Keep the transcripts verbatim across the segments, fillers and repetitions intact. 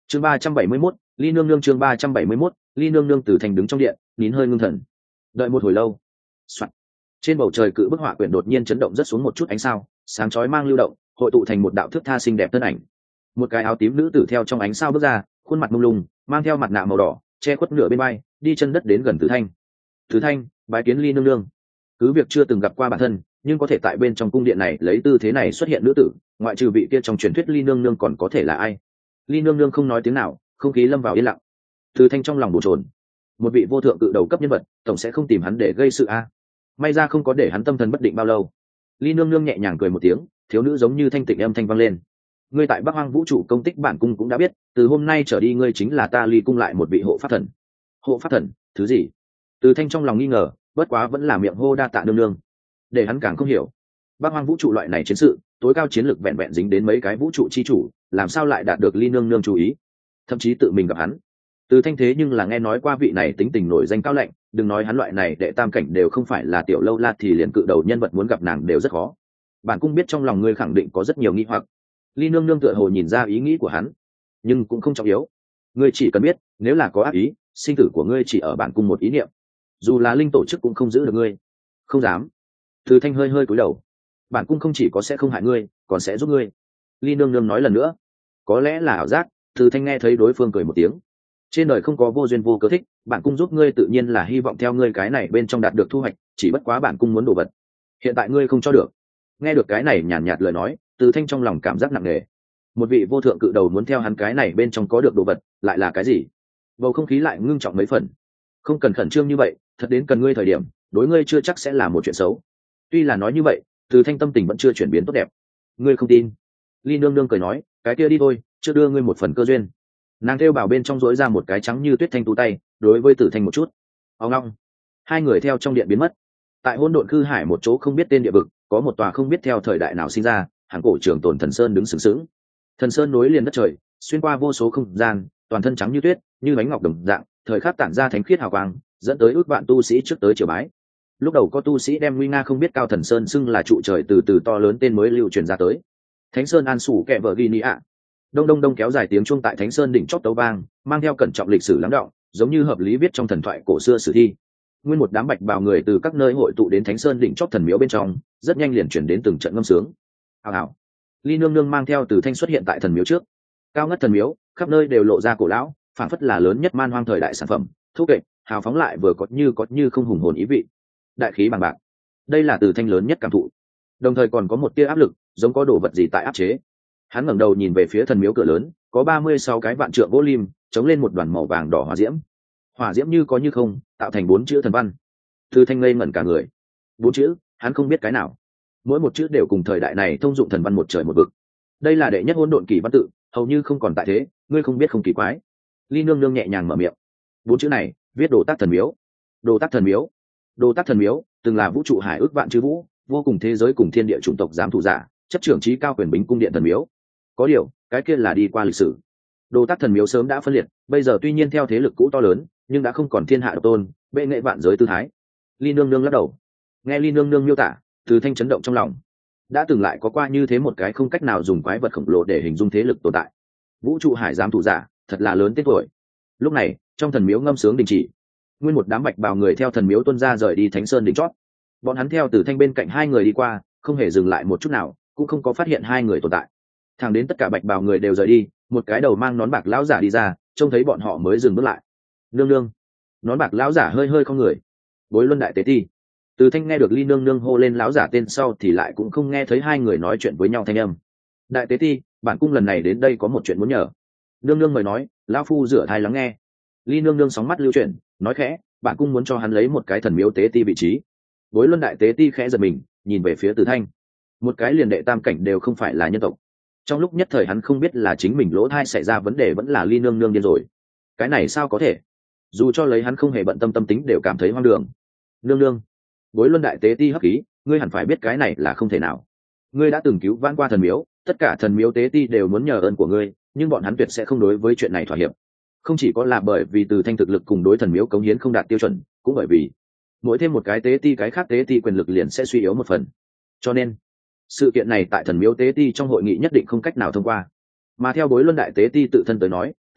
chương ba trăm bảy mươi mốt ly nương nương chương ba trăm bảy mươi mốt ly nương nương. Từ thanh đứng trong điện nín hơi ngưng thần, đợi một hồi lâu. Soạn. Trên bầu trời cự bức họa quyển đột nhiên chấn động rất xuống một chút ánh sao sáng chói mang lưu động, hội tụ thành một đạo thước tha xinh đẹp thân ảnh. Một cái áo tím nữ tử theo trong ánh sao bước ra, khuôn mặt mông lung, mang theo mặt nạ màu đỏ che khuất nửa bên bay, đi chân đất đến gần Từ thanh. Từ thanh bái kiến ly nương nương. Cứ việc chưa từng gặp qua bản thân, nhưng có thể tại bên trong cung điện này lấy tư thế này xuất hiện nữ tử, ngoại trừ vị kia trong truyền thuyết ly nương nương còn có thể là ai? Ly nương nương không nói tiếng nào, không khí lâm vào yên lặng. Từ thanh trong lòng bồn chồn, một vị vô thượng cự đầu cấp nhân vật tổng sẽ không tìm hắn để gây sự a. May ra không có để hắn tâm thần bất định bao lâu. Ly nương nương nhẹ nhàng cười một tiếng, thiếu nữ giống như thanh tịnh âm thanh vang lên. Ngươi tại Bắc Hoang vũ trụ công tích bản cung cũng đã biết, từ hôm nay trở đi ngươi chính là ta Ly cung lại một vị hộ pháp thần. Hộ pháp thần? Thứ gì? Từ thanh trong lòng nghi ngờ, bất quá vẫn là miệng hô đa tạ nương nương. Để hắn càng không hiểu, Bắc Hoang vũ trụ loại này chiến sự, tối cao chiến lược vẹn vẹn dính đến mấy cái vũ trụ chi chủ, làm sao lại đạt được Ly nương nương chú ý, thậm chí tự mình gặp hắn. Từ thanh thế nhưng là nghe nói qua vị này tính tình nổi danh cao lạnh, đừng nói hắn loại này đệ tam cảnh đều không phải là tiểu lâu la thì liền cự đầu nhân vật muốn gặp nàng đều rất khó. Bản cung biết trong lòng ngươi khẳng định có rất nhiều nghi hoặc. Ly nương nương tựa hồ nhìn ra ý nghĩ của hắn, nhưng cũng không trọng yếu. Ngươi chỉ cần biết, nếu là có ác ý, sinh tử của ngươi chỉ ở bản cung một ý niệm, dù là linh tổ chức cũng không giữ được ngươi. Không dám. Từ thanh hơi hơi cúi đầu. Bản cung không chỉ có sẽ không hại ngươi, còn sẽ giúp ngươi. Ly nương nương nói lần nữa. Có lẽ là ảo giác, từ thanh nghe thấy đối phương cười một tiếng. Trên đời không có vô duyên vô cớ thích, bản cung giúp ngươi tự nhiên là hy vọng theo ngươi cái này bên trong đạt được thu hoạch, chỉ bất quá bản cung muốn đồ vật, hiện tại ngươi không cho được. Nghe được cái này nhàn nhạt lời nói, từ thanh trong lòng cảm giác nặng nề. Một vị vô thượng cự đầu muốn theo hắn cái này bên trong có được đồ vật, lại là cái gì? Bầu không khí lại ngưng trọng mấy phần. Không cần khẩn trương như vậy, thật đến cần ngươi thời điểm, đối ngươi chưa chắc sẽ là một chuyện xấu. Tuy là nói như vậy, từ thanh tâm tình vẫn chưa chuyển biến tốt đẹp. Ngươi không tin? Ly nương nương cười nói, cái kia đi thôi, chưa đưa ngươi một phần cơ duyên. Nàng theo bảo bên trong rỗi ra một cái trắng như tuyết thanh tú tay, đối với Tử thanh một chút. Ông long, hai người theo trong điện biến mất. Tại hỗn độn khư hải một chỗ không biết tên địa vực, có một tòa không biết theo thời đại nào sinh ra, hàng cổ trường tồn thần sơn đứng sừng sững. Thần sơn nối liền đất trời, xuyên qua vô số không gian, toàn thân trắng như tuyết, như bánh ngọc đồng dạng, thời khắc tản ra thánh khiết hào quang, dẫn tới ước vạn tu sĩ trước tới triều bái. Lúc đầu có tu sĩ đem nguy nga không biết cao thần sơn xưng là trụ trời từ từ to lớn tên mới lưu truyền ra tới. Thánh sơn an sủ kẹ vợ ghi ni ạ. Đông đông đông kéo dài tiếng chuông tại thánh sơn đỉnh chót tấu vang, mang theo cẩn trọng lịch sử lắng đọng, giống như hợp lý viết trong thần thoại cổ xưa sử thi. Nguyên một đám bạch bào người từ các nơi hội tụ đến thánh sơn đỉnh chót thần miếu bên trong, rất nhanh liền chuyển đến từng trận ngâm sướng. Hào hào. Ly nương nương mang theo Từ thanh xuất hiện tại thần miếu trước. Cao ngất thần miếu, khắp nơi đều lộ ra cổ lão, phản phất là lớn nhất man hoang thời đại sản phẩm, thú kệch, hào phóng lại vừa có như có như không hùng hồn ý vị. Đại khí bằng bạc. Đây là Từ thanh lớn nhất cảm thụ. Đồng thời còn có một tia áp lực, giống có đồ vật gì tại áp chế. Hắn ngẩng đầu nhìn về phía thần miếu cửa lớn, có ba mươi sáu cái vạn trượng gỗ lim, chống lên một đoàn màu vàng đỏ hỏa diễm. Hỏa diễm như có như không, tạo thành bốn chữ thần văn. Từ thanh ngây ngẩn cả người. Bốn chữ, hắn không biết cái nào. Mỗi một chữ đều cùng thời đại này thông dụng thần văn một trời một vực. Đây là đệ nhất hỗn độn kỳ văn tự, hầu như không còn tại thế, ngươi không biết không kỳ quái. Ly nương nương nhẹ nhàng mở miệng. Bốn chữ này, viết đồ tác thần miếu. Đồ tác thần miếu. Đồ tác thần miếu, từng là vũ trụ hải ước vạn chư vũ, vô cùng thế giới cùng thiên địa chủng tộc giám thủ giả, chấp trưởng trí cao quyền bính cung điện thần miếu. Có điều, cái kia là đi qua lịch sử. Đồ tác thần miếu sớm đã phân liệt, bây giờ tuy nhiên theo thế lực cũ to lớn, nhưng đã không còn thiên hạ độc tôn, bệ nghệ vạn giới tư thái. Ly nương nương lắc đầu. Nghe Ly nương nương miêu tả, Từ thanh chấn động trong lòng. Đã từng lại có qua như thế một cái không cách nào dùng quái vật khổng lồ để hình dung thế lực tồn tại. Vũ trụ hải giám thủ giả, thật là lớn tên tuổi. Lúc này, trong thần miếu ngâm sướng đình chỉ. Nguyên một đám bạch bào người theo thần miếu tuân ra rời đi thánh sơn đỉnh chót. Bọn hắn theo Từ thanh bên cạnh hai người đi qua, không hề dừng lại một chút nào, cũng không có phát hiện hai người tồn tại. Thẳng đến tất cả bạch bào người đều rời đi, một cái đầu mang nón bạc lão giả đi ra, trông thấy bọn họ mới dừng bước lại. Nương nương. Nón bạc lão giả hơi hơi không người. Bối luân đại tế ti. Từ thanh nghe được Ly nương nương hô lên lão giả tên sau thì lại cũng không nghe thấy hai người nói chuyện với nhau thanh âm. Đại tế ti, bản cung lần này đến đây có một chuyện muốn nhờ. Nương nương mời nói, lão phu rửa thai lắng nghe. Ly nương nương sóng mắt lưu chuyển, nói khẽ, bản cung muốn cho hắn lấy một cái thần miếu tế ti vị trí. Bối luân đại tế ti khẽ giật mình, nhìn về phía Từ thanh. Một cái liền đệ tam cảnh đều không phải là nhân tộc. Trong lúc nhất thời hắn không biết là chính mình lỗ thai xảy ra vấn đề vẫn là Ly nương nương điên rồi. Cái này sao có thể? Dù cho lấy hắn không hề bận tâm tâm tính đều cảm thấy hoang đường. Nương nương. Bối luân đại tế ti hấp khí, ngươi hẳn phải biết cái này là không thể nào. Ngươi đã từng cứu vãn qua thần miếu, tất cả thần miếu tế ti đều muốn nhờ ơn của ngươi, nhưng bọn hắn tuyệt sẽ không đối với chuyện này thỏa hiệp. Không chỉ có là bởi vì Từ thanh thực lực cùng đối thần miếu cống hiến không đạt tiêu chuẩn, cũng bởi vì mỗi thêm một cái tế ti cái khác tế ti quyền lực liền sẽ suy yếu một phần. Cho nên sự kiện này tại thần miếu tế ti trong hội nghị nhất định không cách nào thông qua. Mà theo bối luân đại tế ti tự thân tới nói,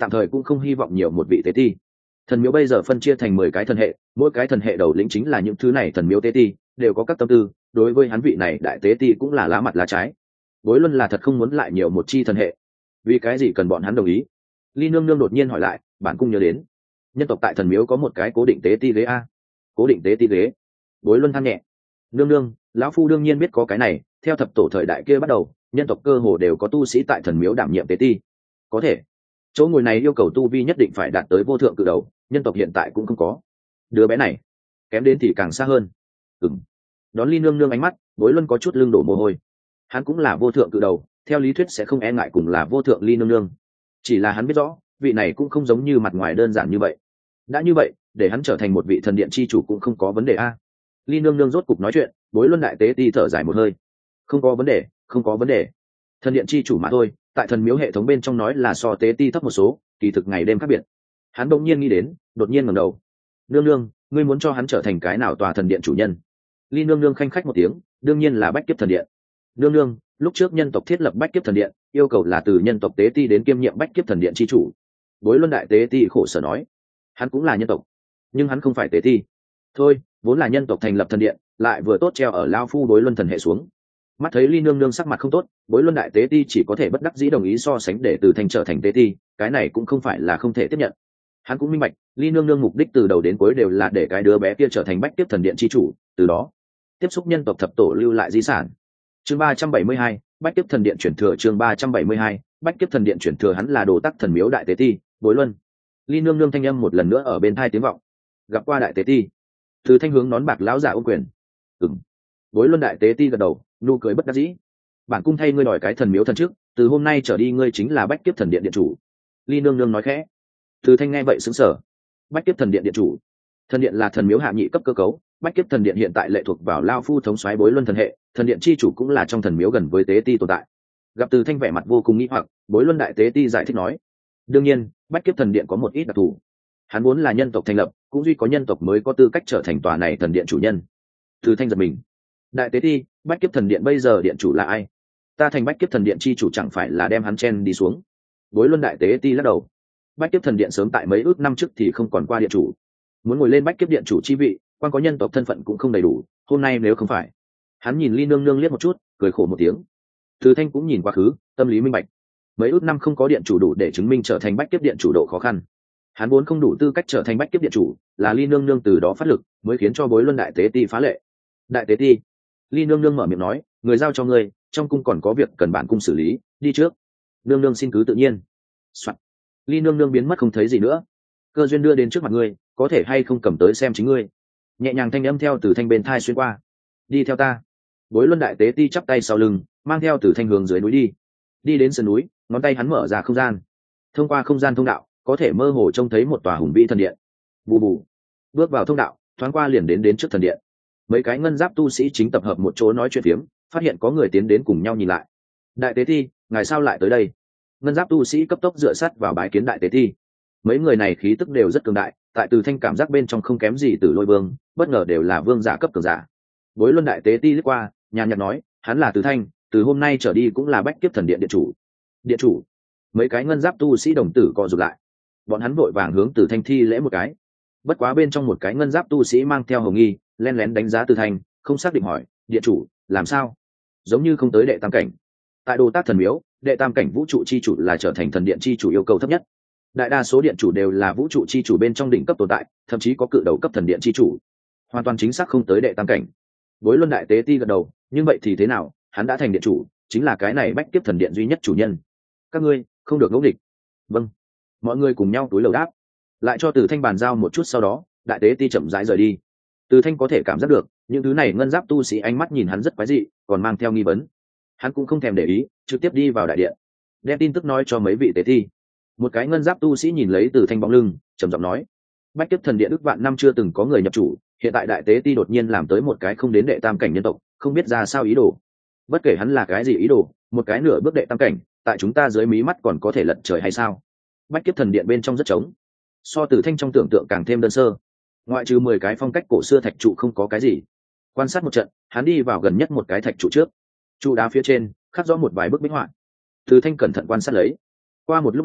tạm thời cũng không hy vọng nhiều một vị tế ti. Thần miếu bây giờ phân chia thành mười cái thần hệ, mỗi cái thần hệ đầu lĩnh chính là những thứ này thần miếu tế ti, đều có các tâm tư, đối với hắn vị này đại tế ti cũng là lá mặt lá trái. Bối Luân là thật không muốn lại nhiều một chi thần hệ. Vì cái gì cần bọn hắn đồng ý? Ly Nương Nương đột nhiên hỏi lại, bản cung nhớ đến, nhân tộc tại thần miếu có một cái cố định tế ti ghế a. Cố định tế ti ghế. Bối Luân than nhẹ. Nương nương, lão phu đương nhiên biết có cái này, theo thập tổ thời đại kia bắt đầu, nhân tộc cơ hồ đều có tu sĩ tại thần miếu đảm nhiệm tế ti. Có thể, chỗ ngồi này yêu cầu tu vi nhất định phải đạt tới vô thượng cự đầu, nhân tộc hiện tại cũng không có. Đứa bé này, kém đến thì càng xa hơn. Ừm. Đón Ly Nương Nương ánh mắt, Bối Luân có chút lưng đổ mồ hôi. Hắn cũng là vô thượng cự đầu, theo lý thuyết sẽ không e ngại cùng là vô thượng Ly Nương Nương. Chỉ là hắn biết rõ, vị này cũng không giống như mặt ngoài đơn giản như vậy. Đã như vậy, để hắn trở thành một vị thần điện chi chủ cũng không có vấn đề a. Ly Nương Nương rốt cục nói chuyện, Bối Luân đại tế ti thở dài một hơi. Không có vấn đề, không có vấn đề. Thần điện chi chủ mà thôi, tại thần miếu hệ thống bên trong nói là so tế ti thấp một số, kỳ thực ngày đêm khác biệt. Hắn đột nhiên nghĩ đến, đột nhiên ngẩng đầu. Nương nương, ngươi muốn cho hắn trở thành cái nào tòa thần điện chủ nhân? Ly Nương Nương khanh khách một tiếng, đương nhiên là Bách Kiếp thần điện. Nương nương, lúc trước nhân tộc thiết lập Bách Kiếp thần điện, yêu cầu là từ nhân tộc tế ti đến kiêm nhiệm Bách Kiếp thần điện chi chủ. Bối Luân đại tế ti khổ sở nói, hắn cũng là nhân tộc, nhưng hắn không phải tế ti. Thôi, vốn là nhân tộc thành lập thần điện, lại vừa tốt treo ở lao phu Bối Luân thần hệ xuống. Mắt thấy Ly Nương Nương sắc mặt không tốt, Bối Luân đại tế ti chỉ có thể bất đắc dĩ đồng ý so sánh để từ thành trở thành tế ti, cái này cũng không phải là không thể tiếp nhận. Hắn cũng minh bạch, Ly Nương Nương mục đích từ đầu đến cuối đều là để cái đứa bé kia trở thành Bách Kiếp thần điện chi chủ, từ đó tiếp xúc nhân tộc thập tổ lưu lại di sản. Chương ba trăm bảy mươi hai, Bách Kiếp thần điện chuyển thừa. Chương ba trăm bảy mươi hai, Bách Kiếp thần điện chuyển thừa. Hắn là đồ tắc thần miếu đại tế ti, Bối Luân. Ly Nương Nương thanh âm một lần nữa ở bên tai tiếng vọng. Gặp qua đại tế ti. Từ thanh hướng nón bạc lão giả ôm quyền. Ừm. Bối Luân đại tế ti gật đầu, nụ cười bất đắc dĩ. Bản cung thay ngươi đòi cái thần miếu thần trước, từ hôm nay trở đi ngươi chính là Bách Kiếp thần điện điện chủ. Ly Nương Nương nói khẽ. Từ thanh nghe vậy sững sờ. Bách Kiếp thần điện điện chủ. Thần điện là thần miếu hạ nhị cấp cơ cấu, Bách Kiếp thần điện hiện tại lệ thuộc vào lao phu thống soái Bối Luân thần hệ, thần điện chi chủ cũng là trong thần miếu gần với tế ti tồn tại. Gặp Từ thanh vẻ mặt vô cùng nghi hoặc, Bối Luân đại tế ti giải thích nói, đương nhiên, Bách Kiếp thần điện có một ít đặc thù. Hắn vốn là nhân tộc thành lập, cũng duy có nhân tộc mới có tư cách trở thành tòa này thần điện chủ nhân. Từ thanh giật mình. Đại tế ti, Bách Kiếp thần điện bây giờ điện chủ là ai? Ta thành Bách Kiếp thần điện chi chủ chẳng phải là đem hắn chen đi xuống? Bối Luân đại tế ti lắc đầu. Bách Kiếp thần điện sớm tại mấy ước năm trước thì không còn qua điện chủ. Muốn ngồi lên Bách Kiếp điện chủ chi vị, quan có nhân tộc thân phận cũng không đầy đủ, hôm nay nếu không phải. Hắn nhìn Ly Nương Nương liếc một chút, cười khổ một tiếng. Từ thanh cũng nhìn quá khứ, tâm lý minh bạch. Mấy ước năm không có điện chủ đủ để chứng minh trở thành Bách Kiếp điện chủ độ khó khăn. Hắn vốn không đủ tư cách trở thành Bách Kiếp điện chủ, là Ly Nương Nương từ đó phát lực, mới khiến cho Bối Luân đại tế ti phá lệ. Đại tế ti. Ly Nương Nương mở miệng nói, người giao cho ngươi, trong cung còn có việc cần bản cung xử lý, đi trước. Nương Nương xin cứ tự nhiên. Soạn. Ly Nương Nương biến mất không thấy gì nữa. Cơ duyên đưa đến trước mặt ngươi, có thể hay không cầm tới xem chính ngươi. Nhẹ nhàng thanh âm theo từ thanh bên thai xuyên qua. Đi theo ta. Bối Luân đại tế ti chắp tay sau lưng, mang theo từ thanh hướng dưới núi đi. Đi đến sườn núi, ngón tay hắn mở ra không gian. Thông qua không gian thông đạo, có thể mơ hồ trông thấy một tòa hùng vĩ thần điện. Bù bù. Bước vào thông đạo, thoáng qua liền đến đến trước thần điện. Mấy cái ngân giáp tu sĩ chính tập hợp một chỗ nói chuyện phiếm, phát hiện có người tiến đến cùng nhau nhìn lại. Đại tế ti, ngài sao lại tới đây? Ngân giáp tu sĩ cấp tốc dựa sát vào bái kiến đại tế ti. Mấy người này khí tức đều rất cường đại, tại từ thanh cảm giác bên trong không kém gì từ Lôi Vương, bất ngờ đều là vương giả cấp cường giả. Bối Luân đại tế ti lướt qua, nhàn nhạt nói, hắn là Từ Thanh, từ hôm nay trở đi cũng là Bách Kiếp thần điện điện chủ. Điện chủ. Mấy cái ngân giáp tu sĩ đồng tử co rụt lại. Bọn hắn vội vàng hướng Từ Thanh thi lễ một cái. Bất quá bên trong một cái ngân giáp tu sĩ mang theo hồng nghi, lén lén đánh giá Từ Thanh, không xác định hỏi, điện chủ, làm sao? Giống như không tới đệ tam cảnh. Tại Đồ Tác thần miếu, đệ tam cảnh vũ trụ chi chủ là trở thành thần điện chi chủ yêu cầu thấp nhất. Đại đa số điện chủ đều là vũ trụ chi chủ bên trong đỉnh cấp tồn tại, thậm chí có cự đầu cấp thần điện chi chủ. Hoàn toàn chính xác không tới đệ tam cảnh. Bối Luân đại tế ti gật đầu, nhưng vậy thì thế nào, hắn đã thành điện chủ, chính là cái này Bách Kiếp thần điện duy nhất chủ nhân. Các ngươi không được ngẫu nghịch. Vâng. Mọi người cùng nhau túi lầu đáp. Lại cho Từ Thanh bàn giao một chút, sau đó đại tế ti chậm rãi rời đi. Từ Thanh có thể cảm giác được những thứ này ngân giáp tu sĩ ánh mắt nhìn hắn rất quái dị, còn mang theo nghi vấn. Hắn cũng không thèm để ý, trực tiếp đi vào đại điện, đem tin tức nói cho mấy vị tế thi. Một cái ngân giáp tu sĩ nhìn lấy Từ Thanh bóng lưng, trầm giọng nói, Bách Kiếp thần điện ước vạn năm chưa từng có người nhập chủ, hiện tại đại tế ti đột nhiên làm tới một cái không đến đệ tam cảnh nhân tộc, không biết ra sao ý đồ. Bất kể hắn là cái gì ý đồ, một cái nửa bước đệ tam cảnh, tại chúng ta dưới mí mắt còn có thể lật trời hay sao? Bách Kiếp thần điện bên trong rất trống, so Từ Thanh trong tưởng tượng càng thêm đơn sơ, ngoại trừ mười cái phong cách cổ xưa thạch trụ không có cái gì. Quan sát một trận, hắn đi vào gần nhất một cái thạch trụ trước, trụ đá phía trên khắc rõ một vài bức bích họa. Từ Thanh cẩn thận quan sát lấy. Qua một lúc lâu,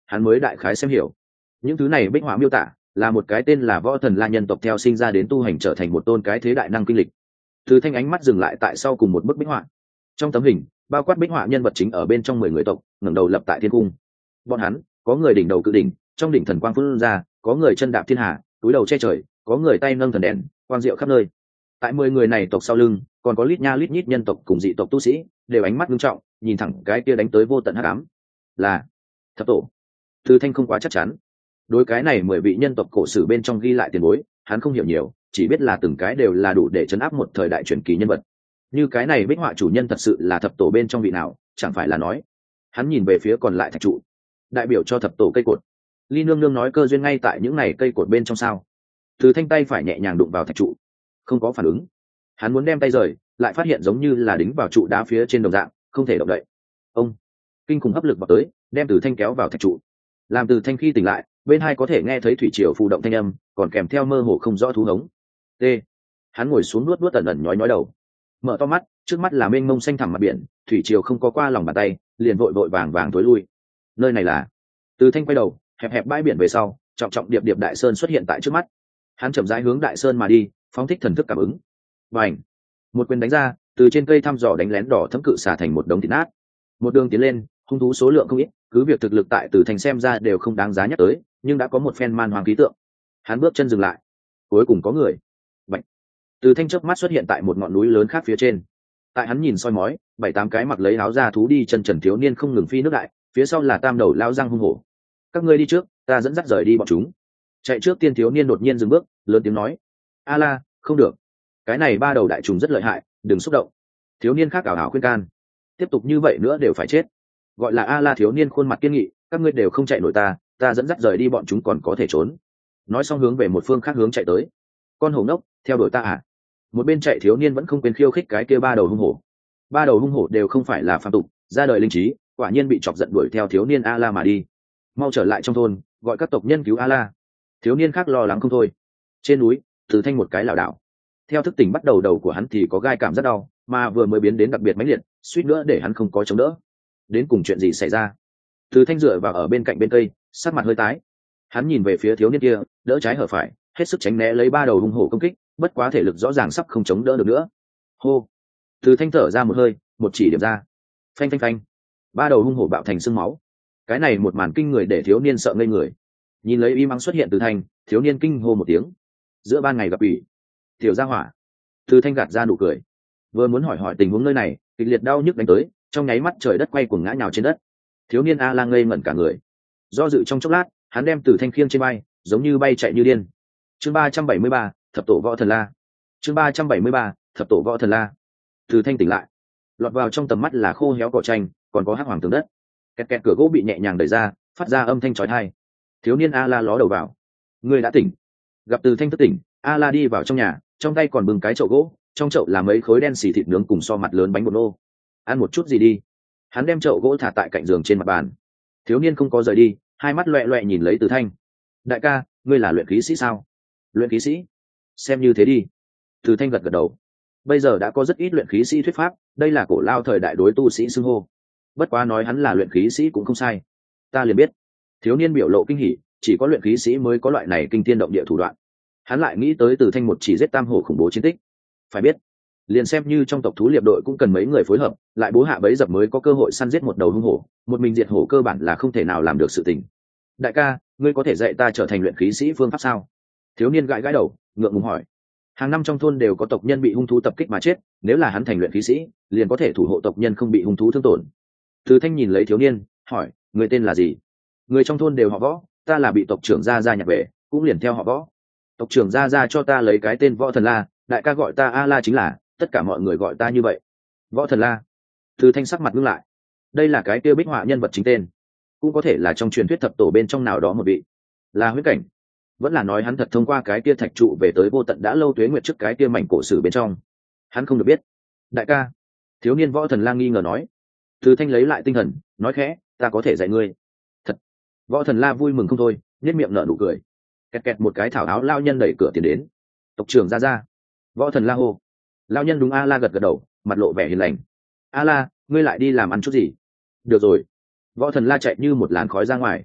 hắn mới đại khái xem hiểu. Những thứ này bích họa miêu tả là một cái tên là võ thần la nhân tộc theo sinh ra đến tu hành trở thành một tôn cái thế đại năng kinh lịch. Từ Thanh ánh mắt dừng lại tại sau cùng một bức bích họa. Trong tấm hình bao quát bích họa nhân vật chính ở bên trong mười người tộc ngẩng đầu lập tại thiên cung. Bọn hắn có người đỉnh đầu cự đỉnh, trong đỉnh thần quang phun ra, có người chân đạp thiên hà, túi đầu che trời, có người tay nâng thần đèn, quang diệu khắp nơi. Tại mười người này tộc sau lưng còn có lít nha lít nhít nhân tộc cùng dị tộc tu sĩ, đều ánh mắt nghiêm trọng nhìn thẳng cái kia đánh tới vô tận hắc ám. Là thập tổ. Từ Thanh không quá chắc chắn. Đối cái này mười vị nhân tộc cổ sử bên trong ghi lại tiền bối, hắn không hiểu nhiều, chỉ biết là từng cái đều là đủ để chấn áp một thời đại truyền kỳ nhân vật. Như cái này bích họa chủ nhân thật sự là thập tổ bên trong vị nào, chẳng phải là nói. Hắn nhìn về phía còn lại thạch trụ, đại biểu cho thập tổ cây cột. Ly nương nương nói cơ duyên ngay tại những này cây cột bên trong sao? Từ Thanh tay phải nhẹ nhàng đụng vào thạch trụ, không có phản ứng. Hắn muốn đem tay rời, lại phát hiện giống như là đính vào trụ đá phía trên đồng dạng, không thể động đậy. Ông kinh khủng hấp lực vào tới, đem Từ Thanh kéo vào thạch trụ. Làm Từ Thanh khi tỉnh lại, bên hai có thể nghe thấy thủy triều phù động thanh âm, còn kèm theo mơ hồ không rõ thú hống. T. Hắn ngồi xuống nuốt nuốt ẩn ẩn nhói nhói đầu, mở to mắt, trước mắt là mênh mông xanh thẳm mặt biển, thủy triều không có qua lòng bàn tay, liền vội vội vàng vàng tối lui. Nơi này là? Từ Thanh quay đầu, hẹp hẹp bãi biển về sau, trọng trọng điệp điệp đại sơn xuất hiện tại trước mắt. Hắn chậm rãi hướng đại sơn mà đi, phóng thích thần thức cảm ứng. Bành! Một quyền đánh ra, từ trên cây thăm dò đánh lén đỏ thấm cự xả thành một đống thịt nát. Một đường tiến lên, hung thú số lượng không ít, cứ việc thực lực tại Từ Thanh xem ra đều không đáng giá nhắc tới, nhưng đã có một phen man hoàng khí tượng. Hắn bước chân dừng lại, cuối cùng có người. Bạch. Từ Thanh chớp mắt xuất hiện tại một ngọn núi lớn khác phía trên. Tại hắn nhìn soi mói, bảy tám cái mặc lấy áo da thú đi chân trần thiếu niên không ngừng phi nước đại, phía sau là tam đầu lao răng hung hổ. Các ngươi đi trước, ta dẫn dắt rời đi bọn chúng. Chạy trước tiên thiếu niên đột nhiên dừng bước, lớn tiếng nói: "A La, không được, cái này ba đầu đại trùng rất lợi hại, đừng xúc động." Thiếu niên khác ảo ảo khuyên can: "Tiếp tục như vậy nữa đều phải chết." Gọi là A La thiếu niên khuôn mặt kiên nghị: "Các ngươi đều không chạy nổi ta, ta dẫn dắt rời đi bọn chúng còn có thể trốn." Nói xong hướng về một phương khác hướng chạy tới. Con hổ ngốc, theo đuổi ta à? Một bên chạy thiếu niên vẫn không quên khiêu khích cái kia ba đầu hung hổ. Ba đầu hung hổ đều không phải là phàm tục, ra đời linh trí, quả nhiên bị chọc giận đuổi theo thiếu niên A La mà đi. Mau trở lại trong thôn, gọi các tộc nhân cứu A La. Thiếu niên khác lo lắng không thôi. Trên núi, Từ Thanh một cái lảo đảo. Theo thức tỉnh bắt đầu đầu của hắn thì có gai cảm rất đau, mà vừa mới biến đến đặc biệt mãnh liệt, suýt nữa để hắn không có chống đỡ. Đến cùng chuyện gì xảy ra? Từ Thanh dựa vào ở bên cạnh bên cây, sắc mặt hơi tái. Hắn nhìn về phía thiếu niên kia, đỡ trái hở phải, hết sức tránh né lấy ba đầu hung hổ công kích, bất quá thể lực rõ ràng sắp không chống đỡ được nữa. Hô! Từ Thanh thở ra một hơi, một chỉ điểm ra. Phanh phanh phanh! Ba đầu hung hổ bạo thành xương máu. Cái này một màn kinh người để thiếu niên sợ ngây người. Nhìn lấy y mắng xuất hiện Từ Thanh, thiếu niên kinh hô một tiếng. Giữa ban ngày gặp ủy, tiểu gia hỏa. Từ Thanh gạt ra nụ cười, vừa muốn hỏi hỏi tình huống nơi này, kịch liệt đau nhức đánh tới, trong nháy mắt trời đất quay cuồng ngã nhào trên đất. Thiếu niên A La ngây ngẩn cả người. Do dự trong chốc lát, hắn đem Từ Thanh khiêng trên bay, giống như bay chạy như điên. Chương ba trăm bảy mươi ba, thập tổ võ thần la. Chương ba trăm bảy mươi ba, thập tổ võ thần la. Từ Thanh tỉnh lại, lọt vào trong tầm mắt là khô héo cỏ tranh, còn có hắc hoàng tường đất. Kẹt kẹt cửa gỗ bị nhẹ nhàng đẩy ra, phát ra âm thanh chói tai. Thiếu niên A La ló đầu vào. Người đã tỉnh. Gặp Từ Thanh thức tỉnh, A La đi vào trong nhà, trong tay còn bưng cái chậu gỗ, trong chậu là mấy khối đen xì thịt nướng cùng so mặt lớn bánh bột nô. Ăn một chút gì đi. Hắn đem chậu gỗ thả tại cạnh giường trên mặt bàn. Thiếu niên không có rời đi, hai mắt loẹ loẹ nhìn lấy Từ Thanh. Đại ca, ngươi là luyện khí sĩ sao? Luyện khí sĩ? Xem như thế đi. Từ Thanh gật gật đầu. Bây giờ đã có rất ít luyện khí sĩ thuyết pháp, đây là cổ lao thời đại đối tu sĩ xưng hô. Bất quá nói hắn là luyện khí sĩ cũng không sai. Ta liền biết. Thiếu niên biểu lộ kinh hỉ, chỉ có luyện khí sĩ mới có loại này kinh thiên động địa thủ đoạn. Hắn lại nghĩ tới Từ Thanh một chỉ giết tam hổ khủng bố chiến tích. Phải biết, liền xem như trong tộc thú liệp đội cũng cần mấy người phối hợp, lại bố hạ bấy dập mới có cơ hội săn giết một đầu hung hổ, một mình diệt hổ cơ bản là không thể nào làm được sự tình. Đại ca, ngươi có thể dạy ta trở thành luyện khí sĩ phương pháp sao? Thiếu niên gãi gãi đầu, ngượng ngùng hỏi. Hàng năm trong thôn đều có tộc nhân bị hung thú tập kích mà chết, nếu là hắn thành luyện khí sĩ, liền có thể thủ hộ tộc nhân không bị hung thú thương tổn. Từ Thanh nhìn lấy thiếu niên, hỏi, người tên là gì? Người trong thôn đều họ Võ, ta là bị tộc trưởng gia gia nhặt về, cũng liền theo họ Võ. Tộc trưởng gia gia cho ta lấy cái tên Võ Thần La, đại ca gọi ta A La chính là, tất cả mọi người gọi ta như vậy. Võ Thần La. Từ Thanh sắc mặt ngưng lại. Đây là cái tiêu bích họa nhân vật chính tên, cũng có thể là trong truyền thuyết thập tổ bên trong nào đó một vị. Là huyết cảnh, vẫn là nói hắn thật thông qua cái kia thạch trụ về tới vô tận đã lâu tuế nguyệt trước cái kia mảnh cổ sử bên trong. Hắn không được biết. Đại ca. Thiếu niên Võ Thần La nghi ngờ nói. Từ Thanh lấy lại tinh thần, nói khẽ, ta có thể dạy ngươi. Thật. Võ Thần La vui mừng không thôi, nhếch miệng nở nụ cười. Kẹt kẹt một cái thảo áo lao nhân đẩy cửa tiến đến. Tộc trưởng ra ra. Võ Thần La hô. Lao nhân đúng A La gật gật đầu, mặt lộ vẻ hiền lành. A La, ngươi lại đi làm ăn chút gì? Được rồi. Võ Thần La chạy như một làn khói ra ngoài.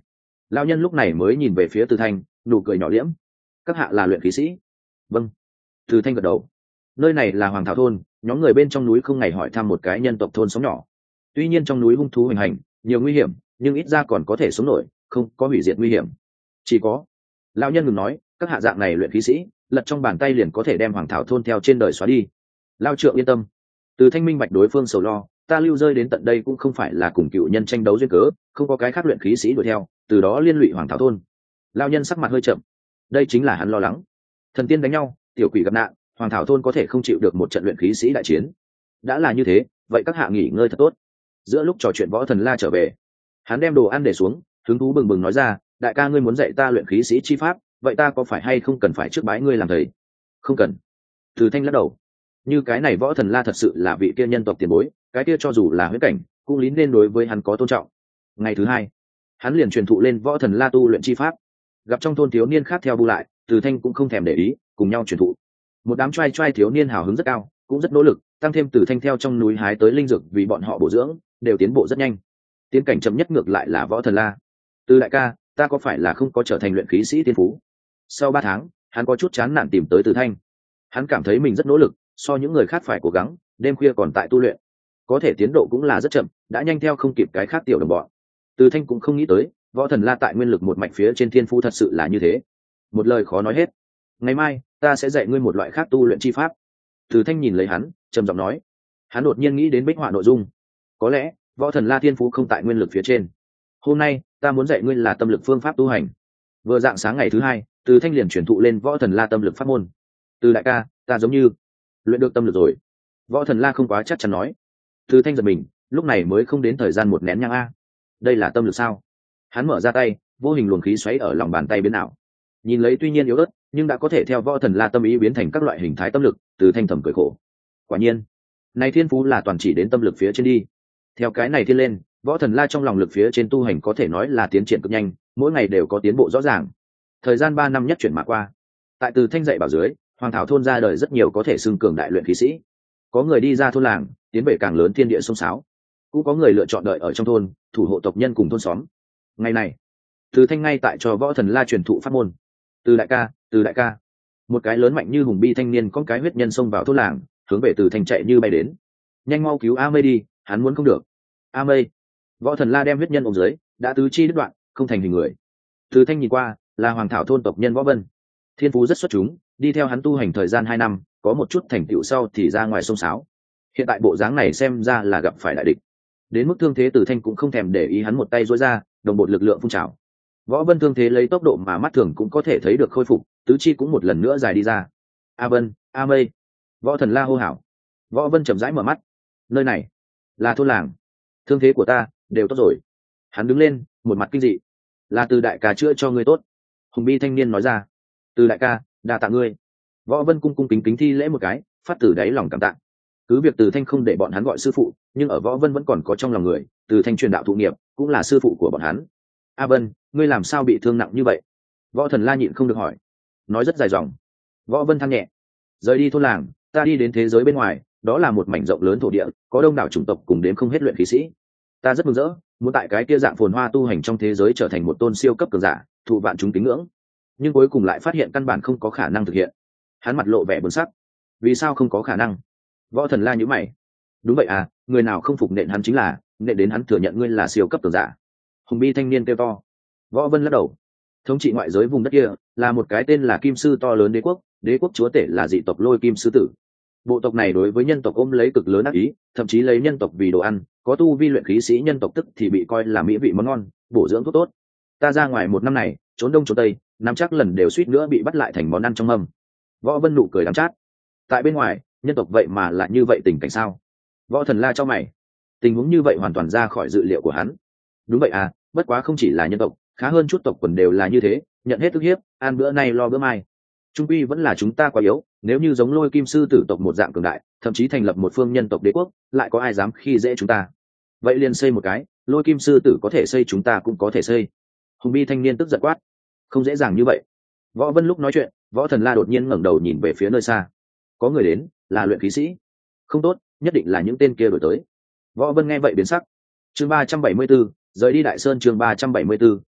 Lão nhân lúc này mới nhìn về phía Từ Thanh, nụ cười nhỏ liễm. Các hạ là luyện khí sĩ? Vâng. Từ Thanh gật đầu. Nơi này là Hoàng Thảo thôn, nhóm người bên trong núi không ngày hỏi thăm một cái nhân tộc thôn sống nhỏ. Tuy nhiên trong núi hung thú hoành hành, nhiều nguy hiểm, nhưng ít ra còn có thể sống nổi, không có hủy diệt nguy hiểm. Chỉ có, lão nhân ngừng nói, các hạ dạng này luyện khí sĩ, lật trong bàn tay liền có thể đem Hoàng Thảo thôn theo trên đời xóa đi. Lao trượng yên tâm. Từ Thanh minh bạch đối phương sầu lo, ta lưu rơi đến tận đây cũng không phải là cùng cựu nhân tranh đấu duyên cớ, không có cái khác luyện khí sĩ đuổi theo, từ đó liên lụy Hoàng Thảo thôn. Lão nhân sắc mặt hơi chậm, đây chính là hắn lo lắng. Thần tiên đánh nhau, tiểu quỷ gặp nạn, Hoàng Thảo thôn có thể không chịu được một trận luyện khí sĩ đại chiến. Đã là như thế, vậy các hạ nghỉ ngơi thật tốt. Giữa lúc trò chuyện Võ Thần La trở về, hắn đem đồ ăn để xuống, hứng thú bừng bừng nói ra, đại ca ngươi muốn dạy ta luyện khí sĩ chi pháp, vậy ta có phải hay không cần phải trước bái ngươi làm thầy? Không cần. Từ Thanh lắc đầu. Như cái này Võ Thần La thật sự là vị kia nhân tộc tiền bối, cái kia cho dù là huyết cảnh, cũng lín nên đối với hắn có tôn trọng. Ngày thứ hai, hắn liền truyền thụ lên Võ Thần La tu luyện chi pháp. Gặp trong thôn thiếu niên khác theo bu lại, Từ Thanh cũng không thèm để ý, cùng nhau truyền thụ. Một đám trai trai thiếu niên hào hứng rất cao, cũng rất nỗ lực, tăng thêm Từ Thanh theo trong núi hái tới linh dược vì bọn họ bổ dưỡng, đều tiến bộ rất nhanh. Tiến cảnh chậm nhất ngược lại là Võ Thần La. Từ đại ca, ta có phải là không có trở thành luyện khí sĩ tiên phú? Sau ba tháng, hắn có chút chán nản tìm tới Từ Thanh. Hắn cảm thấy mình rất nỗ lực, so những người khác phải cố gắng, đêm khuya còn tại tu luyện, có thể tiến độ cũng là rất chậm, đã nhanh theo không kịp cái khác tiểu đồng bọn. Từ Thanh cũng không nghĩ tới, Võ Thần La tại nguyên lực một mạch phía trên thiên phú thật sự là như thế. Một lời khó nói hết. Ngày mai, ta sẽ dạy ngươi một loại khác tu luyện chi pháp. Từ Thanh nhìn lấy hắn, trầm giọng nói. Hắn đột nhiên nghĩ đến bích họa nội dung. Có lẽ, Võ Thần La thiên phú không tại nguyên lực phía trên. Hôm nay, ta muốn dạy ngươi là tâm lực phương pháp tu hành. Vừa dạng sáng ngày thứ hai, Từ Thanh liền chuyển thụ lên Võ Thần La tâm lực pháp môn. Từ đại ca, ta giống như luyện được tâm lực rồi. Võ Thần La không quá chắc chắn nói. Từ Thanh giật mình, lúc này mới không đến thời gian một nén nhang a. Đây là tâm lực sao? Hắn mở ra tay, vô hình luồng khí xoáy ở lòng bàn tay biến ảo. Nhìn lấy tuy nhiên yếu ớt, nhưng đã có thể theo Võ Thần La tâm ý biến thành các loại hình thái tâm lực. Từ Thanh thầm cười khổ. Quả nhiên, này thiên phú là toàn chỉ đến tâm lực phía trên đi. Theo cái này thiên lên, Võ Thần La trong lòng lực phía trên tu hành có thể nói là tiến triển cực nhanh, mỗi ngày đều có tiến bộ rõ ràng. Thời gian ba năm nhất chuyển mà qua. Tại Từ Thanh dạy bảo dưới, Hoàng Thảo thôn ra đời rất nhiều có thể xưng cường đại luyện khí sĩ. Có người đi ra thôn làng, tiến về càng lớn thiên địa sông sáo. Cũng có người lựa chọn đợi ở trong thôn, thủ hộ tộc nhân cùng thôn xóm. Ngày này, Từ Thanh ngay tại cho Võ Thần La truyền thụ pháp môn. Từ đại ca, Từ đại ca. Một cái lớn mạnh như hùng bi thanh niên con cái huyết nhân xông vào thôn làng, hướng về Từ Thanh chạy như bay đến. Nhanh mau cứu A Mây đi, hắn muốn không được. A Mây. Võ Thần La đem huyết nhân ôm dưới, đã tứ chi đứt đoạn, không thành hình người. Từ Thanh nhìn qua, là Hoàng Thảo thôn tộc nhân Võ Vân. Thiên phú rất xuất chúng, đi theo hắn tu hành thời gian hai năm, có một chút thành tựu sau thì ra ngoài sông sáo. Hiện tại bộ dáng này xem ra là gặp phải đại địch. Đến mức thương thế, Từ Thanh cũng không thèm để ý, hắn một tay duỗi ra, đồng bộ lực lượng phun trào. Võ Vân thương thế lấy tốc độ mà mắt thường cũng có thể thấy được khôi phục, tứ chi cũng một lần nữa dài đi ra. A Vân, A Mây. Võ Thần La hô hào. Võ Vân chậm rãi mở mắt. Nơi này là thôn làng. Thương thế của ta đều tốt rồi. Hắn đứng lên, một mặt kinh dị. Là Từ đại ca chữa cho ngươi tốt. Hùng bi thanh niên nói ra. Từ đại ca, đa tạ ngươi. Võ Vân cung cung kính kính thi lễ một cái, phát từ đáy lòng cảm tạ. Cứ việc Từ Thanh không để bọn hắn gọi sư phụ, nhưng ở Võ Vân vẫn còn có trong lòng người, Từ Thanh truyền đạo thụ nghiệp, cũng là sư phụ của bọn hắn. A Vân, ngươi làm sao bị thương nặng như vậy? Võ Thần La nhịn không được hỏi. Nói rất dài dòng. Võ Vân than nhẹ. Rời đi thôn làng, ta đi đến thế giới bên ngoài, đó là một mảnh rộng lớn thổ địa, có đông đảo chủng tộc cùng đến không hết luyện khí sĩ. Ta rất mừng rỡ, muốn tại cái kia dạng phồn hoa tu hành trong thế giới trở thành một tôn siêu cấp cường giả, thụ vạn chúng kính ngưỡng. Nhưng cuối cùng lại phát hiện căn bản không có khả năng thực hiện. Hắn mặt lộ vẻ buồn sắc. Vì sao không có khả năng? Võ Thần La nhíu mày. Đúng vậy à, người nào không phục nện hắn chính là nện đến hắn thừa nhận ngươi là siêu cấp cường giả. Hùng bi thanh niên kêu to. Võ Vân lắc đầu. Thống trị ngoại giới vùng đất kia là một cái tên là Kim Sư to lớn đế quốc, đế quốc chúa tể là dị tộc Lôi Kim Sư tử. Bộ tộc này đối với nhân tộc ôm lấy cực lớn ác ý, thậm chí lấy nhân tộc vì đồ ăn, có tu vi luyện khí sĩ nhân tộc tức thì bị coi là mỹ vị món ngon, bổ dưỡng thuốc tốt. Ta ra ngoài một năm này, trốn đông trốn tây, nắm chắc lần đều suýt nữa bị bắt lại thành món ăn trong mâm. Võ Vân nụ cười đắng chát. Tại bên ngoài, nhân tộc vậy mà lại như vậy tình cảnh sao? Võ Thần La cho mày. Tình huống như vậy hoàn toàn ra khỏi dự liệu của hắn. Đúng vậy à, bất quá không chỉ là nhân tộc, khá hơn chút tộc quần đều là như thế, nhận hết ức hiếp, ăn bữa nay lo bữa mai. Trung quy vẫn là chúng ta quá yếu, nếu như giống Lôi Kim Sư tử tộc một dạng cường đại, thậm chí thành lập một phương nhân tộc đế quốc, lại có ai dám khi dễ chúng ta? Vậy liền xây một cái, Lôi Kim Sư tử có thể xây, chúng ta cũng có thể xây. Hùng bi thanh niên tức giận quát. Không dễ dàng như vậy. Võ Vân lúc nói chuyện, Võ Thần La đột nhiên ngẩng đầu nhìn về phía nơi xa. Có người đến, là luyện khí sĩ. Không tốt, nhất định là những tên kia đổi tới. Võ Vân nghe vậy biến sắc. Chương ba trăm bảy mươi bốn, rời đi Đại Sơn. Chương ba trăm bảy mươi 4,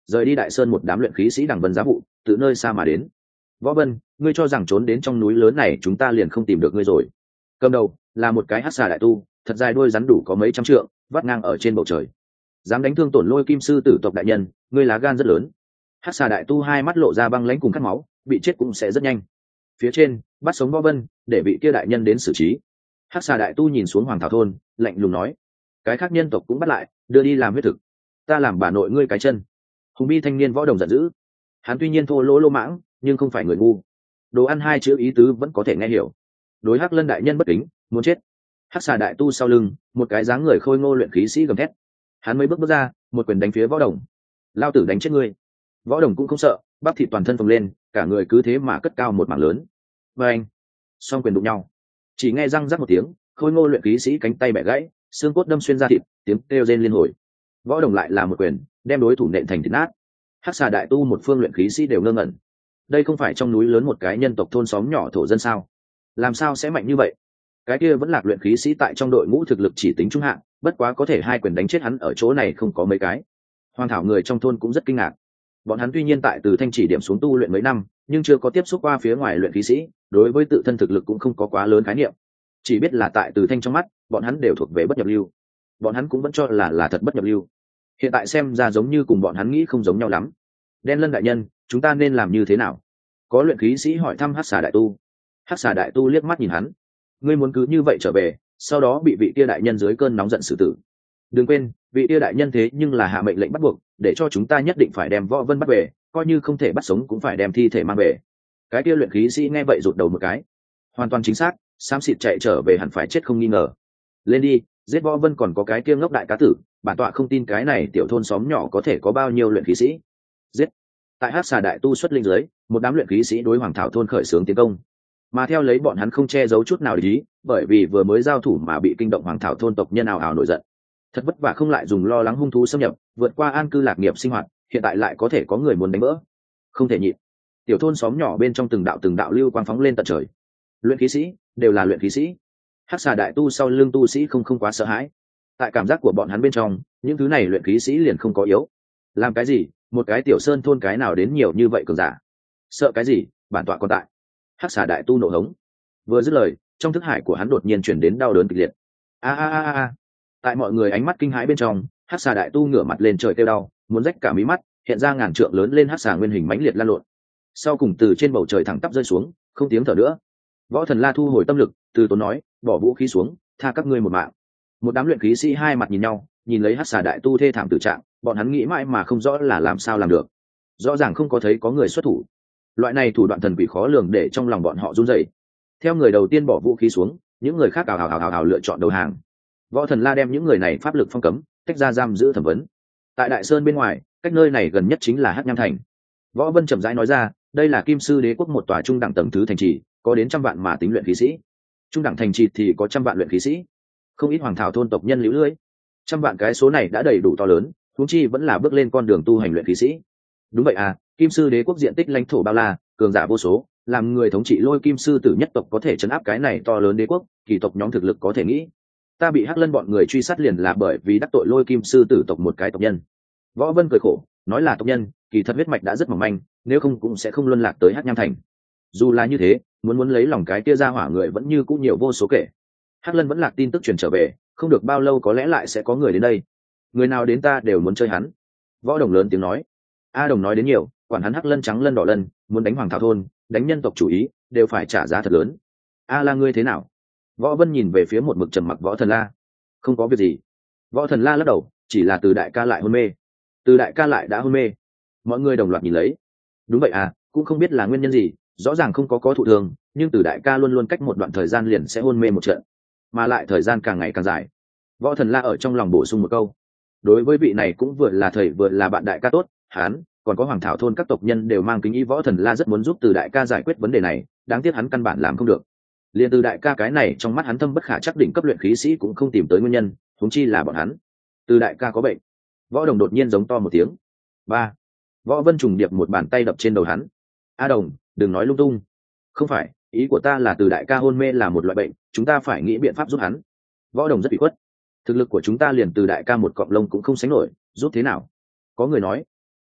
rời đi đại sơn một đám luyện khí sĩ đằng vân giá vụ từ nơi xa mà đến. Võ Vân, ngươi cho rằng trốn đến trong núi lớn này chúng ta liền không tìm được ngươi rồi? Cầm đầu là một cái hắc xà đại tu, thật dài đuôi rắn đủ có mấy trăm trượng, vắt ngang ở trên bầu trời. Dám đánh thương tổn Lôi Kim sư tử tộc đại nhân, ngươi lá gan rất lớn. Hắc xà đại tu hai mắt lộ ra băng lãnh cùng cắt máu, bị chết cũng sẽ rất nhanh. Phía trên bắt sống Võ Vân, để vị kia đại nhân đến xử trí. Hắc xà đại tu nhìn xuống Hoàng Thảo thôn, lạnh lùng nói: cái khác nhân tộc cũng bắt lại, đưa đi làm huyết thực. Ta làm bà nội ngươi cái chân. Hùng bi thanh niên võ đồng giận dữ. Hắn tuy nhiên thô lỗ lô mãng, nhưng không phải người ngu. Đồ ăn hai chữ ý tứ vẫn có thể nghe hiểu. Đối Hắc Lân đại nhân bất kính, muốn chết. Hắc xà đại tu sau lưng, một cái dáng người khôi ngô luyện khí sĩ gầm thét. Hắn mới bước bước ra, một quyền đánh phía võ đồng. Lao tử đánh chết ngươi. Võ đồng cũng không sợ, bắp thịt toàn thân phồng lên, cả người cứ thế mà cất cao một mảng lớn. Và anh, song quyền đụng nhau, chỉ nghe răng rắc một tiếng, khôi ngô luyện khí sĩ cánh tay bẻ gãy, xương cốt đâm xuyên ra thịt, tiếng kêu rên liên hồi. Võ đồng lại là một quyền, đem đối thủ nện thành thịt nát. Hắc xà đại tu một phương luyện khí sĩ đều ngơ ngẩn. Đây không phải trong núi lớn một cái nhân tộc thôn xóm nhỏ thổ dân sao? Làm sao sẽ mạnh như vậy? Cái kia vẫn là luyện khí sĩ tại trong đội ngũ thực lực chỉ tính trung hạng, bất quá có thể hai quyền đánh chết hắn ở chỗ này không có mấy cái. Hoàng Thảo người trong thôn cũng rất kinh ngạc. Bọn hắn tuy nhiên tại từ Thanh Chỉ điểm xuống tu luyện mấy năm, nhưng chưa có tiếp xúc qua phía ngoài luyện khí sĩ, đối với tự thân thực lực cũng không có quá lớn khái niệm. Chỉ biết là tại từ Thanh trong mắt, bọn hắn đều thuộc về bất nhập lưu. Bọn hắn cũng vẫn cho là là thật bất nhập lưu. Hiện tại xem ra giống như cùng bọn hắn nghĩ không giống nhau lắm. Đen Lân đại nhân, chúng ta nên làm như thế nào? Có luyện khí sĩ hỏi thăm Hắc xà đại tu. Hắc xà đại tu liếc mắt nhìn hắn. Ngươi muốn cứ như vậy trở về, sau đó bị vị kia đại nhân dưới cơn nóng giận xử tử. Đừng quên, vị kia đại nhân thế nhưng là hạ mệnh lệnh bắt buộc, để cho chúng ta nhất định phải đem Võ Vân bắt về, coi như không thể bắt sống cũng phải đem thi thể mang về. Cái kia luyện khí sĩ nghe vậy rụt đầu một cái. Hoàn toàn chính xác, xám xịt chạy trở về hẳn phải chết không nghi ngờ. Lên đi, giết Võ Vân còn có cái kia ngốc đại cá tử, bản tọa không tin cái này tiểu thôn xóm nhỏ có thể có bao nhiêu luyện khí sĩ. Giết. Tại Hắc xà đại tu xuất linh dưới, một đám luyện khí sĩ đối Hoàng Thảo thôn khởi xướng tiến công. Mà theo lấy bọn hắn không che giấu chút nào lý, bởi vì vừa mới giao thủ mà bị kinh động Hoàng Thảo thôn tộc nhân ào ào nổi giận. Thật vất vả không lại dùng lo lắng hung thú xâm nhập, vượt qua an cư lạc nghiệp sinh hoạt, hiện tại lại có thể có người muốn đánh vỡ. Không thể nhịn. Tiểu thôn xóm nhỏ bên trong từng đạo từng đạo lưu quang phóng lên tận trời. Luyện khí sĩ, đều là luyện khí sĩ. Hắc xà đại tu sau lưng tu sĩ không không quá sợ hãi. Tại cảm giác của bọn hắn bên trong, những thứ này luyện khí sĩ liền không có yếu. Làm cái gì, một cái tiểu sơn thôn cái nào đến nhiều như vậy cường giả? Sợ cái gì, bản tọa còn tại. Hắc xà đại tu nổ hống. Vừa dứt lời, trong thức hải của hắn đột nhiên chuyển đến đau đớn kịch liệt. A a a a. Tại mọi người ánh mắt kinh hãi bên trong, Hắc xà đại tu ngửa mặt lên trời kêu đau, muốn rách cả mí mắt, hiện ra ngàn trượng lớn lên hắc xà nguyên hình mãnh liệt lan lộn. Sau cùng từ trên bầu trời thẳng tắp rơi xuống, không tiếng thở nữa. Võ Thần La thu hồi tâm lực, từ tốn nói, bỏ vũ khí xuống, tha các ngươi một mạng. Một đám luyện khí sĩ hai mặt nhìn nhau, nhìn lấy Hắc xà đại tu thê thảm tử trạng, bọn hắn nghĩ mãi mà không rõ là làm sao làm được. Rõ ràng không có thấy có người xuất thủ. Loại này thủ đoạn thần quỷ khó lường để trong lòng bọn họ run rẩy. Theo người đầu tiên bỏ vũ khí xuống, những người khác ào ào ào ào lựa chọn đầu hàng. Võ Thần La đem những người này pháp lực phong cấm, tách ra giam giữ thẩm vấn. Tại Đại Sơn bên ngoài, cách nơi này gần nhất chính là Hắc Nham Thành. Võ Vân chậm rãi nói ra, đây là Kim Sư Đế quốc một tòa trung đẳng tầng thứ thành trì, có đến trăm vạn mà tính luyện khí sĩ. Trung đẳng thành trì thì có trăm vạn luyện khí sĩ. Không ít Hoàng Thảo thôn tộc nhân liễu lưỡi. Trăm vạn cái số này đã đầy đủ to lớn, huống chi vẫn là bước lên con đường tu hành luyện khí sĩ. Đúng vậy à, Kim Sư Đế quốc diện tích lãnh thổ bao la, cường giả vô số, làm người thống trị Lôi Kim sư tử nhất tộc có thể chấn áp cái này to lớn đế quốc, kỳ tộc nhóm thực lực có thể nghĩ. Ta bị Hắc Lân bọn người truy sát liền là bởi vì đắc tội Lôi Kim sư tử tộc một cái tộc nhân. Võ Vân cười khổ, nói là tộc nhân, kỳ thật huyết mạch đã rất mỏng manh, nếu không cũng sẽ không luân lạc tới Hắc Nham Thành. Dù là như thế, muốn muốn lấy lòng cái kia ra hỏa người vẫn như cũng nhiều vô số kể. Hắc Lân vẫn lạc tin tức truyền trở về, không được bao lâu có lẽ lại sẽ có người đến đây. Người nào đến ta đều muốn chơi hắn. Võ Đồng lớn tiếng nói. A Đồng nói đến nhiều, quản hắn Hắc Lân trắng lân đỏ lân, muốn đánh Hoàng Thảo thôn, đánh nhân tộc chủ ý, đều phải trả giá thật lớn. A La ngươi thế nào? Võ Vân nhìn về phía một mực trầm mặc Võ Thần La. Không có việc gì. Võ Thần La lắc đầu, chỉ là Từ đại ca lại hôn mê. Từ đại ca lại đã hôn mê. Mọi người đồng loạt nhìn lấy. Đúng vậy à, cũng không biết là nguyên nhân gì, rõ ràng không có có thụ thường, nhưng Từ đại ca luôn luôn cách một đoạn thời gian liền sẽ hôn mê một trận, mà lại thời gian càng ngày càng dài. Võ Thần La ở trong lòng bổ sung một câu. Đối với vị này cũng vừa là thầy vừa là bạn đại ca tốt, hắn còn có Hoàng Thảo thôn các tộc nhân đều mang kính ý. Võ Thần La rất muốn giúp Từ đại ca giải quyết vấn đề này, đáng tiếc hắn căn bản làm không được. Liên Từ đại ca cái này trong mắt hắn thâm bất khả chắc đỉnh cấp luyện khí sĩ cũng không tìm tới nguyên nhân, huống chi là bọn hắn. Từ đại ca có bệnh. Võ Đồng đột nhiên giống to một tiếng. Ba. Võ Vân trùng điệp một bàn tay đập trên đầu hắn. A Đồng, đừng nói lung tung. Không phải, ý của ta là Từ đại ca hôn mê là một loại bệnh, chúng ta phải nghĩ biện pháp giúp hắn. Võ Đồng rất bị khuất. Thực lực của chúng ta liền Từ đại ca một cọng lông cũng không sánh nổi, giúp thế nào? Có người nói.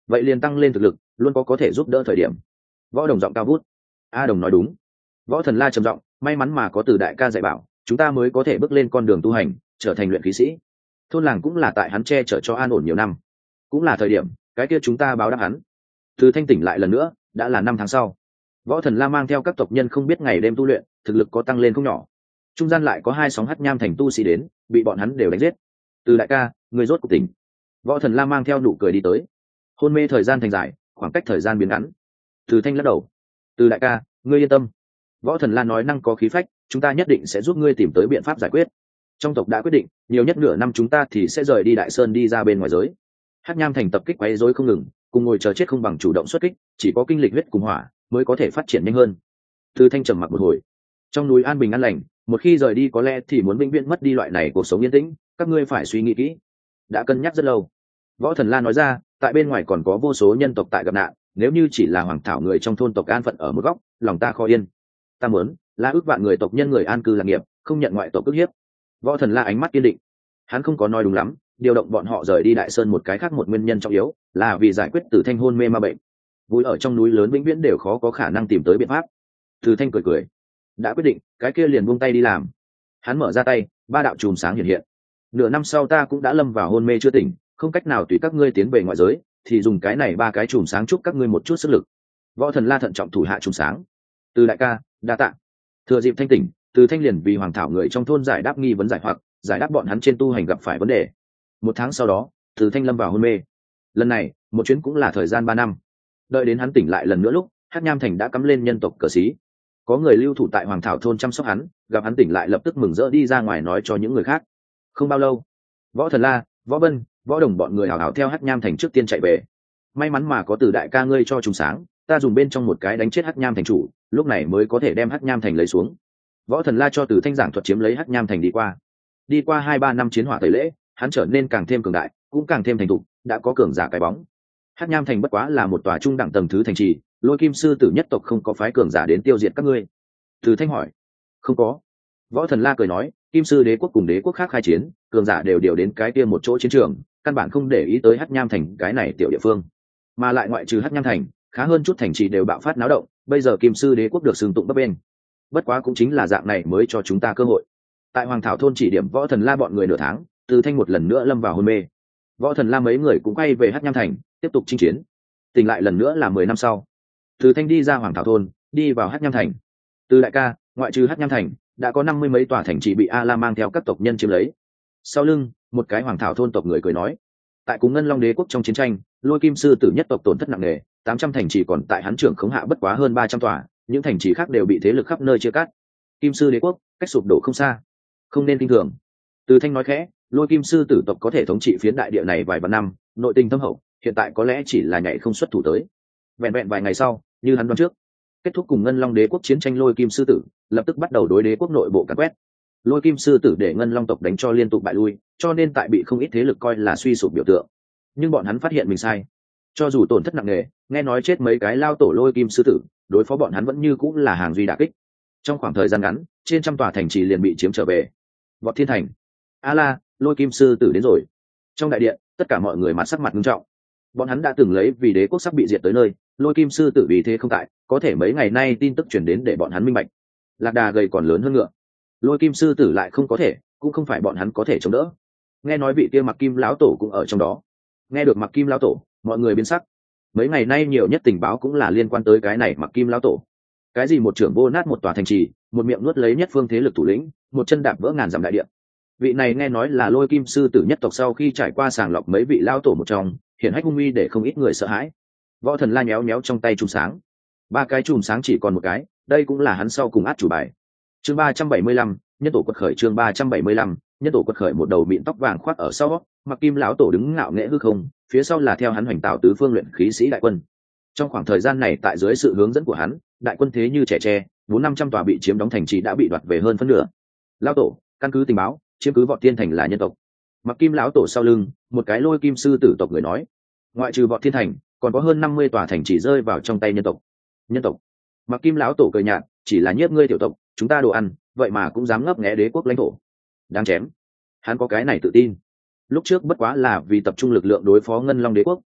vậy liền tăng lên thực lực, luôn có có thể giúp đỡ thời điểm. Võ Đồng giọng cao vút. A Đồng nói đúng. Võ Thần La trầm giọng, may mắn mà có Từ đại ca dạy bảo, chúng ta mới có thể bước lên con đường tu hành, trở thành luyện khí sĩ. Thôn làng cũng là tại hắn che chở cho an ổn nhiều năm, cũng là thời điểm cái kia chúng ta báo đáp hắn. Từ thanh tỉnh lại lần nữa, đã là năm tháng sau. Võ Thần La mang theo các tộc nhân không biết ngày đêm tu luyện, thực lực có tăng lên không nhỏ. Trung gian lại có hai sóng hắc nham thành tu sĩ đến, bị bọn hắn đều đánh giết. Từ đại ca, người rốt cuộc tỉnh. Võ Thần La mang theo nụ cười đi tới. Hôn mê thời gian thành dài, khoảng cách thời gian biến ngắn. Từ thanh lắc đầu. Từ đại ca, ngươi yên tâm. Võ Thần La nói năng có khí phách, chúng ta nhất định sẽ giúp ngươi tìm tới biện pháp giải quyết. Trong tộc đã quyết định, nhiều nhất nửa năm chúng ta thì sẽ rời đi Đại Sơn đi ra bên ngoài giới. Hắc nham thành tập kích quấy rối không ngừng, cùng ngồi chờ chết không bằng chủ động xuất kích, chỉ có kinh lịch huyết cùng hỏa mới có thể phát triển nhanh hơn. Từ thanh trầm mặc một hồi. Trong núi an bình an lành, một khi rời đi có lẽ thì muốn vĩnh viễn mất đi loại này cuộc sống yên tĩnh, các ngươi phải suy nghĩ kỹ. Đã cân nhắc rất lâu. Võ Thần La nói ra, tại bên ngoài còn có vô số nhân tộc tại gặp nạn, nếu như chỉ là hoàng thảo người trong thôn tộc an phận ở một góc, lòng ta khó yên. Ta muốn là ước vạn người tộc nhân người an cư lạc nghiệp, không nhận ngoại tộc ức hiếp. Võ Thần La ánh mắt kiên định. Hắn không có nói đúng lắm, điều động bọn họ rời đi Đại Sơn một cái khác một nguyên nhân trọng yếu là vì giải quyết Từ thanh hôn mê ma bệnh. Vui ở trong núi lớn vĩnh viễn đều khó có khả năng tìm tới biện pháp. Từ thanh cười cười, đã quyết định, cái kia liền buông tay đi làm. Hắn mở ra tay, ba đạo chùm sáng hiện hiện. Nửa năm sau ta cũng đã lâm vào hôn mê chưa tỉnh, không cách nào tùy các ngươi tiến về ngoại giới, thì dùng cái này ba cái chùm sáng chúc các ngươi một chút sức lực. Võ Thần La thận trọng thủ hạ chùm sáng. Từ đại ca, đa tạ. Thừa dịp thanh tỉnh, Từ thanh liền vì hoàng thảo người trong thôn giải đáp nghi vấn giải hoặc giải đáp bọn hắn trên tu hành gặp phải vấn đề. Một tháng sau đó, Từ thanh lâm vào hôn mê. Lần này một chuyến cũng là thời gian ba năm. Đợi đến hắn tỉnh lại lần nữa lúc Hắc nham thành đã cắm lên nhân tộc cờ xí. Có người lưu thủ tại hoàng thảo thôn chăm sóc hắn, gặp hắn tỉnh lại lập tức mừng rỡ đi ra ngoài nói cho những người khác. Không bao lâu, Võ Thần La, Võ Vân, Võ Đồng bọn người hào hào theo Hắc nham thành trước tiên chạy về. May mắn mà có Từ đại ca ngươi cho trùng sáng, ta dùng bên trong một cái đánh chết Hắc nham thành chủ, lúc này mới có thể đem Hắc nham thành lấy xuống. Võ Thần La cho Từ thanh giảng thuật chiếm lấy Hắc nham thành đi qua. Đi qua hai ba năm chiến hỏa tẩy lễ, hắn trở nên càng thêm cường đại, cũng càng thêm thành thục, đã có cường giả cái bóng. Hắc nham thành bất quá là một tòa trung đẳng tầng thứ thành trì, Lôi Kim sư tử nhất tộc không có phái cường giả đến tiêu diệt các ngươi. Từ thanh hỏi. Không có. Võ Thần La cười nói, Kim sư đế quốc cùng đế quốc khác khai chiến, cường giả đều điều đến cái kia một chỗ chiến trường, căn bản không để ý tới Hắc nham thành cái này tiểu địa phương. Mà lại ngoại trừ Hắc nham thành, khá hơn chút thành trì đều bạo phát náo động, bây giờ Kim sư đế quốc được xưng tụng bấp bênh. Bất quá cũng chính là dạng này mới cho chúng ta cơ hội. Tại hoàng thảo thôn chỉ điểm Võ Thần La bọn người nửa tháng, Từ thanh một lần nữa lâm vào hôn mê. Võ Thần La mấy người cũng quay về Hắc nham thành tiếp tục chinh chiến. Tỉnh lại lần nữa là mười năm sau, Từ thanh đi ra hoàng thảo thôn, đi vào Hắc nham thành. Từ đại ca, ngoại trừ Hắc nham thành đã có năm mươi mấy tòa thành trì bị A La mang theo các tộc nhân chiếm lấy. Sau lưng một cái hoàng thảo thôn tộc người cười nói, tại cùng Ngân Long đế quốc trong chiến tranh, Lôi Kim sư tử nhất tộc tổn thất nặng nề, tám trăm thành trì còn tại hắn trưởng khống hạ bất quá hơn ba trăm tòa, những thành trì khác đều bị thế lực khắp nơi chia cắt. Kim sư đế quốc cách sụp đổ không xa, không nên kinh thường. Từ thanh nói khẽ, Lôi Kim sư tử tộc có thể thống trị phiến đại địa này vài vạn năm, nội tình thâm hậu, hiện tại có lẽ chỉ là nhảy không xuất thủ tới. Vẹn vẹn vài ngày sau, như hắn đoán trước, kết thúc cùng Ngân Long đế quốc chiến tranh, Lôi Kim sư tử lập tức bắt đầu đối đế quốc nội bộ càn quét. Lôi Kim sư tử để Ngân Long tộc đánh cho liên tục bại lui, cho nên tại bị không ít thế lực coi là suy sụp biểu tượng. Nhưng bọn hắn phát hiện mình sai, cho dù tổn thất nặng nề, nghe nói chết mấy cái lao tổ Lôi Kim sư tử, đối phó bọn hắn vẫn như cũng là hàng duy đả kích. Trong khoảng thời gian ngắn, trên trăm tòa thành trì liền bị chiếm trở về. Vọt Thiên thành, a la, Lôi Kim sư tử đến rồi. Trong đại điện, tất cả mọi người mặt sắc mặt nghiêm trọng. Bọn hắn đã từng lấy vì đế quốc sắp bị diệt tới nơi, Lôi Kim sư tử vì thế không tại, có thể mấy ngày nay tin tức truyền đến để bọn hắn minh bạch. Lạc đà gầy còn lớn hơn ngựa, Lôi Kim sư tử lại không có thể, cũng không phải bọn hắn có thể chống đỡ. Nghe nói vị kia Mặc Kim lão tổ cũng ở trong đó. Nghe được Mặc Kim lão tổ, mọi người biến sắc. Mấy ngày nay nhiều nhất tình báo cũng là liên quan tới cái này Mặc Kim lão tổ. Cái gì một trưởng vô nát một tòa thành trì, một miệng nuốt lấy nhất phương thế lực thủ lĩnh, một chân đạp vỡ ngàn dặm đại địa. Vị này nghe nói là Lôi Kim sư tử nhất tộc sau khi trải qua sàng lọc mấy vị lão tổ một trong, hiển hách hung uy để không ít người sợ hãi. Võ Thần La nhéo nhéo trong tay chùm sáng, ba cái chùm sáng chỉ còn một cái, đây cũng là hắn sau cùng át chủ bài. Chương ba trăm bảy mươi lăm, nhân tổ quật khởi. Chương ba trăm bảy mươi lăm, nhân tổ quật khởi. Một đầu mịn tóc vàng khoác ở sau, Mặc Kim lão tổ đứng ngạo nghễ hư không, phía sau là theo hắn hoành tạo tứ phương luyện khí sĩ đại quân. Trong khoảng thời gian này tại dưới sự hướng dẫn của hắn, đại quân thế như trẻ tre, bốn năm trăm tòa bị chiếm đóng thành trì đã bị đoạt về hơn phân nửa. Lão tổ, căn cứ tình báo, chiếm cứ Vọt Thiên thành là nhân tộc. Mặc Kim lão tổ sau lưng, một cái Lôi Kim sư tử tộc người nói, ngoại trừ Vọt Thiên thành, còn có hơn năm mươi tòa thành trì rơi vào trong tay nhân tộc. Nhân tộc? Mặc Kim lão tổ cười nhạt, chỉ là nhiếp ngươi tiểu tộc, chúng ta đồ ăn, vậy mà cũng dám ngấp nghé đế quốc lãnh thổ. Đáng chém. Hắn có cái này tự tin. Lúc trước bất quá là vì tập trung lực lượng đối phó Ngân Long đế quốc,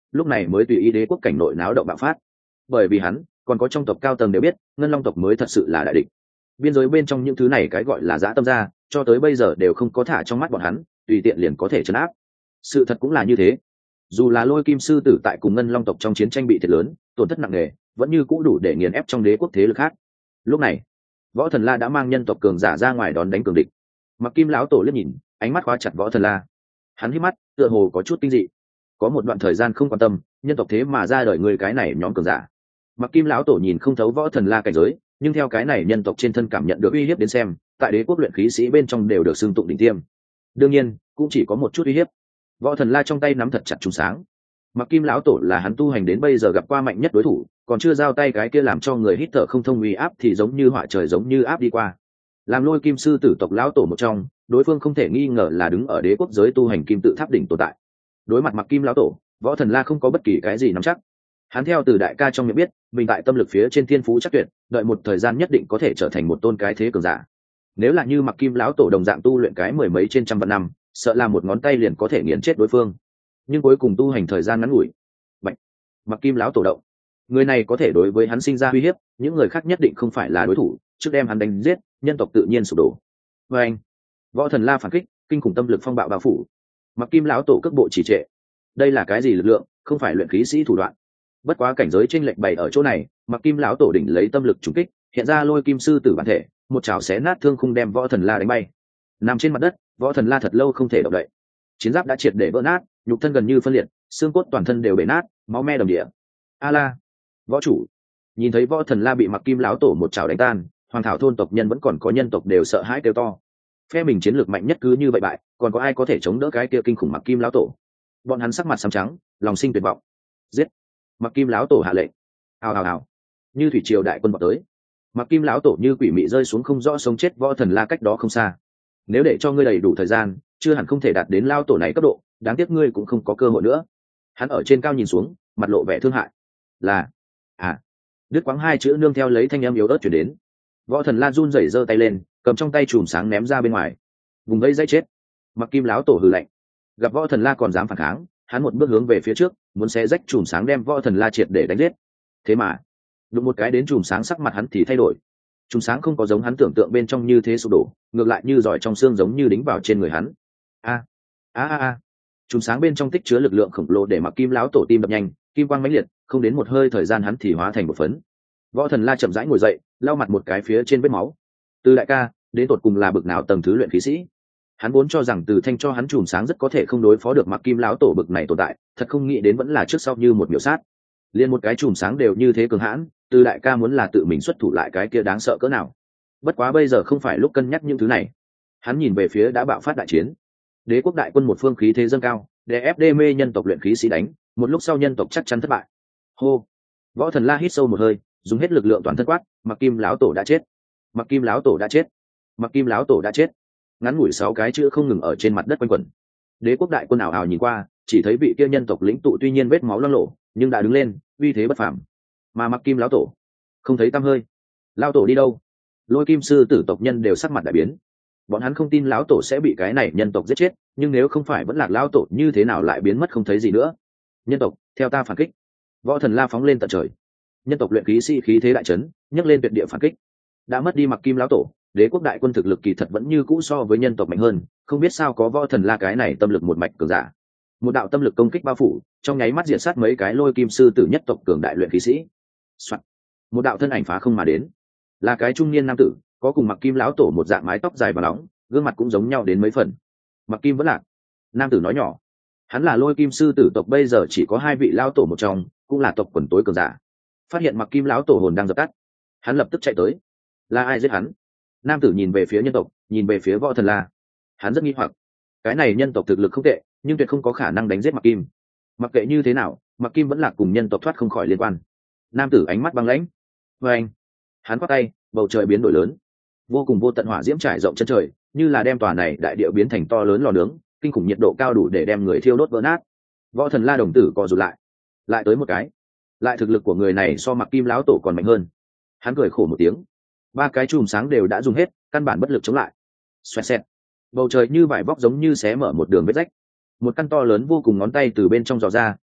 lúc này mới tùy ý đế quốc cảnh nội náo động bạo phát. Bởi vì hắn còn có trong tộc cao tầng đều biết ngân long tộc mới thật sự là đại địch. Biên giới bên trong những thứ này cái gọi là dã tâm ra cho tới bây giờ đều không có thả trong mắt bọn hắn, tùy tiện liền có thể trấn áp. Sự thật cũng là như thế, dù là lôi kim sư tử tại cùng ngân long tộc trong chiến tranh bị thiệt lớn, tổn thất nặng nề, vẫn như cũ đủ để nghiền ép trong đế quốc thế lực khác. Lúc này Võ Thần La đã mang nhân tộc cường giả ra ngoài đón đánh cường địch. Mặc Kim lão tổ liếc nhìn, ánh mắt khóa chặt Võ Thần La. Hắn hít mắt, tựa hồ có chút kinh dị. Có một đoạn thời gian không quan tâm, nhân tộc thế mà ra đời người cái này nhóm cường giả. Mặc Kim lão tổ nhìn không thấu Võ Thần La cảnh giới, nhưng theo cái này nhân tộc trên thân cảm nhận được uy hiếp đến xem, tại đế quốc luyện khí sĩ bên trong đều được xưng tụng đỉnh tiêm. Đương nhiên, cũng chỉ có một chút uy hiếp. Võ Thần La trong tay nắm thật chặt trùng sáng. Mặc Kim lão tổ là hắn tu hành đến bây giờ gặp qua mạnh nhất đối thủ, còn chưa giao tay cái kia làm cho người hít thở không thông uy áp thì giống như họa trời giống như áp đi qua. Làm Lôi Kim sư tử tộc lão tổ một trong, đối phương không thể nghi ngờ là đứng ở đế quốc giới tu hành kim tự tháp đỉnh tồn tại. Đối mặt Mặc Kim lão tổ, Võ Thần La không có bất kỳ cái gì nắm chắc. Hắn theo từ đại ca trong miệng biết, mình tại tâm lực phía trên thiên phú chắc tuyệt, đợi một thời gian nhất định có thể trở thành một tôn cái thế cường giả. Nếu là như Mặc Kim lão tổ đồng dạng tu luyện cái mười mấy trên trăm vạn năm, sợ là một ngón tay liền có thể nghiền chết đối phương. Nhưng cuối cùng tu hành thời gian ngắn ngủi. Bạch. Mặc Kim lão tổ động. Người này có thể đối với hắn sinh ra uy hiếp, những người khác nhất định không phải là đối thủ, trước đem hắn đánh giết, nhân tộc tự nhiên sụp đổ. Và anh. Võ Thần La phản kích, kinh khủng tâm lực phong bạo bao phủ. Mặc Kim lão tổ cước bộ trì trệ. Đây là cái gì lực lượng, không phải luyện khí sĩ thủ đoạn. Bất quá cảnh giới chênh lệch bày ở chỗ này, Mặc Kim lão tổ đỉnh lấy tâm lực trùng kích, hiện ra Lôi Kim sư tử bản thể, một chảo xé nát thương khung đem Võ Thần La đánh bay. Nằm trên mặt đất, Võ Thần La thật lâu không thể động đậy. Chiến giáp đã triệt để vỡ nát, nhục thân gần như phân liệt, xương cốt toàn thân đều bể nát, máu me đầm địa. A la, võ chủ. Nhìn thấy Võ Thần La bị Mặc Kim lão tổ một chảo đánh tan, hoàng thảo thôn tộc nhân vẫn còn có nhân tộc đều sợ hãi kêu to. Phe mình chiến lược mạnh nhất cứ như vậy bại, còn có ai có thể chống đỡ cái kia kinh khủng Mặc Kim lão tổ? Bọn hắn sắc mặt xám trắng, lòng sinh tuyệt vọng. Giết! Mặc Kim lão tổ hạ lệnh. Hào hào hào. Như thủy triều đại quân vọt tới. Mặc Kim lão tổ như quỷ mị rơi xuống không rõ sống chết Võ Thần La cách đó không xa. Nếu để cho ngươi đầy đủ thời gian, chưa hẳn không thể đạt đến lao tổ này cấp độ, đáng tiếc ngươi cũng không có cơ hội nữa. Hắn ở trên cao nhìn xuống, mặt lộ vẻ thương hại. Là à đứt quãng hai chữ nương theo lấy thanh âm yếu ớt chuyển đến. Võ Thần La run rẩy giơ tay lên, cầm trong tay chùm sáng ném ra bên ngoài. Vùng vây dây chết. Mặc Kim lão tổ hừ lạnh. Gặp Võ Thần La còn dám phản kháng, hắn một bước hướng về phía trước, muốn xé rách chùm sáng đem Võ Thần La triệt để đánh giết. Thế mà đụng một cái đến chùm sáng, sắc mặt hắn thì thay đổi. Chùm sáng không có giống hắn tưởng tượng bên trong như thế sụp đổ, ngược lại như giỏi trong xương giống như đính vào trên người hắn. A a a a. Chùm sáng bên trong tích chứa lực lượng khổng lồ để Mặc Kim lão tổ tim đập nhanh, kim quang mãnh liệt, không đến một hơi thời gian hắn thì hóa thành một phấn. Võ Thần La chậm rãi ngồi dậy, lau mặt một cái phía trên vết máu. Từ đại ca đến tột cùng là bực nào tầng thứ luyện khí sĩ? Hắn vốn cho rằng Từ Thanh cho hắn chùm sáng rất có thể không đối phó được Mặc Kim lão tổ bực này tồn tại, thật không nghĩ đến vẫn là trước sau như một miểu sát. Liên một cái chùm sáng đều như thế cường hãn, Từ đại ca muốn là tự mình xuất thủ lại cái kia đáng sợ cỡ nào. Bất quá bây giờ không phải lúc cân nhắc những thứ này. Hắn nhìn về phía đã bạo phát đại chiến. Đế quốc đại quân một phương khí thế dâng cao, để ép đê mê nhân tộc luyện khí sĩ đánh, một lúc sau nhân tộc chắc chắn thất bại. Hô. Võ Thần La hít sâu một hơi, dùng hết lực lượng toàn thân quát, Mặc Kim lão tổ đã chết. Mặc Kim lão tổ đã chết. Mặc Kim lão tổ đã chết. Ngắn ngủi sáu cái chữ không ngừng ở trên mặt đất quanh quẩn. Đế quốc đại quân ảo ảo nhìn qua, chỉ thấy vị kia nhân tộc lĩnh tụ tuy nhiên vết máu loang lổ, nhưng đã đứng lên, uy thế bất phàm. Mà Mặc Kim lão tổ không thấy tăm hơi. Lão tổ đi đâu? Lôi Kim sư tử tộc nhân đều sắc mặt đại biến. Bọn hắn không tin lão tổ sẽ bị cái này nhân tộc giết chết, nhưng nếu không phải vẫn lạc lão tổ như thế nào lại biến mất không thấy gì nữa? Nhân tộc, theo ta phản kích. Võ Thần La phóng lên tận trời. Nhân tộc luyện khí sĩ khí thế đại chấn, nhấc lên tuyệt địa phản kích. Đã mất đi Mặc Kim lão tổ, đế quốc đại quân thực lực kỳ thật vẫn như cũ so với nhân tộc mạnh hơn, không biết sao có Võ Thần La cái này tâm lực một mạch cường giả. Một đạo tâm lực công kích bao phủ, trong nháy mắt diệt sát mấy cái Lôi Kim sư tử nhất tộc cường đại luyện khí sĩ. Soạn. Một đạo thân ảnh phá không mà đến, là cái trung niên nam tử, có cùng Mặc Kim lão tổ một dạng mái tóc dài và nóng, gương mặt cũng giống nhau đến mấy phần. Mặc Kim vẫn lạc. Nam tử nói nhỏ. Hắn là Lôi Kim sư tử tộc bây giờ chỉ có hai vị lão tổ một trong, cũng là tộc quần tối cường giả. Phát hiện Mặc Kim lão tổ hồn đang dập tắt, hắn lập tức chạy tới. Là ai giết hắn? Nam tử nhìn về phía nhân tộc, nhìn về phía Võ Thần La. Hắn rất nghi hoặc. Cái này nhân tộc thực lực không tệ, nhưng tuyệt không có khả năng đánh giết Mặc Kim. Mặc kệ như thế nào, Mặc Kim vẫn là cùng nhân tộc thoát không khỏi liên quan. Nam tử ánh mắt băng lãnh. Và anh, hắn quát tay, bầu trời biến đổi lớn, vô cùng vô tận hỏa diễm trải rộng chân trời, như là đem tòa này đại địa biến thành to lớn lò nướng, kinh khủng nhiệt độ cao đủ để đem người thiêu đốt vỡ nát. Võ Thần La đồng tử co rụt lại, lại tới một cái, lại thực lực của người này so Mặc Kim lão tổ còn mạnh hơn. Hắn cười khổ một tiếng, ba cái chùm sáng đều đã dùng hết, căn bản bất lực chống lại. Xoẹt xẹt, bầu trời như vải vóc giống như xé mở một đường vết rách, một căn to lớn vô cùng ngón tay từ bên trong dò ra,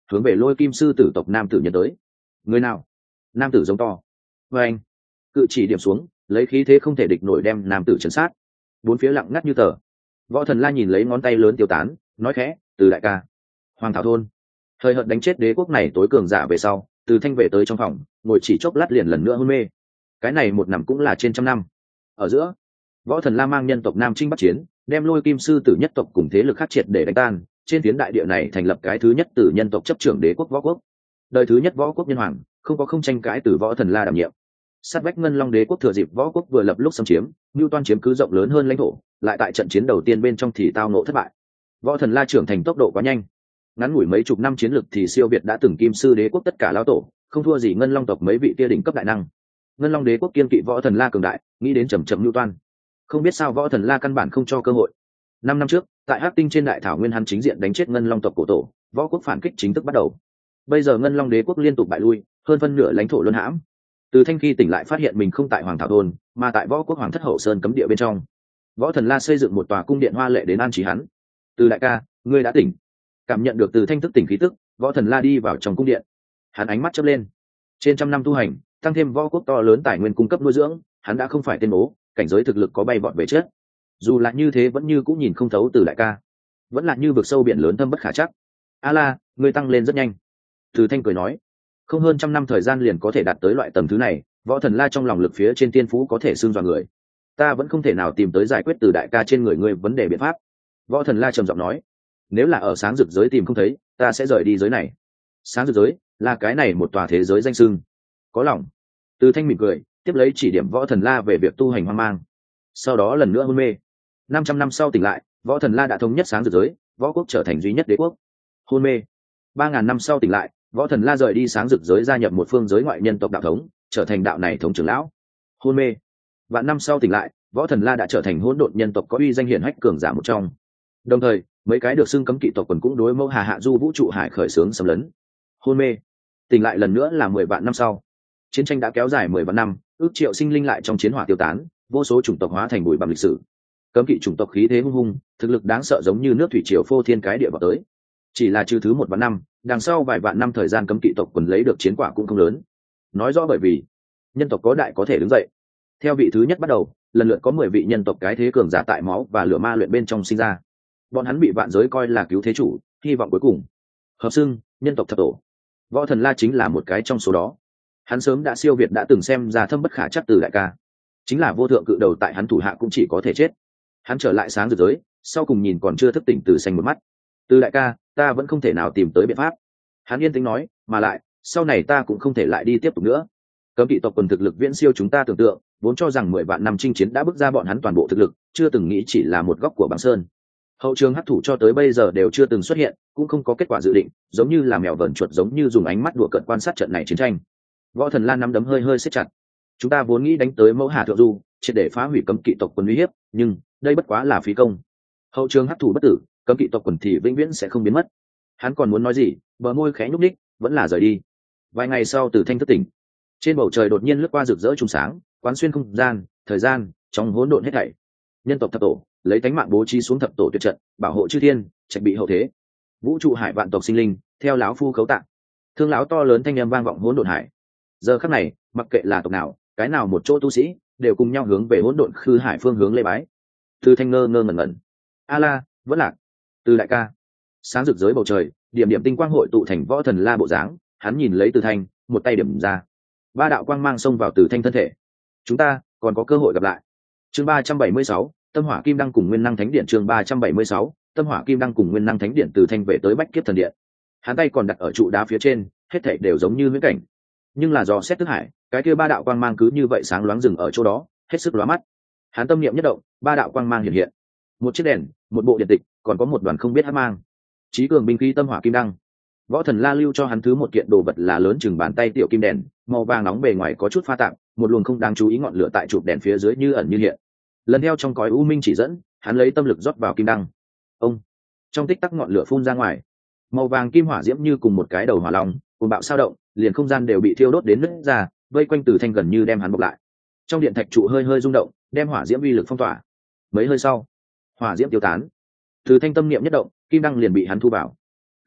hướng về lôi kim sư tử tộc nam tử nhận tới. Người nào? Nam tử giống to. Và anh cự chỉ điểm xuống, lấy khí thế không thể địch nổi đem nam tử chấn sát. Bốn phía lặng ngắt như tờ. Võ Thần La nhìn lấy ngón tay lớn tiêu tán, nói khẽ, Từ đại ca. Hoàng thảo thôn thời hợt đánh chết đế quốc này tối cường giả về sau, Từ Thanh về tới trong phòng, ngồi chỉ chốc lát liền lần nữa hôn mê. Cái này một năm cũng là trên trăm năm. Ở giữa, Võ Thần La mang nhân tộc Nam Trinh bắc chiến, đem lôi kim sư tử nhất tộc cùng thế lực khác triệt để đánh tan, trên phiến đại địa này thành lập cái thứ nhất từ nhân tộc chấp trưởng đế quốc võ quốc. Đời thứ nhất võ quốc nhân hoàng, không có không tranh cãi từ Võ Thần La đảm nhiệm. Sát vách Ngân Long đế quốc thừa dịp võ quốc vừa lập lúc xâm chiếm, Nưu Toan chiếm cứ rộng lớn hơn lãnh thổ, lại tại trận chiến đầu tiên bên trong thì tao nộ thất bại. Võ Thần La trưởng thành tốc độ quá nhanh, ngắn ngủi mấy chục năm chiến lực thì siêu việt đã từng kim sư đế quốc tất cả lão tổ, không thua gì Ngân Long tộc mấy vị kia đỉnh cấp đại năng. Ngân Long đế quốc kiên kỵ Võ Thần La cường đại, nghĩ đến chậm chậm Nưu Toan. Không biết sao Võ Thần La căn bản không cho cơ hội. Năm năm trước, tại Hắc Tinh trên đại thảo nguyên hắn chính diện đánh chết Ngân Long tộc cổ tổ, võ quốc phản kích chính thức bắt đầu. Bây giờ Ngân Long đế quốc liên tục bại lui, hơn phân nửa lãnh thổ luân hãm. Từ Thanh khi tỉnh lại phát hiện mình không tại Hoàng Thảo thôn, mà tại võ quốc Hoàng thất hậu sơn cấm địa bên trong. Võ Thần La xây dựng một tòa cung điện hoa lệ đến an trí hắn. Từ đại ca, ngươi đã tỉnh. Cảm nhận được Từ Thanh thức tỉnh khí tức, Võ Thần La đi vào trong cung điện. Hắn ánh mắt chớp lên. Trên trăm năm tu hành, tăng thêm võ quốc to lớn tài nguyên cung cấp nuôi dưỡng, hắn đã không phải tên ố, cảnh giới thực lực có bay vọt về chết. Dù là như thế vẫn như cũng nhìn không thấu Từ đại ca, vẫn là như vực sâu biển lớn thâm bất khả chắc. A La, ngươi tăng lên rất nhanh. Từ Thanh cười nói, không hơn trăm năm thời gian liền có thể đạt tới loại tầm thứ này, Võ Thần La trong lòng lực phía trên tiên phú có thể xưng dọa người. Ta vẫn không thể nào tìm tới giải quyết Từ đại ca trên người ngươi vấn đề biện pháp. Võ Thần La trầm giọng nói, nếu là ở sáng rực giới tìm không thấy, ta sẽ rời đi giới này. Sáng rực giới là cái này một tòa thế giới danh xưng. Có lòng. Từ Thanh mỉm cười, tiếp lấy chỉ điểm Võ Thần La về việc tu hành hoang mang. Sau đó lần nữa hôn mê. Năm trăm năm sau tỉnh lại, Võ Thần La đã thống nhất sáng rực giới, võ quốc trở thành duy nhất đế quốc. Hôn mê. Ba ngàn năm sau tỉnh lại, Võ Thần La rời đi sáng rực giới gia nhập một phương giới ngoại nhân tộc đạo thống, trở thành đạo này thống trưởng lão. Hôn mê. Vạn năm sau tỉnh lại, Võ Thần La đã trở thành hỗn độn nhân tộc có uy danh hiển hách cường giả một trong. Đồng thời, mấy cái được xưng cấm kỵ tộc quần cũng đối mẫu Hà Hạ Du vũ trụ hải khởi xướng xâm lấn. Hôn mê. Tỉnh lại lần nữa là mười vạn năm sau. Chiến tranh đã kéo dài mười vạn năm, ước triệu sinh linh lại trong chiến hỏa tiêu tán, vô số chủng tộc hóa thành bụi bặm lịch sử. Cấm kỵ chủng tộc khí thế hung hung, thực lực đáng sợ giống như nước thủy triều phô thiên cái địa vào tới. Chỉ là trừ thứ một vạn năm, đằng sau vài vạn năm thời gian cấm kỵ tộc quần lấy được chiến quả cũng không lớn. Nói rõ bởi vì nhân tộc có đại có thể đứng dậy. Theo vị thứ nhất bắt đầu, lần lượt có mười vị nhân tộc cái thế cường giả tại máu và lửa ma luyện bên trong sinh ra. Bọn hắn bị vạn giới coi là cứu thế chủ, hy vọng cuối cùng. Hợp xưng, nhân tộc thập tổ. Võ Thần La chính là một cái trong số đó. Hắn sớm đã siêu việt đã từng xem ra thâm bất khả trắc Từ đại ca. Chính là vô thượng cự đầu tại hắn thủ hạ cũng chỉ có thể chết. Hắn trở lại sáng rực giới, sau cùng nhìn còn chưa thức tỉnh Từ xanh một mắt. Từ đại ca, ta vẫn không thể nào tìm tới biện pháp. Hắn yên tĩnh nói, mà lại, sau này ta cũng không thể lại đi tiếp tục nữa. Cấm kỵ tộc quần thực lực viễn siêu chúng ta tưởng tượng, vốn cho rằng mười vạn năm chinh chiến đã bước ra bọn hắn toàn bộ thực lực, chưa từng nghĩ chỉ là một góc của băng sơn. Hậu trường hắc thủ cho tới bây giờ đều chưa từng xuất hiện, cũng không có kết quả dự định, giống như là mèo vờn chuột, giống như dùng ánh mắt đùa cợt quan sát trận này chiến tranh. Võ Thần La nắm đấm hơi hơi siết chặt. Chúng ta vốn nghĩ đánh tới mẫu Hà thượng du, triệt để phá hủy cấm kỵ tộc quần uy hiếp, nhưng đây bất quá là phí công. Hậu trường hắc thủ bất tử, cấm kỵ tộc quần thì vĩnh viễn sẽ không biến mất. Hắn còn muốn nói gì, bờ môi khẽ nhúc nhích, vẫn là rời đi. Vài ngày sau Từ Thanh thức tỉnh, trên bầu trời đột nhiên lướt qua rực rỡ trùng sáng, quán xuyên không gian, thời gian, trong hỗn độn hết thảy. Nhân tộc thập tổ lấy tánh mạng bố trí xuống thập tổ tuyệt trận, bảo hộ chư thiên, trạch bị hậu thế. Vũ trụ hải vạn tộc sinh linh, theo lão phu cấu tạng. Thương lão to lớn thanh âm vang vọng hỗn độn hải. Giờ khắc này, mặc kệ là tộc nào, cái nào một chỗ tu sĩ, đều cùng nhau hướng về hỗn độn khư hải phương hướng lễ bái. Từ Thanh ngơ ngơ ngẩn ngẩn. A La, vẫn lạc. Từ đại ca. Sáng rực giới bầu trời, điểm điểm tinh quang hội tụ thành Võ Thần La bộ dáng, hắn nhìn lấy Từ Thanh, một tay điểm ra. Ba đạo quang mang xông vào Từ Thanh thân thể. Chúng ta còn có cơ hội gặp lại. Chương ba trăm bảy mươi sáu, Tâm Hỏa Kim Đăng cùng Nguyên Năng Thánh Điện. Chương ba trăm bảy mươi sáu, Tâm Hỏa Kim Đăng cùng Nguyên Năng Thánh Điện. Từ Thanh về tới Bách Kiếp Thần Điện. Hắn tay còn đặt ở trụ đá phía trên, hết thảy đều giống như huyễn cảnh. Nhưng là do xét thức hải, cái kia ba đạo quang mang cứ như vậy sáng loáng dừng ở chỗ đó, hết sức lóa mắt. Hắn tâm niệm nhất động, ba đạo quang mang hiện hiện. Một chiếc đèn, một bộ điện tịch, còn có một đoàn không biết hắc mang. Chí cường binh khí Tâm Hỏa Kim Đăng. Võ Thần La lưu cho hắn thứ một kiện đồ vật là lớn chừng bàn tay tiểu kim đèn, màu vàng nóng bề ngoài có chút pha tạp, một luồng không đáng chú ý ngọn lửa tại chụp đèn phía dưới như ẩn như hiện. Lần theo trong cõi u minh chỉ dẫn, hắn lấy tâm lực rót vào kim đăng. Ông, trong tích tắc ngọn lửa phun ra ngoài, màu vàng kim hỏa diễm như cùng một cái đầu hỏa long, cuồng bạo sao động, liền không gian đều bị thiêu đốt đến nứt ra, vây quanh Từ Thanh gần như đem hắn bọc lại. Trong điện thạch trụ hơi hơi rung động, đem hỏa diễm uy lực phong tỏa. Mấy hơi sau, hỏa diễm tiêu tán. Từ Thanh tâm niệm nhất động, kim đăng liền bị hắn thu vào.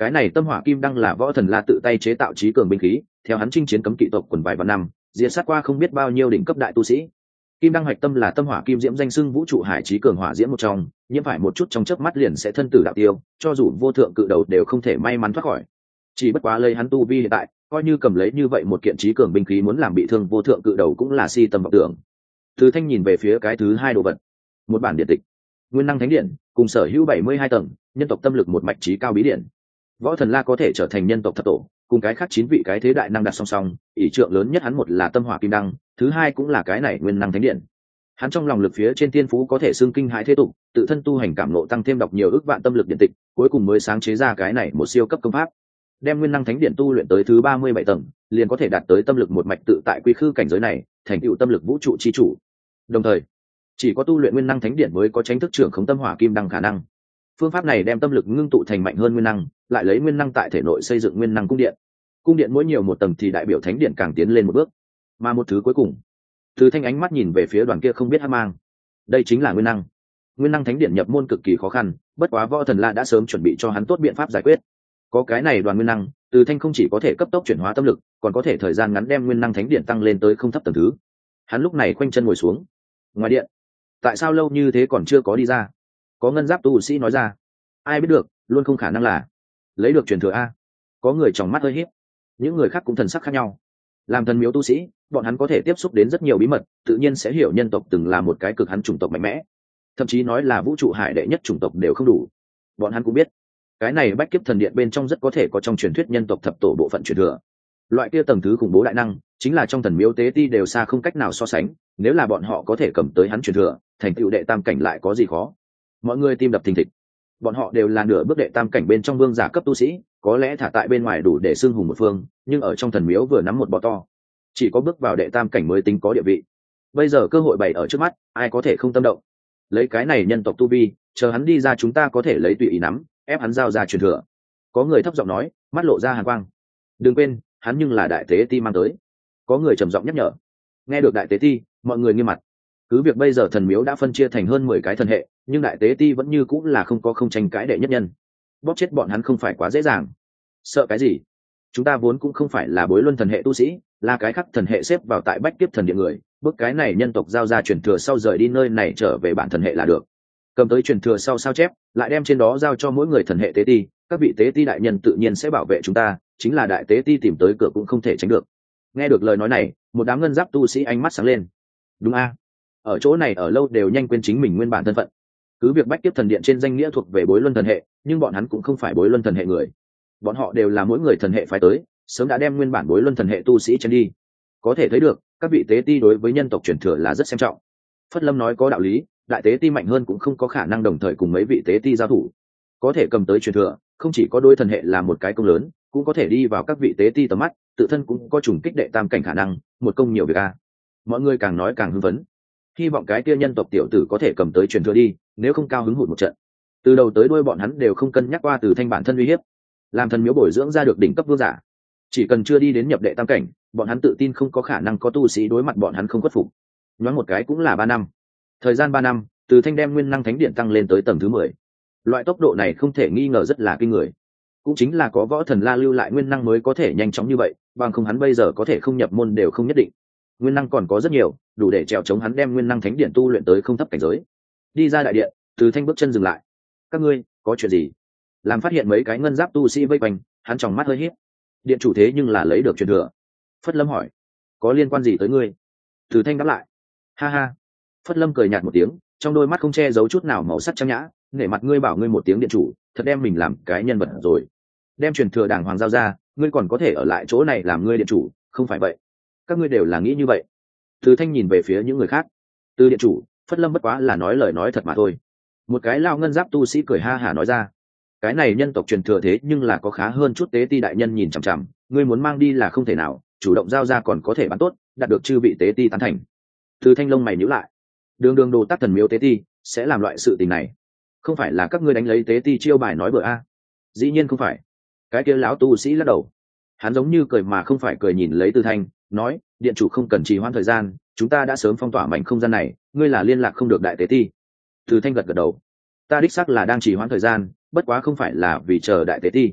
Cái này tâm hỏa kim đăng là võ thần la tự tay chế tạo trí cường binh khí, theo hắn chinh chiến cấm kỵ tộc quần vài vạn năm, diệt sát qua không biết bao nhiêu đỉnh cấp đại tu sĩ. Kim đăng hoạch tâm là tâm hỏa kim diễm danh xưng vũ trụ hải trí cường hỏa diễm một trong, nhiễm phải một chút trong chớp mắt liền sẽ thân tử đạo tiêu, cho dù vô thượng cự đầu đều không thể may mắn thoát khỏi. Chỉ bất quá lấy hắn tu vi hiện tại, coi như cầm lấy như vậy một kiện trí cường binh khí muốn làm bị thương vô thượng cự đầu cũng là si tầm vọng tưởng. Từ Thanh nhìn về phía cái thứ hai đồ vật, một bản điện tịch, nguyên năng thánh điện, cùng sở hữu bảy mươi hai tầng, nhân tộc tâm lực một mạch trí cao bí điện. Võ thần la có thể trở thành nhân tộc thập tổ, cùng cái khác chín vị cái thế đại năng đặt song song, ỷ trượng lớn nhất hắn một là tâm hỏa kim đăng, thứ hai cũng là cái này nguyên năng thánh điện. Hắn trong lòng lực phía trên tiên phú có thể xưng kinh hãi thế tục, tự thân tu hành cảm ngộ tăng thêm đọc nhiều ước vạn tâm lực điện tịch, cuối cùng mới sáng chế ra cái này một siêu cấp công pháp. Đem nguyên năng thánh điện tu luyện tới thứ ba mươi bảy tầng, liền có thể đạt tới tâm lực một mạch tự tại quy khư cảnh giới này, thành tựu tâm lực vũ trụ chi chủ. Đồng thời, chỉ có tu luyện nguyên năng thánh điện mới có tránh thức trưởng khống tâm hỏa kim đăng khả năng. Phương pháp này đem tâm lực ngưng tụ thành mạnh hơn nguyên năng, lại lấy nguyên năng tại thể nội xây dựng nguyên năng cung điện. Cung điện mỗi nhiều một tầng thì đại biểu thánh điện càng tiến lên một bước. Mà một thứ cuối cùng, Từ Thanh ánh mắt nhìn về phía đoàn kia không biết hắc mang. Đây chính là nguyên năng. Nguyên năng thánh điện nhập môn cực kỳ khó khăn, bất quá võ thần la đã sớm chuẩn bị cho hắn tốt biện pháp giải quyết. Có cái này đoàn nguyên năng, Từ Thanh không chỉ có thể cấp tốc chuyển hóa tâm lực, còn có thể thời gian ngắn đem nguyên năng thánh điện tăng lên tới không thấp tầng thứ. Hắn lúc này khoanh chân ngồi xuống. Ngoài điện, tại sao lâu như thế còn chưa có đi ra? Có ngân giáp tu sĩ nói ra. Ai biết được, luôn không khả năng là lấy được truyền thừa a. Có người tròng mắt hơi híp, những người khác cũng thần sắc khác nhau. Làm thần miếu tu sĩ, bọn hắn có thể tiếp xúc đến rất nhiều bí mật, tự nhiên sẽ hiểu nhân tộc từng là một cái cực hắn chủng tộc mạnh mẽ, thậm chí nói là vũ trụ hải đệ nhất chủng tộc đều không đủ. Bọn hắn cũng biết, cái này bách kiếp thần điện bên trong rất có thể có trong truyền thuyết nhân tộc thập tổ bộ phận truyền thừa. Loại kia tầng thứ khủng bố đại năng, chính là trong thần miếu tế ti đều xa không cách nào so sánh, nếu là bọn họ có thể cầm tới hắn truyền thừa, thành tựu đệ tam cảnh lại có gì khó. Mọi người tim đập thình thịch. Bọn họ đều là nửa bước đệ tam cảnh bên trong vương giả cấp tu sĩ, có lẽ thả tại bên ngoài đủ để xưng hùng một phương, nhưng ở trong thần miếu vừa nắm một bò to, chỉ có bước vào đệ tam cảnh mới tính có địa vị. Bây giờ cơ hội bày ở trước mắt, ai có thể không tâm động? Lấy cái này nhân tộc tu vi, chờ hắn đi ra chúng ta có thể lấy tùy ý nắm, ép hắn giao ra truyền thừa. Có người thấp giọng nói, mắt lộ ra hàn quang. Đừng quên, hắn nhưng là đại tế ti mang tới. Có người trầm giọng nhắc nhở. Nghe được đại tế ti, mọi người nghiêm mặt. Cứ việc bây giờ thần miếu đã phân chia thành hơn mười cái thần hệ, nhưng đại tế ti vẫn như cũng là không có không tranh cãi đệ nhất nhân. Bóp chết bọn hắn không phải quá dễ dàng. Sợ cái gì? Chúng ta vốn cũng không phải là bối luân thần hệ tu sĩ, là cái khắc thần hệ xếp vào tại bách kiếp thần địa người, bước cái này nhân tộc giao ra truyền thừa sau rời đi nơi này trở về bản thần hệ là được. Cầm tới truyền thừa sau sao chép, lại đem trên đó giao cho mỗi người thần hệ tế ti, các vị tế ti đại nhân tự nhiên sẽ bảo vệ chúng ta, chính là đại tế ti tìm tới cửa cũng không thể tránh được. Nghe được lời nói này, một đám ngân giáp tu sĩ ánh mắt sáng lên. Đúng a, ở chỗ này ở lâu đều nhanh quên chính mình nguyên bản thân phận. Cứ việc bách kiếp thần điện trên danh nghĩa thuộc về bối luân thần hệ, nhưng bọn hắn cũng không phải bối luân thần hệ người. Bọn họ đều là mỗi người thần hệ phái tới, sớm đã đem nguyên bản bối luân thần hệ tu sĩ chém đi. Có thể thấy được, các vị tế ti đối với nhân tộc truyền thừa là rất xem trọng. Phất Lâm nói có đạo lý, đại tế ti mạnh hơn cũng không có khả năng đồng thời cùng mấy vị tế ti giao thủ. Có thể cầm tới truyền thừa, không chỉ có đôi thần hệ là một cái công lớn, cũng có thể đi vào các vị tế ti tầm mắt, tự thân cũng có trùng kích đệ tam cảnh khả năng, một công nhiều việc a. Mọi người càng nói càng hưng phấn. Hy vọng cái kia nhân tộc tiểu tử có thể cầm tới truyền thừa đi, nếu không cao hứng hụt một trận. Từ đầu tới đuôi bọn hắn đều không cân nhắc qua Từ Thanh bản thân uy hiếp. Làm thần miếu bồi dưỡng ra được đỉnh cấp vương giả, chỉ cần chưa đi đến nhập đệ tam cảnh, bọn hắn tự tin không có khả năng có tu sĩ đối mặt bọn hắn không khuất phục. Nhoáng một cái cũng là ba năm. Thời gian ba năm, Từ Thanh đem nguyên năng thánh điện tăng lên tới tầng thứ mười. Loại tốc độ này không thể nghi ngờ rất là kinh người. Cũng chính là có võ thần la lưu lại nguyên năng mới có thể nhanh chóng như vậy, bằng không hắn bây giờ có thể không nhập môn đều không nhất định. Nguyên năng còn có rất nhiều, đủ để trèo chống hắn đem nguyên năng thánh điện tu luyện tới không thấp cảnh giới. Đi ra đại điện, Từ Thanh bước chân dừng lại. Các ngươi có chuyện gì? Làm phát hiện mấy cái ngân giáp tu sĩ vây quanh, hắn tròng mắt hơi híp. Điện chủ thế nhưng là lấy được truyền thừa. Phất Lâm hỏi, có liên quan gì tới ngươi? Từ Thanh đáp lại, ha ha. Phất Lâm cười nhạt một tiếng, trong đôi mắt không che giấu chút nào màu sắc trang nhã. Nể mặt ngươi bảo ngươi một tiếng điện chủ, thật đem mình làm cái nhân vật rồi. Đem truyền thừa đàng hoàng giao ra, ngươi còn có thể ở lại chỗ này làm ngươi điện chủ, không phải vậy? Các ngươi đều là nghĩ như vậy. Từ Thanh nhìn về phía những người khác. Từ điện chủ, Phất Lâm bất quá là nói lời nói thật mà thôi. Một cái lao ngân giáp tu sĩ cười ha hả nói ra. Cái này nhân tộc truyền thừa thế nhưng là có khá hơn chút tế ti đại nhân nhìn chằm chằm, ngươi muốn mang đi là không thể nào, chủ động giao ra còn có thể bán tốt, đạt được chư vị tế ti tán thành. Từ Thanh lông mày nhíu lại. Đường đường đồ tác thần miếu tế ti sẽ làm loại sự tình này, không phải là các ngươi đánh lấy tế ti chiêu bài nói bừa a? Dĩ nhiên không phải. Cái kia lão tu sĩ lắc đầu. Hắn giống như cười mà không phải cười nhìn lấy Từ Thanh, nói, điện chủ không cần trì hoãn thời gian, chúng ta đã sớm phong tỏa mảnh không gian này, ngươi là liên lạc không được đại tế ti. Từ Thanh gật gật đầu. Ta đích xác là đang trì hoãn thời gian, bất quá không phải là vì chờ đại tế ti.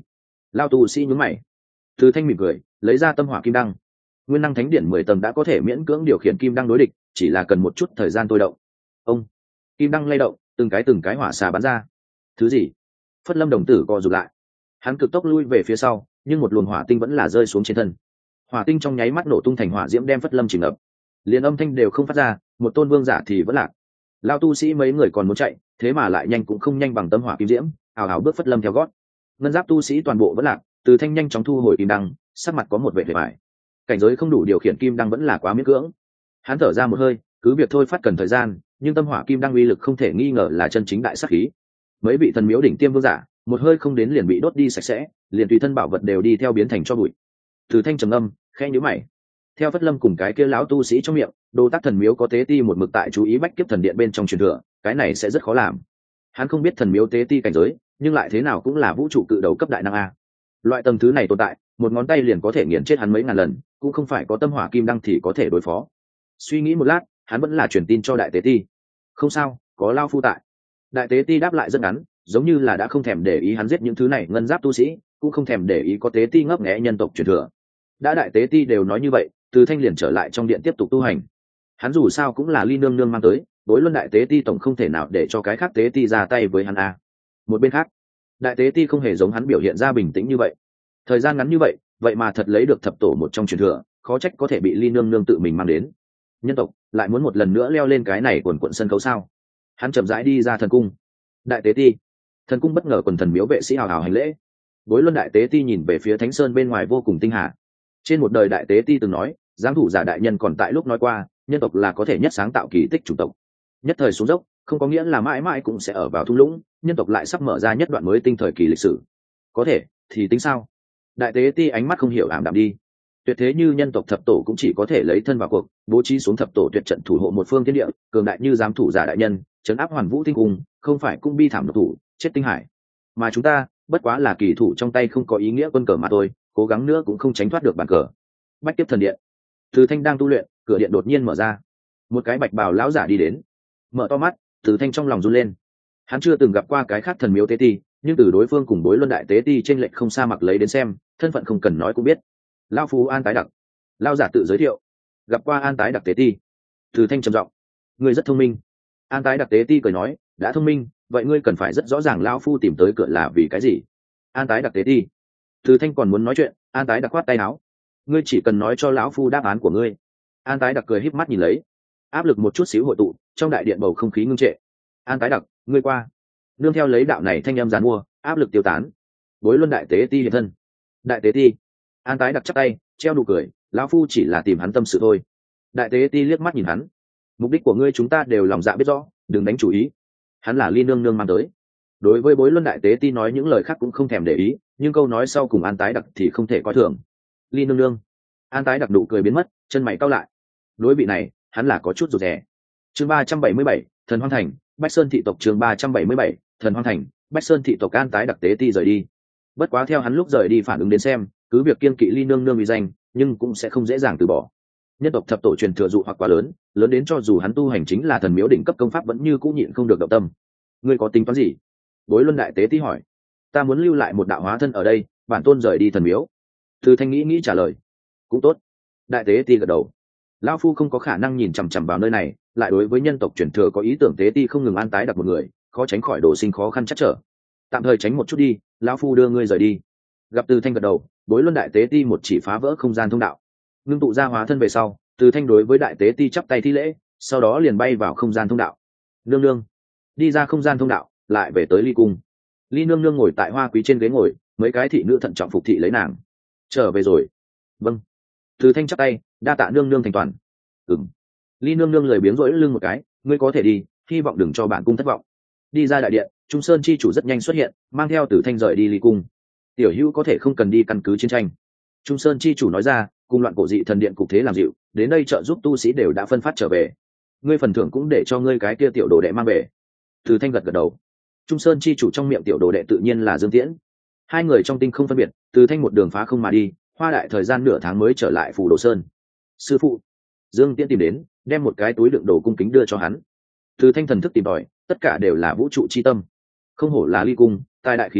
Lao tu sĩ nhướng mày. Từ thanh mỉm cười, lấy ra tâm hỏa kim đăng. Nguyên năng thánh điển mười tầng đã có thể miễn cưỡng điều khiển kim đăng đối địch, chỉ là cần một chút thời gian tôi động. Ông, kim đăng lay động, từng cái từng cái hỏa xà bắn ra. Thứ gì? Phất Lâm đồng tử co rụt lại. Hắn cực tốc lui về phía sau, nhưng một luồng hỏa tinh vẫn là rơi xuống trên thân. Hỏa tinh trong nháy mắt nổ tung thành hỏa diễm đem Phất Lâm chìm ngập. Liền âm thanh đều không phát ra, một tôn vương giả thì vẫn lạc. Lao tu sĩ mấy người còn muốn chạy, thế mà lại nhanh cũng không nhanh bằng tâm hỏa kim diễm, ào ào bước Phất Lâm theo gót. Ngân giáp tu sĩ toàn bộ vẫn lạc, Từ thanh nhanh chóng thu hồi kim đăng, sắc mặt có một vẻ vẻ vải. Cảnh giới không đủ điều khiển kim đăng vẫn là quá miễn cưỡng. Hắn thở ra một hơi, cứ việc thôi phát cần thời gian, nhưng tâm hỏa kim đăng uy lực không thể nghi ngờ là chân chính đại sát khí. Mấy vị thần miếu đỉnh tiêm vương giả, một hơi không đến liền bị đốt đi sạch sẽ, liền tùy thân bảo vật đều đi theo biến thành cho bụi. Từ thanh trầm âm, khẽ nhíu mày. Theo Phất Lâm cùng cái kia lão tu sĩ trong miệng, Đồ Tác thần miếu có tế ti một mực tại chú ý bách kiếp thần điện bên trong truyền thừa, cái này sẽ rất khó làm. Hắn không biết thần miếu tế ti cảnh giới, nhưng lại thế nào cũng là vũ trụ cự đầu cấp đại năng a. Loại tầng thứ này tồn tại, một ngón tay liền có thể nghiền chết hắn mấy ngàn lần, cũng không phải có tâm hỏa kim đăng thì có thể đối phó. Suy nghĩ một lát, hắn vẫn là truyền tin cho đại tế ti. Không sao, có lao phu tại. Đại tế ti đáp lại rất ngắn, giống như là đã không thèm để ý hắn giết những thứ này ngân giáp tu sĩ, cũng không thèm để ý có tế ti ngấp nghé nhân tộc truyền thừa. Đã đại tế ti đều nói như vậy, Từ thanh liền trở lại trong điện tiếp tục tu hành. Hắn dù sao cũng là Ly nương nương mang tới, đối luân đại tế ti tổng không thể nào để cho cái khác tế ti ra tay với hắn a. Một bên khác, đại tế ti không hề giống hắn biểu hiện ra bình tĩnh như vậy. Thời gian ngắn như vậy, vậy mà thật lấy được thập tổ một trong truyền thừa, khó trách có thể bị Ly nương nương tự mình mang đến. Nhân tộc lại muốn một lần nữa leo lên cái này quần quận sân khấu sao? Hắn chậm rãi đi ra thần cung. Đại tế ti, thần cung bất ngờ quần thần miếu vệ sĩ hào hào hành lễ. Bối luân đại tế ti nhìn về phía thánh sơn bên ngoài vô cùng tinh hà. Trên một đời đại tế ti từng nói, giáng thủ giả đại nhân còn tại lúc nói qua, nhân tộc là có thể nhất sáng tạo kỳ tích chủng tộc. Nhất thời xuống dốc, không có nghĩa là mãi mãi cũng sẽ ở vào thung lũng, nhân tộc lại sắp mở ra nhất đoạn mới tinh thời kỳ lịch sử. Có thể, thì tính sao? Đại tế ti ánh mắt không hiểu ảm đạm đi. Tuyệt thế như nhân tộc thập tổ cũng chỉ có thể lấy thân vào cuộc, bố trí xuống thập tổ tuyệt trận thủ hộ một phương thiên địa, cường đại như giám thủ giả đại nhân, trấn áp hoàn vũ tinh cung, không phải cung bi thảm độc thủ, chết tinh hải. Mà chúng ta, bất quá là kỳ thủ trong tay không có ý nghĩa quân cờ mà thôi, cố gắng nữa cũng không tránh thoát được bàn cờ. Bách kiếp thần điện. Từ thanh đang tu luyện, cửa điện đột nhiên mở ra. Một cái bạch bào lão giả đi đến. Mở to mắt, Từ thanh trong lòng run lên. Hắn chưa từng gặp qua cái khác thần miếu tế ti, nhưng từ đối phương cùng đối luân đại tế ti trên lệnh không xa mặc lấy đến xem, thân phận không cần nói cũng biết. Lão phu An Tái Đặc. Lão giả tự giới thiệu. Gặp qua An Tái Đặc tế ti. Từ thanh trầm giọng. Ngươi rất thông minh. An Tái Đặc tế ti cười nói, đã thông minh, vậy ngươi cần phải rất rõ ràng lão phu tìm tới cửa là vì cái gì. An Tái Đặc tế ti. Từ thanh còn muốn nói chuyện, An Tái Đặc khoát tay áo. Ngươi chỉ cần nói cho lão phu đáp án của ngươi. An Tái Đặc cười híp mắt nhìn lấy. Áp lực một chút xíu hội tụ, trong đại điện bầu không khí ngưng trệ. An Tái Đặc, ngươi qua. Nương theo lấy đạo này thanh âm giàn mua, áp lực tiêu tán. Bối luân đại tế ti hiện thân. Đại tế ti. An Tái Đặc chắp tay, treo nụ cười, lão phu chỉ là tìm hắn tâm sự thôi. Đại tế ti liếc mắt nhìn hắn. Mục đích của ngươi chúng ta đều lòng dạ biết rõ, đừng đánh chủ ý. Hắn là Ly nương nương mang tới. Đối với bối luân đại tế ti nói những lời khác cũng không thèm để ý, nhưng câu nói sau cùng An Tái Đặc thì không thể coi thường. Ly nương nương. An Tái Đặc nụ cười biến mất, chân mày cau lại. Đối vị này, hắn là có chút rụt rè. Chương ba trăm bảy mươi bảy, Thần Hoang Thành, Bách Sơn thị tộc. Chương ba trăm bảy mươi bảy, Thần Hoang Thành, Bách Sơn thị tộc. An Tái Đặc tế ti rời đi. Bất quá theo hắn lúc rời đi phản ứng đến xem, cứ việc kiên kỵ Ly nương nương uy danh, nhưng cũng sẽ không dễ dàng từ bỏ. Nhân tộc thập tổ truyền thừa dụ hoặc quá lớn, lớn đến cho dù hắn tu hành chính là thần miếu đỉnh cấp công pháp vẫn như cũ nhịn không được động tâm. Ngươi có tính toán gì? Bối luân đại tế ti hỏi. Ta muốn lưu lại một đạo hóa thân ở đây, bản tôn rời đi thần miếu. Từ thanh nghĩ nghĩ trả lời. Cũng tốt. Đại tế ti gật đầu. Lão phu không có khả năng nhìn chằm chằm vào nơi này, lại đối với nhân tộc truyền thừa có ý tưởng tế ti không ngừng An Tái Đặc một người, khó tránh khỏi đổ sinh khó khăn chắc trở. Tạm thời tránh một chút đi, lão phu đưa ngươi rời đi. Gặp Từ thanh gật đầu, bối luân đại tế ti một chỉ phá vỡ không gian thông đạo, ngưng tụ ra hóa thân về sau, Từ thanh đối với đại tế ti chắp tay thi lễ, sau đó liền bay vào không gian thông đạo. Nương nương. Đi ra không gian thông đạo, lại về tới Ly cung. Ly nương nương ngồi tại hoa quý trên ghế ngồi, mấy cái thị nữ thận trọng phục thị lấy nàng. Trở về rồi. Vâng. Từ thanh chắp tay, đa tạ nương nương thành toàn. Ừm. Ly nương nương lười biếng rỗi lưng một cái, ngươi có thể đi, hy vọng đừng cho bản cung thất vọng. Đi ra đại điện, Trung Sơn chi chủ rất nhanh xuất hiện, mang theo Từ thanh rời đi Ly cung. Tiểu hữu có thể không cần đi căn cứ chiến tranh. Trung Sơn chi chủ nói ra, cùng loạn cổ dị thần điện cục thế làm dịu, đến đây trợ giúp tu sĩ đều đã phân phát trở về. Ngươi phần thưởng cũng để cho ngươi cái kia tiểu đồ đệ mang về. Từ thanh gật gật đầu. Trung Sơn chi chủ trong miệng tiểu đồ đệ tự nhiên là Dương Tiễn. Hai người trong tinh không phân biệt, Từ thanh một đường phá không mà đi, hoa đại thời gian nửa tháng mới trở lại Phù Đồ Sơn. Sư phụ. Dương Tiễn tìm đến, đem một cái túi đựng đồ cung kính đưa cho hắn. Từ thanh thần thức tìm tòi, tất cả đều là vũ trụ chi tâm. Không hổ là Ly cung, tài đại khí thô,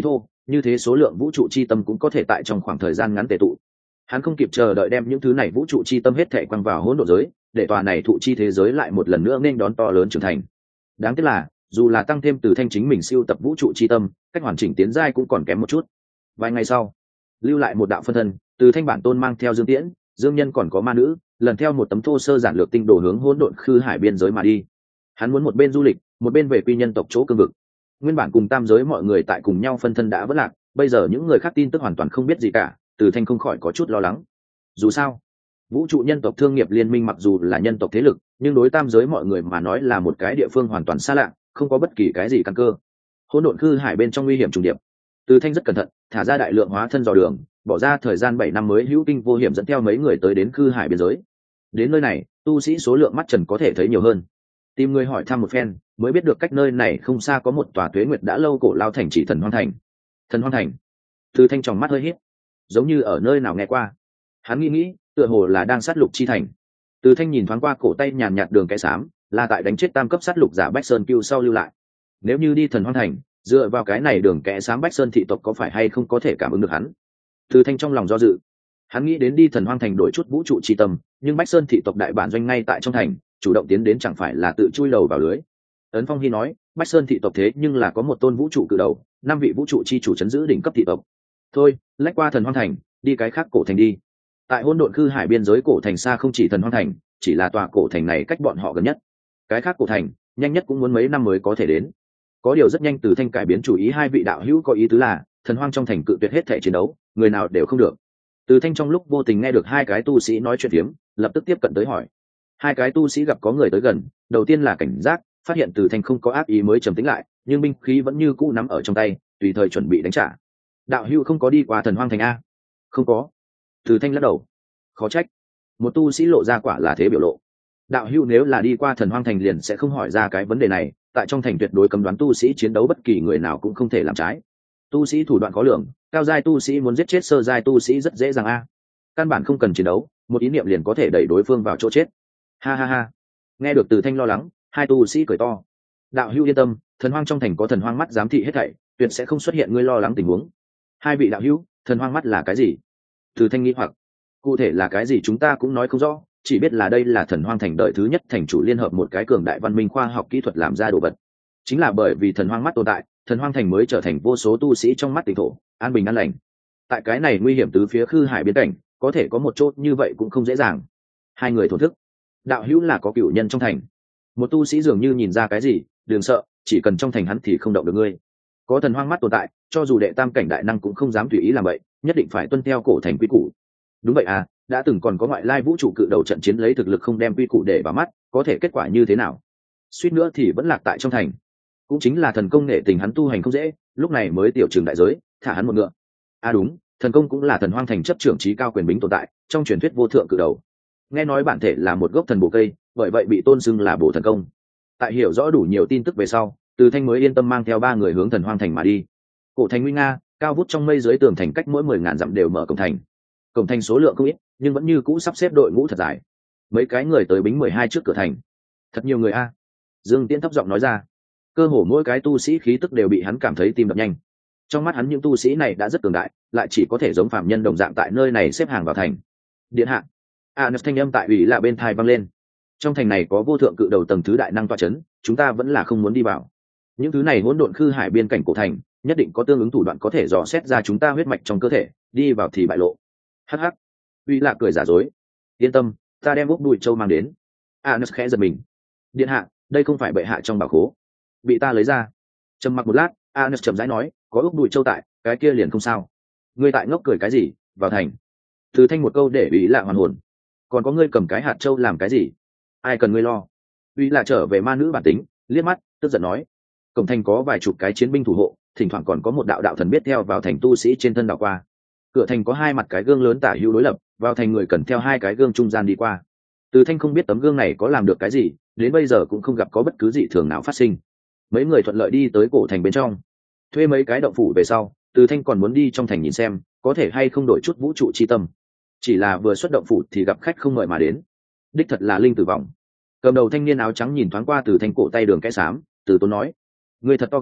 như thế số lượng vũ trụ chi tâm cũng có thể tại trong khoảng thời gian ngắn tề tụ. Hắn không kịp chờ đợi đem những thứ này vũ trụ chi tâm hết thảy quăng vào hỗn độn giới, để tòa này thụ chi thế giới lại một lần nữa nên đón to lớn trưởng thành. Đáng tiếc là, dù là tăng thêm từ thanh chính mình siêu tập vũ trụ chi tâm, cách hoàn chỉnh tiến giai cũng còn kém một chút. Vài ngày sau, lưu lại một đạo phân thân, từ thanh bản tôn mang theo Dương Tiễn, Dương Nhân còn có ma nữ, lần theo một tấm thô sơ giản lược tinh đồ hướng hỗn độn khư hải biên giới mà đi. Hắn muốn một bên du lịch, một bên về quy nhân tộc chỗ cương vực. Nguyên bản cùng tam giới mọi người tại cùng nhau phân thân đã vỡ lạc, bây giờ những người khác tin tức hoàn toàn không biết gì cả, từ thanh không khỏi có chút lo lắng. Dù sao, vũ trụ nhân tộc thương nghiệp liên minh mặc dù là nhân tộc thế lực, nhưng đối tam giới mọi người mà nói là một cái địa phương hoàn toàn xa lạ, không có bất kỳ cái gì căn cơ. Hỗn độn khư hải bên trong nguy hiểm trùng điệp, từ thanh rất cẩn thận, thả ra đại lượng hóa thân dò đường, bỏ ra thời gian bảy năm mới hữu kinh vô hiểm dẫn theo mấy người tới đến khư hải biên giới. Đến nơi này, tu sĩ số lượng mắt trần có thể thấy nhiều hơn. Tìm người hỏi thăm một phen, mới biết được cách nơi này không xa có một tòa tuế nguyệt đã lâu cổ lao thành chỉ Thần Hoang Thành. Thần Hoang Thành. Từ thanh tròng mắt hơi hít, giống như ở nơi nào nghe qua. Hắn nghĩ nghĩ, tựa hồ là đang sát lục chi thành. Từ thanh nhìn thoáng qua cổ tay nhàn nhạt đường cái xám, là tại đánh chết tam cấp sát lục giả Bách Sơn Cưu sau lưu lại. Nếu như đi Thần Hoang Thành, dựa vào cái này đường kẽ xám Bách Sơn thị tộc có phải hay không có thể cảm ứng được hắn. Từ thanh trong lòng do dự, hắn nghĩ đến đi Thần Hoang Thành đổi chút vũ trụ chi tâm, nhưng Bách Sơn thị tộc đại bản doanh ngay tại trong thành, chủ động tiến đến chẳng phải là tự chui đầu vào lưới. Ấn Phong Hy nói, Bách Sơn thị tộc thế nhưng là có một tôn vũ trụ cự đầu, năm vị vũ trụ chi chủ chấn giữ đỉnh cấp thị tộc. Thôi, lách qua Thần Hoang Thành, đi cái khác cổ thành đi. Tại hỗn độn khư hải biên giới cổ thành xa không chỉ Thần Hoang Thành, chỉ là tòa cổ thành này cách bọn họ gần nhất. Cái khác cổ thành, nhanh nhất cũng muốn mấy năm mới có thể đến. Có điều rất nhanh từ thanh cải biến chủ ý, hai vị đạo hữu có ý tứ là Thần Hoang trong thành cự tuyệt hết thể chiến đấu, người nào đều không được. Từ thanh trong lúc vô tình nghe được hai cái tu sĩ nói chuyện phiếm, lập tức tiếp cận tới hỏi. Hai cái tu sĩ gặp có người tới gần, đầu tiên là cảnh giác, phát hiện từ thanh không có ác ý mới trầm tĩnh lại, nhưng binh khí vẫn như cũ nắm ở trong tay, tùy thời chuẩn bị đánh trả. Đạo hữu không có đi qua Thần Hoang Thành a? Không có. Từ thanh lắc đầu. Khó trách. Một tu sĩ lộ ra quả là thế biểu lộ. Đạo hữu nếu là đi qua Thần Hoang Thành liền sẽ không hỏi ra cái vấn đề này, tại trong thành tuyệt đối cấm đoán tu sĩ chiến đấu, bất kỳ người nào cũng không thể làm trái. Tu sĩ thủ đoạn khó lường, cao giai tu sĩ muốn giết chết sơ giai tu sĩ rất dễ dàng a. Căn bản không cần chiến đấu, một ý niệm liền có thể đẩy đối phương vào chỗ chết. Ha ha ha. Nghe được từ thanh lo lắng, hai tu sĩ cười to. Đạo hữu yên tâm, Thần Hoang trong thành có Thần Hoang mắt giám thị hết thảy, tuyệt sẽ không xuất hiện ngươi lo lắng tình huống. Hai vị đạo hữu, Thần Hoang mắt là cái gì? Từ thanh nghi hoặc. Cụ thể là cái gì chúng ta cũng nói không rõ, chỉ biết là đây là Thần Hoang thành đời thứ nhất thành chủ liên hợp một cái cường đại văn minh khoa học kỹ thuật làm ra đồ vật. Chính là bởi vì Thần Hoang mắt tồn tại, Thần Hoang thành mới trở thành vô số tu sĩ trong mắt tỉnh thổ, an bình an lành. Tại cái này nguy hiểm tứ phía khư hải biên cảnh, có thể có một chỗ như vậy cũng không dễ dàng. Hai người thổn thức. Đạo hữu là có cửu nhân trong thành. Một tu sĩ dường như nhìn ra cái gì, đừng sợ, chỉ cần trong thành hắn thì không động được ngươi. Có Thần Hoang mắt tồn tại, cho dù đệ tam cảnh đại năng cũng không dám tùy ý làm vậy, nhất định phải tuân theo cổ thành quy củ. Đúng vậy à, đã từng còn có ngoại lai vũ trụ cự đầu trận chiến lấy thực lực không đem quy củ để vào mắt, có thể kết quả như thế nào? Suýt nữa thì vẫn lạc tại trong thành. Cũng chính là thần công nghệ tình hắn tu hành không dễ, lúc này mới tiểu trường đại giới, thả hắn một ngựa. À đúng, thần công cũng là Thần Hoang thành chấp trưởng trí cao quyền bính tồn tại, trong truyền thuyết vô thượng cự đầu. Nghe nói bản thể là một gốc thần bổ cây, bởi vậy bị tôn xưng là bổ thần công. Tại hiểu rõ đủ nhiều tin tức về sau, từ thanh mới yên tâm mang theo ba người hướng Thần Hoang thành mà đi. Cổ thành nguy nga, cao vút trong mây, dưới tường thành cách mỗi mười ngàn dặm đều mở cổng thành. Cổng thành số lượng không ít, nhưng vẫn như cũ sắp xếp đội ngũ thật dài. Mấy cái người tới bính mười hai trước cửa thành. Thật nhiều người a. Dương Tiễn thấp giọng nói ra. Cơ hồ mỗi cái tu sĩ khí tức đều bị hắn cảm thấy tim đập nhanh. Trong mắt hắn những tu sĩ này đã rất cường đại, lại chỉ có thể giống phàm nhân đồng dạng tại nơi này xếp hàng vào thành. Điện hạ. Anas thanh âm tại ủy lạ bên tai vang lên. Trong thành này có vô thượng cự đầu tầng thứ đại năng tọa chấn, chúng ta vẫn là không muốn đi vào. Những thứ này hỗn độn khư hải biên cảnh cổ thành, nhất định có tương ứng thủ đoạn có thể dò xét ra chúng ta huyết mạch trong cơ thể, đi vào thì bại lộ. Hắc hắc. Ủy lạ cười giả dối. Yên tâm, ta đem úp đùi châu mang đến. Anas khẽ giật mình. Điện hạ, đây không phải bệ hạ trong bảo khố, bị ta lấy ra. Trầm mặc một lát, Anas chậm rãi nói, có úp đùi châu tại, cái kia liền không sao. Ngươi tại ngốc cười cái gì? Vào thành. Từ thanh một câu để ủy lạ hoàn hồn. Còn có ngươi cầm cái hạt châu làm cái gì? Ai cần ngươi lo? Ủy lạ trở về ma nữ bản tính, liếc mắt, tức giận nói. Cổng thành có vài chục cái chiến binh thủ hộ, thỉnh thoảng còn có một đạo đạo thần biết theo vào thành tu sĩ trên thân đảo qua. Cửa thành có hai mặt cái gương lớn tả hữu đối lập, vào thành người cần theo hai cái gương trung gian đi qua. Từ thanh không biết tấm gương này có làm được cái gì, đến bây giờ cũng không gặp có bất cứ dị thường nào phát sinh. Mấy người thuận lợi đi tới cổ thành bên trong, thuê mấy cái động phủ về sau, từ thanh còn muốn đi trong thành nhìn xem có thể hay không đổi chút vũ trụ chi tâm. Chỉ là vừa xuất động phủ thì gặp khách không mời mà đến, đích thật là linh tử vọng. Cầm đầu thanh niên áo trắng nhìn thoáng qua từ thanh cổ tay đường cái xám, từ tốn nói: người thật to gan,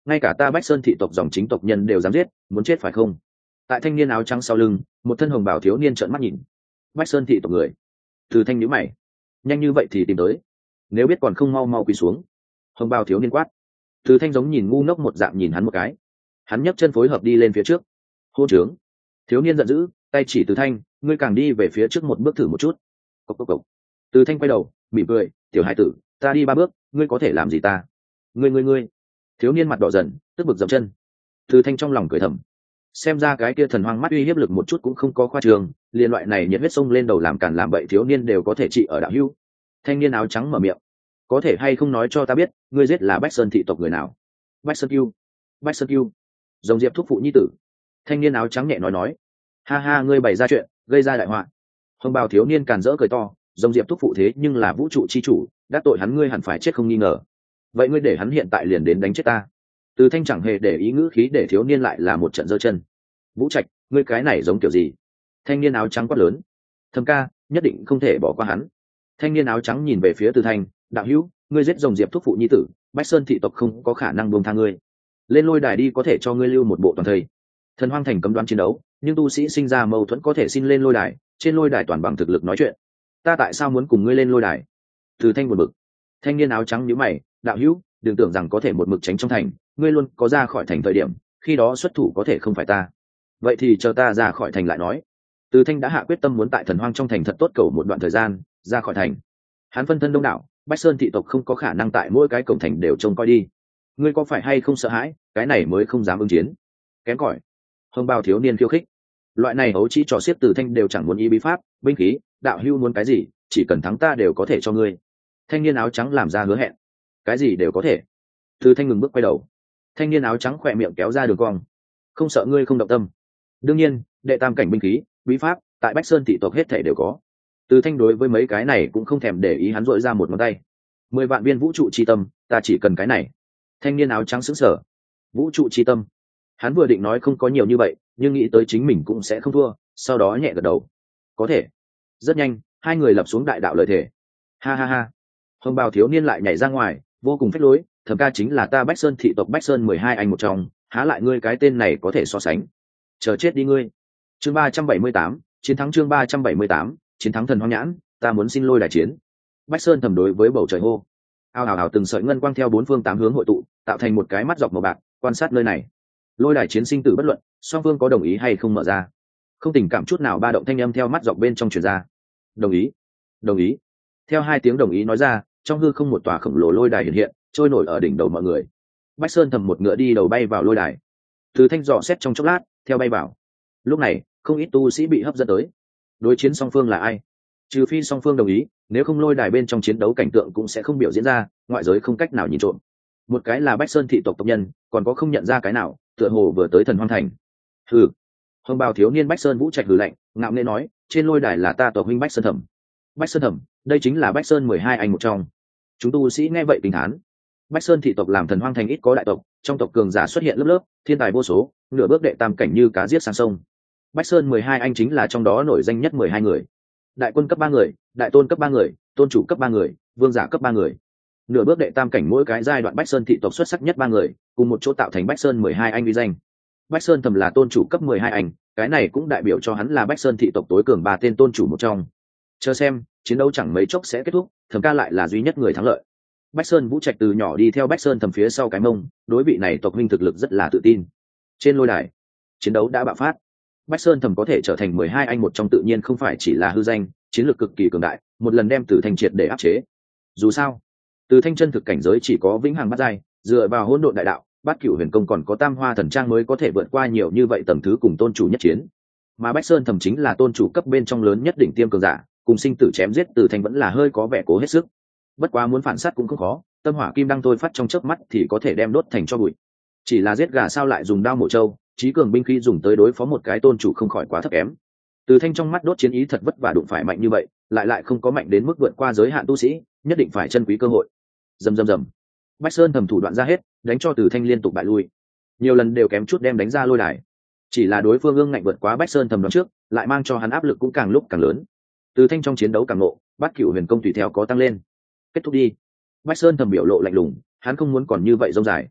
ngay cả ta Bách Sơn thị tộc dòng chính tộc nhân đều dám giết, muốn chết phải không? Tại thanh niên áo trắng sau lưng, một thân hồng bào thiếu niên trợn mắt nhìn. Bách Sơn thị tộc người. Từ Thanh nhíu mày, nhanh như vậy thì tìm tới, nếu biết còn không mau mau quỳ xuống. Hồng bào thiếu niên quát. Từ Thanh giống nhìn ngu ngốc một dạng nhìn hắn một cái, hắn nhấc chân phối hợp đi lên phía trước. Hôn trướng! Thiếu niên giận dữ, tay chỉ Từ Thanh, ngươi càng đi về phía trước một bước thử một chút. Cộc cộc cộc. Từ Thanh quay đầu, mỉm cười, tiểu hải tử, ta đi ba bước, ngươi có thể làm gì ta? Ngươi ngươi ngươi! Thiếu niên mặt đỏ dần, tức bực dậm chân. Từ Thanh trong lòng cười thầm, xem ra cái kia thần hoang mắt uy hiếp lực một chút cũng không có khoa trường, liên loại này nhiệt huyết sông lên đầu làm càn làm bậy thiếu niên đều có thể trị ở đạo hưu. Thanh niên áo trắng mở miệng, có thể hay không nói cho ta biết, ngươi giết là Bách Sơn thị tộc người nào? Bách Sơn Cưu. Bách Sơn Cưu. Rồng Diệp thúc phụ nhi tử. Thanh niên áo trắng nhẹ nói nói, ha ha, ngươi bày ra chuyện, gây ra đại họa. Hồng bào thiếu niên càn rỡ cười to, Rồng Diệp thúc phụ thế nhưng là vũ trụ chi chủ, đắc tội hắn ngươi hẳn phải chết không nghi ngờ. Vậy ngươi để hắn hiện tại liền đến đánh chết ta? Từ Thanh chẳng hề để ý ngữ khí để thiếu niên lại là một trận giơ chân. Vũ Trạch, ngươi cái này giống kiểu gì? Thanh niên áo trắng quát lớn. Thầm ca, nhất định không thể bỏ qua hắn. Thanh niên áo trắng nhìn về phía Từ Thanh, đạo hữu, ngươi giết Rồng Diệp thúc phụ nhi tử, Bách Sơn thị tộc không có khả năng buông tha ngươi. Lên lôi đài đi, có thể cho ngươi lưu một bộ toàn thây. Thần hoang thành cấm đoán chiến đấu, nhưng tu sĩ sinh ra mâu thuẫn có thể xin lên lôi đài, trên lôi đài toàn bằng thực lực nói chuyện. Ta tại sao muốn cùng ngươi lên lôi đài? Từ Thanh buồn bực. Thanh niên áo trắng nhíu mày, đạo hữu, đừng tưởng rằng có thể một mực tránh trong thành, ngươi luôn có ra khỏi thành thời điểm, khi đó xuất thủ có thể không phải ta. Vậy thì chờ ta ra khỏi thành lại nói. Từ Thanh đã hạ quyết tâm muốn tại thần hoang trong thành thật tốt cầu một đoạn thời gian, ra khỏi thành. Hắn phân thân đông đảo, Bách Sơn thị tộc không có khả năng tại mỗi cái cổng thành đều trông coi đi. Ngươi có phải hay không sợ hãi, cái này mới không dám ứng chiến. Kém cỏi. Hồng bào thiếu niên khiêu khích. Loại này ấu chỉ trò xiết Từ Thanh đều chẳng muốn ý bí pháp, binh khí, đạo hưu muốn cái gì, chỉ cần thắng ta đều có thể cho ngươi. Thanh niên áo trắng làm ra hứa hẹn. Cái gì đều có thể. Từ Thanh ngừng bước quay đầu. Thanh niên áo trắng khỏe miệng kéo ra đường cong. Không sợ ngươi không động tâm. Đương nhiên, đệ tam cảnh binh khí, bí pháp, tại Bách Sơn thị tộc hết thể đều có. Từ Thanh đối với mấy cái này cũng không thèm để ý, hắn dội ra một ngón tay. Mười vạn viên vũ trụ chi tâm, ta chỉ cần cái này. Thanh niên áo trắng sững sờ. Vũ trụ chi tâm. Hắn vừa định nói không có nhiều như vậy, nhưng nghĩ tới chính mình cũng sẽ không thua, sau đó nhẹ gật đầu. Có thể. Rất nhanh, hai người lập xuống đại đạo lời thề. Ha ha ha. Hồng bào thiếu niên lại nhảy ra ngoài, vô cùng phách lối, thầm ca chính là ta Bách Sơn thị tộc Bách Sơn mười hai anh một trong, há lại ngươi cái tên này có thể so sánh. Chờ chết đi ngươi. Chương ba trăm bảy mươi tám, chiến thắng chương ba trăm bảy mươi tám, chiến thắng thần hoang nhãn, ta muốn xin lôi đài chiến. Bách Sơn thầm đối với bầu trời hô. Ao ào ào từng sợi ngân quang theo bốn phương tám hướng hội tụ, tạo thành một cái mắt dọc màu bạc, quan sát nơi này. Lôi đài chiến sinh tử bất luận, song phương có đồng ý hay không mở ra. Không tình cảm chút nào ba động thanh âm theo mắt dọc bên trong truyền ra. Đồng ý. Đồng ý. Theo hai tiếng đồng ý nói ra, trong hư không một tòa khổng lồ lôi đài hiện hiện, trôi nổi ở đỉnh đầu mọi người. Bách Sơn thầm một ngựa đi đầu bay vào lôi đài. Từ Thanh dò xét trong chốc lát, theo bay vào. Lúc này, không ít tu sĩ bị hấp dẫn tới. Đối chiến song phương là ai? Trừ phi song phương đồng ý, nếu không lôi đài bên trong chiến đấu cảnh tượng cũng sẽ không biểu diễn ra, ngoại giới không cách nào nhìn trộm. Một cái là Bách Sơn thị tộc tộc nhân, còn có không nhận ra cái nào, tựa hồ vừa tới thần hoang thành. Hừ. Hồng bào thiếu niên Bách Sơn Vũ Trạch hừ lạnh, ngạo nghễ nói, trên lôi đài là ta tộc huynh Bách Sơn Thẩm. Bách Sơn Thẩm, đây chính là Bách Sơn mười hai anh một trong. Chúng tu sĩ nghe vậy kinh thán. Bách Sơn thị tộc làm thần hoang thành ít có đại tộc, trong tộc cường giả xuất hiện lớp lớp, thiên tài vô số, nửa bước đệ tam cảnh như cá giết sang sông. Bách Sơn mười hai anh chính là trong đó nổi danh nhất mười hai người. Đại quân cấp ba người, đại tôn cấp ba người, tôn chủ cấp ba người, vương giả cấp ba người. Nửa bước đệ tam cảnh mỗi cái giai đoạn Bách Sơn thị tộc xuất sắc nhất ba người, cùng một chỗ tạo thành Bách Sơn mười hai anh uy danh. Bách Sơn Thẩm là tôn chủ cấp mười hai anh, cái này cũng đại biểu cho hắn là Bách Sơn thị tộc tối cường ba tên tôn chủ một trong. Chờ xem, chiến đấu chẳng mấy chốc sẽ kết thúc, Thẩm ca lại là duy nhất người thắng lợi. Bách Sơn Vũ Trạch từ nhỏ đi theo Bách Sơn Thẩm phía sau cái mông, đối vị này tộc huynh thực lực rất là tự tin. Trên lôi đài, chiến đấu đã bạo phát. Bách Sơn Thẩm có thể trở thành mười hai anh một trong tự nhiên không phải chỉ là hư danh, chiến lược cực kỳ cường đại, một lần đem Từ Thanh triệt để áp chế. Dù sao, Từ Thanh chân thực cảnh giới chỉ có vĩnh hằng bát giai, dựa vào hỗn độn đại đạo, bát cửu huyền công còn có tam hoa thần trang mới có thể vượt qua nhiều như vậy tầm thứ cùng tôn chủ nhất chiến. Mà Bách Sơn Thẩm chính là tôn chủ cấp bên trong lớn nhất đỉnh tiêm cường giả, cùng sinh tử chém giết Từ Thanh vẫn là hơi có vẻ cố hết sức. Bất quá muốn phản sát cũng không khó, tâm hỏa kim đăng thôi phát trong chớp mắt thì có thể đem đốt thành cho bụi. Chỉ là giết gà sao lại dùng đao mổ trâu, trí cường binh khí dùng tới đối phó một cái tôn chủ không khỏi quá thấp kém. Từ Thanh trong mắt đốt chiến ý thật vất vả đụng phải mạnh như vậy, lại lại không có mạnh đến mức vượt qua giới hạn tu sĩ, nhất định phải trân quý cơ hội. Rầm rầm rầm. Bách Sơn Thẩm thủ đoạn ra hết, đánh cho Từ Thanh liên tục bại lui, nhiều lần đều kém chút đem đánh ra lôi đài. Chỉ là đối phương ương ngạnh vượt quá Bách Sơn Thẩm đón trước, lại mang cho hắn áp lực cũng càng lúc càng lớn. Từ Thanh trong chiến đấu càng nộ, bát cửu huyền công tùy theo có tăng lên. Kết thúc đi. Bách Sơn Thẩm biểu lộ lạnh lùng, hắn không muốn còn như vậy dông dài.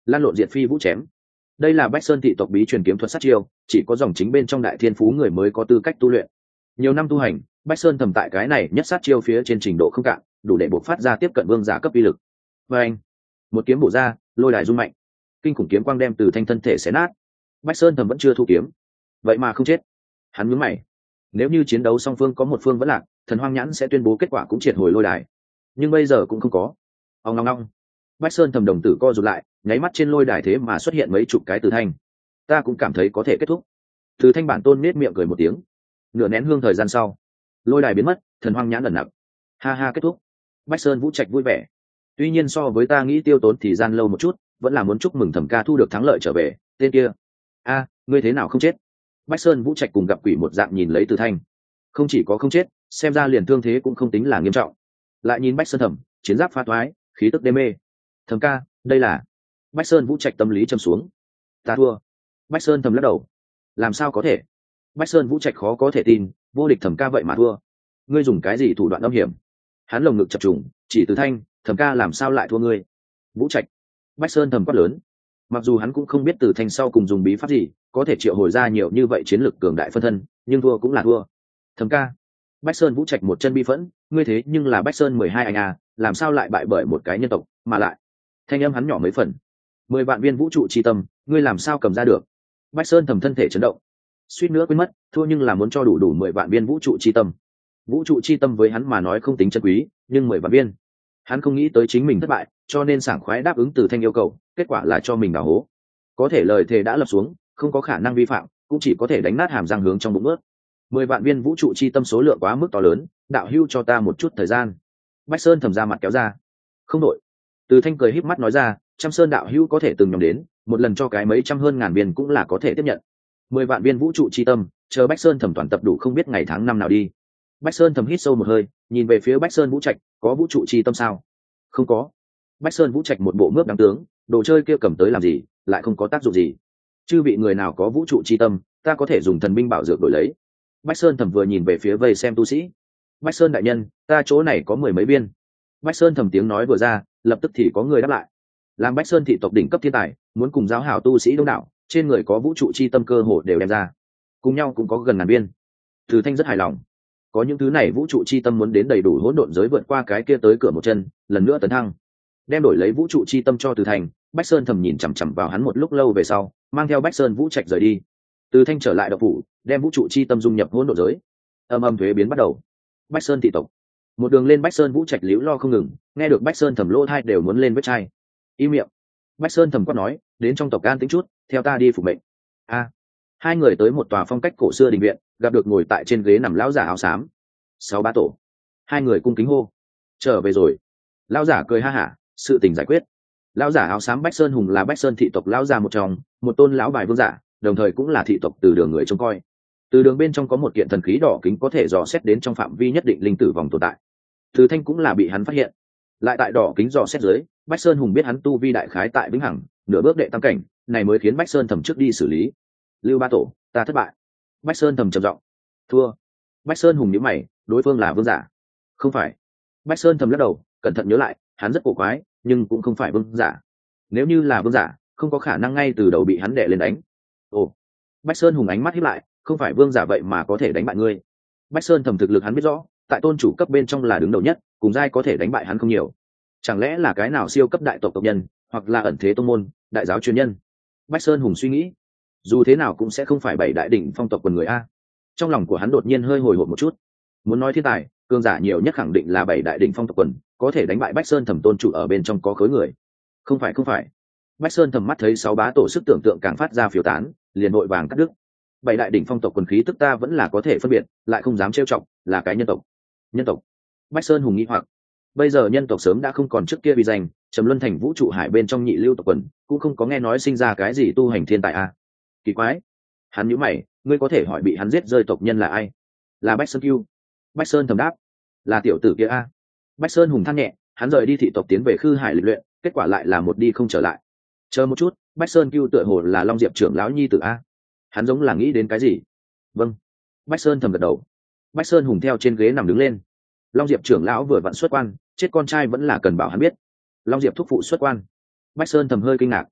lan lộn diệt phi vũ chém. Đây là Bách Sơn thị tộc bí truyền kiếm thuật sát chiêu, chỉ có dòng chính bên trong đại thiên phú người mới có tư cách tu luyện. Nhiều năm tu hành, Bách Sơn thầm tại cái này nhất sát chiêu phía trên trình độ không cạn, đủ để bộc phát ra tiếp cận vương giả cấp uy lực. Và anh, một kiếm bổ ra, lôi đài rung mạnh, kinh khủng kiếm quang đem Từ Thanh thân thể xé nát. Bách Sơn thầm vẫn chưa thu kiếm, vậy mà không chết. Hắn nhướng mày, nếu như chiến đấu song phương có một phương vẫn lạc, Thần Hoang Nhãn sẽ tuyên bố kết quả cũng triệt hồi lôi đài, nhưng bây giờ cũng không có. Ông ngong ngong, Bách Sơn thầm đồng tử co rụt lại, nháy mắt trên lôi đài thế mà xuất hiện mấy chục cái Từ Thanh. Ta cũng cảm thấy có thể kết thúc. Từ Thanh bản tôn nết miệng cười một tiếng. Nửa nén hương thời gian sau, lôi đài biến mất, Thần Hoang Nhãn ẩn nặc. Ha ha, kết thúc. Bách Sơn Vũ Trạch vui vẻ. Tuy nhiên so với ta nghĩ tiêu tốn thì gian lâu một chút, vẫn là muốn chúc mừng Thẩm ca thu được thắng lợi trở về. Tên kia, a, ngươi thế nào không chết? Bách Sơn Vũ Trạch cùng gặp quỷ một dạng nhìn lấy Từ Thanh. Không chỉ có không chết, xem ra liền thương thế cũng không tính là nghiêm trọng. Lại nhìn Bách Sơn Thẩm, chiến giáp pha toái, khí tức đê mê. Thẩm ca, đây là... Bách Sơn Vũ Trạch tâm lý châm xuống. Ta thua. Bách Sơn Thẩm lắc đầu. Làm sao có thể? Bách Sơn Vũ Trạch khó có thể tin, vô địch Thẩm ca vậy mà thua. Ngươi dùng cái gì thủ đoạn âm hiểm? Hắn lồng ngực chập trùng, chỉ Từ Thanh, Thẩm ca làm sao lại thua ngươi? Vũ Trạch. Bách Sơn thầm quát lớn. Mặc dù hắn cũng không biết Từ Thanh sau cùng dùng bí pháp gì có thể triệu hồi ra nhiều như vậy chiến lực cường đại phân thân, nhưng thua cũng là thua. Thẩm ca. Bách Sơn Vũ Trạch một chân bi phẫn, ngươi thế nhưng là Bách Sơn mười hai anh à, làm sao lại bại bởi một cái nhân tộc, mà lại thanh âm hắn nhỏ mấy phần. Mười vạn viên vũ trụ chi tâm, ngươi làm sao cầm ra được? Bách Sơn thầm thân thể chấn động, suýt nữa quên mất, thua nhưng là muốn cho đủ đủ mười vạn viên vũ trụ chi tâm. Vũ trụ chi tâm với hắn mà nói không tính chân quý, nhưng mười vạn viên, hắn không nghĩ tới chính mình thất bại, cho nên sảng khoái đáp ứng Từ Thanh yêu cầu, kết quả là cho mình đào hố. Có thể lời thề đã lập xuống, không có khả năng vi phạm, cũng chỉ có thể đánh nát hàm răng hướng trong bụng ướt. Mười vạn viên vũ trụ chi tâm số lượng quá mức to lớn, đạo hưu cho ta một chút thời gian. Bách Sơn thầm ra mặt kéo ra. Không đội. Từ Thanh cười híp mắt nói ra, trăm sơn đạo hưu có thể từng nhóm đến, một lần cho cái mấy trăm hơn ngàn viên cũng là có thể tiếp nhận. Mười vạn viên vũ trụ chi tâm, chờ Bách Sơn thầm toàn tập đủ không biết ngày tháng năm nào đi. Bách Sơn thầm hít sâu một hơi, nhìn về phía Bách Sơn Vũ Trạch, có vũ trụ chi tâm sao? Không có. Bách Sơn Vũ Trạch một bộ mướp đáng tướng, đồ chơi kia cầm tới làm gì, lại không có tác dụng gì. Chư vị người nào có vũ trụ chi tâm, ta có thể dùng thần binh bảo dược đổi lấy. Bách Sơn thầm vừa nhìn về phía vây xem tu sĩ. Bách Sơn đại nhân, ta chỗ này có mười mấy viên. Bách Sơn thầm tiếng nói vừa ra, lập tức thì có người đáp lại. Làm Bách Sơn thị tộc đỉnh cấp thiên tài, muốn cùng giáo hảo tu sĩ đông đảo, trên người có vũ trụ chi tâm cơ hồ đều đem ra, cùng nhau cũng có gần ngàn viên. Từ Thanh rất hài lòng. Có những thứ này vũ trụ chi tâm muốn đến đầy đủ hỗn độn giới vượt qua cái kia tới cửa một chân, lần nữa tấn thăng. Đem đổi lấy vũ trụ chi tâm cho Từ Thanh, Bách Sơn thầm nhìn chằm chằm vào hắn một lúc lâu về sau, mang theo Bách Sơn Vũ Trạch rời đi. Từ Thanh trở lại đậu phủ, đem vũ trụ chi tâm dung nhập hỗn độn giới. Âm âm thuế biến bắt đầu. Bách Sơn thị tộc, một đường lên Bách Sơn Vũ Trạch liễu lo không ngừng, nghe được Bách Sơn thầm lỗ thai đều muốn lên vết chai. Im miệng. Bách Sơn thầm quát nói, đến trong tộc can tính chút, theo ta đi phục mệnh. A. Hai người tới một tòa phong cách cổ xưa đình viện, gặp được ngồi tại trên ghế nằm lão giả áo xám. Sáu ba tổ. Hai người cung kính hô. Trở về rồi. Lão giả cười ha hả, sự tình giải quyết. Lão giả áo xám Bách Sơn Hùng là Bách Sơn thị tộc lão già một trong, một tôn lão bài vương giả, đồng thời cũng là thị tộc từ đường người trông coi. Từ đường bên trong có một kiện thần khí đỏ kính có thể dò xét đến trong phạm vi nhất định linh tử vòng tồn tại. Từ Thanh cũng là bị hắn phát hiện. Lại tại đỏ kính dò xét dưới, Bách Sơn Hùng biết hắn tu vi đại khái tại vĩnh hằng, nửa bước đệ tam cảnh, này mới khiến Bách Sơn thầm trước đi xử lý. Lưu ba tổ, ta thất bại. Bách Sơn thầm trầm giọng. Thua. Bách Sơn Hùng nhíu mày, đối phương là vương giả. Không phải. Bách Sơn thầm lắc đầu, cẩn thận nhớ lại, hắn rất cổ quái, nhưng cũng không phải vương giả. Nếu như là vương giả, không có khả năng ngay từ đầu bị hắn đè lên đánh. Ồ. Bách Sơn Hùng ánh mắt híp lại, không phải vương giả vậy mà có thể đánh bại ngươi. Bách Sơn thầm thực lực hắn biết rõ, tại tôn chủ cấp bên trong là đứng đầu nhất, cùng giai có thể đánh bại hắn không nhiều. Chẳng lẽ là cái nào siêu cấp đại tộc tộc nhân, hoặc là ẩn thế tông môn, đại giáo truyền nhân? Bách Sơn Hùng suy nghĩ, dù thế nào cũng sẽ không phải bảy đại đỉnh phong tộc quần người a. Trong lòng của hắn đột nhiên hơi hồi hộp một chút. Muốn nói thiên tài, cường giả nhiều nhất khẳng định là bảy đại đỉnh phong tộc quần, có thể đánh bại Bách Sơn thầm tôn chủ ở bên trong có khối người. Không phải không phải. Bách Sơn thầm mắt thấy sáu bá tổ sức tưởng tượng càng phát ra phiêu tán, liền vội vàng cắt đứt. Bảy đại đỉnh phong tộc quần khí tức ta vẫn là có thể phân biệt, lại không dám trêu chọc, là cái nhân tộc. Nhân tộc. Bách Sơn Hùng nghĩ hoặc, bây giờ nhân tộc sớm đã không còn trước kia vì danh, trầm luân thành vũ trụ hải bên trong nhị lưu tộc quần, cũng không có nghe nói sinh ra cái gì tu hành thiên tài a. Kỳ quái. Hắn nhíu mày, ngươi có thể hỏi bị hắn giết rơi tộc nhân là ai? Là Bách Sơn Cưu. Bách Sơn thầm đáp, là tiểu tử kia a. Bách Sơn Hùng than nhẹ, hắn rời đi thị tộc tiến về khư hải lịch luyện, kết quả lại là một đi không trở lại. Chờ một chút, Bách Sơn Cưu tựa hồ là Long Diệp trưởng lão nhi tử a. Hắn giống là nghĩ đến cái gì? Vâng. Bách Sơn thầm gật đầu. Bách Sơn Hùng theo trên ghế nằm đứng lên. Long Diệp trưởng lão vừa vặn xuất quan, chết con trai vẫn là cần bảo hắn biết. Long Diệp thúc phụ xuất quan. Bách Sơn thầm hơi kinh ngạc.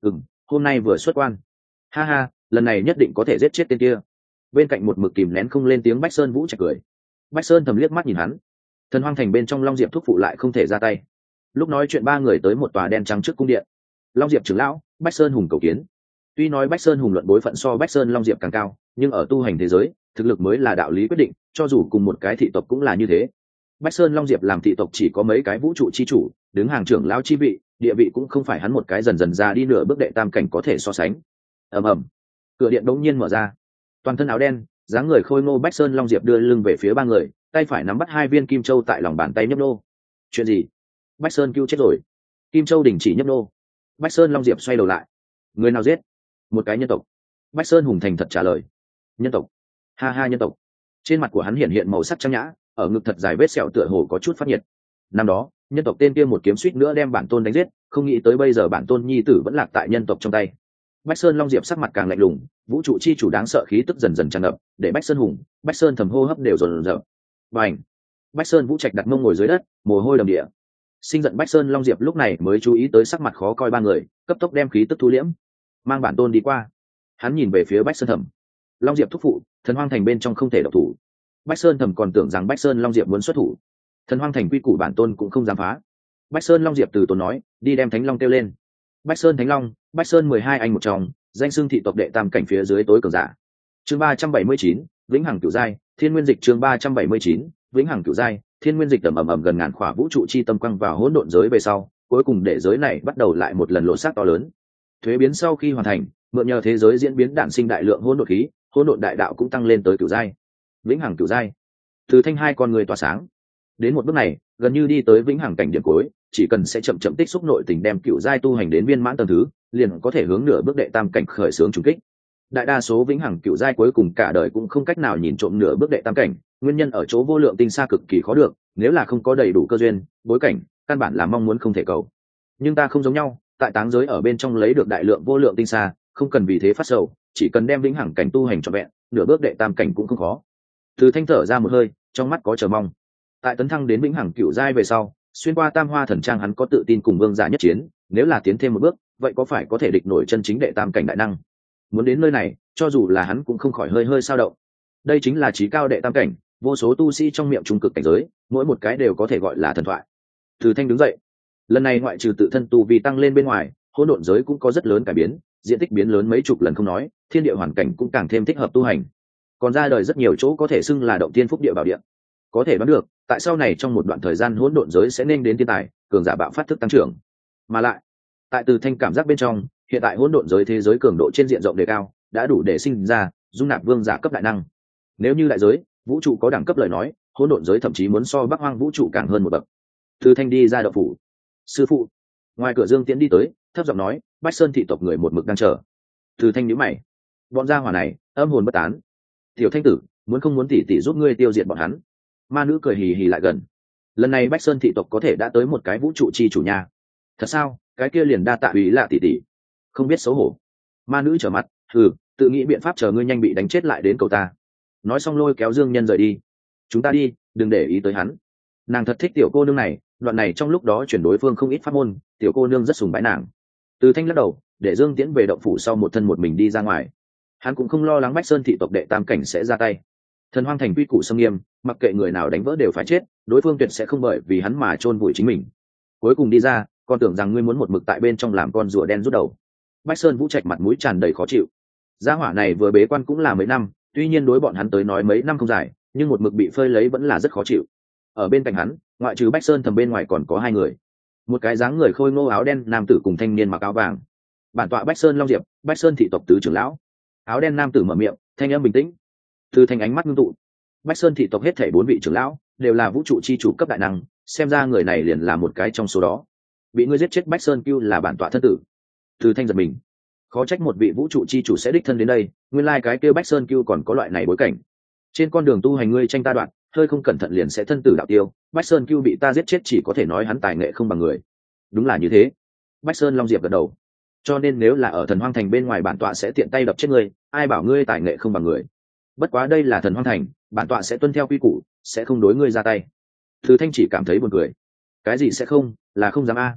Ừm, hôm nay vừa xuất quan. Ha ha, lần này nhất định có thể giết chết tên kia. Bên cạnh một mực kìm nén không lên tiếng Bách Sơn Vũ Trạch cười. Bách Sơn thầm liếc mắt nhìn hắn. Thần hoang thành bên trong Long Diệp thúc phụ lại không thể ra tay. Lúc nói chuyện ba người tới một tòa đen trắng trước cung điện. Long Diệp trưởng lão, Bách Sơn hùng cầu kiến. Tuy nói Bách Sơn hùng luận bối phận so Bách Sơn Long Diệp càng cao, nhưng ở tu hành thế giới, thực lực mới là đạo lý quyết định, cho dù cùng một cái thị tộc cũng là như thế. Bách Sơn Long Diệp làm thị tộc chỉ có mấy cái vũ trụ chi chủ, đứng hàng trưởng lão chi vị, địa vị cũng không phải hắn một cái dần dần ra đi nửa bước đệ tam cảnh có thể so sánh. Ầm ầm, cửa điện đột nhiên mở ra. Toàn thân áo đen, dáng người khôi ngô Bách Sơn Long Diệp đưa lưng về phía ba người, tay phải nắm bắt hai viên kim châu tại lòng bàn tay nhấp nô. Chuyện gì? Bách Sơn cứu chết rồi. Kim châu đình chỉ nhấp nô. Bách Sơn Long Diệp xoay đầu lại. Người nào giết? Một cái nhân tộc. Bách Sơn hùng thành thật trả lời. Nhân tộc? Ha ha, nhân tộc. Trên mặt của hắn hiện hiện màu sắc trang nhã, ở ngực thật dài vết sẹo tựa hồ có chút phát nhiệt. Năm đó, nhân tộc tên kia một kiếm suýt nữa đem bản tôn đánh giết, không nghĩ tới bây giờ bản tôn nhi tử vẫn lạc tại nhân tộc trong tay. Bách Sơn Long Diệp sắc mặt càng lạnh lùng, vũ trụ chi chủ đáng sợ khí tức dần dần tràn ngập, để Bách Sơn hùng, Bách Sơn thầm hô hấp đều dồn dập. Bành! Bách Sơn Vũ Trạch đặt mông ngồi dưới đất, mồ hôi đầm địa. Sinh giận Bách Sơn Long Diệp lúc này mới chú ý tới sắc mặt khó coi ba người, cấp tốc đem khí tức thu liễm, mang bản tôn đi qua. Hắn nhìn về phía Bách Sơn thầm. Long Diệp thúc phụ, thần hoang thành bên trong không thể độc thủ. Bách Sơn thầm còn tưởng rằng Bách Sơn Long Diệp muốn xuất thủ, thần hoang thành quy củ bản tôn cũng không dám phá. Bách Sơn Long Diệp từ tốn nói, đi đem Thánh Long kêu lên. Bách Sơn Thánh Long, Bách Sơn mười hai anh một trong, danh xưng thị tộc đệ tam cảnh phía dưới tối cường giả. Chương ba trăm bảy mươi chín, vĩnh hằng cửu giai, thiên nguyên dịch. Chương ba trăm bảy mươi chín, vĩnh hằng cửu giai, thiên nguyên dịch. Ầm ầm ầm, gần ngàn khỏa vũ trụ chi tâm quăng vào hỗn độn giới về sau, cuối cùng để giới này bắt đầu lại một lần lộ xác to lớn. Thuế biến sau khi hoàn thành, mượn nhờ thế giới diễn biến đản sinh đại lượng hỗn độn khí, hỗn độn đại đạo cũng tăng lên tới cửu giai. Vĩnh hằng cửu giai. Từ thanh hai con người tỏa sáng. Đến một bước này, gần như đi tới vĩnh hằng cảnh điểm cuối, chỉ cần sẽ chậm chậm tích xúc nội tình đem cửu giai tu hành đến viên mãn tầng thứ, liền có thể hướng nửa bước đệ tam cảnh khởi xướng trùng kích. Đại đa số vĩnh hằng cửu giai cuối cùng cả đời cũng không cách nào nhìn trộm nửa bước đệ tam cảnh, nguyên nhân ở chỗ vô lượng tinh xa cực kỳ khó được, nếu là không có đầy đủ cơ duyên, bối cảnh, căn bản là mong muốn không thể cầu. Nhưng ta không giống nhau, tại táng giới ở bên trong lấy được đại lượng vô lượng tinh xa, không cần vì thế phát sầu, chỉ cần đem vĩnh hằng cảnh tu hành trọn vẹn, nửa bước đệ tam cảnh cũng không khó. Từ thanh thở ra một hơi, trong mắt có chờ mong. Tại tấn thăng đến vĩnh hằng cửu giai về sau, xuyên qua tam hoa thần trang hắn có tự tin cùng vương giả nhất chiến, nếu là tiến thêm một bước, vậy có phải có thể địch nổi chân chính đệ tam cảnh đại năng? Muốn đến nơi này, cho dù là hắn cũng không khỏi hơi hơi sao động. Đây chính là chí cao đệ tam cảnh, vô số tu sĩ trong miệng trung cực cảnh giới, mỗi một cái đều có thể gọi là thần thoại. Từ thanh đứng dậy. Lần này ngoại trừ tự thân tu vi tăng lên bên ngoài, hỗn độn giới cũng có rất lớn cải biến, diện tích biến lớn mấy chục lần không nói, thiên địa hoàn cảnh cũng càng thêm thích hợp tu hành. Còn ra đời rất nhiều chỗ có thể xưng là động thiên phúc địa bảo địa. Có thể đoán được, tại sau này trong một đoạn thời gian hỗn độn giới sẽ nên đến thiên tài, cường giả bạo phát thức tăng trưởng. Mà lại, tại từ thanh cảm giác bên trong, hiện tại hỗn độn giới thế giới cường độ trên diện rộng đề cao, đã đủ để sinh ra dung nạp vương giả cấp đại năng. Nếu như đại giới, vũ trụ có đẳng cấp lời nói, hỗn độn giới thậm chí muốn so Bắc Hoang vũ trụ càng hơn một bậc. Từ thanh đi ra động phủ. Sư phụ. Ngoài cửa Dương Tiễn đi tới, thấp giọng nói, Bách Sơn thị tộc người một mực đang chờ. Từ thanh nhíu mày. Bọn gia hỏa này, âm hồn bất tán. Tiểu thanh tử, muốn không muốn tỷ tỷ giúp ngươi tiêu diệt bọn hắn? Ma nữ cười hì hì lại gần. Lần này Bách Sơn thị tộc có thể đã tới một cái vũ trụ chi chủ nhà. Thật sao? Cái kia liền đa tạ ủy là tỷ tỷ. Không biết xấu hổ. Ma nữ trở mặt, ừ, tự nghĩ biện pháp chờ ngươi nhanh bị đánh chết lại đến cầu ta. Nói xong lôi kéo Dương Nhân rời đi. Chúng ta đi, đừng để ý tới hắn. Nàng thật thích tiểu cô nương này, đoạn này trong lúc đó chuyển đối phương không ít pháp môn, tiểu cô nương rất sùng bái nàng. Từ thanh lắc đầu, để Dương Tiễn về động phủ sau một thân một mình đi ra ngoài. Hắn cũng không lo lắng Bách Sơn thị tộc đệ tam cảnh sẽ ra tay. Thần hoang thành quy củ xâm nghiêm, mặc kệ người nào đánh vỡ đều phải chết, đối phương tuyệt sẽ không bởi vì hắn mà chôn vùi chính mình. Cuối cùng đi ra, còn tưởng rằng ngươi muốn một mực tại bên trong làm con rùa đen rút đầu. Bách Sơn Vũ Trạch mặt mũi tràn đầy khó chịu. Gia hỏa này vừa bế quan cũng là mấy năm, tuy nhiên đối bọn hắn tới nói mấy năm không dài, nhưng một mực bị phơi lấy vẫn là rất khó chịu. Ở bên cạnh hắn, ngoại trừ Bách Sơn thầm bên ngoài còn có hai người. Một cái dáng người khôi ngô áo đen nam tử cùng thanh niên mặc áo vàng. Bản tọa Bách Sơn Long Diệp, Bách Sơn thị tộc tứ trưởng lão. Áo đen nam tử mở miệng, thanh âm bình tĩnh. Từ thanh ánh mắt ngưng tụ. Bách Sơn thị tộc hết thảy bốn vị trưởng lão đều là vũ trụ chi chủ cấp đại năng, xem ra người này liền là một cái trong số đó. Bị ngươi giết chết Bách Sơn Cưu là bản tọa thân tử. Từ thanh giật mình, khó trách một vị vũ trụ chi chủ sẽ đích thân đến đây, nguyên lai cái kêu Bách Sơn Cưu còn có loại này bối cảnh. Trên con đường tu hành ngươi tranh ta đoạn, hơi không cẩn thận liền sẽ thân tử đạo tiêu, Bách Sơn Cưu bị ta giết chết chỉ có thể nói hắn tài nghệ không bằng người. Đúng là như thế. Bách Sơn Long Diệp gật đầu. Cho nên nếu là ở thần hoang thành bên ngoài bản tọa sẽ tiện tay đập chết ngươi, ai bảo ngươi tài nghệ không bằng người. Bất quá đây là thần hoang thành, bản tọa sẽ tuân theo quy củ, sẽ không đối ngươi ra tay. Từ thanh chỉ cảm thấy buồn cười. Cái gì sẽ không, là không dám a.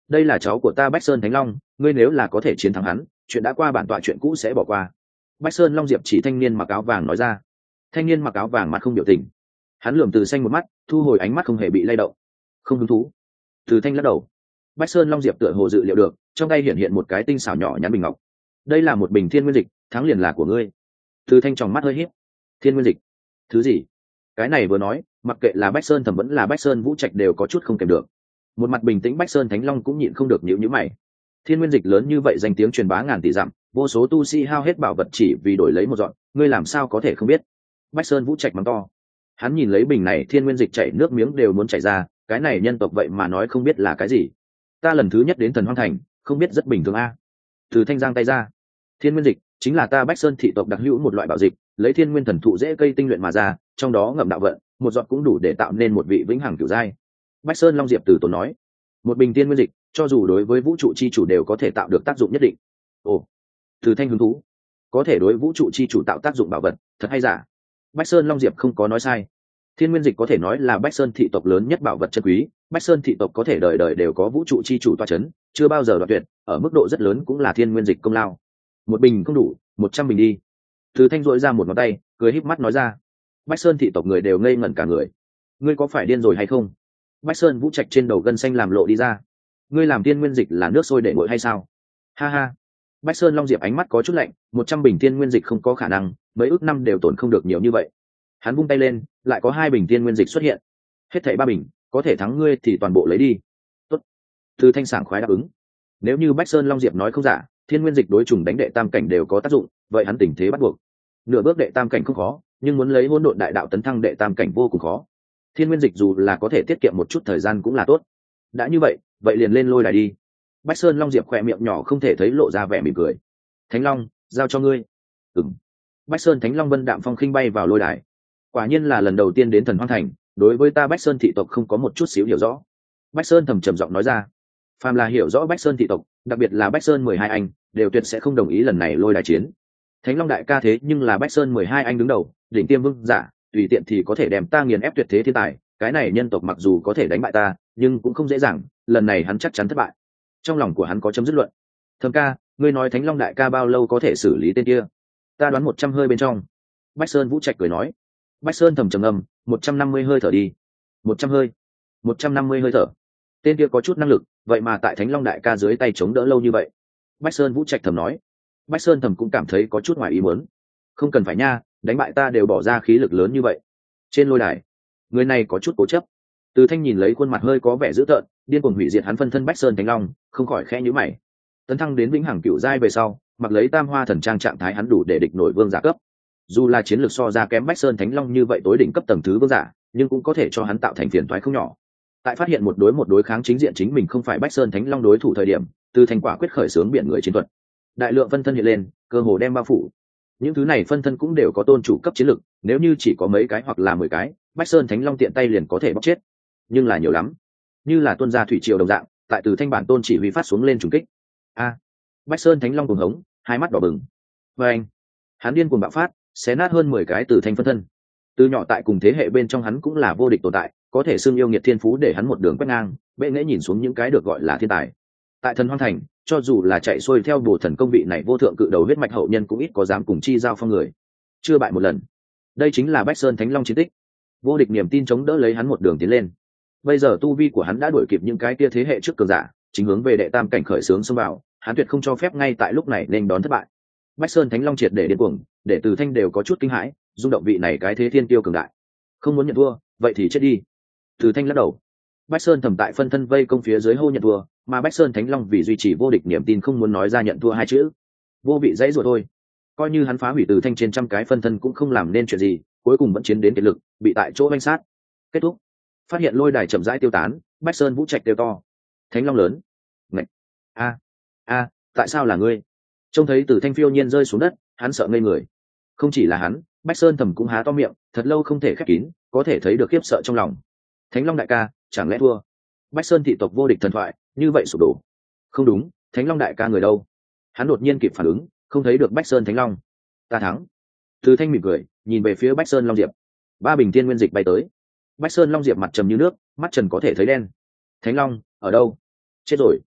đây là cháu của ta Bách Sơn Thánh Long, ngươi nếu là có thể chiến thắng hắn, chuyện đã qua bản tọa chuyện cũ sẽ bỏ qua. Bách Sơn Long Diệp chỉ thanh niên mặc áo vàng nói ra. Thanh niên mặc áo vàng mặt không biểu tình, hắn lườm Từ Xanh một mắt, thu hồi ánh mắt không hề bị lay động. Không hứng thú. Từ Thanh lắc đầu. Bách Sơn Long Diệp tựa hồ dự liệu được, trong tay hiện hiện một cái tinh xảo nhỏ nhắn bình ngọc. Đây là một bình thiên nguyên dịch, thắng liền là của ngươi. Từ Thanh tròng mắt hơi híp. Thiên nguyên dịch? Thứ gì? Cái này vừa nói, mặc kệ là Bách Sơn Thẩm vẫn là Bách Sơn Vũ Trạch đều có chút không kèm được. Một mặt bình tĩnh Bách Sơn Thánh Long cũng nhịn không được nhíu nhíu mày. Thiên nguyên dịch lớn như vậy danh tiếng truyền bá ngàn tỷ dặm, vô số tu sĩ hao hết bảo vật chỉ vì đổi lấy một dọn, ngươi làm sao có thể không biết? Bách Sơn Vũ Trạch mắng to. Hắn nhìn lấy bình này thiên nguyên dịch chảy nước miếng đều muốn chảy ra, cái này nhân tộc vậy mà nói không biết là cái gì. Ta lần thứ nhất đến Thần Hoang Thành, không biết rất bình thường a. Từ Thanh giang tay ra. Thiên nguyên dịch chính là ta Bách Sơn thị tộc đặc hữu một loại bảo dịch, lấy thiên nguyên thần thụ dễ cây tinh luyện mà ra, trong đó ngậm đạo vận, một giọt cũng đủ để tạo nên một vị vĩnh hằng cửu giai. Bách Sơn Long Diệp từ tốn nói. Một bình thiên nguyên dịch, cho dù đối với vũ trụ chi chủ đều có thể tạo được tác dụng nhất định. Ồ. Từ Thanh hứng thú. Có thể đối vũ trụ chi chủ tạo tác dụng bảo vật, thật hay giả? Bách Sơn Long Diệp không có nói sai. Thiên nguyên dịch có thể nói là Bách Sơn thị tộc lớn nhất bảo vật chân quý, Bách Sơn thị tộc có thể đời đời đều có vũ trụ chi chủ toa chấn, chưa bao giờ đoạt tuyệt, ở mức độ rất lớn cũng là thiên nguyên dịch công lao. Một bình không đủ, một trăm bình đi. Từ Thanh dội ra một ngón tay, cười híp mắt nói ra. Bách Sơn thị tộc người đều ngây ngẩn cả người. Ngươi có phải điên rồi hay không? Bách Sơn Vũ Trạch trên đầu gân xanh làm lộ đi ra. Ngươi làm thiên nguyên dịch là nước sôi để nguội hay sao? Ha ha. Bách Sơn Long Diệp ánh mắt có chút lạnh, một trăm bình thiên nguyên dịch không có khả năng, mấy ước năm đều tổn không được nhiều như vậy. Hắn vung tay lên, lại có hai bình thiên nguyên dịch xuất hiện. Hết thảy ba bình, có thể thắng ngươi thì toàn bộ lấy đi. Tốt. Từ Thanh sảng khoái đáp ứng. Nếu như Bách Sơn Long Diệp nói không giả, thiên nguyên dịch đối trùng đánh đệ tam cảnh đều có tác dụng, vậy hắn tình thế bắt buộc. Nửa bước đệ tam cảnh không khó, nhưng muốn lấy hỗn độn đại đạo tấn thăng đệ tam cảnh vô cùng khó. Thiên nguyên dịch dù là có thể tiết kiệm một chút thời gian cũng là tốt. Đã như vậy, vậy liền lên lôi đài đi. Bách Sơn Long Diệp khỏe miệng nhỏ không thể thấy lộ ra vẻ mỉm cười. Thánh Long, giao cho ngươi. Ừm. Bách Sơn Thánh Long vân đạm phong khinh bay vào lôi đài. Quả nhiên là lần đầu tiên đến Thần Hoang Thành, đối với ta Bách Sơn thị tộc không có một chút xíu hiểu rõ. Bách Sơn thầm trầm giọng nói ra. Phàm là hiểu rõ Bách Sơn thị tộc, đặc biệt là Bách Sơn mười hai anh, đều tuyệt sẽ không đồng ý lần này lôi đài chiến. Thánh Long đại ca thế nhưng là Bách Sơn mười hai anh đứng đầu, đỉnh tiêm vương giả, tùy tiện thì có thể đem ta nghiền ép tuyệt thế thiên tài, cái này nhân tộc mặc dù có thể đánh bại ta, nhưng cũng không dễ dàng, lần này hắn chắc chắn thất bại. Trong lòng của hắn có chấm dứt luận. Thầm ca, ngươi nói Thánh Long đại ca bao lâu có thể xử lý tên kia? Ta đoán một trăm hơi bên trong. Bách Sơn Vũ Trạch cười nói. Bách Sơn thầm trầm ngâm, một trăm năm mươi hơi thở đi. Một trăm hơi. Một trăm năm mươi hơi thở. Tên kia có chút năng lực, vậy mà tại Thánh Long đại ca dưới tay chống đỡ lâu như vậy. Bách Sơn Vũ Trạch thầm nói. Bách Sơn thầm cũng cảm thấy có chút ngoài ý muốn. Không cần phải nha, đánh bại ta đều bỏ ra khí lực lớn như vậy. Trên lôi đài, người này có chút cố chấp. Từ Thanh nhìn lấy khuôn mặt hơi có vẻ dữ tợn, điên cuồng hủy diệt hắn phân thân Bách Sơn Thánh Long, không khỏi khẽ nhíu mày. Tấn thăng đến vĩnh hằng cựu giai về sau, mặc lấy tam hoa thần trang trạng thái hắn đủ để địch nổi vương giả cấp. Dù là chiến lược so ra kém Bách Sơn Thánh Long như vậy tối đỉnh cấp tầng thứ vương giả, nhưng cũng có thể cho hắn tạo thành phiền toái không nhỏ. Tại phát hiện một đối một đối kháng chính diện chính mình không phải Bách Sơn Thánh Long đối thủ thời điểm, Từ Thanh quả quyết khởi xướng biển người chiến thuật. Đại lượng phân thân hiện lên, cơ hồ đem bao phủ. Những thứ này phân thân cũng đều có tôn chủ cấp chiến lược, nếu như chỉ có mấy cái hoặc là mười cái, Bách Sơn Thánh Long tiện tay liền có thể bóc chết. Nhưng là nhiều lắm, như là tuôn ra thủy triều đồng dạng, tại Từ Thanh bản tôn chỉ huy phát xuống lên trùng kích. A! Bách Sơn Thánh Long cuồng hống, hai mắt đỏ bừng. Và anh, hắn điên cuồng bạo phát, xé nát hơn mười cái Từ Thanh phân thân. Từ nhỏ tại cùng thế hệ bên trong hắn cũng là vô địch tồn tại, có thể xưng yêu nghiệt thiên phú để hắn một đường quét ngang, bệ nghễ nhìn xuống những cái được gọi là thiên tài. Tại Thần Hoang Thành, cho dù là chạy xuôi theo bổ thần công vị này vô thượng cự đầu huyết mạch hậu nhân cũng ít có dám cùng chi giao phong người, chưa bại một lần. Đây chính là Bách Sơn Thánh Long chiến tích. Vô địch niềm tin chống đỡ lấy hắn một đường tiến lên. Bây giờ tu vi của hắn đã đuổi kịp những cái kia thế hệ trước cường giả, chính hướng về đệ tam cảnh khởi sướng xông vào, hắn tuyệt không cho phép ngay tại lúc này nên đón thất bại. Bách Sơn Thánh Long triệt để điên cuồng, để Từ Thanh đều có chút kinh hãi, rung động vị này cái thế thiên tiêu cường đại. Không muốn nhận thua, vậy thì chết đi. Từ Thanh lắc đầu. Bách Sơn thầm tại phân thân vây công phía dưới hô nhận thua, mà Bách Sơn Thánh Long vì duy trì vô địch niềm tin không muốn nói ra nhận thua hai chữ. Vô vị dãy rồi thôi. Coi như hắn phá hủy Từ Thanh trên trăm cái phân thân cũng không làm nên chuyện gì, cuối cùng vẫn chiến đến kiệt lực, bị tại chỗ vanh sát. Kết thúc. Phát hiện lôi đài chậm rãi tiêu tán, Bách Sơn Vũ Trạch kêu to. Thánh Long lớn. Ngậy. A, a, tại sao là ngươi? Trông thấy Từ Thanh phiêu nhiên rơi xuống đất, hắn sợ ngây người. Không chỉ là hắn, Bách Sơn thầm cũng há to miệng, thật lâu không thể khép kín, có thể thấy được khiếp sợ trong lòng. Thánh Long đại ca, chẳng lẽ thua? Bách Sơn thị tộc vô địch thần thoại, như vậy sụp đổ. Không đúng, Thánh Long đại ca người đâu? Hắn đột nhiên kịp phản ứng, không thấy được Bách Sơn Thánh Long. Ta thắng. Từ Thanh mỉm cười, nhìn về phía Bách Sơn Long Diệp. Ba bình thiên nguyên dịch bay tới. Bách Sơn Long Diệp mặt trầm như nước, mắt trần có thể thấy đen. Thánh Long, ở đâu? Chết rồi,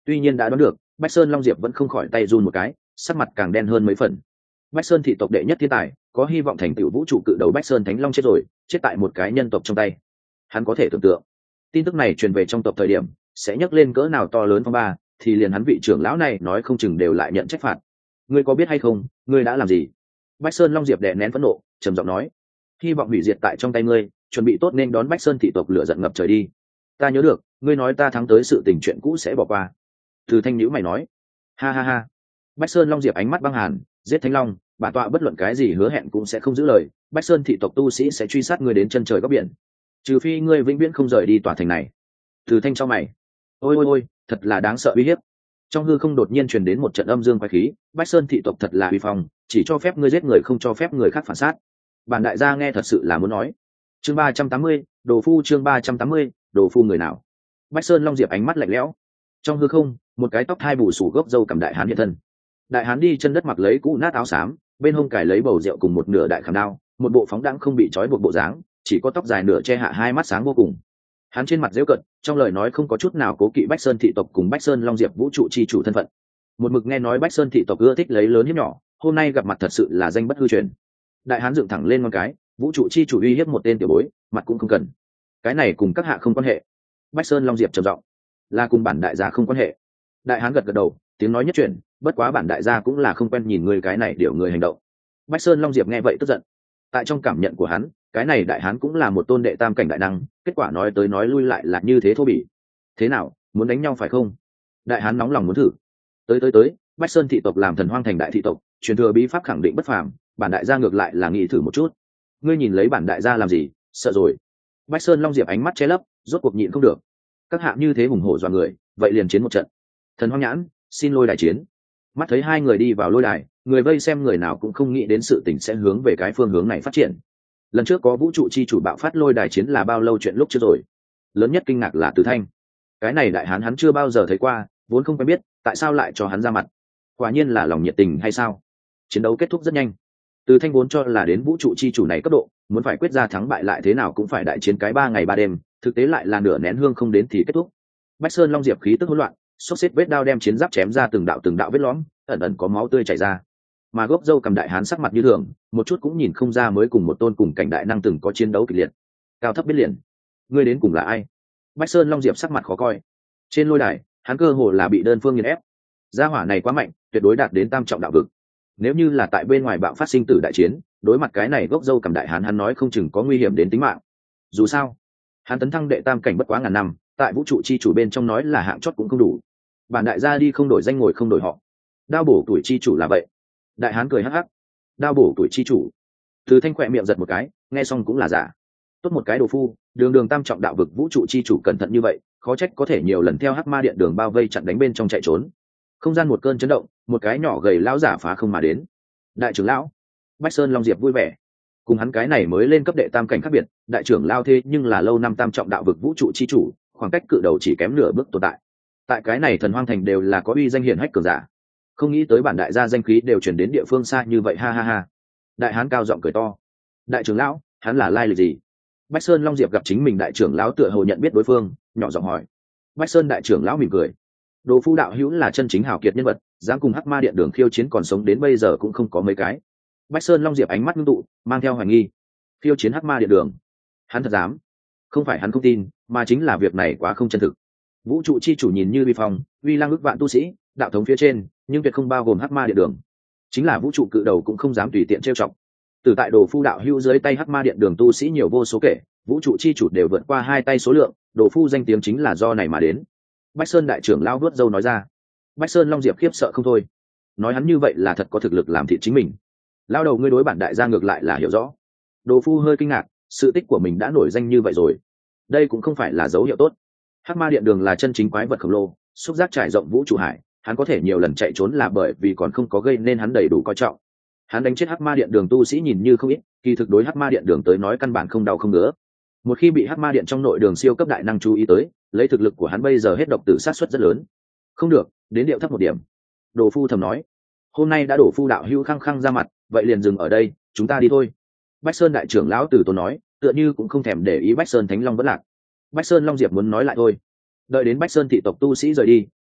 tuy nhiên đã đoán được, Bách Sơn Long Diệp vẫn không khỏi tay run một cái, sắc mặt càng đen hơn mấy phần. Bách Sơn thị tộc đệ nhất thiên tài, có hy vọng thành tựu vũ trụ cự đầu Bách Sơn Thánh Long chết rồi, chết tại một cái nhân tộc trong tay. Hắn có thể tưởng tượng, tin tức này truyền về trong tộc thời điểm, sẽ nhấc lên cỡ nào to lớn phong ba, thì liền hắn vị trưởng lão này nói không chừng đều lại nhận trách phạt. Ngươi có biết hay không, ngươi đã làm gì? Bách Sơn Long Diệp đè nén phẫn nộ, trầm giọng nói, hy vọng hủy diệt tại trong tay ngươi, chuẩn bị tốt nên đón Bách Sơn thị tộc lửa giận ngập trời đi. Ta nhớ được, ngươi nói ta thắng tới sự tình chuyện cũ sẽ bỏ qua. Từ Thanh nhíu mày nói, ha ha ha. Bách Sơn Long Diệp ánh mắt băng hàn, giết Thánh Long, bản tọa bất luận cái gì hứa hẹn cũng sẽ không giữ lời. Bách Sơn thị tộc tu sĩ sẽ truy sát ngươi đến chân trời góc biển, trừ phi ngươi vĩnh viễn không rời đi tòa thành này. Từ Thanh cho mày, ôi ôi ôi, thật là đáng sợ uy hiếp. Trong hư không đột nhiên truyền đến một trận âm dương quái khí, Bách Sơn thị tộc thật là uy phong, chỉ cho phép ngươi giết người không cho phép người khác phản sát. Bản đại gia nghe thật sự là muốn nói. Chương ba trăm tám mươi, đồ phu chương ba trăm tám mươi, đồ phu người nào? Bách Sơn Long Diệp ánh mắt lạnh lẽo. Trong hư không, một cái tóc hai bù xù gốc râu cầm đại hán hiện thân. Đại hán đi chân đất mặc lấy cũ nát áo xám, bên hông cài lấy bầu rượu cùng một nửa đại khảm đao, một bộ phóng đãng không bị trói buộc bộ dáng, chỉ có tóc dài nửa che hạ hai mắt sáng vô cùng. Hắn trên mặt giễu cận, trong lời nói không có chút nào cố kỵ Bách Sơn thị tộc cùng Bách Sơn Long Diệp vũ trụ chi chủ thân phận. Một mực nghe nói Bách Sơn thị tộc ưa thích lấy lớn hiếp nhỏ, hôm nay gặp mặt thật sự là danh bất hư truyền. Đại hán dựng thẳng lên ngón cái, vũ trụ chi chủ uy hiếp một tên tiểu bối, mặt cũng không cần. Cái này cùng các hạ không quan hệ. Bách Sơn Long Diệp trầm giọng, là cùng bản đại gia không quan hệ. Đại hán gật gật đầu, tiếng nói nhất chuyển, bất quá bản đại gia cũng là không quen nhìn người cái này điều người hành động. Bách Sơn Long Diệp nghe vậy tức giận. Tại trong cảm nhận của hắn, cái này đại hán cũng là một tôn đệ tam cảnh đại năng, kết quả nói tới nói lui lại là như thế thô bỉ. Thế nào, muốn đánh nhau phải không? Đại hán nóng lòng muốn thử. Tới tới tới, Bách Sơn thị tộc làm thần hoang thành đại thị tộc, truyền thừa bí pháp khẳng định bất phàm, bản đại gia ngược lại là nghĩ thử một chút. Ngươi nhìn lấy bản đại gia làm gì, sợ rồi? Bách Sơn Long Diệp ánh mắt che lấp, rốt cuộc nhịn không được. Các hạ như thế hùng hổ dọa người, vậy liền chiến một trận. Thần hoang nhãn, xin lôi đài chiến. Mắt thấy hai người đi vào lôi đài, người vây xem người nào cũng không nghĩ đến sự tình sẽ hướng về cái phương hướng này phát triển. Lần trước có vũ trụ chi chủ bạo phát lôi đài chiến là bao lâu chuyện lúc trước rồi. Lớn nhất kinh ngạc là Từ Thanh. Cái này đại hán hắn chưa bao giờ thấy qua, vốn không quen biết, tại sao lại cho hắn ra mặt? Quả nhiên là lòng nhiệt tình hay sao? Chiến đấu kết thúc rất nhanh. Từ Thanh vốn cho là đến vũ trụ chi chủ này cấp độ, muốn phải quyết ra thắng bại lại thế nào cũng phải đại chiến cái ba ngày ba đêm, thực tế lại là nửa nén hương không đến thì kết thúc. Bách Sơn Long Diệp khí tức hỗn loạn, xốc xếp vết đao đem chiến giáp chém ra từng đạo từng đạo vết lõm, ẩn ẩn có máu tươi chảy ra. Mà gốc dâu cầm đại hán sắc mặt như thường, một chút cũng nhìn không ra mới cùng một tôn cùng cảnh đại năng từng có chiến đấu kịch liệt. Cao thấp biết liền, ngươi đến cùng là ai? Bách Sơn Long Diệp sắc mặt khó coi. Trên lôi đài, hắn cơ hồ là bị đơn phương nghiền ép. Gia hỏa này quá mạnh, tuyệt đối đạt đến tam trọng đạo vực. Nếu như là tại bên ngoài bạo phát sinh tử đại chiến, đối mặt cái này gốc dâu cầm đại hán hắn nói không chừng có nguy hiểm đến tính mạng. Dù sao, hắn tấn thăng đệ tam cảnh bất quá ngàn năm, tại vũ trụ chi chủ bên trong nói là hạng chót cũng không đủ. Bản đại gia đi không đổi danh ngồi không đổi họ. Đao bổ tuổi chi chủ là vậy. Đại hán cười hắc hắc. Đao bổ tuổi chi chủ. Từ Thanh khỏe miệng giật một cái, nghe xong cũng là giả. Tốt một cái đồ phu, đường đường tam trọng đạo vực vũ trụ chi chủ cẩn thận như vậy, khó trách có thể nhiều lần theo hắc ma điện đường bao vây chặn đánh bên trong chạy trốn. Không gian một cơn chấn động, một cái nhỏ gầy lão giả phá không mà đến. Đại trưởng lão. Bách Sơn Long Diệp vui vẻ. Cùng hắn cái này mới lên cấp đệ tam cảnh khác biệt, đại trưởng lao thế nhưng là lâu năm tam trọng đạo vực vũ trụ chi chủ, khoảng cách cự đầu chỉ kém nửa bước tồn tại. Tại cái này thần hoang thành đều là có uy danh hiển hách cường giả, không nghĩ tới bản đại gia danh khí đều chuyển đến địa phương xa như vậy, ha ha ha. Đại hán cao giọng cười to. Đại trưởng lão, hắn là lai lịch gì? Bách Sơn Long Diệp gặp chính mình đại trưởng lão tựa hồ nhận biết đối phương, nhỏ giọng hỏi. Bách Sơn đại trưởng lão mỉm cười. Đồ phu đạo hữu là chân chính hào kiệt nhân vật, dám cùng hắc ma điện đường khiêu chiến còn sống đến bây giờ cũng không có mấy cái. Bách Sơn Long Diệp ánh mắt ngưng tụ, mang theo hoài nghi. Khiêu chiến hắc ma điện đường? Hắn thật dám? Không phải hắn không tin, mà chính là việc này quá không chân thực. Vũ trụ chi chủ nhìn như vi phong, uy lang ước vạn tu sĩ, đạo thống phía trên, nhưng tuyệt không bao gồm hắc ma điện đường. Chính là vũ trụ cự đầu cũng không dám tùy tiện trêu chọc. Từ tại đồ phu đạo hữu dưới tay hắc ma điện đường tu sĩ nhiều vô số kể, vũ trụ chi chủ đều vượt qua hai tay số lượng, đồ phu danh tiếng chính là do này mà đến. Bách Sơn đại trưởng lão vuốt râu nói ra. Bách Sơn Long Diệp khiếp sợ không thôi, nói hắn như vậy là thật có thực lực làm thịt chính mình. Lao đầu ngươi đối bản đại gia ngược lại là hiểu rõ. Đồ phu hơi kinh ngạc, sự tích của mình đã nổi danh như vậy rồi, đây cũng không phải là dấu hiệu tốt. Hắc ma điện đường là chân chính quái vật khổng lồ, xúc giác trải rộng vũ trụ hải, hắn có thể nhiều lần chạy trốn là bởi vì còn không có gây nên hắn đầy đủ coi trọng. Hắn đánh chết hắc ma điện đường tu sĩ nhìn như không ít, kỳ thực đối hắc ma điện đường tới nói căn bản không đau không ngứa. Một khi bị hắc ma điện trong nội đường siêu cấp đại năng chú ý tới, lấy thực lực của hắn bây giờ hết độc tử sát suất rất lớn. Không được, đến điệu thấp một điểm. Đồ phu thầm nói. Hôm nay đã đổ phu đạo hữu khăng khăng ra mặt, vậy liền dừng ở đây, chúng ta đi thôi. Bách Sơn đại trưởng lão từ tốn nói, tựa như cũng không thèm để ý Bách Sơn Thánh Long vẫn lạc. Bách Sơn Long Diệp muốn nói lại thôi. Đợi đến Bách Sơn thị tộc tu sĩ rời đi,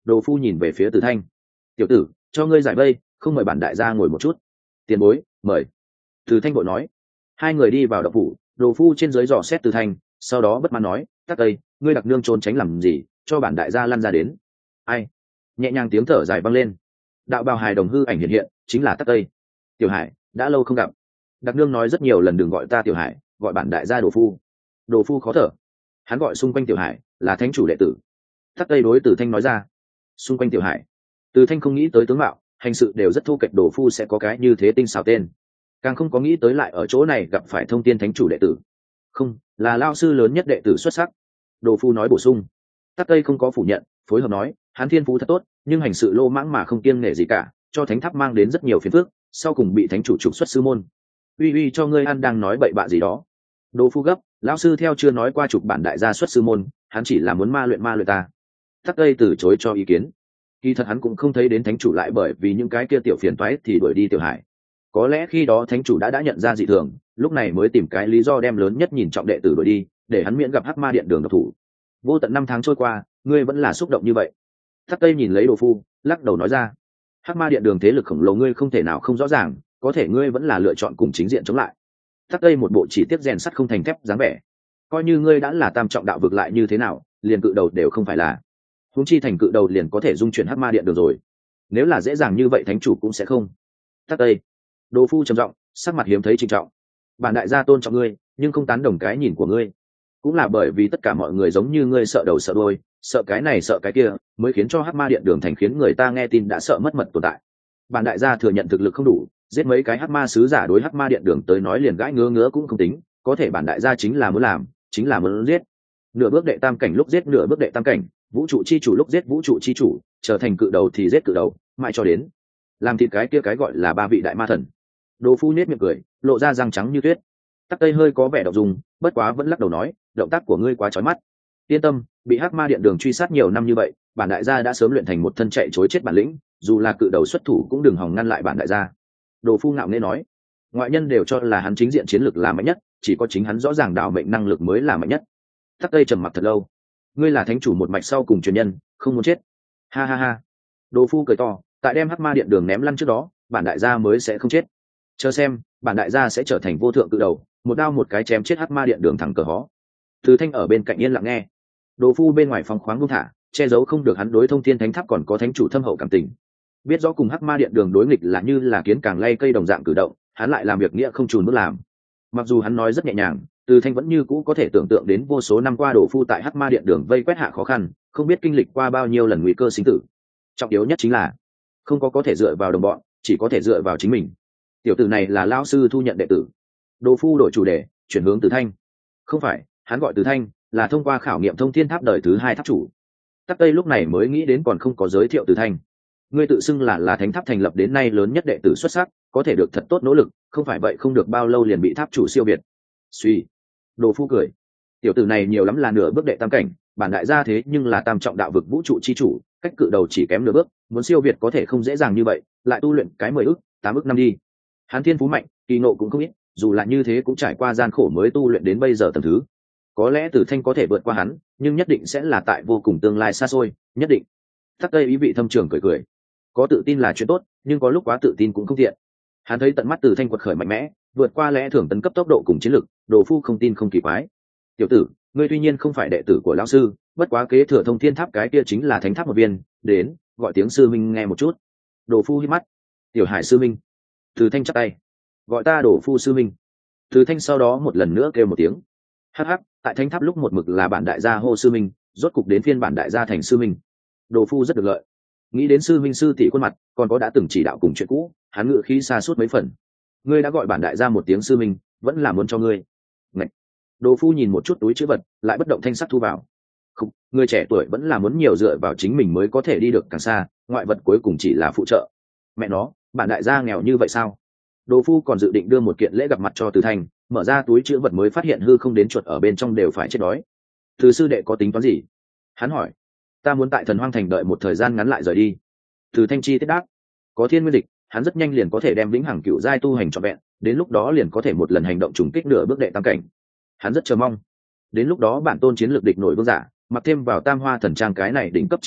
Đồ Phu nhìn về phía Từ Thanh. Tiểu tử, cho ngươi giải vây, không mời bản đại gia ngồi một chút. Tiền bối, mời. Từ Thanh vội nói. Hai người đi vào động phủ, Đồ Phu trên dưới dò xét Từ Thanh, sau đó bất mãn nói, Tắc Tây, ngươi đặc nương trốn tránh làm gì, cho bản đại gia lăn ra đến. Ai? Nhẹ nhàng tiếng thở dài vang lên. Đạo bào hài đồng hư ảnh hiện hiện, chính là Tắc Tây. Tiểu Hải, đã lâu không gặp. Đặc nương nói rất nhiều lần đừng gọi ta Tiểu Hải, gọi bản đại gia Đồ Phu. Đồ Phu khó thở. Hắn gọi xung quanh Tiểu Hải là thánh chủ đệ tử. Tắc Tây đối Từ Thanh nói ra. Xung quanh Tiểu Hải. Từ Thanh không nghĩ tới tướng mạo, hành sự đều rất thô kệch, Đồ Phu sẽ có cái như thế tinh xảo tên, càng không có nghĩ tới lại ở chỗ này gặp phải thông tiên thánh chủ đệ tử. Không, là lao sư lớn nhất đệ tử xuất sắc. Đồ Phu nói bổ sung. Tắc Tây không có phủ nhận, phối hợp nói, hắn thiên phú thật tốt, nhưng hành sự lô mãng mà không kiêng nể gì cả, cho thánh tháp mang đến rất nhiều phiền phức, sau cùng bị thánh chủ trục xuất sư môn. Uy uy, cho ngươi ăn đang nói bậy bạ gì đó. Đồ Phu gấp, lão sư theo chưa nói qua trục bản đại gia xuất sư môn, hắn chỉ là muốn ma luyện ma luyện ta. Tắc Tây từ chối cho ý kiến. Kỳ thật hắn cũng không thấy đến thánh chủ lại bởi vì những cái kia tiểu phiền toái thì đuổi đi Tiểu Hải. Có lẽ khi đó thánh chủ đã đã nhận ra dị thường, lúc này mới tìm cái lý do đem lớn nhất nhìn trọng đệ tử đuổi đi, để hắn miễn gặp Hắc Ma Điện đường độc thủ. Vô tận năm tháng trôi qua, ngươi vẫn là xúc động như vậy. Tắc Tây nhìn lấy Đồ Phu, lắc đầu nói ra, Hắc Ma Điện đường thế lực khổng lồ ngươi không thể nào không rõ ràng, có thể ngươi vẫn là lựa chọn cùng chính diện chống lại. Tắc Tây một bộ chỉ tiếp rèn sắt không thành thép dáng vẻ. Coi như ngươi đã là tam trọng đạo vực lại như thế nào, liền cự đầu đều không phải là. Huống chi thành cự đầu liền có thể dung chuyển Hắc Ma Điện đường rồi. Nếu là dễ dàng như vậy thánh chủ cũng sẽ không. Tắc Tây. Đồ Phu trầm giọng, sắc mặt hiếm thấy trịnh trọng. Bản đại gia tôn trọng ngươi, nhưng không tán đồng cái nhìn của ngươi. Cũng là bởi vì tất cả mọi người giống như ngươi sợ đầu sợ đuôi, sợ cái này sợ cái kia, mới khiến cho Hắc Ma Điện đường thành khiến người ta nghe tin đã sợ mất mật tồn tại. Bản đại gia thừa nhận thực lực không đủ, giết mấy cái Hắc Ma sứ giả đối Hắc Ma Điện đường tới nói liền gãi ngứa ngứa cũng không tính, có thể bản đại gia chính là muốn làm, chính là muốn giết. Nửa bước đệ tam cảnh lúc giết nửa bước đệ tam cảnh, vũ trụ chi chủ lúc giết vũ trụ chi chủ, trở thành cự đầu thì giết cự đầu, mãi cho đến làm thịt cái kia cái gọi là ba vị đại ma thần. Đồ Phu nhếch miệng cười, lộ ra răng trắng như tuyết. Tắc Tây hơi có vẻ động dung, bất quá vẫn lắc đầu nói, động tác của ngươi quá chói mắt. Yên tâm, bị Hắc Ma Điện đường truy sát nhiều năm như vậy, bản đại gia đã sớm luyện thành một thân chạy chối chết bản lĩnh, dù là cự đầu xuất thủ cũng đừng hòng ngăn lại bản đại gia. Đồ Phu ngạo nghễ nói, ngoại nhân đều cho là hắn chính diện chiến lược là mạnh nhất, chỉ có chính hắn rõ ràng đạo mệnh năng lực mới là mạnh nhất. Tắc Tây trầm mặc thật lâu. Ngươi là thánh chủ một mạch sau cùng truyền nhân, không muốn chết. Ha ha ha. Đồ Phu cười to, tại đem Hắc Ma Điện đường ném lăn trước đó, bản đại gia mới sẽ không chết. Chờ xem, bản đại gia sẽ trở thành vô thượng cự đầu, một đao một cái chém chết Hắc Ma Điện đường thẳng cờ hó. Từ Thanh ở bên cạnh yên lặng nghe. Đồ Phu bên ngoài phóng khoáng buông thả, che giấu không được hắn đối Thông Thiên Thánh Tháp còn có thánh chủ thâm hậu cảm tình. Biết rõ cùng Hắc Ma Điện đường đối nghịch là như là kiến càng lay cây đồng dạng cử động, hắn lại làm việc nghĩa không chùn bước làm. Mặc dù hắn nói rất nhẹ nhàng, Từ Thanh vẫn như cũ có thể tưởng tượng đến vô số năm qua Đồ Phu tại Hắc Ma Điện đường vây quét hạ khó khăn, không biết kinh lịch qua bao nhiêu lần nguy cơ sinh tử. Trọng yếu nhất chính là không có có thể dựa vào đồng bọn, chỉ có thể dựa vào chính mình. Tiểu tử này là lão sư thu nhận đệ tử. Đồ Phu đổi chủ đề, chuyển hướng Từ Thanh. Không phải, hắn gọi Từ Thanh là thông qua khảo nghiệm Thông Thiên Tháp đời thứ hai tháp chủ. Tắc Tây lúc này mới nghĩ đến còn không có giới thiệu Từ Thanh. Ngươi tự xưng là là thánh tháp thành lập đến nay lớn nhất đệ tử xuất sắc, có thể được thật tốt nỗ lực, không phải vậy không được bao lâu liền bị tháp chủ siêu việt. Suy. Đồ Phu cười. Tiểu tử này nhiều lắm là nửa bước đệ tam cảnh, bản đại gia thế nhưng là tam trọng đạo vực vũ trụ chi chủ, cách cự đầu chỉ kém nửa bước, muốn siêu việt có thể không dễ dàng như vậy, lại tu luyện cái mười ức, tám ức năm đi. Hắn thiên phú mạnh, kỳ ngộ cũng không ít, dù là như thế cũng trải qua gian khổ mới tu luyện đến bây giờ tầm thứ. Có lẽ Từ Thanh có thể vượt qua hắn, nhưng nhất định sẽ là tại vô cùng tương lai xa xôi, nhất định. Tắc Tây ý vị thâm trường cười cười. Có tự tin là chuyện tốt, nhưng có lúc quá tự tin cũng không tiện. Hắn thấy tận mắt Từ Thanh quật khởi mạnh mẽ, vượt qua lẽ thường tấn cấp tốc độ cùng chiến lực, Đồ Phu không tin không kỳ quái. Tiểu tử, ngươi tuy nhiên không phải đệ tử của lão sư, bất quá kế thừa Thông Thiên Tháp cái kia chính là thánh tháp một viên, đến, gọi tiếng sư minh nghe một chút. Đồ Phu hít mắt. Tiểu Hải sư minh. Từ Thanh chắp tay. Gọi ta Đồ Phu sư minh. Từ Thanh sau đó một lần nữa kêu một tiếng. Hắc hắc, tại thánh tháp lúc một mực là bản đại gia hô sư minh, rốt cục đến phiên bản đại gia thành sư minh. Đồ Phu rất được lợi. Nghĩ đến sư minh sư tỷ khuôn mặt, còn có đã từng chỉ đạo cùng chuyện cũ, hắn ngự khí xa suốt mấy phần. Ngươi đã gọi bản đại gia một tiếng sư minh, vẫn là muốn cho ngươi. Ngậy. Đồ Phu nhìn một chút túi chữ vật, lại bất động thanh sắc thu vào. Không, người trẻ tuổi vẫn là muốn nhiều dựa vào chính mình mới có thể đi được càng xa, ngoại vật cuối cùng chỉ là phụ trợ. Mẹ nó, bản đại gia nghèo như vậy sao? Đồ Phu còn dự định đưa một kiện lễ gặp mặt cho Từ Thanh, mở ra túi chữ vật mới phát hiện hư không đến chuột ở bên trong đều phải chết đói. Từ sư đệ có tính toán gì? Hắn hỏi. Ta muốn tại Thần Hoang Thành đợi một thời gian ngắn lại rời đi. Từ Thanh chi tiết đáp. Có thiên nguyên địch, hắn rất nhanh liền có thể đem vĩnh hằng cựu giai tu hành trọn vẹn, đến lúc đó liền có thể một lần hành động trùng kích nửa bước đệ tam cảnh. Hắn rất chờ mong. Đến lúc đó bản tôn chiến lược địch nổi vương giả, mặc thêm vào Tam Hoa Thần Trang cái này đỉnh cấp trí bảo,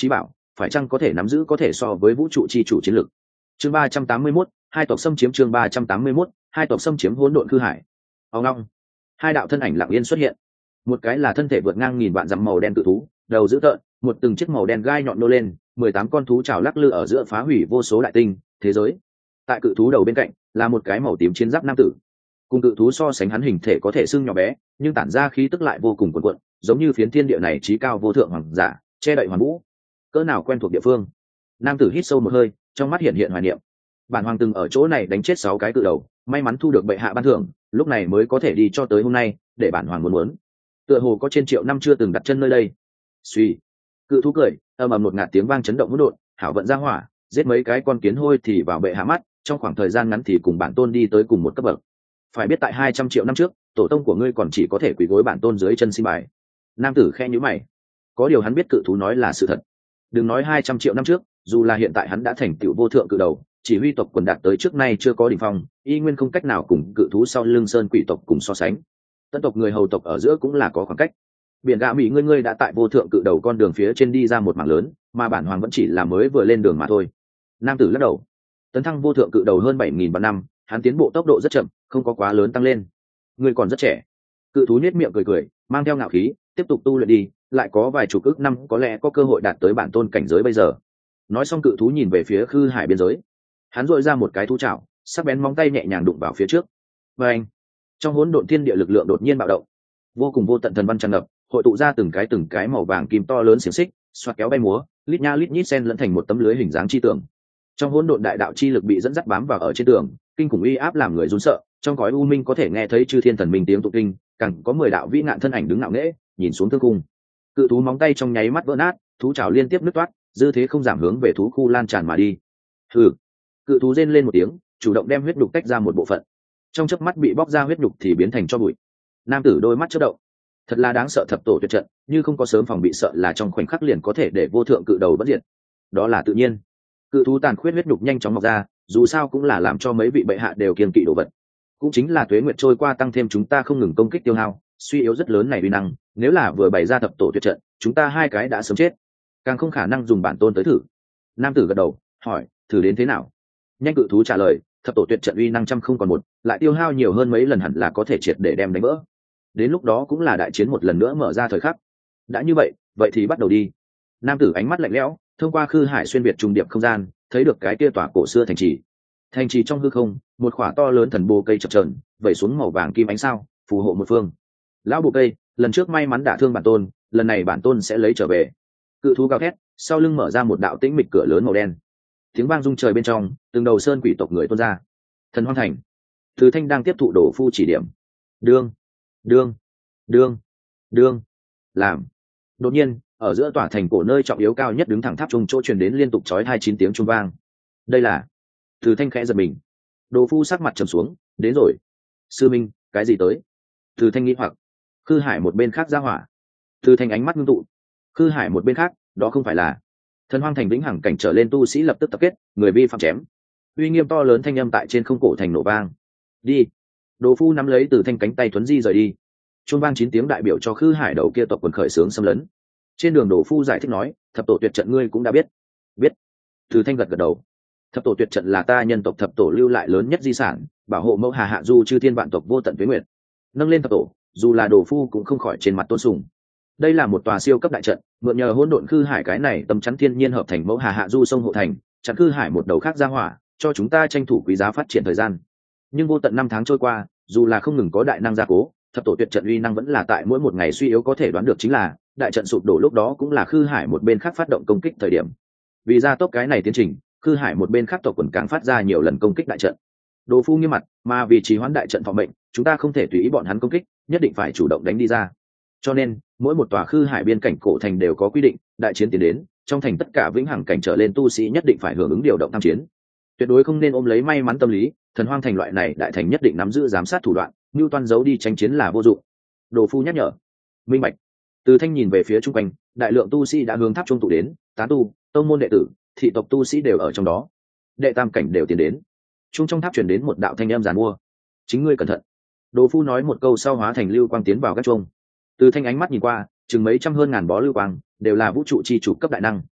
phải chăng có thể nắm giữ có thể so với vũ trụ chi chủ chiến lực. Chương ba trăm tám mươi mốt, hai tộc xâm chiếm. Chương ba trăm tám mươi mốt, hai tộc xâm chiếm hỗn độn hư hải. Ông long, hai đạo thân ảnh lặng yên xuất hiện. Một cái là thân thể vượt ngang nghìn vạn dặm màu đen cự thú, đầu dữ tợn, một từng chiếc màu đen gai nhọn nô lên, mười tám con thú trào lắc lư ở giữa phá hủy vô số đại tinh, thế giới. Tại cự thú đầu bên cạnh là một cái màu tím chiến giáp nam tử. Cùng cự thú so sánh hắn hình thể có thể xưng nhỏ bé, nhưng tản ra khí tức lại vô cùng cuồn cuộn, giống như phiến thiên địa này chí cao vô thượng hoàng giả, che đậy hoàn vũ. Cỡ nào quen thuộc địa phương. Nam tử hít sâu một hơi, trong mắt hiện hiện hoài niệm. Bản hoàng từng ở chỗ này đánh chết sáu cái cự đầu, may mắn thu được bệ hạ ban thưởng, lúc này mới có thể đi cho tới hôm nay, để bản hoàng muốn muốn. Tựa hồ có trên triệu năm chưa từng đặt chân nơi đây. Suy, cự thú cười, ầm ầm một ngạt tiếng vang chấn động hỗn độn, hảo vận ra hỏa, giết mấy cái con kiến hôi thì vào bệ hạ mắt, trong khoảng thời gian ngắn thì cùng bản tôn đi tới cùng một cấp bậc. Phải biết tại hai trăm triệu năm trước, tổ tông của ngươi còn chỉ có thể quỳ gối bản tôn dưới chân xin bài. Nam tử khe nhíu mày, có điều hắn biết cự thú nói là sự thật. Đừng nói hai trăm triệu năm trước, dù là hiện tại hắn đã thành tựu vô thượng cự đầu, chỉ huy tộc quần đạt tới trước nay chưa có đỉnh phong, y nguyên không cách nào cùng cự thú sau lưng sơn quỷ tộc cùng so sánh. Tân tộc người hầu tộc ở giữa cũng là có khoảng cách. Biển gạ mỹ ngươi ngươi đã tại vô thượng cự đầu con đường phía trên đi ra một mảng lớn, mà bản hoàng vẫn chỉ là mới vừa lên đường mà thôi. Nam tử lắc đầu, tấn thăng vô thượng cự đầu hơn bảy nghìn vạn năm, hắn tiến bộ tốc độ rất chậm, không có quá lớn tăng lên. Ngươi còn rất trẻ. Cự thú nhếch miệng cười cười, mang theo ngạo khí, tiếp tục tu luyện đi, lại có vài chục ức năm có lẽ có cơ hội đạt tới bản tôn cảnh giới bây giờ. Nói xong cự thú nhìn về phía khư hải biên giới, hắn dội ra một cái thú chảo, sắc bén móng tay nhẹ nhàng đụng vào phía trước. Và anh, trong hỗn độn thiên địa lực lượng đột nhiên bạo động, vô cùng vô tận thần văn tràn ngập, hội tụ ra từng cái từng cái màu vàng kim to lớn xiềng xích, xoạc kéo bay múa, lít nha lít nhít sen lẫn thành một tấm lưới hình dáng chi tường. Trong hỗn độn đại đạo chi lực bị dẫn dắt bám vào ở trên tường, kinh khủng uy áp làm người run sợ. Trong cõi u minh có thể nghe thấy chư thiên thần minh tiếng tụng kinh, càng có mười đạo vĩ nạn thân ảnh đứng ngạo nghễ, nhìn xuống thương cung. Cự thú móng tay trong nháy mắt vỡ nát, thú trảo liên tiếp nứt toát, dư thế không giảm hướng về thú khu lan tràn mà đi. Hừ, cự thú rên lên một tiếng, chủ động đem huyết đục tách ra một bộ phận. Trong chớp mắt bị bóc ra huyết đục thì biến thành cho bụi. Nam tử đôi mắt chớp động, thật là đáng sợ thập tổ tuyệt trận, như không có sớm phòng bị sợ là trong khoảnh khắc liền có thể để vô thượng cự đầu bất diệt. Đó là tự nhiên. Cự thú tàn khuyết huyết đục nhanh chóng mọc ra, dù sao cũng là làm cho mấy vị bệ hạ đều kiêng kỵ đồ vật. Cũng chính là tuế nguyệt trôi qua tăng thêm chúng ta không ngừng công kích tiêu hao, suy yếu rất lớn này uy năng, nếu là vừa bày ra thập tổ tuyệt trận, chúng ta hai cái đã sớm chết, càng không khả năng dùng bản tôn tới thử. Nam tử gật đầu, hỏi, thử đến thế nào? Nhanh cự thú trả lời, thập tổ tuyệt trận uy năng trăm không còn một, lại tiêu hao nhiều hơn mấy lần hẳn là có thể triệt để đem đánh vỡ. Đến lúc đó cũng là đại chiến một lần nữa mở ra thời khắc. Đã như vậy, vậy thì bắt đầu đi. Nam tử ánh mắt lạnh lẽo, thông qua khư hải xuyên việt trùng điệp không gian, thấy được cái kia tòa cổ xưa thành trì. Thành trì trong hư không, một khỏa to lớn thần bồ cây chập chờn, vẩy xuống màu vàng kim ánh sao, phù hộ một phương. Lão bồ cây, lần trước may mắn đả thương bản tôn, lần này bản tôn sẽ lấy trở về. Cự thú gào thét, sau lưng mở ra một đạo tĩnh mịch cửa lớn màu đen. Tiếng vang rung trời bên trong, từng đầu sơn quỷ tộc người tuôn ra. Thần Hoang Thành, Thứ Thanh đang tiếp thụ đổ phu chỉ điểm. Đương, đương, đương, đương, làm. Đột nhiên, ở giữa tòa thành cổ nơi trọng yếu cao nhất đứng thẳng tháp trung chỗ truyền đến liên tục chói hai chín tiếng trung vang. Đây là. Thứ Thanh khẽ giật mình. Đồ phu sắc mặt trầm xuống, đến rồi. Sư minh, cái gì tới? Thứ Thanh nghĩ hoặc. Khư Hải một bên khác ra hỏa. Thứ Thanh ánh mắt ngưng tụ. Khư Hải một bên khác, đó không phải là. Thần Hoang Thành vĩnh hằng cảnh trở lên tu sĩ lập tức tập kết, người vi phạm chém. Uy nghiêm to lớn thanh âm tại trên không cổ thành nổ vang. Đi. Đồ phu nắm lấy Từ Thanh cánh tay thuấn di rời đi. Chuông vang chín tiếng đại biểu cho Khư Hải đầu kia tộc quần khởi sướng xâm lấn. Trên đường Đồ phu giải thích nói, thập tổ tuyệt trận ngươi cũng đã biết. Biết. Từ Thanh gật gật đầu. Thập tổ tuyệt trận là ta nhân tộc thập tổ lưu lại lớn nhất di sản, bảo hộ mẫu Hà Hạ Du chư thiên vạn tộc vô tận tuế nguyệt. Nâng lên thập tổ, dù là Đồ phu cũng không khỏi trên mặt tôn sùng. Đây là một tòa siêu cấp đại trận, mượn nhờ hỗn độn Khư Hải cái này tấm chắn thiên nhiên hợp thành mẫu Hà Hạ Du sông hộ thành, chặn Khư Hải một đầu khác ra hỏa, cho chúng ta tranh thủ quý giá phát triển thời gian. Nhưng vô tận năm tháng trôi qua, dù là không ngừng có đại năng gia cố, thập tổ tuyệt trận uy năng vẫn là tại mỗi một ngày suy yếu, có thể đoán được chính là đại trận sụp đổ lúc đó cũng là Khư Hải một bên khác phát động công kích thời điểm. Vì gia tốc cái này tiến trình, Khư Hải một bên khác tộc quần càng phát ra nhiều lần công kích đại trận. Đồ phu nghiêm mặt, mà vì trì hoãn đại trận phòng mệnh, chúng ta không thể tùy ý bọn hắn công kích, nhất định phải chủ động đánh đi ra. Cho nên, mỗi một tòa Khư Hải biên cảnh cổ thành đều có quy định, đại chiến tiến đến, trong thành tất cả vĩnh hằng cảnh trở lên tu sĩ nhất định phải hưởng ứng điều động tham chiến. Tuyệt đối không nên ôm lấy may mắn tâm lý, Thần Hoang Thành loại này đại thành nhất định nắm giữ giám sát thủ đoạn, như toan giấu đi tranh chiến là vô dụng. Đồ phu nhắc nhở. Minh bạch. Từ Thanh nhìn về phía trung quanh, đại lượng tu sĩ đã hướng tháp trung tụ đến, tán tu, tông môn đệ tử, thị tộc tu sĩ đều ở trong đó. Đệ tam cảnh đều tiến đến. Trung trong tháp truyền đến một đạo thanh âm giàn mua. Chính ngươi cẩn thận. Đồ phu nói một câu sau hóa thành lưu quang tiến vào các chuông. Từ Thanh ánh mắt nhìn qua, chừng mấy trăm hơn ngàn bó lưu quang, đều là vũ trụ chi chủ cấp đại năng.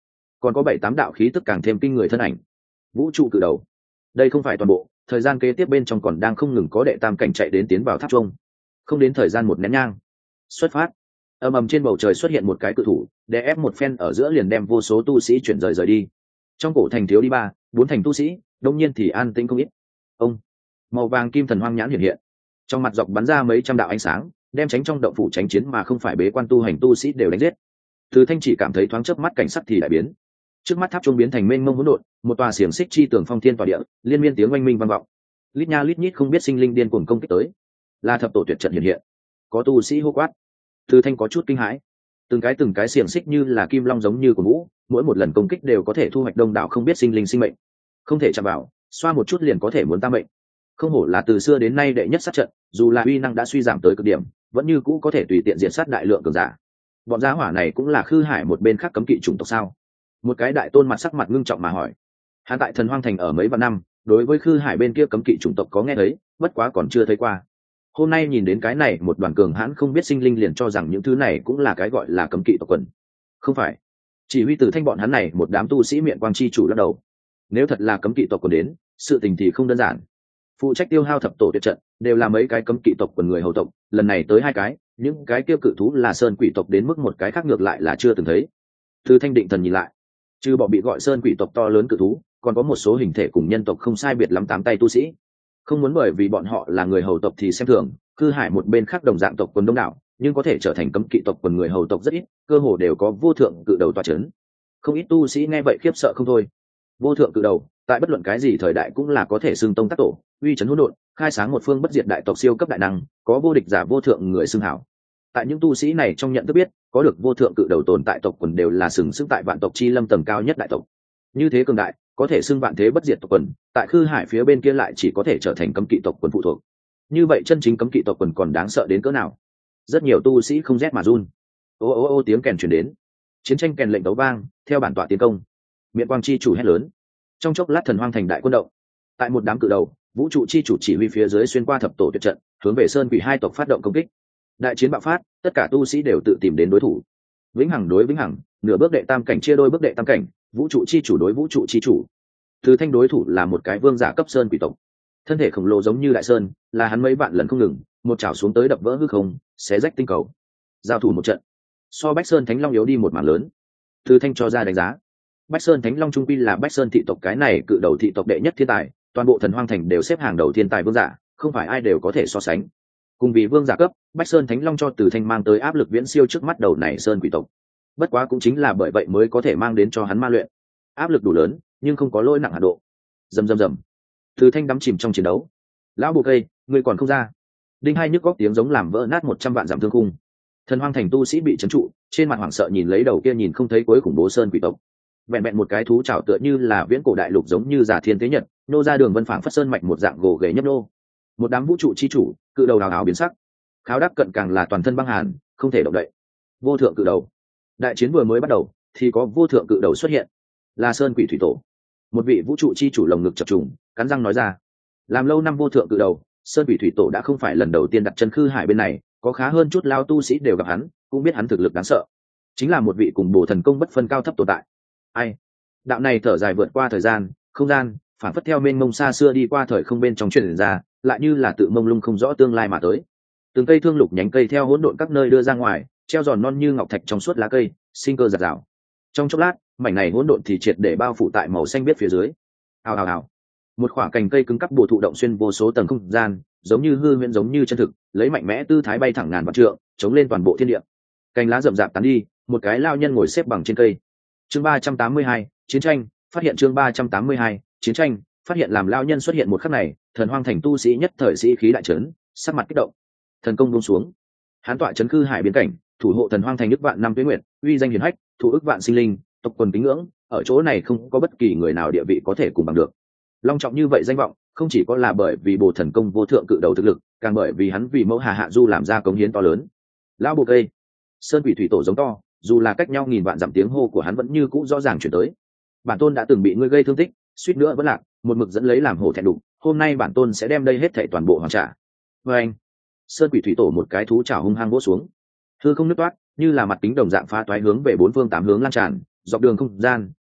còn có bảy tám đạo khí tức càng thêm kinh người thân ảnh. Vũ trụ cự đầu. Đây không phải toàn bộ, thời gian kế tiếp bên trong còn đang không ngừng có đệ tam cảnh chạy đến tiến vào tháp trung. Không đến thời gian một nén nhang, xuất phát. Ầm ầm trên bầu trời xuất hiện một cái cự thủ, đè ép một phen ở giữa liền đem vô số tu sĩ chuyển rời rời đi. Trong cổ thành thiếu đi ba, bốn thành tu sĩ, đông nhiên thì an tĩnh không ít. Ông, màu vàng kim thần hoang nhãn hiện hiện, trong mặt dọc bắn ra mấy trăm đạo ánh sáng, đem tránh trong động phủ tránh chiến mà không phải bế quan tu hành tu sĩ đều đánh giết. Từ Thanh chỉ cảm thấy thoáng chớp mắt cảnh sắc thì đại biến. Trước mắt tháp chuông biến thành mênh mông hỗn độn, một tòa xiềng xích chi tường phong thiên tòa địa, liên miên tiếng oanh minh vang vọng. Lít nha lít nhít không biết sinh linh điên cuồng công kích tới. Là thập tổ tuyệt trận hiện hiện. Có tu sĩ hô quát. Từ Thanh có chút kinh hãi. Từng cái từng cái xiềng xích như là kim long giống như của vũ, mỗi một lần công kích đều có thể thu hoạch đông đảo không biết sinh linh sinh mệnh. Không thể chạm vào, xoa một chút liền có thể muốn tam mệnh. Không hổ là từ xưa đến nay đệ nhất sát trận, dù là uy năng đã suy giảm tới cực điểm, vẫn như cũ có thể tùy tiện diệt sát đại lượng cường giả. Bọn gia hỏa này cũng là Khư Hải một bên khác cấm kỵ chủng tộc sao? Một cái đại tôn mặt sắc mặt ngưng trọng mà hỏi. Hắn tại Thần Hoang Thành ở mấy vạn năm, đối với Khư Hải bên kia cấm kỵ chủng tộc có nghe thấy, bất quá còn chưa thấy qua. Hôm nay nhìn đến cái này một đoàn cường hãn không biết sinh linh liền cho rằng những thứ này cũng là cái gọi là cấm kỵ tộc quần. Không phải. Chỉ huy Tử Thanh bọn hắn này một đám tu sĩ miệng quang chi chủ lắc đầu. Nếu thật là cấm kỵ tộc quần đến, sự tình thì không đơn giản. Phụ trách tiêu hao thập tổ tuyệt trận đều là mấy cái cấm kỵ tộc quần người hầu tộc, lần này tới hai cái, những cái kia cự thú là sơn quỷ tộc đến mức một cái khác ngược lại là chưa từng thấy. Từ Thanh định thần nhìn lại, trừ bỏ bị gọi sơn quỷ tộc to lớn cự thú, còn có một số hình thể cùng nhân tộc không sai biệt lắm tám tay tu sĩ. Không muốn bởi vì bọn họ là người hầu tộc thì xem thường, Khư Hải một bên khác đồng dạng tộc quần đông đảo, nhưng có thể trở thành cấm kỵ tộc quần người hầu tộc rất ít, cơ hồ đều có vô thượng cự đầu tọa chấn. Không ít tu sĩ nghe vậy khiếp sợ không thôi. Vô thượng cự đầu, tại bất luận cái gì thời đại cũng là có thể xưng tông tác tổ, uy chấn hỗn độn, khai sáng một phương bất diệt đại tộc siêu cấp đại năng, có vô địch giả vô thượng người xưng hảo. Tại những tu sĩ này trong nhận thức biết, có được vô thượng cự đầu tồn tại tộc quần đều là sừng sững tại vạn tộc chi lâm tầng cao nhất đại tộc. Như thế cường đại, có thể xưng vạn thế bất diệt tộc quần, tại Khư Hải phía bên kia lại chỉ có thể trở thành cấm kỵ tộc quần phụ thuộc. Như vậy chân chính cấm kỵ tộc quần còn đáng sợ đến cỡ nào? Rất nhiều tu sĩ không rét mà run. Ô ô ô tiếng kèn truyền đến, chiến tranh kèn lệnh tấu vang, theo bản tọa tiến công. Miện Quang chi chủ hét lớn. Trong chốc lát Thần Hoang Thành đại quân động, tại một đám cự đầu, vũ trụ chi chủ chỉ huy phía dưới xuyên qua thập tổ tuyệt trận, hướng về sơn quỷ hai tộc phát động công kích. Đại chiến bạo phát, tất cả tu sĩ đều tự tìm đến đối thủ. Vĩnh hằng đối vĩnh hằng, nửa bước đệ tam cảnh chia đôi bước đệ tam cảnh, vũ trụ chi chủ đối vũ trụ chi chủ. Từ Thanh đối thủ là một cái vương giả cấp sơn quỷ tộc, thân thể khổng lồ giống như đại sơn, là hắn mấy vạn lần không ngừng, một chảo xuống tới đập vỡ hư không, xé rách tinh cầu. Giao thủ một trận, so Bách Sơn Thánh Long yếu đi một mảng lớn. Từ Thanh cho ra đánh giá. Bách Sơn Thánh Long trung quy là Bách Sơn thị tộc cái này cự đầu thị tộc đệ nhất thiên tài, toàn bộ Thần Hoang Thành đều xếp hàng đầu thiên tài vương giả, không phải ai đều có thể so sánh. Cùng vì vương giả cấp, Bách Sơn Thánh Long cho Từ Thanh mang tới áp lực viễn siêu trước mắt đầu này sơn quỷ tộc. Bất quá cũng chính là bởi vậy mới có thể mang đến cho hắn ma luyện. Áp lực đủ lớn, nhưng không có lỗi nặng hạ độ. Rầm rầm rầm. Từ Thanh đắm chìm trong chiến đấu. Lão Bồ Cây, ngươi còn không ra? Đinh hai nhức góc tiếng giống làm vỡ nát một trăm vạn giảm thương khung. Thần Hoang Thành tu sĩ bị trấn trụ, trên mặt hoảng sợ nhìn lấy đầu kia nhìn không thấy cuối khủng bố sơn quỷ tộc. Vẹn vẹn một cái thú chảo tựa như là viễn cổ đại lục giống như giả thiên tế nhật, nô ra đường vân phảng phất sơn mạch một dạng gồ ghề nhấp nô. Một đám vũ trụ chi chủ, cự đầu đào áo biến sắc. Kháo đắc cận càng là toàn thân băng hàn, không thể động đậy. Vô thượng cự đầu. Đại chiến vừa mới bắt đầu, thì có vô thượng cự đầu xuất hiện, là sơn quỷ thủy tổ. Một vị vũ trụ chi chủ lồng ngực chập trùng, cắn răng nói ra. Làm lâu năm vô thượng cự đầu, sơn quỷ thủy tổ đã không phải lần đầu tiên đặt chân Khư Hải bên này, có khá hơn chút lao tu sĩ đều gặp hắn, cũng biết hắn thực lực đáng sợ. Chính là một vị cùng bổ thần công bất phân cao thấp tồn tại. Ai? Đạo này thở dài vượt qua thời gian, không gian, phản phất theo mênh mông xa xưa đi qua thời không bên trong truyền ra, lại như là tự mông lung không rõ tương lai mà tới. Từng cây thương lục nhánh cây theo hỗn độn các nơi đưa ra ngoài, treo giòn non như ngọc thạch trong suốt lá cây, sinh cơ giạt rào. Trong chốc lát, mảnh này hỗn độn thì triệt để bao phủ tại màu xanh biếc phía dưới. Ào ào ào. Một khoảng cành cây cứng cắp bùa thụ động xuyên vô số tầng không gian, giống như hư huyễn giống như chân thực, lấy mạnh mẽ tư thái bay thẳng ngàn vạn trượng, chống lên toàn bộ thiên địa. Cành lá rậm rạp tán đi, một cái lao nhân ngồi xếp bằng trên cây. Chương ba trăm tám mươi hai, chiến tranh, phát hiện chương ba trăm tám mươi hai, chiến tranh, phát hiện làm lao nhân xuất hiện một khắc này, Thần Hoang Thành tu sĩ nhất thời sĩ khí đại trấn, sắc mặt kích động. Thần công buông xuống. Hán tọa trấn Khư Hải biến cảnh, thủ hộ Thần Hoang Thành nước vạn năm tuế nguyệt, uy danh hiển hách, thủ ức vạn sinh linh, tộc quần kính ngưỡng, ở chỗ này không có bất kỳ người nào địa vị có thể cùng bằng được. Long trọng như vậy danh vọng, không chỉ có là bởi vì Bồ Thần công vô thượng cự đầu thực lực, càng bởi vì hắn vì mẫu Hà Hạ Du làm ra cống hiến to lớn. Lão Bồ Cây, sơn quỷ thủy tổ giống to, dù là cách nhau nghìn vạn dặm tiếng hô của hắn vẫn như cũ rõ ràng chuyển tới. Bản tôn đã từng bị ngươi gây thương tích, suýt nữa vẫn lạc, một mực dẫn lấy làm hổ thẹn đục, hôm nay bản tôn sẽ đem đây hết thảy toàn bộ hoàn trả. Và anh, sơn quỷ thủy tổ một cái thú chảo hung hăng vỗ xuống, hư không nứt toát, như là mặt kính đồng dạng phá toái hướng về bốn phương tám hướng lan tràn, dọc đường không gian,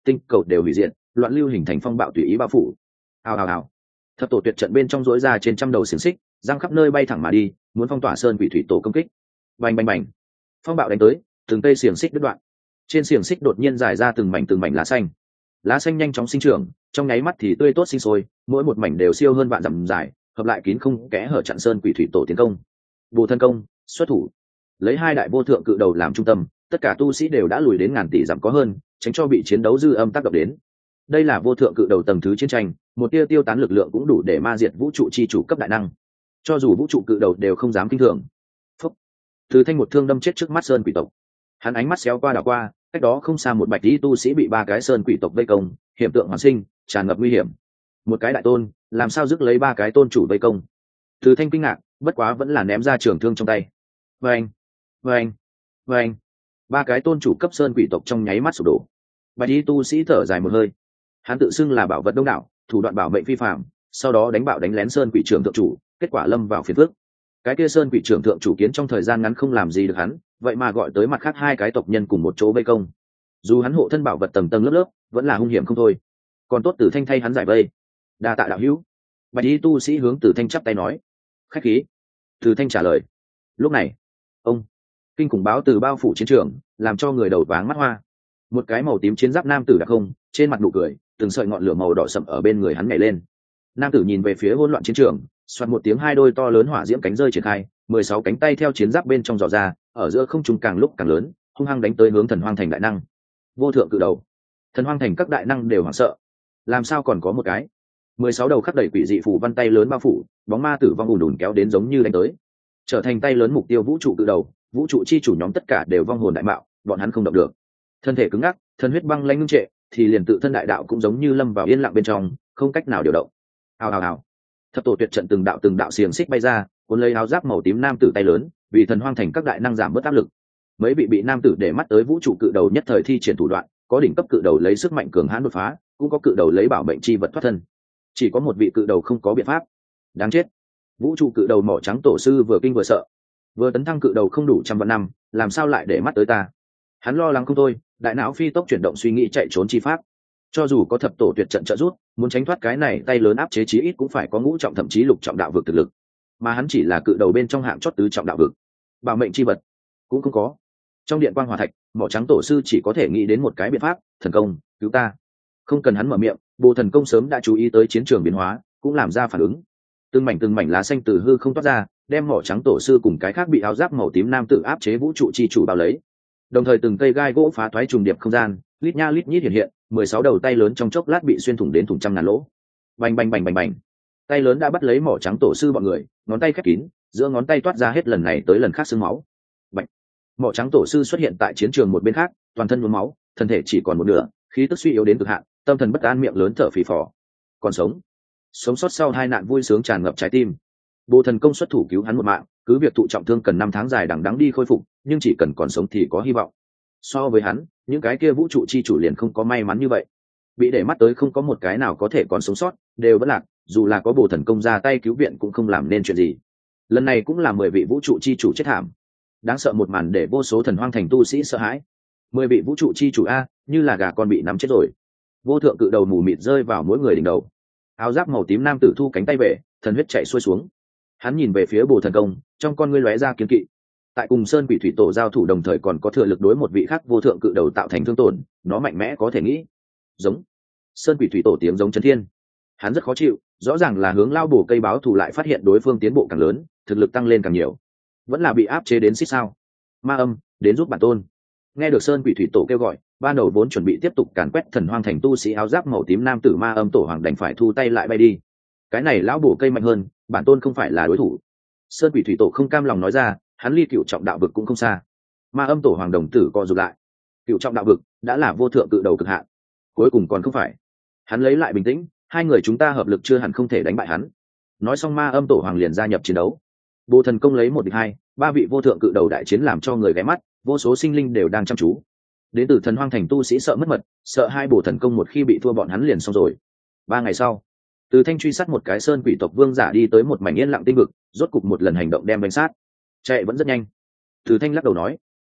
tinh cầu đều hủy diệt, loạn lưu hình thành phong bạo tùy ý bao phủ. Ào ào ào. Thập tổ tuyệt trận bên trong rỗi ra trên trăm đầu xiềng xích, giăng khắp nơi bay thẳng mà đi, muốn phong tỏa sơn quỷ thủy tổ công kích. Bành bành bành. Phong bạo đánh tới, từng cây xiềng xích đứt đoạn. Trên xiềng xích đột nhiên dài ra từng mảnh từng mảnh lá xanh. Lá xanh nhanh chóng sinh trưởng, trong nháy mắt thì tươi tốt sinh sôi, mỗi một mảnh đều siêu hơn vạn dặm dài, hợp lại kín không kẽ hở chặn sơn quỷ thủy tổ tiến công. Bồ thân công, xuất thủ. Lấy hai đại vô thượng cự đầu làm trung tâm, tất cả tu sĩ đều đã lùi đến ngàn tỷ dặm có hơn, tránh cho bị chiến đấu dư âm tác động đến. Đây là vô thượng cự đầu tầng thứ chiến tranh, một tia tiêu tán lực lượng cũng đủ để ma diệt vũ trụ chi chủ cấp đại năng. Cho dù vũ trụ cự đầu đều không dám kinh thường. Phúc. Từ thanh một thương đâm chết trước mắt sơn quỷ tộc. Hắn ánh mắt xéo qua đảo qua, cách đó không xa một bạch y tu sĩ bị ba cái sơn quỷ tộc vây công, hiểm tượng hoàn sinh, tràn ngập nguy hiểm. Một cái đại tôn, làm sao dứt lấy ba cái tôn chủ vây công? Từ thanh kinh ngạc, bất quá vẫn là ném ra trường thương trong tay. Vâng, vâng, vâng. Ba cái tôn chủ cấp sơn quỷ tộc trong nháy mắt sụp đổ. Bạch y tu sĩ thở dài một hơi. Hắn tự xưng là bảo vật đông đảo, thủ đoạn bảo mệnh phi phạm, sau đó đánh bạo đánh lén sơn quỷ trưởng thượng chủ, kết quả lâm vào phiền phức. Cái kia sơn quỷ trưởng thượng chủ kiến trong thời gian ngắn không làm gì được hắn, vậy mà gọi tới mặt khác hai cái tộc nhân cùng một chỗ vây công. Dù hắn hộ thân bảo vật tầng tầng lớp lớp, vẫn là hung hiểm không thôi. Còn tốt Tử Thanh thay hắn giải vây. Đa tạ đạo hữu. Bạch y tu sĩ hướng Tử Thanh chắp tay nói. Khách khí. Tử Thanh trả lời. Lúc này, ông kinh khủng báo từ bao phủ chiến trường, làm cho người đầu váng mắt hoa. Một cái màu tím chiến giáp nam tử đặc không, trên mặt nụ cười, từng sợi ngọn lửa màu đỏ sậm ở bên người hắn nhảy lên. Nam tử nhìn về phía hỗn loạn chiến trường, xoạt một tiếng hai đôi to lớn hỏa diễm cánh rơi triển khai, mười sáu cánh tay theo chiến giáp bên trong dò ra, ở giữa không trung càng lúc càng lớn, hung hăng đánh tới hướng Thần Hoang Thành đại năng. Vô thượng cự đầu. Thần Hoang Thành các đại năng đều hoảng sợ. Làm sao còn có một cái? mười sáu đầu khắc đầy quỷ dị phù văn tay lớn bao phủ, bóng ma tử vong ùn ùn kéo đến giống như đánh tới. Trở thành tay lớn mục tiêu vũ trụ cự đầu, vũ trụ chi chủ nhóm tất cả đều vong hồn đại mạo, bọn hắn không động được. Thân thể cứng ngắc, thân huyết băng lanh ngưng trệ, thì liền tự thân đại đạo cũng giống như lâm vào yên lặng bên trong, không cách nào điều động. Ào ào ào. Thập tổ tuyệt trận từng đạo từng đạo xiềng xích bay ra, cuốn lấy áo giáp màu tím nam tử tay lớn, vì Thần Hoang Thành các đại năng giảm bớt áp lực. Mấy vị bị nam tử để mắt tới vũ trụ cự đầu nhất thời thi triển thủ đoạn, có đỉnh cấp cự đầu lấy sức mạnh cường hãn đột phá, cũng có cự đầu lấy bảo mệnh chi vật thoát thân. Chỉ có một vị cự đầu không có biện pháp. Đáng chết. Vũ trụ cự đầu mỏ trắng tổ sư vừa kinh vừa sợ. Vừa tấn thăng cự đầu không đủ trăm vạn năm, làm sao lại để mắt tới ta? Hắn lo lắng không thôi, đại não phi tốc chuyển động suy nghĩ chạy trốn chi pháp. Cho dù có thập tổ tuyệt trận trợ giúp, muốn tránh thoát cái này tay lớn áp chế chí ít cũng phải có ngũ trọng thậm chí lục trọng đạo vực thực lực, mà hắn chỉ là cự đầu bên trong hạng chót tứ trọng đạo vực. Bảo mệnh chi vật cũng không có. Trong điện quang hỏa thạch, mỏ trắng tổ sư chỉ có thể nghĩ đến một cái biện pháp: thần công, cứu ta. Không cần hắn mở miệng, Bồ thần công sớm đã chú ý tới chiến trường biến hóa, cũng làm ra phản ứng. Từng mảnh từng mảnh lá xanh từ hư không toát ra, đem mỏ trắng tổ sư cùng cái khác bị áo giáp màu tím nam tử áp chế vũ trụ chi chủ bao lấy. Đồng thời từng cây gai gỗ phá thoái trùng điệp không gian, lít nha lít nhít hiện hiện, mười sáu đầu tay lớn trong chốc lát bị xuyên thủng đến thủng trăm ngàn lỗ. Bành bành bành bành bành. Tay lớn đã bắt lấy mỏ trắng tổ sư bọn người, ngón tay khép kín, giữa ngón tay toát ra hết lần này tới lần khác sương máu. Bành. Mỏ trắng tổ sư xuất hiện tại chiến trường một bên khác, toàn thân nhuốm máu, thân thể chỉ còn một nửa, khí tức suy yếu đến cực hạn, tâm thần bất an, miệng lớn thở phì phò. Còn sống, sống sót sau hai nạn vui sướng tràn ngập trái tim. Bồ thần công xuất thủ cứu hắn một mạng, cứ việc thụ trọng thương cần năm tháng dài đằng đẵng đi khôi phục, nhưng chỉ cần còn sống thì có hy vọng. So với hắn, những cái kia vũ trụ chi chủ liền không có may mắn như vậy. Bị để mắt tới không có một cái nào có thể còn sống sót, đều vẫn lạc, dù là có bồ thần công ra tay cứu viện cũng không làm nên chuyện gì. Lần này cũng là mười vị vũ trụ chi chủ chết thảm. Đáng sợ một màn để vô số Thần Hoang Thành tu sĩ sợ hãi. Mười vị vũ trụ chi chủ a, như là gà con bị nắm chết rồi. Vô thượng cự đầu mù mịt rơi vào mỗi người đỉnh đầu. Áo giáp màu tím nam tử thu cánh tay về, thần huyết chạy xuôi xuống. Hắn nhìn về phía bồ thần công, trong con ngươi lóe ra kiên kỵ. Tại cùng sơn quỷ thủy tổ giao thủ đồng thời còn có thừa lực đối một vị khác vô thượng cự đầu tạo thành thương tổn, nó mạnh mẽ có thể nghĩ. Giống. Sơn quỷ thủy tổ tiếng giống chấn thiên. Hắn rất khó chịu, rõ ràng là hướng lao bổ cây báo thù lại phát hiện đối phương tiến bộ càng lớn, thực lực tăng lên càng nhiều, vẫn là bị áp chế đến xít sao. Ma âm, đến giúp bản tôn. Nghe được sơn quỷ thủy tổ kêu gọi, ban đầu vốn chuẩn bị tiếp tục càn quét Thần Hoang Thành tu sĩ áo giáp màu tím nam tử ma âm tổ hoàng đành phải thu tay lại bay đi. Cái này lão bổ cây mạnh hơn, bản tôn không phải là đối thủ. Sơn quỷ thủy tổ không cam lòng nói ra, hắn ly cựu trọng đạo vực cũng không xa. Ma âm tổ hoàng đồng tử co rụt lại. Cựu trọng đạo vực đã là vô thượng cự đầu cực hạn, cuối cùng còn không phải. Hắn lấy lại bình tĩnh, hai người chúng ta hợp lực chưa hẳn không thể đánh bại hắn. Nói xong ma âm tổ hoàng liền gia nhập chiến đấu. Bồ thần công lấy một địch hai, ba vị vô thượng cự đầu đại chiến làm cho người ghé mắt, vô số sinh linh đều đang chăm chú. Đến từ Thần Hoang Thành tu sĩ sợ mất mật, sợ hai bồ thần công một khi bị thua bọn hắn liền xong rồi. Ba ngày sau, Từ Thanh truy sát một cái sơn quỷ tộc vương giả đi tới một mảnh yên lặng tinh vực, rốt cục một lần hành động đem đánh sát. Chạy vẫn rất nhanh. Từ Thanh lắc đầu nói,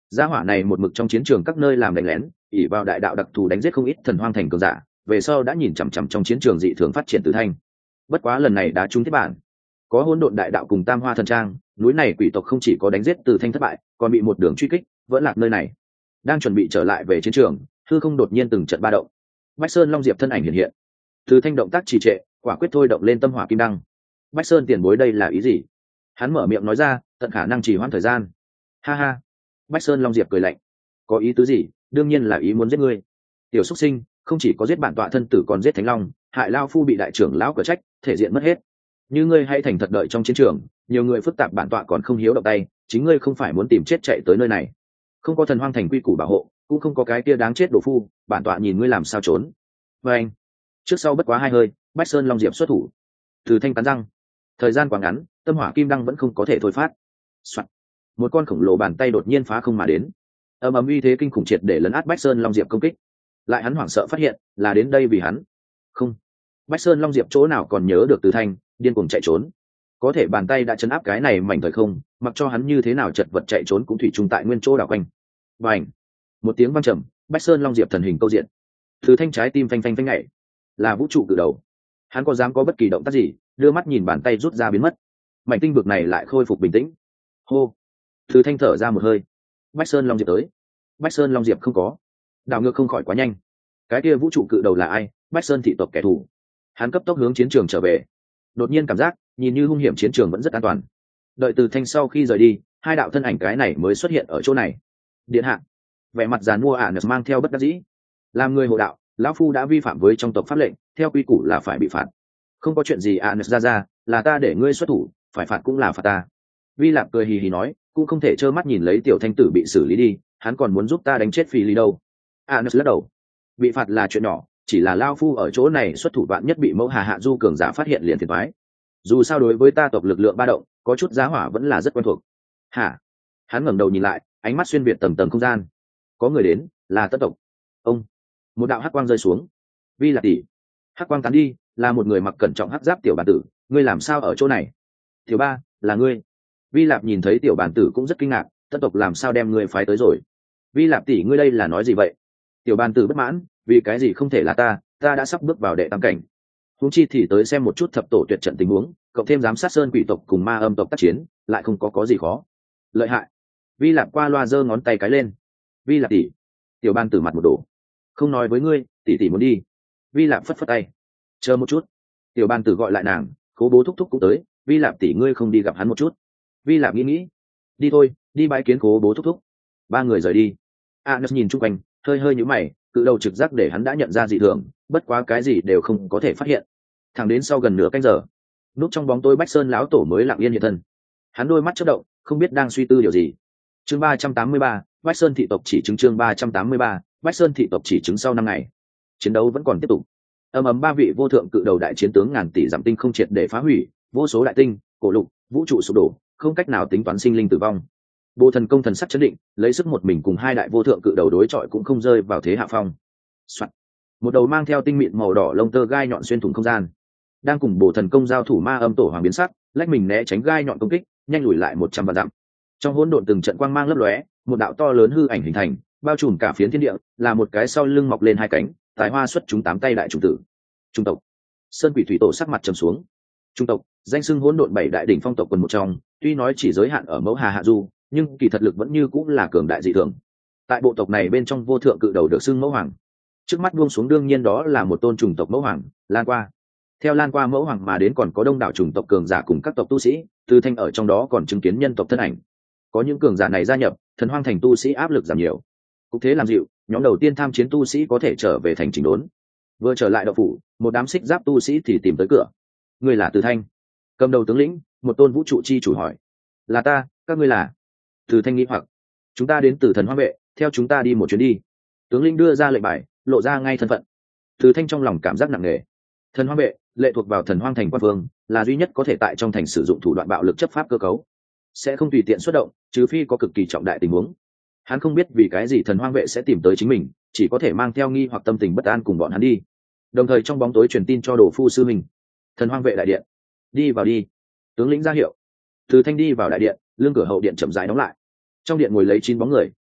gia hỏa này một mực trong chiến trường các nơi làm đánh lén, ỉ vào đại đạo đặc thù đánh giết không ít thần hoang thành cường giả, về sau đã nhìn chằm chằm trong chiến trường dị thường phát triển Từ Thanh. Bất quá lần này đã trúng thiết bản, có hỗn độn đại đạo cùng tam hoa thần trang, núi này quỷ tộc không chỉ có đánh giết Từ Thanh thất bại, còn bị một đường truy kích vẫn lạc nơi này. Đang chuẩn bị trở lại về chiến trường, hư không đột nhiên từng trận ba động, Bách Sơn Long Diệp thân ảnh hiện hiện. Từ Thanh động tác trì trệ, quả quyết thôi động lên tâm hỏa kim đăng. Bách Sơn tiền bối đây là ý gì? Hắn mở miệng nói ra, tận khả năng trì hoãn thời gian. Ha ha. Bách Sơn Long Diệp cười lạnh. Có ý tứ gì? Đương nhiên là ý muốn giết ngươi. Tiểu xuất sinh, không chỉ có giết bản tọa thân tử còn giết Thánh Long, hại lao phu bị đại trưởng lão cở trách, thể diện mất hết. Như ngươi hãy thành thật đợi trong chiến trường, nhiều người phức tạp bản tọa còn không hiếu động tay, chính ngươi không phải muốn tìm chết chạy tới nơi này. Không có thần hoang thành quy củ bảo hộ, cũng không có cái kia đáng chết đồ phu, bản tọa nhìn ngươi làm sao trốn. Và anh, trước sau bất quá hai hơi, Bách Sơn Long Diệp xuất thủ. Từ Thanh cắn răng, thời gian quá ngắn, tâm hỏa kim đăng vẫn không có thể thôi phát. Soạn. Một con khổng lồ bàn tay đột nhiên phá không mà đến, ầm ầm uy thế kinh khủng triệt để lấn át Bách Sơn Long Diệp công kích. Lại hắn hoảng sợ phát hiện là đến đây vì hắn. Không, Bách Sơn Long Diệp chỗ nào còn nhớ được Từ Thanh, điên cuồng chạy trốn. Có thể bàn tay đã chấn áp cái này mảnh thời không, mặc cho hắn như thế nào chật vật chạy trốn cũng thủy chung tại nguyên chỗ đảo quanh. Bành! Một tiếng vang trầm, Bách Sơn Long Diệp thần hình câu diện. Từ Thanh trái tim phanh phanh phanh nhảy, là vũ trụ cự đầu. Hắn có dám có bất kỳ động tác gì, đưa mắt nhìn bàn tay rút ra biến mất. Mảnh tinh vực này lại khôi phục bình tĩnh. Hô! Từ Thanh thở ra một hơi. Bách Sơn Long Diệp tới. Bách Sơn Long Diệp không có. Đảo ngược không khỏi quá nhanh. Cái kia vũ trụ cự đầu là ai? Bách Sơn thị tộc kẻ thù. Hắn cấp tốc hướng chiến trường trở về. Đột nhiên cảm giác, nhìn như hung hiểm chiến trường vẫn rất an toàn. Đợi Từ Thanh sau khi rời đi, hai đạo thân ảnh cái này mới xuất hiện ở chỗ này. Điện hạ, vẻ mặt giàn mua ả nợt mang theo bất đắc dĩ. Làm người hộ đạo, lão phu đã vi phạm với trong tộc pháp lệnh, theo quy củ là phải bị phạt. Không có chuyện gì ả nợt ra ra, là ta để ngươi xuất thủ, phải phạt cũng là phạt ta. Vi Lạp cười hì hì nói, cũng không thể trơ mắt nhìn lấy tiểu thanh tử bị xử lý đi, hắn còn muốn giúp ta đánh chết Phi Lý đâu. ả nợt lắc đầu, bị phạt là chuyện nhỏ, chỉ là lao phu ở chỗ này xuất thủ vạn nhất bị mẫu Hà Hạ Du cường giả phát hiện liền thiệt toái. Dù sao đối với ta tộc lực lượng ba động, có chút giá hỏa vẫn là rất quen thuộc. Hả? Hắn ngẩng đầu nhìn lại, ánh mắt xuyên việt tầng tầng không gian. Có người đến, là Tất tộc. Ông, một đạo hắc quang rơi xuống. Vi Lạc tỷ. Hắc quang tán đi, là một người mặc cẩn trọng hắc giáp tiểu bản tử, ngươi làm sao ở chỗ này? Tiểu ba, là ngươi. Vi Lạp nhìn thấy tiểu bản tử cũng rất kinh ngạc, Tất tộc làm sao đem ngươi phái tới rồi? Vi Lạp tỷ ngươi đây là nói gì vậy? Tiểu bản tử bất mãn, vì cái gì không thể là ta, ta đã sắp bước vào đệ tam cảnh. Huống chi thì tới xem một chút thập tổ tuyệt trận tình huống, cộng thêm giám sát sơn quỷ tộc cùng ma âm tộc tác chiến, lại không có có gì khó. Lợi hại. Vi Lạp qua loa giơ ngón tay cái lên. Vi Lạp tỷ. Tiểu ban tử mặt một đổ. Không nói với ngươi, tỷ tỷ muốn đi. Vi Lạp phất phất tay. Chờ một chút. Tiểu ban tử gọi lại nàng, Cố bố thúc thúc cũng tới, Vi Lạp tỷ ngươi không đi gặp hắn một chút. Vi Lạp nghĩ nghĩ. Đi thôi, đi bãi kiến Cố bố thúc thúc. Ba người rời đi. Anas nhìn chung quanh, hơi hơi nhíu mày, cự đầu trực giác để hắn đã nhận ra dị thường, bất quá cái gì đều không có thể phát hiện. Thẳng đến sau gần nửa canh giờ, núp trong bóng tối Bách Sơn lão tổ mới lặng yên hiện thân. Hắn đôi mắt chớp động, không biết đang suy tư điều gì. Chương ba trăm tám mươi ba, Bách Sơn thị tộc chỉ chứng chương ba trăm tám mươi ba, Bách Sơn thị tộc chỉ chứng sau năm ngày. Chiến đấu vẫn còn tiếp tục. Ầm ầm ba vị vô thượng cự đầu đại chiến tướng ngàn tỷ giảm tinh không triệt để phá hủy, vô số đại tinh, cổ lục, vũ trụ sụp đổ, không cách nào tính toán sinh linh tử vong. Bồ Thần công thần sắc chấn định, lấy sức một mình cùng hai đại vô thượng cự đầu đối chọi cũng không rơi vào thế hạ phong. Soạn. Một đầu mang theo tinh mịn màu đỏ lông tơ gai nhọn xuyên thủng không gian, đang cùng Bồ Thần công giao thủ ma âm tổ hoàng biến sắc, lách mình né tránh gai nhọn công kích, nhanh lùi lại một trăm vạn dặm. Trong hỗn độn từng trận quang mang lấp lóe, một đạo to lớn hư ảnh hình thành, bao trùm cả phiến thiên địa, là một cái sau lưng mọc lên hai cánh, tài hoa xuất chúng tám tay đại chủng tử. Trung tộc. Sơn Quỷ Thủy Tổ sắc mặt trầm xuống. Trung tộc, danh xưng hỗn độn bảy đại đỉnh phong tộc quần một trong, tuy nói chỉ giới hạn ở mẫu Hà Hạ Du, nhưng kỳ thật lực vẫn như cũng là cường đại dị thường. Tại bộ tộc này bên trong vô thượng cự đầu được xưng mẫu hoàng. Trước mắt buông xuống đương nhiên đó là một tôn chủng tộc mẫu hoàng, Lan Qua. Theo Lan Qua mẫu hoàng mà đến còn có đông đảo chủng tộc cường giả cùng các tộc tu sĩ, Từ Thanh ở trong đó còn chứng kiến nhân tộc thân ảnh. Có những cường giả này gia nhập, thần hoang thành tu sĩ áp lực giảm nhiều. Cục thế làm dịu, nhóm đầu tiên tham chiến tu sĩ có thể trở về thành chỉnh đốn. Vừa trở lại đậu phủ, một đám xích giáp tu sĩ thì tìm tới cửa. Người là Từ Thanh. Cầm đầu tướng lĩnh, một tôn vũ trụ chi chủ hỏi. Là ta, các ngươi là? Từ Thanh nghĩ hoặc. Chúng ta đến từ thần hoang vệ, theo chúng ta đi một chuyến đi. Tướng lĩnh đưa ra lệnh bài, lộ ra ngay thân phận. Từ Thanh trong lòng cảm giác nặng nề. Thần hoang vệ lệ thuộc vào thần hoang thành quan vương, là duy nhất có thể tại trong thành sử dụng thủ đoạn bạo lực chấp pháp cơ cấu, sẽ không tùy tiện xuất động trừ phi có cực kỳ trọng đại tình huống. Hắn không biết vì cái gì thần hoang vệ sẽ tìm tới chính mình, chỉ có thể mang theo nghi hoặc tâm tình bất an cùng bọn hắn đi, đồng thời trong bóng tối truyền tin cho đồ phu sư mình. Thần hoang vệ đại điện, đi vào đi. Tướng lĩnh ra hiệu. Từ Thanh đi vào đại điện, lưng cửa hậu điện chậm rãi đóng lại. Trong điện ngồi lấy chín bóng người,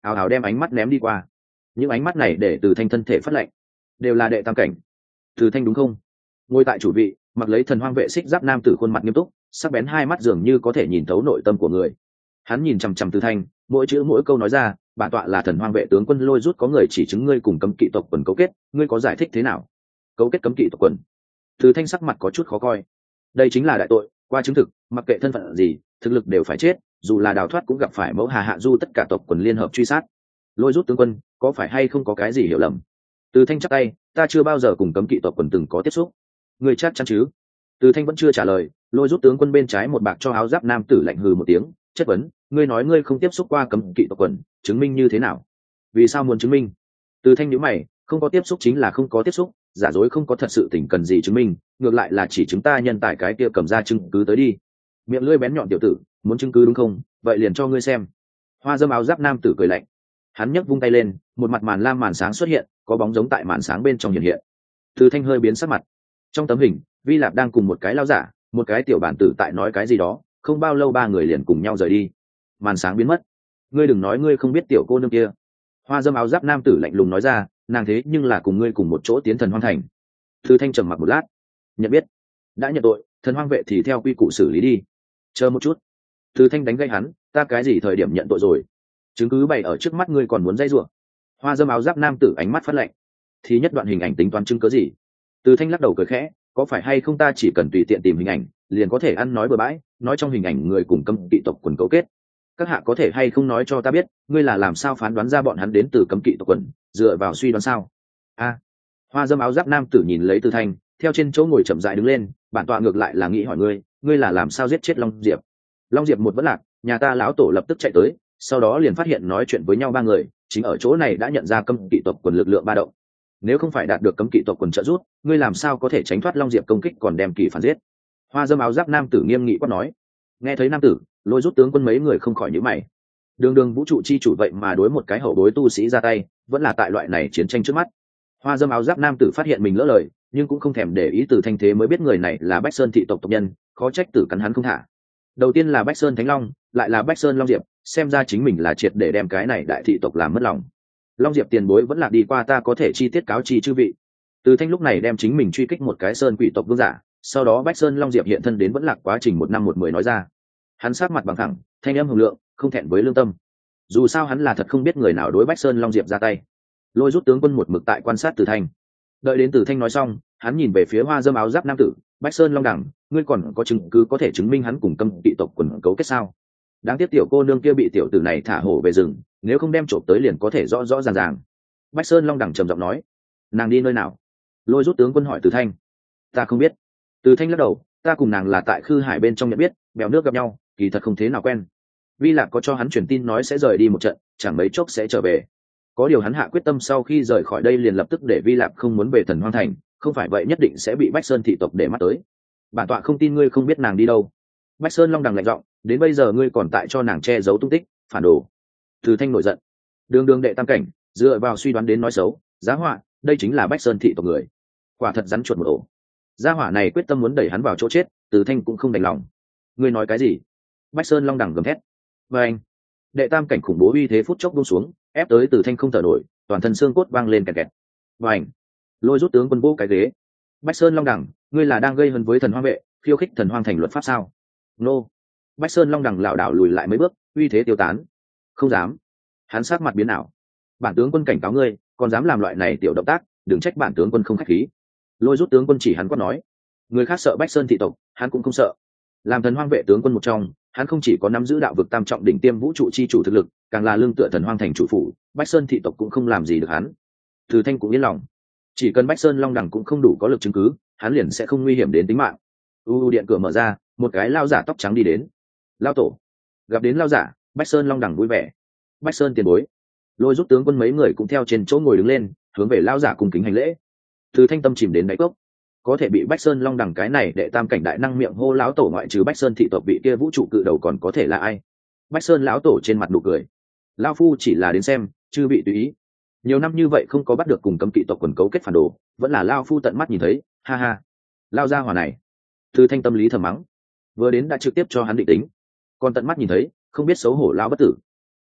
hào hào đem ánh mắt ném đi qua. Những ánh mắt này để Từ Thanh thân thể phát lạnh. Đều là đệ tam cảnh. Từ Thanh đúng không? Ngồi tại chủ vị, mặc lấy thần hoang vệ xích giáp nam tử khuôn mặt nghiêm túc, sắc bén hai mắt dường như có thể nhìn thấu nội tâm của người. Hắn nhìn chằm chằm Từ Thanh, mỗi chữ mỗi câu nói ra, bản tọa là thần hoang vệ tướng quân Lôi Rút, có người chỉ chứng ngươi cùng cấm kỵ tộc quần cấu kết, ngươi có giải thích thế nào? Cấu kết cấm kỵ tộc quần? Từ Thanh sắc mặt có chút khó coi. Đây chính là đại tội, qua chứng thực, mặc kệ thân phận gì, thực lực đều phải chết, dù là đào thoát cũng gặp phải mẫu hà hạ du tất cả tộc quần liên hợp truy sát. Lôi Rút tướng quân, có phải hay không có cái gì hiểu lầm? Từ Thanh chắp tay, ta chưa bao giờ cùng cấm kỵ tộc quần từng có tiếp xúc. Ngươi chắc chắn chứ? Từ Thanh vẫn chưa trả lời. Lôi Rút tướng quân bên trái một bạc cho áo giáp nam tử lạnh hừ một tiếng, chất vấn, ngươi nói ngươi không tiếp xúc qua cấm kỵ tộc quần, chứng minh như thế nào? Vì sao muốn chứng minh? Từ Thanh nhíu mày, không có tiếp xúc chính là không có tiếp xúc, giả dối không có thật sự tình cần gì chứng minh, ngược lại là chỉ chúng ta nhân tài cái kia cầm ra chứng cứ tới đi. Miệng lưỡi bén nhọn tiểu tử, muốn chứng cứ đúng không? Vậy liền cho ngươi xem. Hoa dâm áo giáp nam tử cười lạnh. Hắn nhấc vung tay lên, một mặt màn lam màn sáng xuất hiện, có bóng giống tại màn sáng bên trong hiện hiện. Từ Thanh hơi biến sắc mặt. Trong tấm hình, Vi Lạp đang cùng một cái lao giả, một cái tiểu bản tử tại nói cái gì đó, không bao lâu ba người liền cùng nhau rời đi. Màn sáng biến mất. Ngươi đừng nói ngươi không biết tiểu cô nương kia. Hoa dâm áo giáp nam tử lạnh lùng nói ra, nàng thế nhưng là cùng ngươi cùng một chỗ tiến thần hoang thành. Từ Thanh trầm mặc một lát, nhận biết, đã nhận tội, thần hoang vệ thì theo quy củ xử lý đi. Chờ một chút. Từ Thanh đánh gây hắn, ta cái gì thời điểm nhận tội rồi? Chứng cứ bày ở trước mắt ngươi còn muốn dây rủa? Hoa dâm áo giáp nam tử ánh mắt phát lạnh. Thì nhất đoạn hình ảnh tính toán chứng cứ gì? Từ Thanh lắc đầu cười khẽ, có phải hay không ta chỉ cần tùy tiện tìm hình ảnh, liền có thể ăn nói bừa bãi, nói trong hình ảnh người cùng cấm kỵ tộc quần cấu kết. Các hạ có thể hay không nói cho ta biết, ngươi là làm sao phán đoán ra bọn hắn đến từ cấm kỵ tộc quần, dựa vào suy đoán sao? A. Hoa dâm áo giáp nam tử nhìn lấy Từ Thanh, theo trên chỗ ngồi chậm rãi đứng lên, bản tọa ngược lại là nghĩ hỏi ngươi, ngươi là làm sao giết chết Long Diệp? Long Diệp một vẫn lạc, nhà ta lão tổ lập tức chạy tới, sau đó liền phát hiện nói chuyện với nhau ba người, chính ở chỗ này đã nhận ra cấm kỵ tộc quần lực lượng ba động. Nếu không phải đạt được cấm kỵ tộc quần trợ giúp, ngươi làm sao có thể tránh thoát Long Diệp công kích còn đem kỳ phản giết? Hoa dâm áo giáp nam tử nghiêm nghị quát nói. Nghe thấy nam tử, Lôi Rút tướng quân mấy người không khỏi nhíu mày. Đường đường vũ trụ chi chủ vậy mà đối một cái hậu bối tu sĩ ra tay, vẫn là tại loại này chiến tranh trước mắt. Hoa dâm áo giáp nam tử phát hiện mình lỡ lời, nhưng cũng không thèm để ý. Từ Thanh thế mới biết người này là Bách Sơn thị tộc tộc nhân, khó trách tử cắn hắn không thả. Đầu tiên là Bách Sơn Thánh Long, lại là Bách Sơn Long Diệp, xem ra chính mình là triệt để đem cái này đại thị tộc làm mất lòng. Long Diệp tiền bối vẫn là đi qua, ta có thể chi tiết cáo chi chư vị. Từ Thanh lúc này đem chính mình truy kích một cái sơn quỷ tộc vương giả, sau đó Bách Sơn Long Diệp hiện thân đến vẫn lạc quá trình một năm một mười nói ra. Hắn sát mặt bằng thẳng, thanh âm hùng lượng, không thẹn với lương tâm. Dù sao hắn là thật không biết người nào đối Bách Sơn Long Diệp ra tay. Lôi Rút tướng quân một mực tại quan sát Từ Thanh. Đợi đến Từ Thanh nói xong, hắn nhìn về phía hoa dâm áo giáp nam tử, Bách Sơn Long Đẳng, ngươi còn có chứng cứ có thể chứng minh hắn cùng cấm kỵ tộc quần cấu kết sao? Đáng tiếc tiểu cô nương kia bị tiểu tử này thả hổ về rừng, nếu không đem trộm tới liền có thể rõ rõ ràng ràng. Bách Sơn Long Đẳng trầm giọng nói. Nàng đi nơi nào? Lôi Rút tướng quân hỏi Từ Thanh. Ta không biết. Từ Thanh lắc đầu, ta cùng nàng là tại Khư Hải bên trong nhận biết, bèo nước gặp nhau, kỳ thật không thế nào quen. Vi Lạc có cho hắn truyền tin nói sẽ rời đi một trận, chẳng mấy chốc sẽ trở về. Có điều hắn hạ quyết tâm sau khi rời khỏi đây liền lập tức để Vi Lạc không muốn về Thần Hoang Thành, không phải vậy nhất định sẽ bị Bách Sơn thị tộc để mắt tới. Bản tọa không tin ngươi không biết nàng đi đâu. Bách Sơn Long Đằng lạnh giọng, đến bây giờ ngươi còn tại cho nàng che giấu tung tích, phản đồ. Từ Thanh nổi giận. Đường đường đệ tam cảnh, dựa vào suy đoán đến nói xấu, giá họa, đây chính là Bách Sơn thị tộc người. Quả thật rắn chuột một ổ. Gia hỏa này quyết tâm muốn đẩy hắn vào chỗ chết, Từ Thanh cũng không đành lòng. Ngươi nói cái gì? Bách Sơn Long Đằng gầm thét. Và anh, đệ tam cảnh khủng bố uy thế phút chốc buông xuống, ép tới Từ Thanh không thở nổi, toàn thân xương cốt vang lên kẹt kẹt. Và anh, Lôi Rút tướng quân vô cái ghế. Bách Sơn Long Đằng, ngươi là đang gây hấn với Thần Hoang vệ, khiêu khích Thần Hoang thành luật pháp sao? Nô. Bách Sơn Long Đằng lảo đảo lùi lại mấy bước, uy thế tiêu tán. Không dám. Hắn sát mặt biến ảo. Bản tướng quân cảnh cáo ngươi, còn dám làm loại này tiểu động tác, đừng trách bản tướng quân không khách khí. Lôi Rút tướng quân chỉ hắn quát nói. Người khác sợ Bách Sơn thị tộc, hắn cũng không sợ. Làm Thần Hoang vệ tướng quân một trong, hắn không chỉ có nắm giữ đạo vực tam trọng đỉnh tiêm vũ trụ chi chủ thực lực, càng là lương tựa Thần Hoang thành chủ phủ, Bách Sơn thị tộc cũng không làm gì được hắn. Từ Thanh cũng yên lòng, chỉ cần Bách Sơn Long Đằng cũng không đủ có lực chứng cứ, hắn liền sẽ không nguy hiểm đến tính mạng. U U điện cửa mở ra, một cái lao giả tóc trắng đi đến. Lao tổ. Gặp đến lao giả, Bách Sơn Long Đằng vui vẻ. Bách Sơn tiền bối. Lôi Rút tướng quân mấy người cũng theo trên chỗ ngồi đứng lên, hướng về lao giả cùng kính hành lễ. Từ Thanh tâm chìm đến đáy cốc. Có thể bị Bách Sơn Long Đằng cái này đệ tam cảnh đại năng miệng hô lão tổ, ngoại trừ Bách Sơn thị tộc vị kia vũ trụ cự đầu còn có thể là ai? Bách Sơn lão tổ trên mặt nụ cười. Lão phu chỉ là đến xem, chưa bị tùy ý. Nhiều năm như vậy không có bắt được cùng cấm kỵ tộc quần cấu kết phản đồ, vẫn là lão phu tận mắt nhìn thấy, ha ha. Lao ra hỏa này. Từ Thanh tâm lý thầm mắng. Vừa đến đã trực tiếp cho hắn định tính, còn tận mắt nhìn thấy, không biết xấu hổ lão bất tử.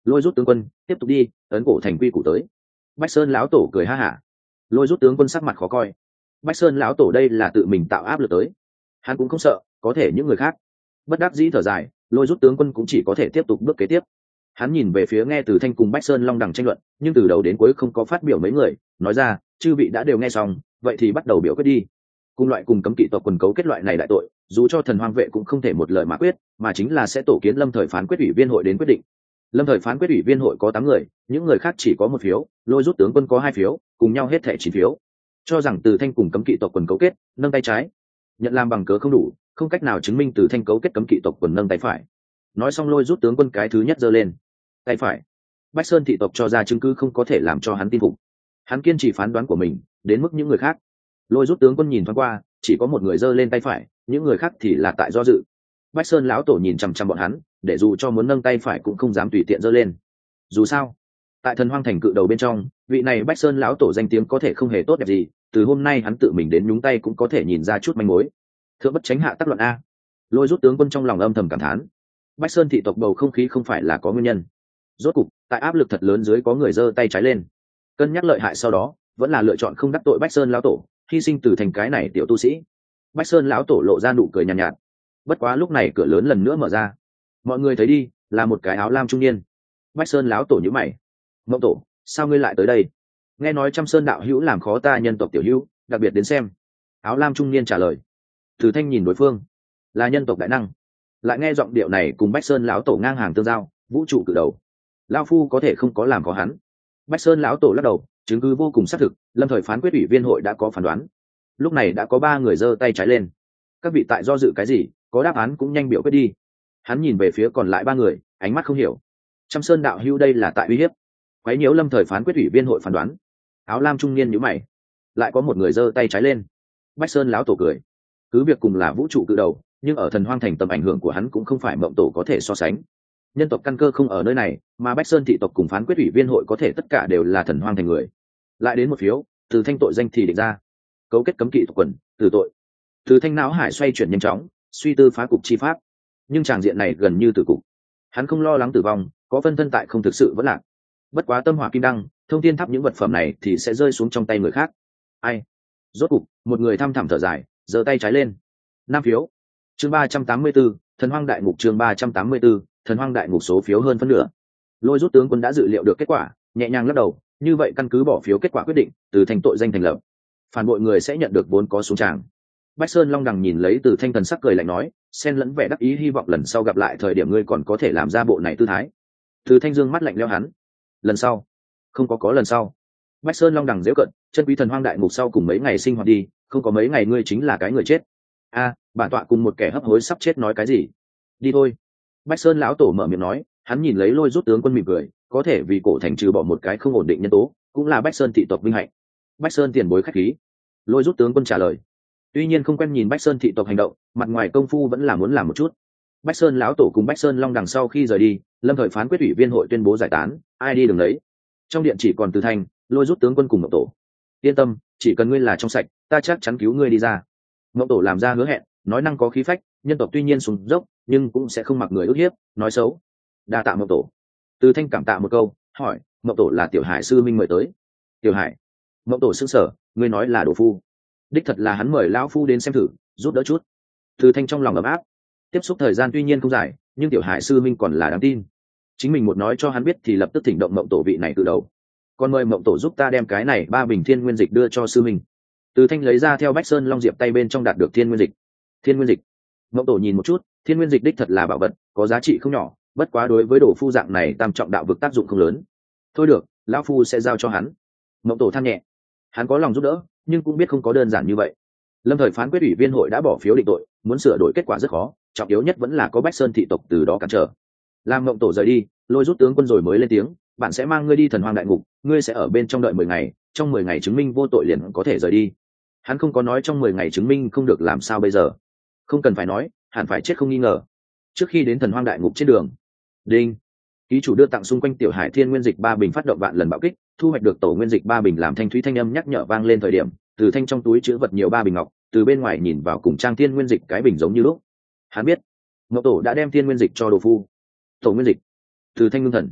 Lôi rút tướng quân tiếp tục đi, ấn cổ thành quy củ tới. Bách Sơn lão tổ cười ha hả. Lôi rút tướng quân sắc mặt khó coi. Bách Sơn lão tổ đây là tự mình tạo áp lực tới, hắn cũng không sợ, có thể những người khác. Bất đắc dĩ thở dài, lôi rút tướng quân cũng chỉ có thể tiếp tục bước kế tiếp. Hắn nhìn về phía nghe Từ Thanh cùng Bách Sơn Long đẳng tranh luận, nhưng từ đầu đến cuối không có phát biểu mấy người, nói ra, chư vị đã đều nghe xong, vậy thì bắt đầu biểu quyết đi. Cùng loại cùng cấm kỵ tộc quần cấu kết loại này đại tội, dù cho thần hoang vệ cũng không thể một lời mà quyết, mà chính là sẽ tổ kiến lâm thời phán quyết ủy viên hội đến quyết định. Lâm thời phán quyết ủy viên hội có tám người, những người khác chỉ có một phiếu, lôi rút tướng quân có hai phiếu, cùng nhau hết thẻ chín phiếu. Cho rằng Từ Thanh cùng cấm kỵ tộc quần cấu kết, nâng tay trái. Nhận làm bằng cớ không đủ, không cách nào chứng minh Từ Thanh cấu kết cấm kỵ tộc quần, nâng tay phải. Nói xong lôi rút tướng quân cái thứ nhất giơ lên tay phải. Bách Sơn thị tộc cho ra chứng cứ không có thể làm cho hắn tin phục, hắn kiên trì phán đoán của mình đến mức những người khác. Lôi rút tướng quân nhìn thoáng qua, chỉ có một người giơ lên tay phải, những người khác thì là tại do dự. Bách Sơn lão tổ nhìn chằm chằm bọn hắn, để dù cho muốn nâng tay phải cũng không dám tùy tiện giơ lên. Dù sao tại thần hoang thành cự đầu bên trong, vị này Bách Sơn lão tổ danh tiếng có thể không hề tốt đẹp gì, từ hôm nay hắn tự mình đến nhúng tay cũng có thể nhìn ra chút manh mối. Thượng bất tránh hạ tắc luận a. Lôi rút tướng quân trong lòng âm thầm cảm thán, Bách Sơn thị tộc bầu không khí không phải là có nguyên nhân. Rốt cục tại áp lực thật lớn dưới có người giơ tay trái lên, cân nhắc lợi hại sau đó vẫn là lựa chọn không đắc tội Bách Sơn lão tổ, hy sinh từ thành cái này tiểu tu sĩ. Bách Sơn lão tổ lộ ra nụ cười nhàn nhạt, nhạt bất quá lúc này cửa lớn lần nữa mở ra, mọi người thấy đi là một cái áo lam trung niên. Bách Sơn lão tổ nhíu mày, Mộng tổ, sao ngươi lại tới đây? Nghe nói Trăm Sơn đạo hữu làm khó ta nhân tộc tiểu hữu, đặc biệt đến xem. Áo lam trung niên trả lời. Từ Thanh nhìn đối phương, là nhân tộc đại năng, lại nghe giọng điệu này cùng Bách Sơn lão tổ ngang hàng tương giao, vũ trụ cự đầu, lão phu có thể không có làm khó hắn. Bách Sơn lão tổ lắc đầu, chứng cứ vô cùng xác thực, lâm thời phán quyết ủy viên hội đã có phán đoán. Lúc này đã có ba người giơ tay trái lên, các vị tại do dự cái gì, có đáp án cũng nhanh biểu quyết đi. Hắn nhìn về phía còn lại ba người, ánh mắt không hiểu. Trăm Sơn đạo hữu đây là tại uy hiếp, quấy nhiễu lâm thời phán quyết ủy viên hội phán đoán. Áo lam trung niên nhíu mày, lại có một người giơ tay trái lên. Bách Sơn lão tổ cười, cứ việc cùng là vũ trụ cự đầu, nhưng ở thần hoang thành tầm ảnh hưởng của hắn cũng không phải Mộng tổ có thể so sánh. Nhân tộc căn cơ không ở nơi này, mà Bách Sơn thị tộc cùng phán quyết ủy viên hội có thể tất cả đều là thần hoang thành người. Lại đến một phiếu, Từ Thanh tội danh thì định ra, cấu kết cấm kỵ tộc quần, từ tội. Từ Thanh não hải xoay chuyển nhanh chóng, suy tư phá cục chi pháp, nhưng tràng diện này gần như tử cục. Hắn không lo lắng tử vong, có phân thân tại không thực sự vẫn lạc. Bất quá tâm hỏa kim đăng, thông thiên tháp những vật phẩm này thì sẽ rơi xuống trong tay người khác. Ai? Rốt cục, một người thăm thẳm thở dài, giơ tay trái lên. Năm phiếu. Chương ba trăm tám mươi 34, Thần Hoang Đại Ngục chương ba trăm tám mươi 34, Thần Hoang Đại Ngục số phiếu hơn phân nửa. Lôi rút tướng quân đã dự liệu được kết quả, nhẹ nhàng lắc đầu, như vậy căn cứ bỏ phiếu kết quả quyết định, Từ Thanh tội danh thành lập. Phản bội người sẽ nhận được vốn có xuống tràng. Bách Sơn Long đằng nhìn lấy Từ Thanh thần sắc cười lạnh nói, xen lẫn vẻ đắc ý, hy vọng lần sau gặp lại thời điểm ngươi còn có thể làm ra bộ này tư thái. Từ Thanh dương mắt lạnh lẽo hắn. Lần sau? Không có có lần sau. Bách Sơn Long đằng giễu cận, chân quý Thần Hoang Đại Ngục sau cùng mấy ngày sinh hoạt đi, không có mấy ngày ngươi chính là cái người chết. A, bản tọa cùng một kẻ hấp hối sắp chết nói cái gì? Đi thôi. Bách Sơn lão tổ mở miệng nói, hắn nhìn lấy Lôi rút tướng quân mỉm cười, có thể vì cổ thành trừ bỏ một cái không ổn định nhân tố, cũng là Bách Sơn thị tộc vinh hạnh. Bách Sơn tiền bối khách khí. Lôi rút tướng quân trả lời. Tuy nhiên không quen nhìn Bách Sơn thị tộc hành động, mặt ngoài công phu vẫn là muốn làm một chút. Bách Sơn lão tổ cùng Bách Sơn Long đằng sau khi rời đi, lâm thời phán quyết ủy viên hội tuyên bố giải tán, ai đi đừng lấy. Trong điện chỉ còn Từ Thanh, Lôi rút tướng quân cùng Mộng tổ. Yên tâm, chỉ cần ngươi là trong sạch, ta chắc chắn cứu ngươi đi ra. Mộng tổ làm ra hứa hẹn, nói năng có khí phách, nhân tộc tuy nhiên sùng dốc, nhưng cũng sẽ không mặc người ức hiếp, nói xấu. Đa tạ Mộng tổ. Từ Thanh cảm tạ một câu, hỏi, Mộng tổ là Tiểu Hải sư minh mời tới. Tiểu Hải? Mộng tổ sững sờ, ngươi nói là đồ phu? Đích thật là hắn mời lão phu đến xem thử, giúp đỡ chút. Từ Thanh trong lòng ấm áp. Tiếp xúc thời gian tuy nhiên không dài, nhưng Tiểu Hải sư minh còn là đáng tin. Chính mình một nói cho hắn biết thì lập tức thỉnh động Mộng tổ vị này từ đầu. Còn mời Mộng tổ giúp ta đem cái này ba bình thiên nguyên dịch đưa cho sư minh. Từ Thanh lấy ra theo Bách Sơn Long Diệp tay bên trong đạt được thiên nguyên dịch. Thiên nguyên dịch. Mộng tổ nhìn một chút, thiên nguyên dịch đích thật là bảo vật, có giá trị không nhỏ, bất quá đối với đồ phu dạng này tam trọng đạo vực tác dụng không lớn. Thôi được, lão phu sẽ giao cho hắn. Mộng tổ than nhẹ, hắn có lòng giúp đỡ, nhưng cũng biết không có đơn giản như vậy. Lâm thời phán quyết ủy viên hội đã bỏ phiếu định tội, muốn sửa đổi kết quả rất khó, trọng yếu nhất vẫn là có Bách Sơn thị tộc từ đó cản trở. Làm Mộng tổ rời đi, Lôi rút tướng quân rồi mới lên tiếng, bạn sẽ mang ngươi đi Thần Hoang Đại Ngục, ngươi sẽ ở bên trong đợi mười ngày, trong mười ngày chứng minh vô tội liền có thể rời đi. Hắn không có nói trong mười ngày chứng minh không được làm sao bây giờ. Không cần phải nói, hẳn phải chết không nghi ngờ. Trước khi đến Thần Hoang Đại Ngục trên đường, đinh, ký chủ đưa tặng xung quanh Tiểu Hải thiên nguyên dịch ba bình phát động vạn lần bạo kích, thu hoạch được tổ nguyên dịch ba bình làm thanh thúy thanh âm nhắc nhở vang lên thời điểm, Từ Thanh trong túi chứa vật nhiều ba bình ngọc, từ bên ngoài nhìn vào cùng trang thiên nguyên dịch cái bình giống như lúc. Hắn biết, Ngọc tổ đã đem thiên nguyên dịch cho đồ phu. Tổ nguyên dịch. Từ Thanh ngưng thần,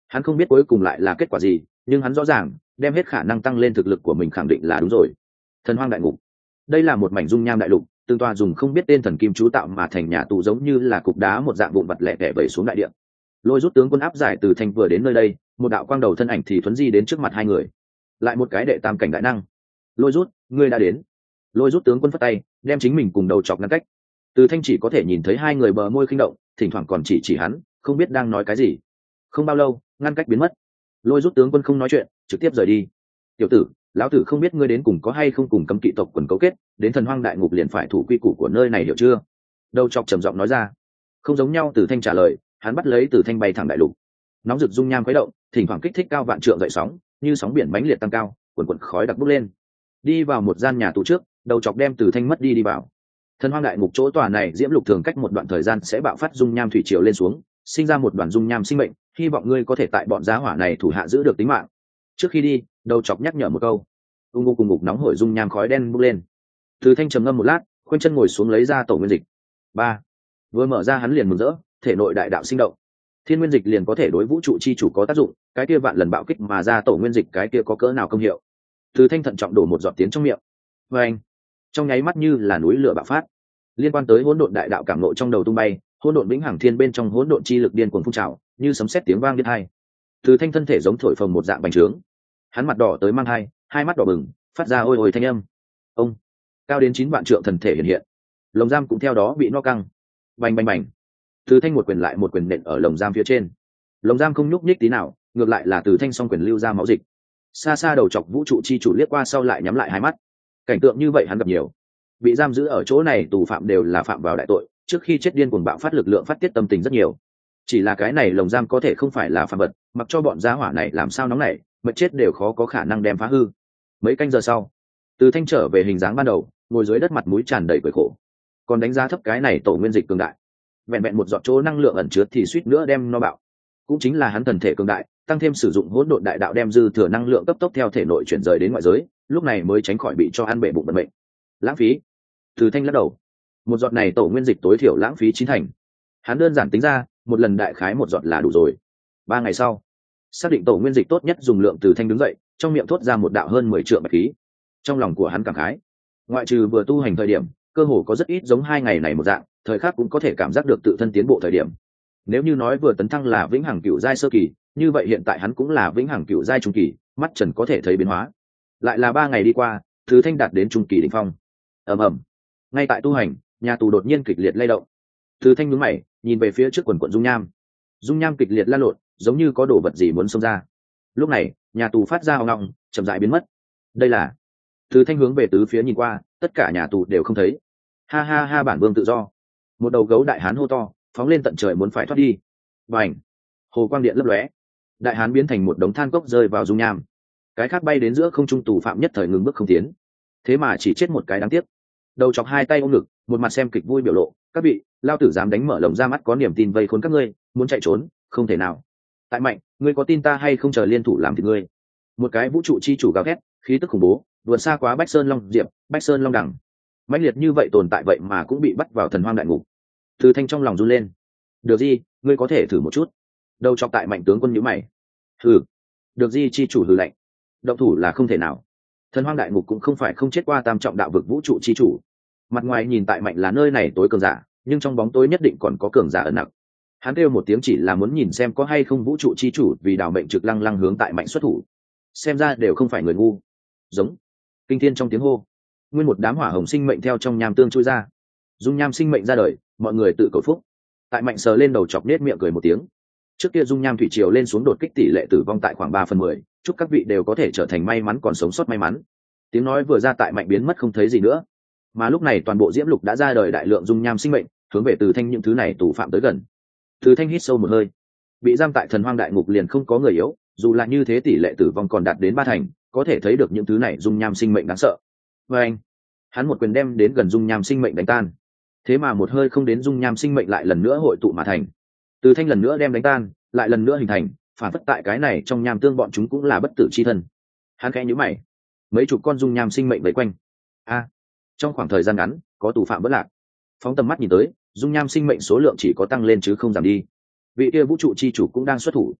Hắn không biết cuối cùng lại là kết quả gì, nhưng hắn rõ ràng đem hết khả năng tăng lên thực lực của mình khẳng định là đúng rồi. Thần hoang đại ngục, đây là một mảnh dung nham đại lục, từng tòa dùng không biết tên thần kim chú tạo mà thành nhà tù giống như là cục đá một dạng vụn vặt lẻ tẻ vẩy xuống đại địa. Lôi rút tướng quân áp giải từ thành vừa đến nơi đây, một đạo quang đầu thân ảnh thì thuấn di đến trước mặt hai người. Lại một cái đệ tam cảnh đại năng. Lôi rút, ngươi đã đến. Lôi rút tướng quân phất tay, đem chính mình cùng đầu chọc ngăn cách. Từ thanh chỉ có thể nhìn thấy hai người bờ môi khinh động, thỉnh thoảng còn chỉ chỉ hắn, không biết đang nói cái gì. Không bao lâu, ngăn cách biến mất. Lôi rút tướng quân không nói chuyện, trực tiếp rời đi. Tiểu tử, lão tử không biết ngươi đến cùng có hay không cùng cấm kỵ tộc quần cấu kết, đến thần hoang đại ngục liền phải thủ quy củ của nơi này, hiểu chưa? Đầu chọc trầm giọng nói ra. Không giống nhau, Từ thanh trả lời, hắn bắt lấy Từ thanh bay thẳng đại lục. Nóng rực dung nham khuấy động, thỉnh thoảng kích thích cao vạn trượng dậy sóng, như sóng biển mãnh liệt tăng cao, cuồn cuộn khói đặc bốc lên. Đi vào một gian nhà tù trước, đầu chọc đem Từ thanh mất đi đi vào. Thần hoang đại ngục chỗ tòa này diễm lục thường cách một đoạn thời gian sẽ bạo phát dung nham thủy triều lên xuống, sinh ra một đoàn dung nham sinh mệnh, hy vọng ngươi có thể tại bọn giá hỏa này thủ hạ giữ được tính mạng. Trước khi đi, đầu chọc nhắc nhở một câu. Ung ngục cùng ngục nóng hổi dung nham khói đen bốc lên. Từ thanh trầm ngâm một lát, khoanh chân ngồi xuống lấy ra tổ nguyên dịch. Ba, vừa mở ra hắn liền mừng rỡ, thể nội đại đạo sinh động. Thiên nguyên dịch liền có thể đối vũ trụ chi chủ có tác dụng, cái kia vạn lần bạo kích mà ra tổ nguyên dịch cái kia có cỡ nào công hiệu. Từ thanh thận trọng đổ một giọt tiến trong miệng. Và anh, trong nháy mắt như là núi lửa bạo phát. Liên quan tới hỗn độn đại đạo cảm nộ trong đầu tung bay, hỗn độn vĩnh hằng thiên bên trong hỗn độn chi lực điên cuồng phun trào, như sấm sét tiếng vang điếc tai. Từ thanh thân thể giống thổi phồng một dạng bành trướng. Hắn mặt đỏ tới mang hai, hai mắt đỏ bừng, phát ra ôi ôi thanh âm. Ông, cao đến chín vạn trượng thần thể hiện hiện. Lồng giam cũng theo đó bị no căng. Bành bành bành. Từ thanh một quyền lại một quyền nện ở lồng giam phía trên. Lồng giam không nhúc nhích tí nào, ngược lại là Từ thanh song quyền lưu ra máu dịch. Xa xa đầu chọc vũ trụ chi chủ liếc qua sau lại nhắm lại hai mắt. Cảnh tượng như vậy hắn gặp nhiều. Bị giam giữ ở chỗ này tù phạm đều là phạm vào đại tội, trước khi chết điên cuồng bạo phát lực lượng phát tiết tâm tình rất nhiều. Chỉ là cái này lồng giam có thể không phải là phạm vật, mặc cho bọn gia hỏa này làm sao nóng nảy, mệt chết đều khó có khả năng đem phá hư. Mấy canh giờ sau, Từ thanh trở về hình dáng ban đầu, ngồi dưới đất mặt mũi tràn đầy cười khổ, còn đánh giá thấp cái này tổ nguyên dịch cường đại. Vẹn vẹn một giọt chỗ năng lượng ẩn chứa thì suýt nữa đem no bạo. Cũng chính là hắn thần thể cường đại, tăng thêm sử dụng hỗn độn đại đạo đem dư thừa năng lượng cấp tốc theo thể nội chuyển rời đến ngoại giới, lúc này mới tránh khỏi bị cho ăn bể bụng bận bệnh. Lãng phí. Từ thanh lắc đầu. Một giọt này tổ nguyên dịch tối thiểu lãng phí chín thành. Hắn đơn giản tính ra, một lần đại khái một giọt là đủ rồi. Ba ngày sau, xác định tổ nguyên dịch tốt nhất dùng lượng, Từ thanh đứng dậy, trong miệng thốt ra một đạo hơn mười trượng bạch khí. Trong lòng của hắn cảm khái, ngoại trừ vừa tu hành thời điểm, cơ hồ có rất ít giống hai ngày này một dạng, thời khắc cũng có thể cảm giác được tự thân tiến bộ thời điểm. Nếu như nói vừa tấn thăng là vĩnh hằng cựu giai sơ kỳ, như vậy hiện tại hắn cũng là vĩnh hằng cựu giai trung kỳ, mắt trần có thể thấy biến hóa. Lại là ba ngày đi qua, Từ thanh đạt đến trung kỳ đỉnh phong. Ầm ầm. Ngay tại tu hành, nhà tù đột nhiên kịch liệt lay động. Từ thanh nhướng mày, nhìn về phía trước quần quần dung nham. Dung nham kịch liệt lan lộn, giống như có đồ vật gì muốn xông ra. Lúc này, nhà tù phát ra ong ong, chậm rãi biến mất. Đây là. Từ thanh hướng về tứ phía nhìn qua, tất cả nhà tù đều không thấy. Ha ha ha, bản vương tự do. Một đầu gấu đại hán hô to, phóng lên tận trời muốn phải thoát đi. Bành. Hồ quang điện lấp lóe, đại hán biến thành một đống than cốc rơi vào dung nham. Cái khác bay đến giữa không trung, tù phạm nhất thời ngừng bước không tiến. Thế mà chỉ chết một cái đáng tiếc. Đầu chọc hai tay ôm ngực, một mặt xem kịch vui biểu lộ. Các vị, lao tử dám đánh mở lồng ra mắt có niềm tin vây khốn các ngươi, muốn chạy trốn không thể nào. Tại mạnh, ngươi có tin ta hay không, chờ liên thủ làm thịt ngươi. Một cái vũ trụ chi chủ gào thét, khí tức khủng bố, vượt xa quá Bách Sơn Long Diệp, Bách Sơn Long Đẳng. Mãnh liệt như vậy tồn tại vậy mà cũng bị bắt vào thần hoang đại ngục. Từ thanh trong lòng run lên. Được gì, ngươi có thể thử một chút. Đầu chọc tại mạnh tướng quân nhíu mày. Hừ. Được gì chi chủ hừ lạnh. Động thủ là không thể nào. Thần hoang đại ngục cũng không phải không chết qua tam trọng đạo vực vũ trụ chi chủ. Mặt ngoài nhìn tại mạnh là nơi này tối cường giả, nhưng trong bóng tối nhất định còn có cường giả ẩn nặc. Hắn kêu một tiếng chỉ là muốn nhìn xem có hay không vũ trụ chi chủ vì đảo mệnh trực lăng lăng hướng tại mạnh xuất thủ. Xem ra đều không phải người ngu. Giống. Kinh thiên trong tiếng hô, nguyên một đám hỏa hồng sinh mệnh theo trong nham tương chui ra. Dung nham sinh mệnh ra đời, mọi người tự cầu phúc. Tại mạnh sờ lên đầu chọc nết miệng cười một tiếng. Trước kia dung nham thủy triều lên xuống đột kích tỷ lệ tử vong tại khoảng ba phần mười, chúc các vị đều có thể trở thành may mắn còn sống sót may mắn. Tiếng nói vừa ra, tại mạnh biến mất không thấy gì nữa. Mà lúc này toàn bộ diễm lục đã ra đời đại lượng dung nham sinh mệnh, hướng về Từ thanh những thứ này tù phạm tới gần. Từ thanh hít sâu một hơi. Bị giam tại thần hoang đại ngục liền không có người yếu, dù là như thế tỷ lệ tử vong còn đạt đến ba thành, có thể thấy được những thứ này dung nham sinh mệnh đáng sợ. Và anh, hắn một quyền đem đến gần dung nham sinh mệnh đánh tan. Thế mà một hơi không đến, dung nham sinh mệnh lại lần nữa hội tụ mà thành. Từ thanh lần nữa đem đánh tan, lại lần nữa hình thành, phản phất tại cái này trong nham tương bọn chúng cũng là bất tử chi thân. Hắn khẽ nhíu mày, mấy chục con dung nham sinh mệnh vây quanh. A, trong khoảng thời gian ngắn, có tù phạm bất lạc. Phóng tầm mắt nhìn tới, dung nham sinh mệnh số lượng chỉ có tăng lên chứ không giảm đi. Vị kia vũ trụ chi chủ cũng đang xuất thủ.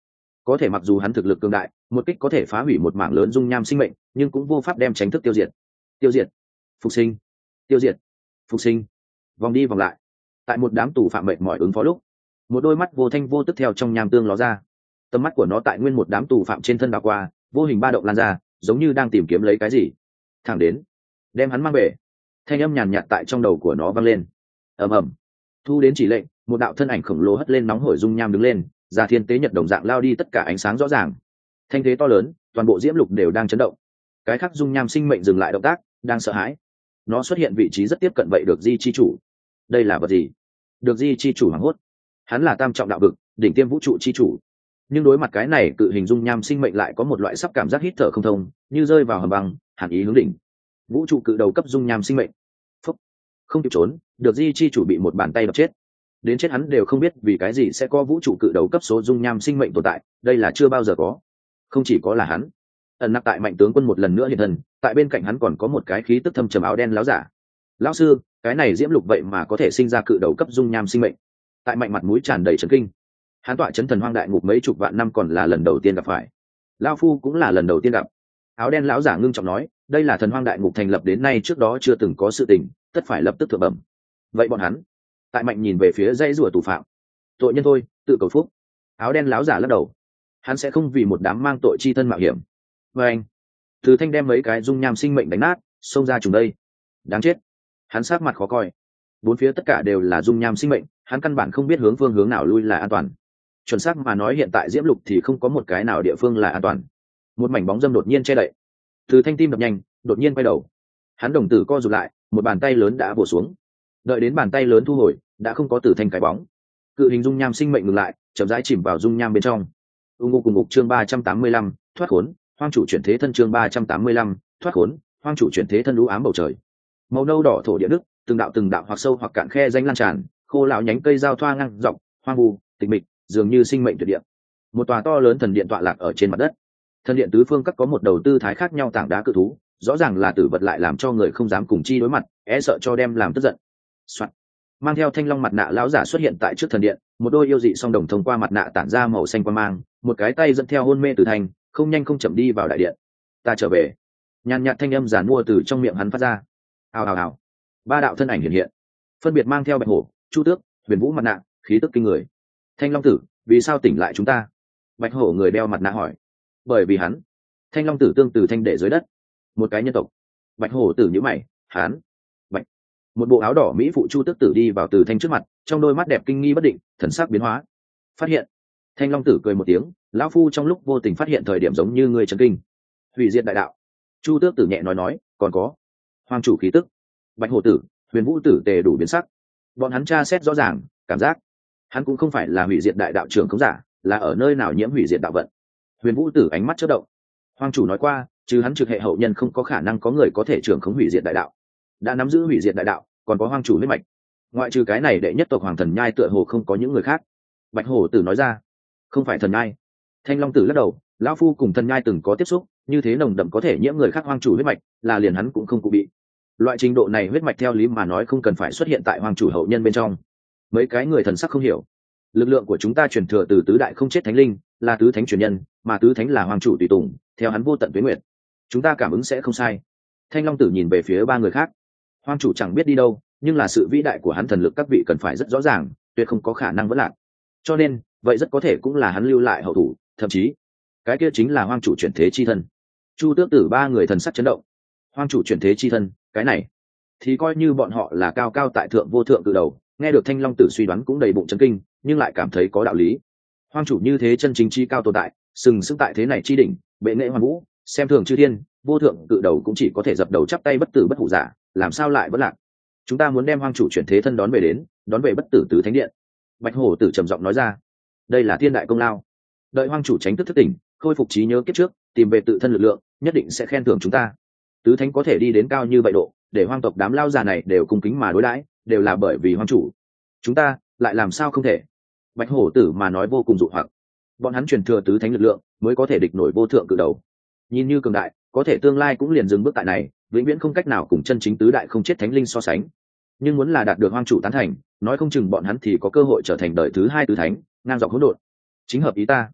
có thể mặc dù hắn thực lực cường đại, một kích có thể phá hủy một mảng lớn dung nham sinh mệnh, nhưng cũng vô pháp đem tránh thức tiêu diệt. Tiêu diệt, phục sinh, tiêu diệt, phục sinh, vòng đi vòng lại. Tại một đám tù phạm mệt mỏi ứng phó lúc, một đôi mắt vô thanh vô tức theo trong nham tương ló ra. Tầm mắt của nó tại nguyên một đám tù phạm trên thân đảo qua, vô hình ba động lan ra, giống như đang tìm kiếm lấy cái gì. Thẳng đến, đem hắn mang về. Thanh âm nhàn nhạt tại trong đầu của nó vang lên. Ầm ầm. Thu đến chỉ lệnh, một đạo thân ảnh khổng lồ hất lên nóng hổi dung nham đứng lên, ra thiên tế nhật đồng dạng lao đi tất cả ánh sáng rõ ràng. Thanh thế to lớn, toàn bộ diễm lục đều đang chấn động. Cái khắc dung nham sinh mệnh dừng lại động tác, đang sợ hãi. Nó xuất hiện vị trí rất tiếp cận vậy được di chi chủ. Đây là vật gì? Được di chi chủ hoảng hốt. Hắn là tam trọng đạo vực, đỉnh tiêm vũ trụ chi chủ. Nhưng đối mặt cái này cự hình dung nham sinh mệnh lại có một loại sắp cảm giác hít thở không thông, như rơi vào hầm băng, hàn ý hướng đỉnh. Vũ trụ cự đầu cấp dung nham sinh mệnh. Phúc. Không kịp trốn, được di chi chủ bị một bàn tay đập chết. Đến chết hắn đều không biết vì cái gì sẽ có vũ trụ cự đầu cấp số dung nham sinh mệnh tồn tại, đây là chưa bao giờ có. Không chỉ có là hắn, ẩn nặc tại mạnh tướng quân một lần nữa hiện thân, tại bên cạnh hắn còn có một cái khí tức thâm trầm áo đen láo giả. Lão sư, cái này diễm lục vậy mà có thể sinh ra cự đầu cấp dung nham sinh mệnh. Tại mạnh mặt mũi tràn đầy trấn kinh. Hắn tọa chấn thần hoang đại ngục mấy chục vạn năm còn là lần đầu tiên gặp phải. Lão phu cũng là lần đầu tiên gặp. Áo đen lão giả ngưng trọng nói, đây là thần hoang đại ngục thành lập đến nay trước đó chưa từng có sự tình, tất phải lập tức thượng bẩm. Vậy bọn hắn? Tại mạnh nhìn về phía dãy rủa tù phạm. Tội nhân thôi, tự cầu phúc. Áo đen lão giả lắc đầu. Hắn sẽ không vì một đám mang tội chi thân mạo hiểm. Và anh, Từ Thanh đem mấy cái dung nham sinh mệnh đánh nát, xông ra trùng đây. Đáng chết. Hắn sát mặt khó coi. Bốn phía tất cả đều là dung nham sinh mệnh, hắn căn bản không biết hướng phương hướng nào lui là an toàn. Chuẩn xác mà nói hiện tại diễm lục thì không có một cái nào địa phương là an toàn. Một mảnh bóng dâm đột nhiên che đậy. Từ Thanh tim đập nhanh, đột nhiên quay đầu. Hắn đồng tử co rụt lại, một bàn tay lớn đã bổ xuống. Đợi đến bàn tay lớn thu hồi, đã không có Từ Thanh cái bóng. Cự hình dung nham sinh mệnh ngừng lại, chậm rãi chìm vào dung nham bên trong. Ung ngục cùng ngục chương ba trăm tám mươi lăm, thoát khốn, hoang chủ chuyển thế thân chương ba trăm tám mươi lăm, thoát khốn, hoang chủ chuyển thế thân u ám bầu trời. Màu nâu đỏ thổ địa đức, từng đạo từng đạo hoặc sâu hoặc cạn khe danh lan tràn, khô lão nhánh cây giao thoa ngang dọc, hoang vu, tịch mịch, dường như sinh mệnh tuyệt địa. Một tòa to lớn thần điện tọa lạc ở trên mặt đất. Thần điện tứ phương các có một đầu tư thái khác nhau tảng đá cự thú, rõ ràng là tử vật lại làm cho người không dám cùng chi đối mặt, e sợ cho đem làm tức giận. Soạn. Mang theo thanh long mặt nạ lão giả xuất hiện tại trước thần điện, một đôi yêu dị song đồng thông qua mặt nạ tản ra màu xanh quang mang, một cái tay dẫn theo hôn mê Từ Thanh, không nhanh không chậm đi vào đại điện. Ta trở về. Nhàn nhạt thanh âm giản mua từ trong miệng hắn phát ra. Hào hào hào. Ba đạo thân ảnh hiện hiện, phân biệt mang theo Bạch Hổ, Chu Tước, Huyền Vũ mặt nạ, khí tức kinh người. Thanh Long tử, vì sao tỉnh lại chúng ta? Bạch Hổ người đeo mặt nạ hỏi. Bởi vì hắn. Thanh Long tử tương từ thanh để dưới đất. Một cái nhân tộc. Bạch Hổ tử nhíu mày, hắn. Bạch. Một bộ áo đỏ mỹ phụ Chu Tước tử đi vào Từ Thanh trước mặt, trong đôi mắt đẹp kinh nghi bất định, thần sắc biến hóa. Phát hiện. Thanh Long tử cười một tiếng, lão phu trong lúc vô tình phát hiện thời điểm giống như người chấn kinh. Hủy diệt đại đạo. Chu Tước tử nhẹ nói nói, còn có hoàng chủ khí tức. Bạch Hổ tử, Huyền Vũ tử tề đủ biến sắc. Bọn hắn tra xét rõ ràng, cảm giác hắn cũng không phải là hủy diệt đại đạo trưởng không giả, là ở nơi nào nhiễm hủy diệt đạo vận. Huyền Vũ tử ánh mắt chớp động. Hoàng chủ nói qua, trừ hắn trực hệ hậu nhân không có khả năng có người có thể trưởng khống hủy diệt đại đạo. Đã nắm giữ hủy diệt đại đạo, còn có hoàng chủ huyết mạch. Ngoại trừ cái này đệ nhất tộc hoàng thần nhai tựa hồ không có những người khác. Bạch Hổ tử nói ra, không phải thần nhai. Thanh Long tử lắc đầu, lão phu cùng thần nhai từng có tiếp xúc, như thế nồng đậm có thể nhiễm người khác hoàng chủ huyết mạch, là liền hắn cũng không cụ bị. Loại trình độ này huyết mạch theo lý mà nói không cần phải xuất hiện tại hoàng chủ hậu nhân bên trong. Mấy cái người thần sắc không hiểu. Lực lượng của chúng ta truyền thừa từ tứ đại không chết thánh linh, là tứ thánh truyền nhân, mà tứ thánh là hoàng chủ tùy tùng, theo hắn vô tận tuế nguyệt. Chúng ta cảm ứng sẽ không sai. Thanh Long tử nhìn về phía ba người khác. Hoàng chủ chẳng biết đi đâu, nhưng là sự vĩ đại của hắn thần lực các vị cần phải rất rõ ràng, tuyệt không có khả năng vẫn lạc. Cho nên, vậy rất có thể cũng là hắn lưu lại hậu thủ, thậm chí, cái kia chính là hoàng chủ chuyển thế chi thân. Chu Tước tử ba người thần sắc chấn động. Hoàng chủ chuyển thế chi thân, cái này thì coi như bọn họ là cao cao tại thượng vô thượng cự đầu, nghe được Thanh Long tử suy đoán cũng đầy bụng chấn kinh, nhưng lại cảm thấy có đạo lý. Hoàng chủ như thế chân chính chi cao tồn tại, sừng sững tại thế này chi đỉnh, bệ nghệ hoàn vũ, xem thường chư thiên, vô thượng cự đầu cũng chỉ có thể dập đầu chắp tay bất tử bất hủ giả, làm sao lại bất lạc. Chúng ta muốn đem hoàng chủ chuyển thế thân đón về đến, đón về bất tử tứ thánh điện. Bạch Hổ tử trầm giọng nói ra, đây là thiên đại công lao. Đợi hoàng chủ tránh thức thức tỉnh, khôi phục trí nhớ kiếp trước, tìm về tự thân lực lượng, nhất định sẽ khen thưởng chúng ta. Tứ thánh có thể đi đến cao như vậy độ, để hoang tộc đám lao già này đều cung kính mà đối đãi, đều là bởi vì hoàng chủ. Chúng ta lại làm sao không thể? Bạch Hổ tử mà nói vô cùng dụ hoặc. Bọn hắn truyền thừa tứ thánh lực lượng, mới có thể địch nổi vô thượng cự đầu. Nhìn như cường đại, có thể tương lai cũng liền dừng bước tại này, vĩnh viễn không cách nào cùng chân chính tứ đại không chết thánh linh so sánh. Nhưng muốn là đạt được hoàng chủ tán thành, nói không chừng bọn hắn thì có cơ hội trở thành đời thứ hai tứ thánh, ngang dọc hỗn độn. Chính hợp ý ta.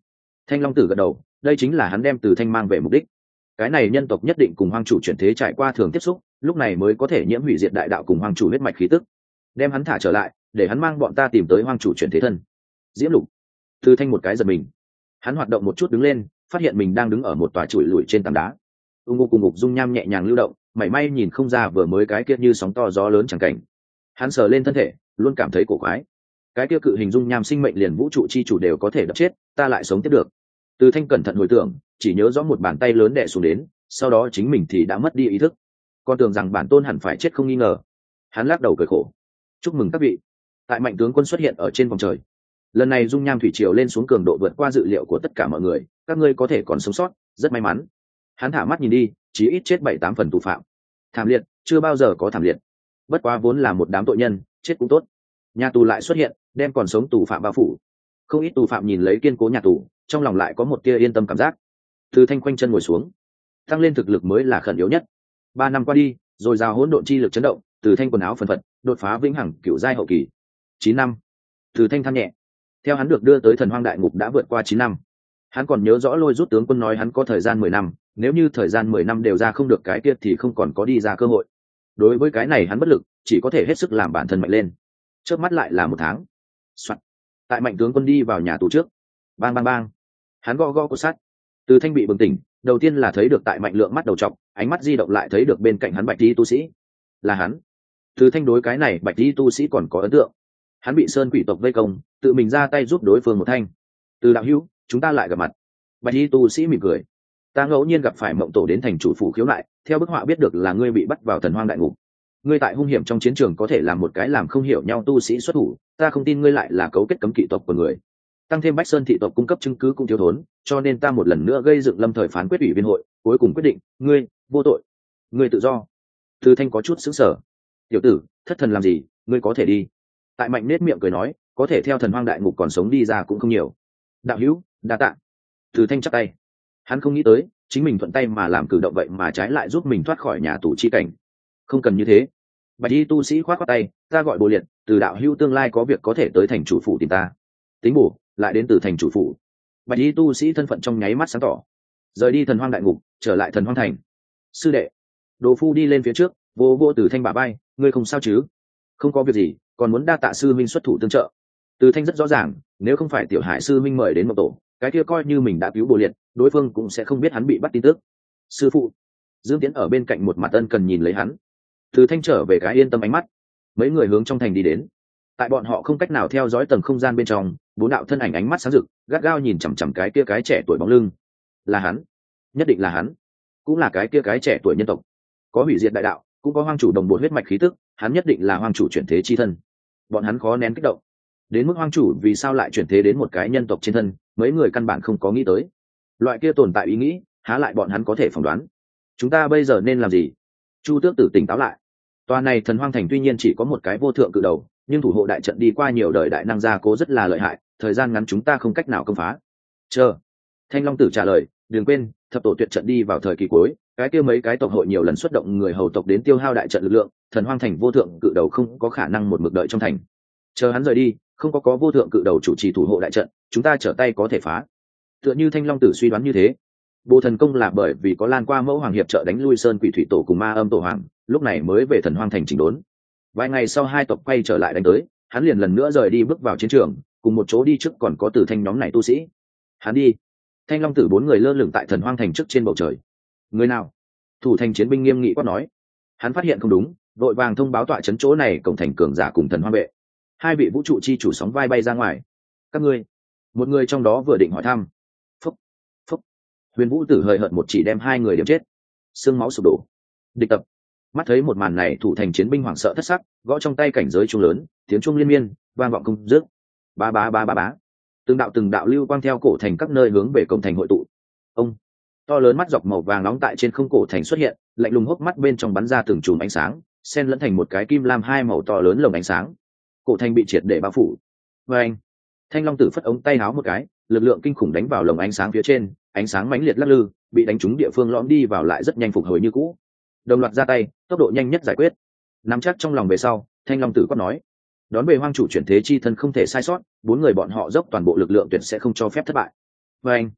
Thanh Long Tử gật đầu, đây chính là hắn đem Từ Thanh mang về mục đích. Cái này nhân tộc nhất định cùng hoang chủ chuyển thế trải qua thường tiếp xúc, lúc này mới có thể nhiễm hủy diệt đại đạo cùng hoang chủ huyết mạch khí tức. Đem hắn thả trở lại, để hắn mang bọn ta tìm tới hoang chủ chuyển thế thân. Diễm Lục. Từ Thanh một cái giật mình. Hắn hoạt động một chút đứng lên, phát hiện mình đang đứng ở một tòa chuỗi lùi trên tảng đá. Ung ngục cùng ngục dung nham nhẹ nhàng lưu động, mảy may nhìn không ra vừa mới cái kia như sóng to gió lớn chẳng cảnh. Hắn sờ lên thân thể, luôn cảm thấy cổ quái. Cái kia cự hình dung nham sinh mệnh liền vũ trụ chi chủ đều có thể đập chết, ta lại sống tiếp được. Từ Thanh cẩn thận hồi tưởng, chỉ nhớ rõ một bàn tay lớn đè xuống đến, sau đó chính mình thì đã mất đi ý thức. Con tưởng rằng bản tôn hẳn phải chết không nghi ngờ. Hắn lắc đầu cười khổ. Chúc mừng các vị. Tại mạnh tướng quân xuất hiện ở trên vòng trời. Lần này dung nham thủy triều lên xuống cường độ vượt qua dự liệu của tất cả mọi người, các ngươi có thể còn sống sót, rất may mắn. Hắn thả mắt nhìn đi, chỉ ít chết bảy tám phần tù phạm. Thảm liệt, chưa bao giờ có thảm liệt. Bất quá vốn là một đám tội nhân, chết cũng tốt. Nhà tù lại xuất hiện, đem còn sống tù phạm bao phủ. Không ít tù phạm nhìn lấy kiên cố nhà tù, trong lòng lại có một tia yên tâm cảm giác. Từ Thanh quanh chân ngồi xuống, tăng lên thực lực mới là khẩn yếu nhất. Ba năm qua đi, rồi rào hỗn độn chi lực chấn động, Từ Thanh quần áo phần phật, đột phá vĩnh hằng cửu giai hậu kỳ. Chín năm. Từ Thanh than nhẹ. Theo hắn được đưa tới Thần Hoang Đại Ngục đã vượt qua chín năm. Hắn còn nhớ rõ Lôi Rút tướng quân nói hắn có thời gian mười năm, nếu như thời gian mười năm đều ra không được cái kia thì không còn có đi ra cơ hội. Đối với cái này hắn bất lực, chỉ có thể hết sức làm bản thân mạnh lên. Chớp mắt lại là một tháng. Soạn. Tại mạnh tướng quân đi vào nhà tù trước. Bang bang bang. Hắn gõ gõ cột sắt. Từ Thanh bị bừng tỉnh, đầu tiên là thấy được tại mạnh lượng mắt đầu trọc, ánh mắt di động lại thấy được bên cạnh hắn bạch y tu sĩ. Là hắn. Từ Thanh đối cái này bạch y tu sĩ còn có ấn tượng. Hắn bị sơn quỷ tộc vây công, tự mình ra tay giúp đối phương một thanh. Từ đạo hữu, chúng ta lại gặp mặt. Bạch y tu sĩ mỉm cười. Ta ngẫu nhiên gặp phải mộng tổ đến thành chủ phủ khiếu nại, theo bức họa biết được là ngươi bị bắt vào Thần Hoang Đại Ngục. Ngươi tại hung hiểm trong chiến trường có thể làm một cái làm không hiểu nhau tu sĩ xuất thủ, ta không tin ngươi lại là cấu kết cấm kỵ tộc của người. Tăng thêm Bách Sơn thị tộc cung cấp chứng cứ cũng thiếu thốn, cho nên ta một lần nữa gây dựng lâm thời phán quyết ủy viên hội, cuối cùng quyết định, ngươi vô tội, ngươi tự do. Từ Thanh có chút sững sờ. Tiểu tử, thất thần làm gì, ngươi có thể đi. Tại mạnh nết miệng cười nói, có thể theo Thần Hoang Đại Ngục còn sống đi ra cũng không nhiều. Đạo hữu, đa tạ. Từ Thanh chắp tay. Hắn không nghĩ tới, chính mình thuận tay mà làm cử động vậy mà trái lại giúp mình thoát khỏi nhà tù chi cảnh. Không cần như thế. Bạch y tu sĩ khoát khoát tay, ta gọi Bồ Liệt, từ đạo hữu tương lai có việc có thể tới thành chủ phủ tìm ta. Tính bổ, lại đến từ thành chủ phủ. Bạch y tu sĩ thân phận trong nháy mắt sáng tỏ. Rời đi Thần Hoang Đại Ngục, trở lại Thần Hoang thành. Sư đệ. Đồ phu đi lên phía trước, vô vô Từ Thanh bả vai, ngươi không sao chứ? Không có việc gì, còn muốn đa tạ sư minh xuất thủ tương trợ. Từ Thanh rất rõ ràng, nếu không phải Tiểu Hải sư minh mời đến một tổ, cái kia coi như mình đã cứu Bồ Liệt, đối phương cũng sẽ không biết hắn bị bắt tin tức. Sư phụ. Dương Tiễn ở bên cạnh một mặt ân cần nhìn lấy hắn. Từ Thanh trở về cái yên tâm ánh mắt. Mấy người hướng trong thành đi đến. Tại bọn họ không cách nào theo dõi tầng không gian bên trong, bốn đạo thân ảnh ánh mắt sáng rực, gắt gao nhìn chằm chằm cái kia cái trẻ tuổi bóng lưng. Là hắn, nhất định là hắn, cũng là cái kia cái trẻ tuổi nhân tộc, có hủy diệt đại đạo, cũng có hoang chủ đồng bộ huyết mạch khí tức, hắn nhất định là hoang chủ chuyển thế chi thân. Bọn hắn khó nén kích động. Đến mức hoang chủ vì sao lại chuyển thế đến một cái nhân tộc trên thân, mấy người căn bản không có nghĩ tới. Loại kia tồn tại ý nghĩ, há lại bọn hắn có thể phỏng đoán. Chúng ta bây giờ nên làm gì? Chu Tước Tử tỉnh táo lại. Tòa này Thần Hoang thành tuy nhiên chỉ có một cái vô thượng cự đầu, nhưng thủ hộ đại trận đi qua nhiều đời đại năng gia cố rất là lợi hại, thời gian ngắn chúng ta không cách nào công phá. Chờ. Thanh Long Tử trả lời, đừng quên, thập tổ tuyệt trận đi vào thời kỳ cuối, cái kia mấy cái tộc hội nhiều lần xuất động người hầu tộc đến tiêu hao đại trận lực lượng, Thần Hoang thành vô thượng cự đầu không có khả năng một mực đợi trong thành. Chờ hắn rời đi, không có có vô thượng cự đầu chủ trì thủ hộ đại trận, chúng ta trở tay có thể phá. Tựa như Thanh Long Tử suy đoán như thế. Bồ thần công là bởi vì có lan qua mẫu hoàng hiệp trợ đánh lui sơn quỷ thủy tổ cùng ma âm tổ hoàng, lúc này mới về Thần Hoang thành chỉnh đốn. Vài ngày sau hai tộc quay trở lại đánh tới, hắn liền lần nữa rời đi bước vào chiến trường, cùng một chỗ đi trước còn có Từ Thanh nhóm này tu sĩ. Hắn đi. Thanh Long Tử bốn người lơ lửng tại Thần Hoang thành trước trên bầu trời. Người nào? Thủ thành chiến binh nghiêm nghị quát nói. Hắn phát hiện không đúng, vội vàng thông báo tọa trấn chỗ này cổng thành cường giả cùng Thần Hoang vệ. Hai vị vũ trụ chi chủ sóng vai bay ra ngoài. Các ngươi? Một người trong đó vừa định hỏi thăm. Phúc, phúc. Huyền Vũ Tử hời hợt một chỉ đem hai người điểm chết. Xương máu sụp đổ. Địch tập. Mắt thấy một màn này, thủ thành chiến binh hoảng sợ thất sắc, gõ trong tay cảnh giới trung lớn, tiếng trung liên miên vang vọng không dứt. Ba ba ba ba bá. Từng đạo từng đạo lưu quang theo cổ thành các nơi hướng về cổng thành hội tụ. Ông. To lớn mắt dọc màu vàng nóng tại trên không cổ thành xuất hiện, lạnh lùng hốc mắt bên trong bắn ra từng chùm ánh sáng, xen lẫn thành một cái kim lam hai màu to lớn lồng ánh sáng. Cổ thành bị triệt để bao phủ. Và anh. Thanh Long Tử phất ống tay áo một cái, lực lượng kinh khủng đánh vào lồng ánh sáng phía trên, ánh sáng mãnh liệt lắc lư, bị đánh trúng địa phương lõm đi vào lại rất nhanh phục hồi như cũ. Đồng loạt ra tay, tốc độ nhanh nhất giải quyết. Nắm chắc trong lòng về sau, Thanh Long Tử quát nói: đón về hoang chủ chuyển thế chi thân không thể sai sót, bốn người bọn họ dốc toàn bộ lực lượng tuyệt sẽ không cho phép thất bại. Và anh,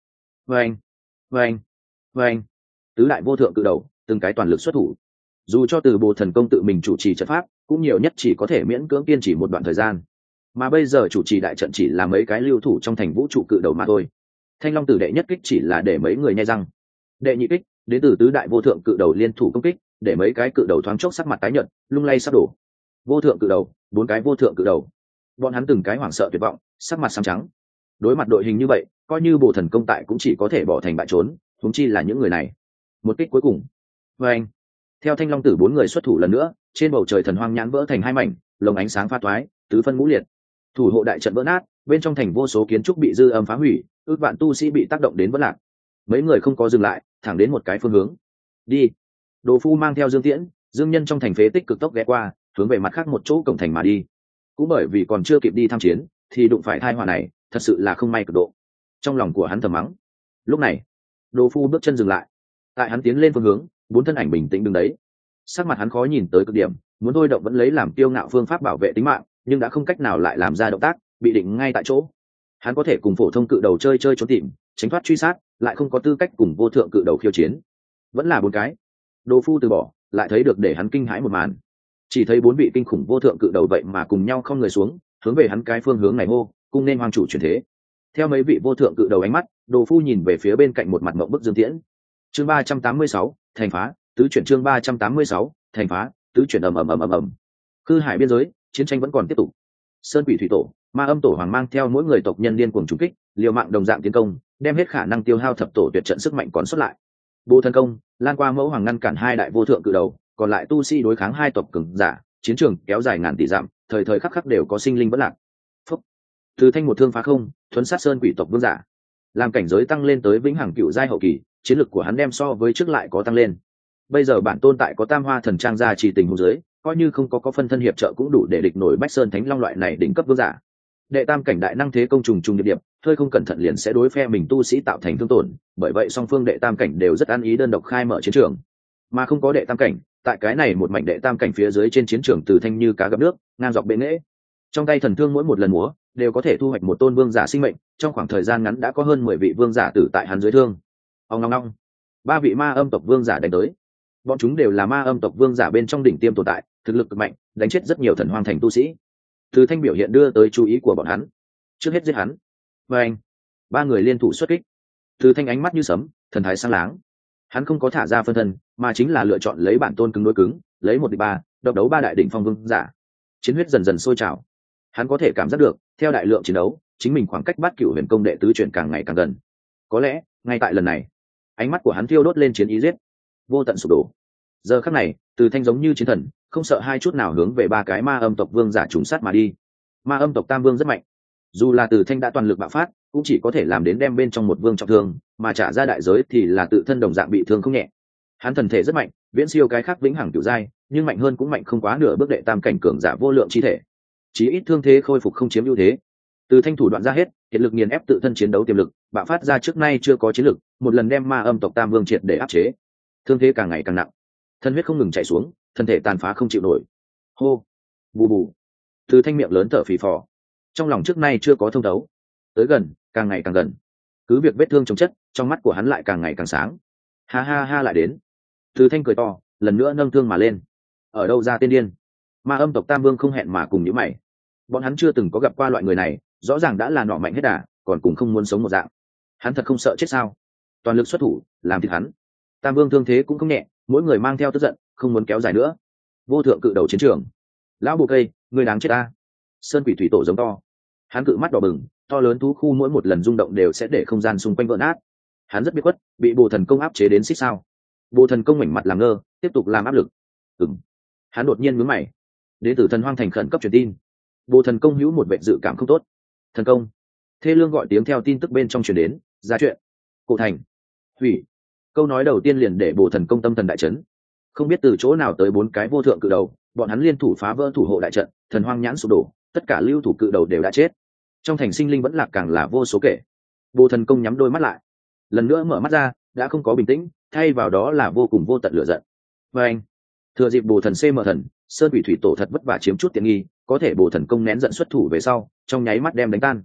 vâng vâng vâng tứ đại vô thượng cự đầu từng cái toàn lực xuất thủ. Dù cho từ Bồ Thần Công tự mình chủ trì trận pháp, cũng nhiều nhất chỉ có thể miễn cưỡng kiên trì một đoạn thời gian, mà bây giờ chủ trì đại trận chỉ là mấy cái lưu thủ trong thành vũ trụ cự đầu mà thôi. Thanh Long Tử đệ nhất kích chỉ là để mấy người nhai răng, đệ nhị kích đến từ tứ đại vô thượng cự đầu liên thủ công kích, để mấy cái cự đầu thoáng chốc sắc mặt tái nhợt, lung lay sắp đổ. Vô thượng cự đầu, bốn cái vô thượng cự đầu, bọn hắn từng cái hoảng sợ tuyệt vọng, sắc mặt xám trắng. Đối mặt đội hình như vậy, coi như Bồ Thần Công tại cũng chỉ có thể bỏ thành bại trốn, huống chi là những người này. Một kích cuối cùng, và anh theo Thanh Long Tử bốn người xuất thủ lần nữa, trên bầu trời thần hoang nhãn vỡ thành hai mảnh, lồng ánh sáng pha toái, tứ phân ngũ liệt, thủ hộ đại trận vỡ nát, bên trong thành vô số kiến trúc bị dư âm phá hủy, ước vạn tu sĩ bị tác động đến vỡ lạc. Mấy người không có dừng lại, thẳng đến một cái phương hướng. Đi. Đồ Phu mang theo Dương Tiễn, Dương Nhân trong thành phế tích cực tốc ghé qua, hướng về mặt khác một chỗ cổng thành mà đi. Cũng bởi vì còn chưa kịp đi tham chiến, thì đụng phải tai họa này, thật sự là không may cực độ. Trong lòng của hắn thầm mắng. Lúc này, Đồ Phu bước chân dừng lại. Tại hắn tiến lên phương hướng, bốn thân ảnh bình tĩnh đứng đấy. Sắc mặt hắn khó nhìn tới cực điểm, muốn thôi động vẫn lấy làm kiêu ngạo phương pháp bảo vệ tính mạng, nhưng đã không cách nào lại làm ra động tác, bị định ngay tại chỗ. Hắn có thể cùng phổ thông cự đầu chơi chơi trốn tìm, tránh thoát truy sát, lại không có tư cách cùng vô thượng cự đầu khiêu chiến. Vẫn là bốn cái. Đồ Phu từ bỏ, lại thấy được để hắn kinh hãi một màn. Chỉ thấy bốn vị kinh khủng vô thượng cự đầu vậy mà cùng nhau không người xuống, hướng về hắn cái phương hướng này hô, cung nên hoàng chủ chuyển thế. Theo mấy vị vô thượng cự đầu ánh mắt, Đồ Phu nhìn về phía bên cạnh một mặt mộng bức Dương Tiễn. Chương ba trăm tám mươi sáu, thành phá, tứ chuyển chương ba trăm tám mươi sáu, thành phá, tứ chuyển ầm ầm ầm ầm ầm. Khư Hải biên giới, chiến tranh vẫn còn tiếp tục. Sơn Quỷ Thủy Tổ, Ma Âm Tổ Hoàng mang theo mỗi người tộc nhân điên cuồng trùng kích, liều mạng đồng dạng tiến công, đem hết khả năng tiêu hao thập tổ tuyệt trận sức mạnh còn sót lại. Bồ Thần Công, Lan Qua Mẫu Hoàng ngăn cản hai đại vô thượng cự đầu, còn lại tu sĩ đối kháng hai tộc cường giả, chiến trường kéo dài ngàn tỷ dặm, thời thời khắc khắc đều có sinh linh bất lạc. Phúc. Từ thanh một thương phá không, thuấn sát Sơn Quỷ tộc vương giả, làm cảnh giới tăng lên tới vĩnh hằng cựu giai hậu kỳ, chiến lực của hắn đem so với trước lại có tăng lên. Bây giờ bản tôn tại có Tam Hoa Thần Trang ra chỉ tình huống dưới, coi như không có có phân thân hiệp trợ cũng đủ để địch nổi Bách Sơn Thánh Long loại này đỉnh cấp vương giả. Đệ tam cảnh đại năng thế công trùng trùng điệp điệp, hơi không cẩn thận liền sẽ đối phe mình tu sĩ tạo thành thương tổn, bởi vậy song phương đệ tam cảnh đều rất ăn ý đơn độc khai mở chiến trường. Mà không có đệ tam cảnh, tại cái này một mảnh đệ tam cảnh phía dưới trên chiến trường từ thanh như cá gặp nước, ngang dọc bệ nghệ. Trong tay thần thương mỗi một lần múa, đều có thể thu hoạch một tôn vương giả sinh mệnh, trong khoảng thời gian ngắn đã có hơn mười vị vương giả tử tại hắn dưới thương. Ông long long, ba vị ma âm tộc vương giả đánh tới. Bọn chúng đều là ma âm tộc vương giả bên trong đỉnh tiêm tồn tại, thực lực cực mạnh, đánh chết rất nhiều thần hoang thành tu sĩ. Từ thanh biểu hiện đưa tới chú ý của bọn hắn. Trước hết giết hắn. Và anh, ba người liên thủ xuất kích. Từ thanh ánh mắt như sấm, thần thái sáng láng. Hắn không có thả ra phân thân, mà chính là lựa chọn lấy bản tôn cứng đối cứng, lấy một địch ba, độc đấu ba đại đỉnh phong vương giả. Chiến huyết dần dần sôi trào. Hắn có thể cảm giác được, theo đại lượng chiến đấu, chính mình khoảng cách bát cửu huyền công đệ tứ chuyển càng ngày càng gần. Có lẽ, ngay tại lần này, ánh mắt của hắn thiêu đốt lên chiến ý giết, vô tận sụp đổ. Giờ khắc này, Từ thanh giống như chiến thần, không sợ hai chút nào hướng về ba cái ma âm tộc vương giả trùng sát mà đi. Ma âm tộc tam vương rất mạnh, dù là Từ thanh đã toàn lực bạo phát, cũng chỉ có thể làm đến đem bên trong một vương trọng thương, mà trả ra đại giới thì là tự thân đồng dạng bị thương không nhẹ. Hắn thần thể rất mạnh, viễn siêu cái khác vĩnh hằng cửu giai, nhưng mạnh hơn cũng mạnh không quá nửa bước đệ tam cảnh cường giả vô lượng chi thể. Chí ít thương thế khôi phục không chiếm ưu thế. Từ thanh thủ đoạn ra hết, hiện lực nghiền ép tự thân chiến đấu tiềm lực, bạo phát ra trước nay chưa có chiến lực, một lần đem ma âm tộc tam vương triệt để áp chế. Thương thế càng ngày càng nặng, thân huyết không ngừng chảy xuống, thân thể tàn phá không chịu nổi. Hô, bù bù. Từ thanh miệng lớn thở phì phò, trong lòng trước nay chưa có thông đấu. Tới gần, càng ngày càng gần. Cứ việc vết thương chồng chất, trong mắt của hắn lại càng ngày càng sáng. Ha ha ha lại đến. Từ thanh cười to, lần nữa nâng thương mà lên. Ở đâu ra tên điên? Ma âm tộc tam vương không hẹn mà cùng những mày. Bọn hắn chưa từng có gặp qua loại người này, rõ ràng đã là nọ mạnh hết đà, còn cùng không muốn sống một dạng. Hắn thật không sợ chết sao? Toàn lực xuất thủ, làm thịt hắn. Tam vương thương thế cũng không nhẹ, mỗi người mang theo tức giận, không muốn kéo dài nữa. Vô thượng cự đầu chiến trường. Lão bồ cây, người đáng chết ta. Sơn Quỷ Thủy Tổ giống to. Hắn cự mắt đỏ bừng, to lớn thú khu mỗi một lần rung động đều sẽ để không gian xung quanh vỡ nát. Hắn rất biết quất, bị Bồ Thần Công áp chế đến xích sao. Bồ Thần Công mảnh mặt làm ngơ, tiếp tục làm áp lực. Ừm. Hắn đột nhiên nhướng mày. Đến từ thần hoang thành khẩn cấp truyền tin. Bồ Thần Công hữu một vệ dự cảm không tốt. Thần công. Thê lương gọi tiếng theo tin tức bên trong truyền đến, ra chuyện. Cổ thành. Hủy. Câu nói đầu tiên liền để Bồ Thần Công tâm thần đại chấn. Không biết từ chỗ nào tới bốn cái vô thượng cự đầu, bọn hắn liên thủ phá vỡ thủ hộ đại trận, thần hoang nhãn sụp đổ, tất cả lưu thủ cự đầu đều đã chết. Trong thành sinh linh vẫn lạc càng là vô số kể. Bồ Thần Công nhắm đôi mắt lại, lần nữa mở mắt ra, đã không có bình tĩnh, thay vào đó là vô cùng vô tận lửa giận. Và anh, thừa dịp Bồ Thần C mở thần, Sơn Quỷ Thủy Tổ thật vất vả chiếm chút tiện nghi, có thể Bồ Thần Công nén giận xuất thủ về sau, trong nháy mắt đem đánh tan.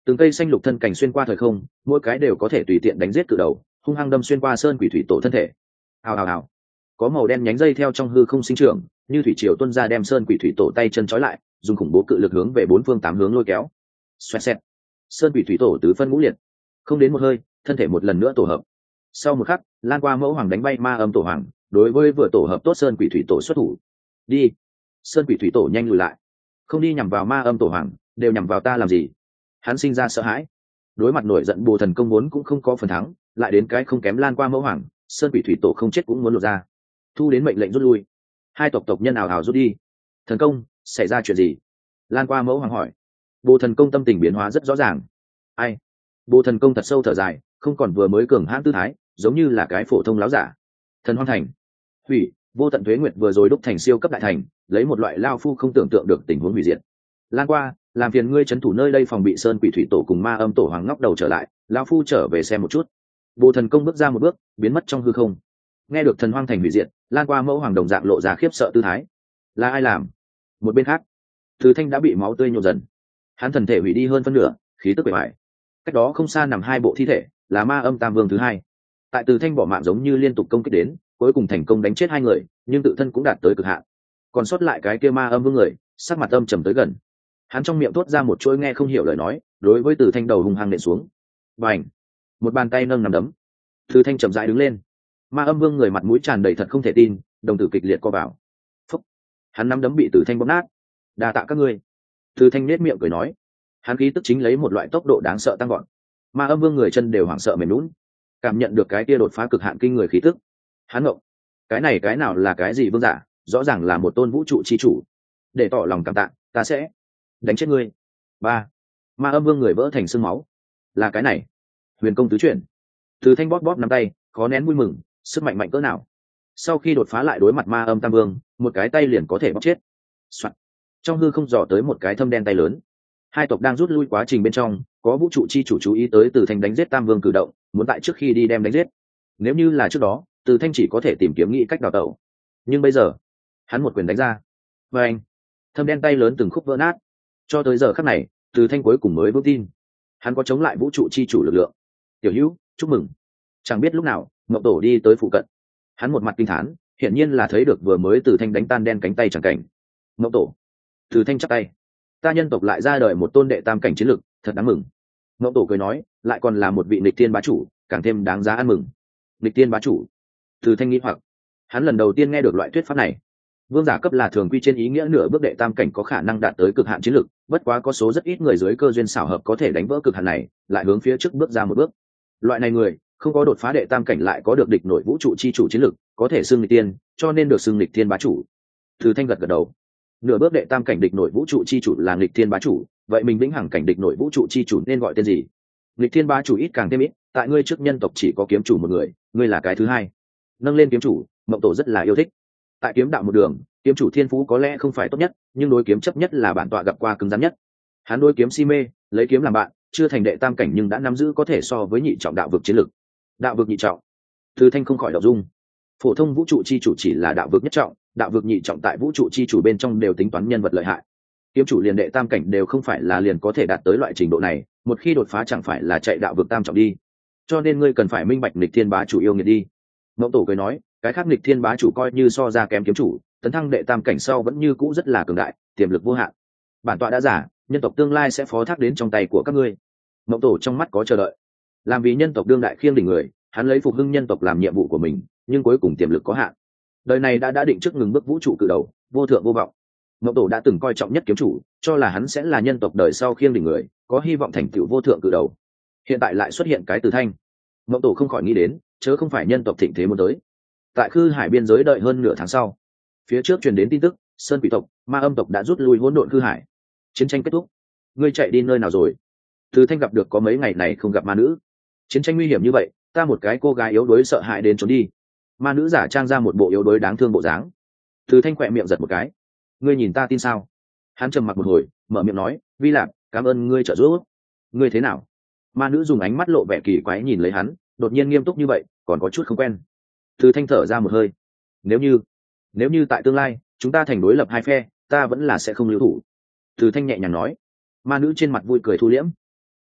từng cây xanh lục thân cảnh xuyên qua thời không, mỗi cái đều có thể tùy tiện đánh giết cự đầu, hung hăng đâm xuyên qua sơn quỷ thủy tổ thân thể. Hào hào hào, có màu đen nhánh dây theo trong hư không sinh trưởng, như thủy triều tuôn ra đem sơn quỷ thủy tổ tay chân trói lại, dùng khủng bố cự lực hướng về bốn phương tám hướng lôi kéo. Xoẹt xẹt, sơn quỷ thủy tổ tứ phân ngũ liệt, không đến một hơi, thân thể một lần nữa tổ hợp. Sau một khắc, lan qua mẫu hoàng đánh bay ma âm tổ hoàng, đối với vừa tổ hợp tốt sơn quỷ thủy tổ xuất thủ. Đi, sơn quỷ thủy tổ nhanh lùi lại, không đi nhằm vào ma âm tổ hoàng, đều nhằm vào ta làm gì? Hắn sinh ra sợ hãi. Đối mặt nổi giận bồ thần công vốn cũng không có phần thắng, lại đến cái không kém lan qua mẫu hoàng, sơn quỷ thủy tổ không chết cũng muốn lột ra. Thu đến mệnh lệnh rút lui. Hai tộc tộc nhân ảo ảo rút đi. Thần công, xảy ra chuyện gì? Lan qua mẫu hoàng hỏi. Bồ thần công tâm tình biến hóa rất rõ ràng. Ai? Bồ thần công thật sâu thở dài, không còn vừa mới cường hãn tư thái, giống như là cái phổ thông láo giả. Thần hoang thành, hủy, vô tận tuế nguyệt vừa rồi đúc thành siêu cấp đại thành, lấy một loại lao phu không tưởng tượng được tình huống hủy diệt. Lan qua, làm phiền ngươi trấn thủ nơi đây phòng bị sơn quỷ thủy tổ cùng ma âm tổ hoàng ngóc đầu trở lại, lao phu trở về xem một chút. Bồ thần công bước ra một bước, biến mất trong hư không. Nghe được thần hoang thành hủy diệt, Lan qua mẫu hoàng đồng dạng lộ ra khiếp sợ tư thái. Là ai làm? Một bên khác, Từ Thanh đã bị máu tươi nhộn dần, hắn thần thể hủy đi hơn phân nửa, khí tức bề bại. Cách đó không xa nằm hai bộ thi thể, là ma âm tam vương thứ hai. Tại Từ Thanh bỏ mạng giống như liên tục công kích đến, cuối cùng thành công đánh chết hai người, nhưng tự thân cũng đạt tới cực hạn. Còn sót lại cái kia ma âm vương người, sắc mặt âm trầm tới gần. Hắn trong miệng thốt ra một chuỗi nghe không hiểu lời nói, đối với Từ Thanh đầu hung hăng nện xuống. Bành! Một bàn tay nâng nằm đấm. Từ Thanh chậm rãi đứng lên. Ma âm vương người mặt mũi tràn đầy thật không thể tin, đồng tử kịch liệt co vào. Phúc! Hắn nắm đấm bị Từ Thanh bóp nát. Đa tạ các ngươi. Từ Thanh nết miệng cười nói. Hắn khí tức chính lấy một loại tốc độ đáng sợ tăng gọn. Ma âm vương người chân đều hoảng sợ mềm lún, cảm nhận được cái kia đột phá cực hạn kinh người khí tức. Hắn ngộng, cái này cái nào là cái gì vương giả, rõ ràng là một tôn vũ trụ chi chủ. Để tỏ lòng cảm tạ, ta sẽ đánh chết ngươi. Ba, ma âm vương người vỡ thành xương máu. Là cái này, huyền công tứ chuyển. Từ Thanh bóp bóp nắm tay, khó nén vui mừng, sức mạnh mạnh cỡ nào. Sau khi đột phá lại đối mặt ma âm tam vương, một cái tay liền có thể bóp chết. Soạn. Trong hư không dò tới một cái thâm đen tay lớn. Hai tộc đang rút lui quá trình bên trong, có vũ trụ chi chủ chú ý tới Từ Thanh đánh giết tam vương cử động, muốn tại trước khi đi đem đánh giết. Nếu như là trước đó, Từ Thanh chỉ có thể tìm kiếm nghĩ cách đào tẩu, nhưng bây giờ hắn một quyền đánh ra, và anh thâm đen tay lớn từng khúc vỡ nát. Cho tới giờ khắc này, Từ Thanh cuối cùng mới vững tin hắn có chống lại vũ trụ chi chủ lực lượng. Tiểu Hữu, chúc mừng. Chẳng biết lúc nào Ngọc Tổ đi tới phụ cận, hắn một mặt kinh thán, hiển nhiên là thấy được vừa mới Từ Thanh đánh tan đen cánh tay chẳng cảnh. Ngọc Tổ. Từ Thanh chắp tay. Ta nhân tộc lại ra đời một tôn đệ tam cảnh chiến lực, thật đáng mừng. Ngọc Tổ cười nói, lại còn là một vị nghịch tiên bá chủ, càng thêm đáng giá ăn mừng. Nghịch tiên bá chủ? Từ Thanh nghĩ hoặc, hắn lần đầu tiên nghe được loại thuyết pháp này. Vương giả cấp là thường quy trên ý nghĩa nửa bước đệ tam cảnh có khả năng đạt tới cực hạn chiến lực, bất quá có số rất ít người dưới cơ duyên xảo hợp có thể đánh vỡ cực hạn này, lại hướng phía trước bước ra một bước. Loại này người không có đột phá đệ tam cảnh lại có được địch nổi vũ trụ chi chủ chiến lực, có thể xưng nghịch tiên, cho nên được xưng nghịch tiên bá chủ. Từ Thanh gật gật đầu. Nửa bước đệ tam cảnh địch nổi vũ trụ chi chủ là nghịch thiên bá chủ, vậy mình vĩnh hằng cảnh địch nổi vũ trụ chi chủ nên gọi tên gì? Nghịch thiên bá chủ ít càng thêm ít, tại ngươi trước nhân tộc chỉ có kiếm chủ một người, ngươi là cái thứ hai. Nâng lên kiếm chủ, Mộng Tổ rất là yêu thích. Tại kiếm đạo một đường, kiếm chủ thiên phú có lẽ không phải tốt nhất, nhưng đối kiếm chấp nhất là bản tọa gặp qua cứng rắn nhất. Hắn đối kiếm si mê, lấy kiếm làm bạn, chưa thành đệ tam cảnh nhưng đã nắm giữ có thể so với nhị trọng đạo vực chiến lực. Đạo vực nhị trọng. Từ Thanh không khỏi động dung. Phổ thông vũ trụ chi chủ chỉ là đạo vực nhất trọng, đạo vực nhị trọng tại vũ trụ chi chủ bên trong đều tính toán nhân vật lợi hại. Kiếm chủ liền đệ tam cảnh đều không phải là liền có thể đạt tới loại trình độ này, một khi đột phá chẳng phải là chạy đạo vực tam trọng đi. Cho nên ngươi cần phải minh bạch nghịch thiên bá chủ yêu nghiệt đi. Mộng Tổ cười nói, cái khác nghịch thiên bá chủ coi như so ra kém kiếm chủ, tấn thăng đệ tam cảnh sau vẫn như cũ rất là cường đại, tiềm lực vô hạn. Bản tọa đã giả, nhân tộc tương lai sẽ phó thác đến trong tay của các ngươi. Mộng Tổ trong mắt có chờ đợi. Làm vì nhân tộc đương đại khiêng đỉnh người, hắn lấy phục hưng nhân tộc làm nhiệm vụ của mình, nhưng cuối cùng tiềm lực có hạn. Đời này đã đã định trước ngừng bước vũ trụ cự đầu, vô thượng vô vọng. Mộng Tổ đã từng coi trọng nhất kiếm chủ, cho là hắn sẽ là nhân tộc đời sau khiêng đỉnh người, có hy vọng thành tựu vô thượng cự đầu. Hiện tại lại xuất hiện cái Từ Thanh. Mộng Tổ không khỏi nghĩ đến, chớ không phải nhân tộc thịnh thế muốn tới. Tại Khư Hải biên giới đợi hơn nửa tháng sau, phía trước truyền đến tin tức, Sơn Quỷ tộc, Ma Âm tộc đã rút lui hỗn độn Khư Hải. Chiến tranh kết thúc. Ngươi chạy đi nơi nào rồi? Từ Thanh gặp được có mấy ngày này không gặp ma nữ. Chiến tranh nguy hiểm như vậy, ta một cái cô gái yếu đuối sợ hãi đến trốn đi. Ma nữ giả trang ra một bộ yếu đuối đáng thương bộ dáng. Từ Thanh khỏe miệng giật một cái. Ngươi nhìn ta tin sao? Hắn trầm mặc một hồi, mở miệng nói, Vi Lạc, cảm ơn ngươi trợ giúp. Ngươi thế nào? Ma nữ dùng ánh mắt lộ vẻ kỳ quái nhìn lấy hắn, đột nhiên nghiêm túc như vậy, còn có chút không quen. Từ Thanh thở ra một hơi. Nếu như, nếu như tại tương lai chúng ta thành đối lập hai phe, ta vẫn là sẽ không lưu thủ. Từ Thanh nhẹ nhàng nói. Ma nữ trên mặt vui cười thu liễm.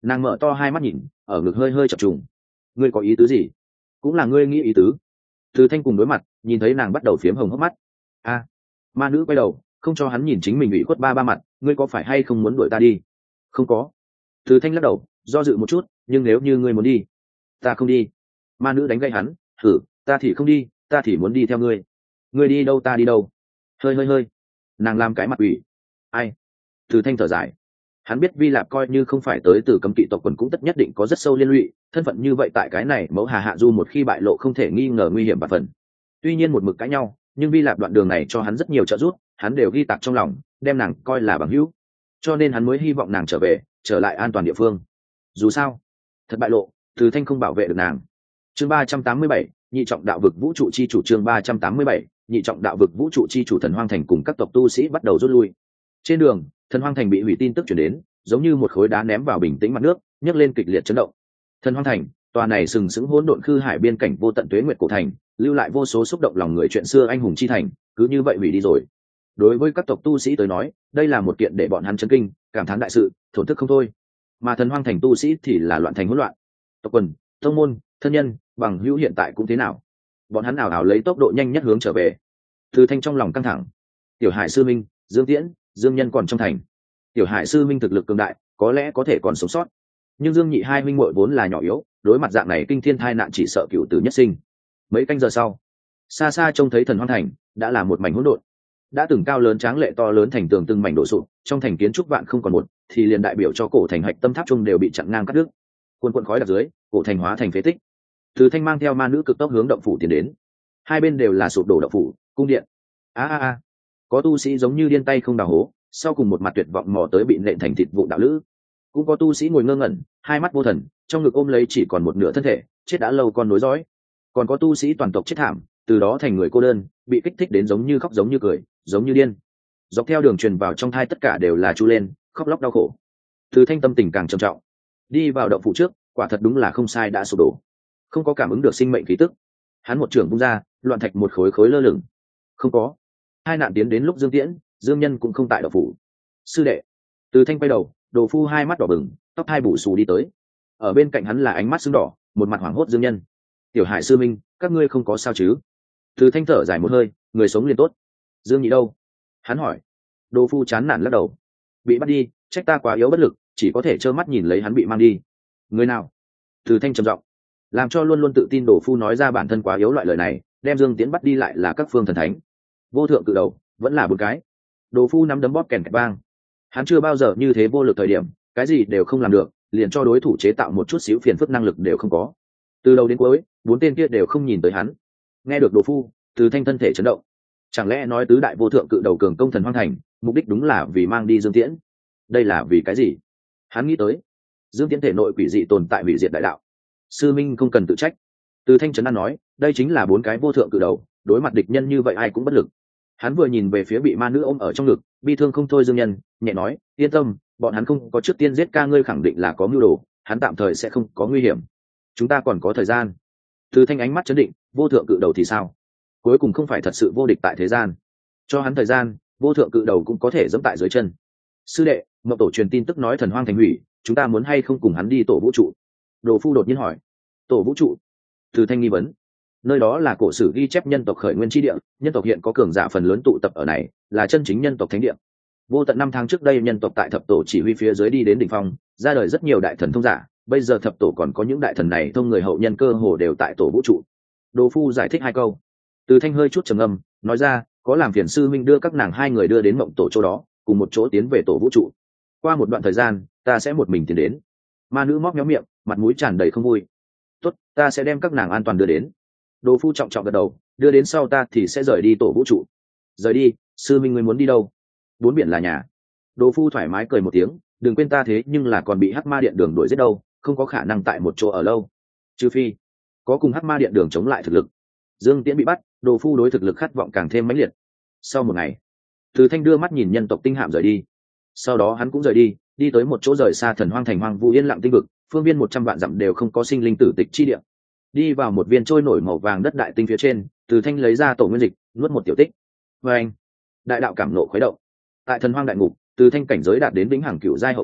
Nàng mở to hai mắt nhìn, ở ngực hơi hơi chập trùng. Ngươi có ý tứ gì? Cũng là ngươi nghĩ ý tứ. Từ Thanh cùng đối mặt, nhìn thấy nàng bắt đầu phiếm hồng hốc mắt. A, ma nữ quay đầu, không cho hắn nhìn chính mình ủy khuất ba ba mặt. Ngươi có phải hay không muốn đuổi ta đi? Không có. Từ Thanh lắc đầu, do dự một chút, nhưng nếu như ngươi muốn đi, ta không đi. Ma nữ đánh gậy hắn, thử, ta thì không đi, ta thì muốn đi theo ngươi. Ngươi đi đâu ta đi đâu. Hơi hơi hơi. Nàng làm cái mặt ủy. Ai? Từ Thanh thở dài. Hắn biết Vi Lạp coi như không phải tới từ cấm kỵ tộc quần cũng tất nhất định có rất sâu liên lụy, thân phận như vậy tại cái này mẫu Hà Hạ Du một khi bại lộ không thể nghi ngờ nguy hiểm và phần. Tuy nhiên một mực cãi nhau, nhưng Vi Lạp đoạn đường này cho hắn rất nhiều trợ giúp, hắn đều ghi tạc trong lòng, đem nàng coi là bằng hữu. Cho nên hắn mới hy vọng nàng trở về, trở lại an toàn địa phương. Dù sao, thật bại lộ, Từ Thanh không bảo vệ được nàng. Chương ba trăm tám mươi bảy, nhị trọng đạo vực vũ trụ chi chủ. Chương ba trăm tám mươi bảy, nhị trọng đạo vực vũ trụ chi chủ. Thần Hoang Thành cùng các tộc tu sĩ bắt đầu rút lui. Trên đường, Thần Hoang Thành bị hủy tin tức chuyển đến, giống như một khối đá ném vào bình tĩnh mặt nước, nhấc lên kịch liệt chấn động. Thần Hoang Thành, tòa này sừng sững hỗn độn khư hải biên cảnh vô tận tuế nguyệt cổ thành, lưu lại vô số xúc động lòng người chuyện xưa anh hùng chi thành, cứ như vậy hủy đi rồi. Đối với các tộc tu sĩ tới nói, đây là một kiện để bọn hắn chấn kinh, cảm thán đại sự, thổn thức không thôi. Mà Thần Hoang Thành tu sĩ thì là loạn thành hỗn loạn. Tộc quần, tông môn, thân nhân, bằng hữu hiện tại cũng thế nào? Bọn hắn ảo ảo lấy tốc độ nhanh nhất hướng trở về. Từ Thanh trong lòng căng thẳng. Tiểu Hải sư minh, Dương Tiễn, Dương Nhân còn trong thành. Tiểu Hải sư minh thực lực cường đại, có lẽ có thể còn sống sót, nhưng Dương Nhị hai minh muội vốn là nhỏ yếu, đối mặt dạng này kinh thiên tai nạn chỉ sợ cựu tử nhất sinh. Mấy canh giờ sau, xa xa trông thấy Thần Hoang Thành đã là một mảnh hỗn độn, đã từng cao lớn tráng lệ to lớn thành tường từng mảnh đổ sụp, trong thành kiến trúc vạn không còn một, thì liền đại biểu cho cổ thành hạch tâm tháp trung đều bị chặn ngang cắt đứt. Cuồn cuộn khói đặc dưới, cổ thành hóa thành phế tích. Từ Thanh mang theo ma nữ cực tốc hướng động phủ tiến đến. Hai bên đều là sụp đổ động phủ, cung điện. A a a, có tu sĩ giống như điên tay không đào hố, sau cùng một mặt tuyệt vọng mò tới bị nện thành thịt vụ đạo lữ. Cũng có tu sĩ ngồi ngơ ngẩn, hai mắt vô thần, trong ngực ôm lấy chỉ còn một nửa thân thể, chết đã lâu con nối dõi. Còn có tu sĩ toàn tộc chết thảm, từ đó thành người cô đơn, bị kích thích đến giống như khóc giống như cười, giống như điên. Dọc theo đường truyền vào trong thai tất cả đều là chu lên, khóc lóc đau khổ. Từ Thanh tâm tình càng trầm trọng. Đi vào động phủ trước, quả thật đúng là không sai đã sụp đổ, không có cảm ứng được sinh mệnh khí tức. Hắn một trường vung ra, loạn thạch một khối khối lơ lửng. Không có. Hai nạn tiến đến lúc Dương Tiễn, Dương Nhân cũng không tại động phủ. Sư đệ. Từ Thanh quay đầu, Đồ Phu hai mắt đỏ bừng, tóc hai bù xù đi tới. Ở bên cạnh hắn là ánh mắt sưng đỏ, một mặt hoảng hốt Dương Nhân. Tiểu Hải sư minh, các ngươi không có sao chứ? Từ Thanh thở dài một hơi, người sống liền tốt. Dương Nhị đâu? Hắn hỏi. Đồ Phu chán nản lắc đầu. Bị bắt đi, trách ta quá yếu bất lực, chỉ có thể trơ mắt nhìn lấy hắn bị mang đi. Người nào? Từ Thanh trầm giọng, làm cho luôn luôn tự tin Đồ Phu nói ra bản thân quá yếu loại lời này, đem Dương Tiễn bắt đi lại là các phương thần thánh. Vô thượng cự đầu, vẫn là một cái. Đồ Phu nắm đấm bóp kèn kẹt bang. Hắn chưa bao giờ như thế vô lực thời điểm, cái gì đều không làm được, liền cho đối thủ chế tạo một chút xíu phiền phức năng lực đều không có. Từ đầu đến cuối, bốn tên kia đều không nhìn tới hắn. Nghe được Đồ Phu, Từ Thanh thân thể chấn động. Chẳng lẽ nói tứ đại vô thượng cự đầu cường công Thần Hoang Thành, mục đích đúng là vì mang đi Dương Tiễn? Đây là vì cái gì? Hắn nghĩ tới, Dương Tiễn thể nội quỷ dị tồn tại hủy diệt đại đạo. Sư minh không cần tự trách. Từ Thanh trấn an nói, đây chính là bốn cái vô thượng cự đầu, đối mặt địch nhân như vậy ai cũng bất lực. Hắn vừa nhìn về phía bị ma nữ ôm ở trong ngực, bi thương không thôi Dương Nhân, nhẹ nói, yên tâm, bọn hắn không có trước tiên giết ca ngươi khẳng định là có mưu đồ, hắn tạm thời sẽ không có nguy hiểm. Chúng ta còn có thời gian. Từ Thanh ánh mắt chấn định, vô thượng cự đầu thì sao? Cuối cùng không phải thật sự vô địch tại thế gian. Cho hắn thời gian, vô thượng cự đầu cũng có thể dẫm tại dưới chân. Sư đệ, Ngọc Tổ truyền tin tức nói Thần Hoang Thành hủy, chúng ta muốn hay không cùng hắn đi tổ vũ trụ? Đồ Phu đột nhiên hỏi. Tổ vũ trụ? Từ Thanh nghi vấn. Nơi đó là cổ sử ghi chép nhân tộc khởi nguyên tri địa, nhân tộc hiện có cường giả phần lớn tụ tập ở này, là chân chính nhân tộc thánh địa. Vô tận năm tháng trước đây nhân tộc tại thập tổ chỉ huy phía dưới đi đến đỉnh phong, ra đời rất nhiều đại thần thông giả, bây giờ thập tổ còn có những đại thần này thông người hậu nhân cơ hồ đều tại tổ vũ trụ. Đồ Phu giải thích hai câu. Từ Thanh hơi chút trầm ngâm, nói ra, có làm phiền sư minh đưa các nàng hai người đưa đến mộng tổ chỗ đó, cùng một chỗ tiến về tổ vũ trụ. Qua một đoạn thời gian, ta sẽ một mình tiến đến. Ma nữ móc méo miệng, mặt mũi tràn đầy không vui. Tốt, ta sẽ đem các nàng an toàn đưa đến. Đồ Phu trọng trọng gật đầu, đưa đến sau ta thì sẽ rời đi tổ vũ trụ. Rời đi? Sư minh ngươi muốn đi đâu? Bốn biển là nhà. Đồ Phu thoải mái cười một tiếng, đừng quên ta thế nhưng là còn bị Hắc Ma Điện Đường đuổi giết đâu, không có khả năng tại một chỗ ở lâu. Trừ phi có cùng Hắc Ma Điện Đường chống lại thực lực. Dương Tiễn bị bắt, Đồ Phu đối thực lực khát vọng càng thêm mãnh liệt. Sau một ngày, Từ Thanh đưa mắt nhìn nhân tộc tinh hạm rời đi. Sau đó hắn cũng rời đi, đi tới một chỗ rời xa Thần Hoang Thành hoang vu yên lặng tinh vực, phương viên một trăm vạn dặm đều không có sinh linh tử tịch chi địa. Đi vào một viên trôi nổi màu vàng đất đại tinh phía trên, Từ Thanh lấy ra tổ nguyên dịch, nuốt một tiểu tích. Và anh, đại đạo cảm nộ khuấy động. Tại Thần Hoang đại ngục, Từ Thanh cảnh giới đạt đến vĩnh hằng cửu giai hậu kỳ,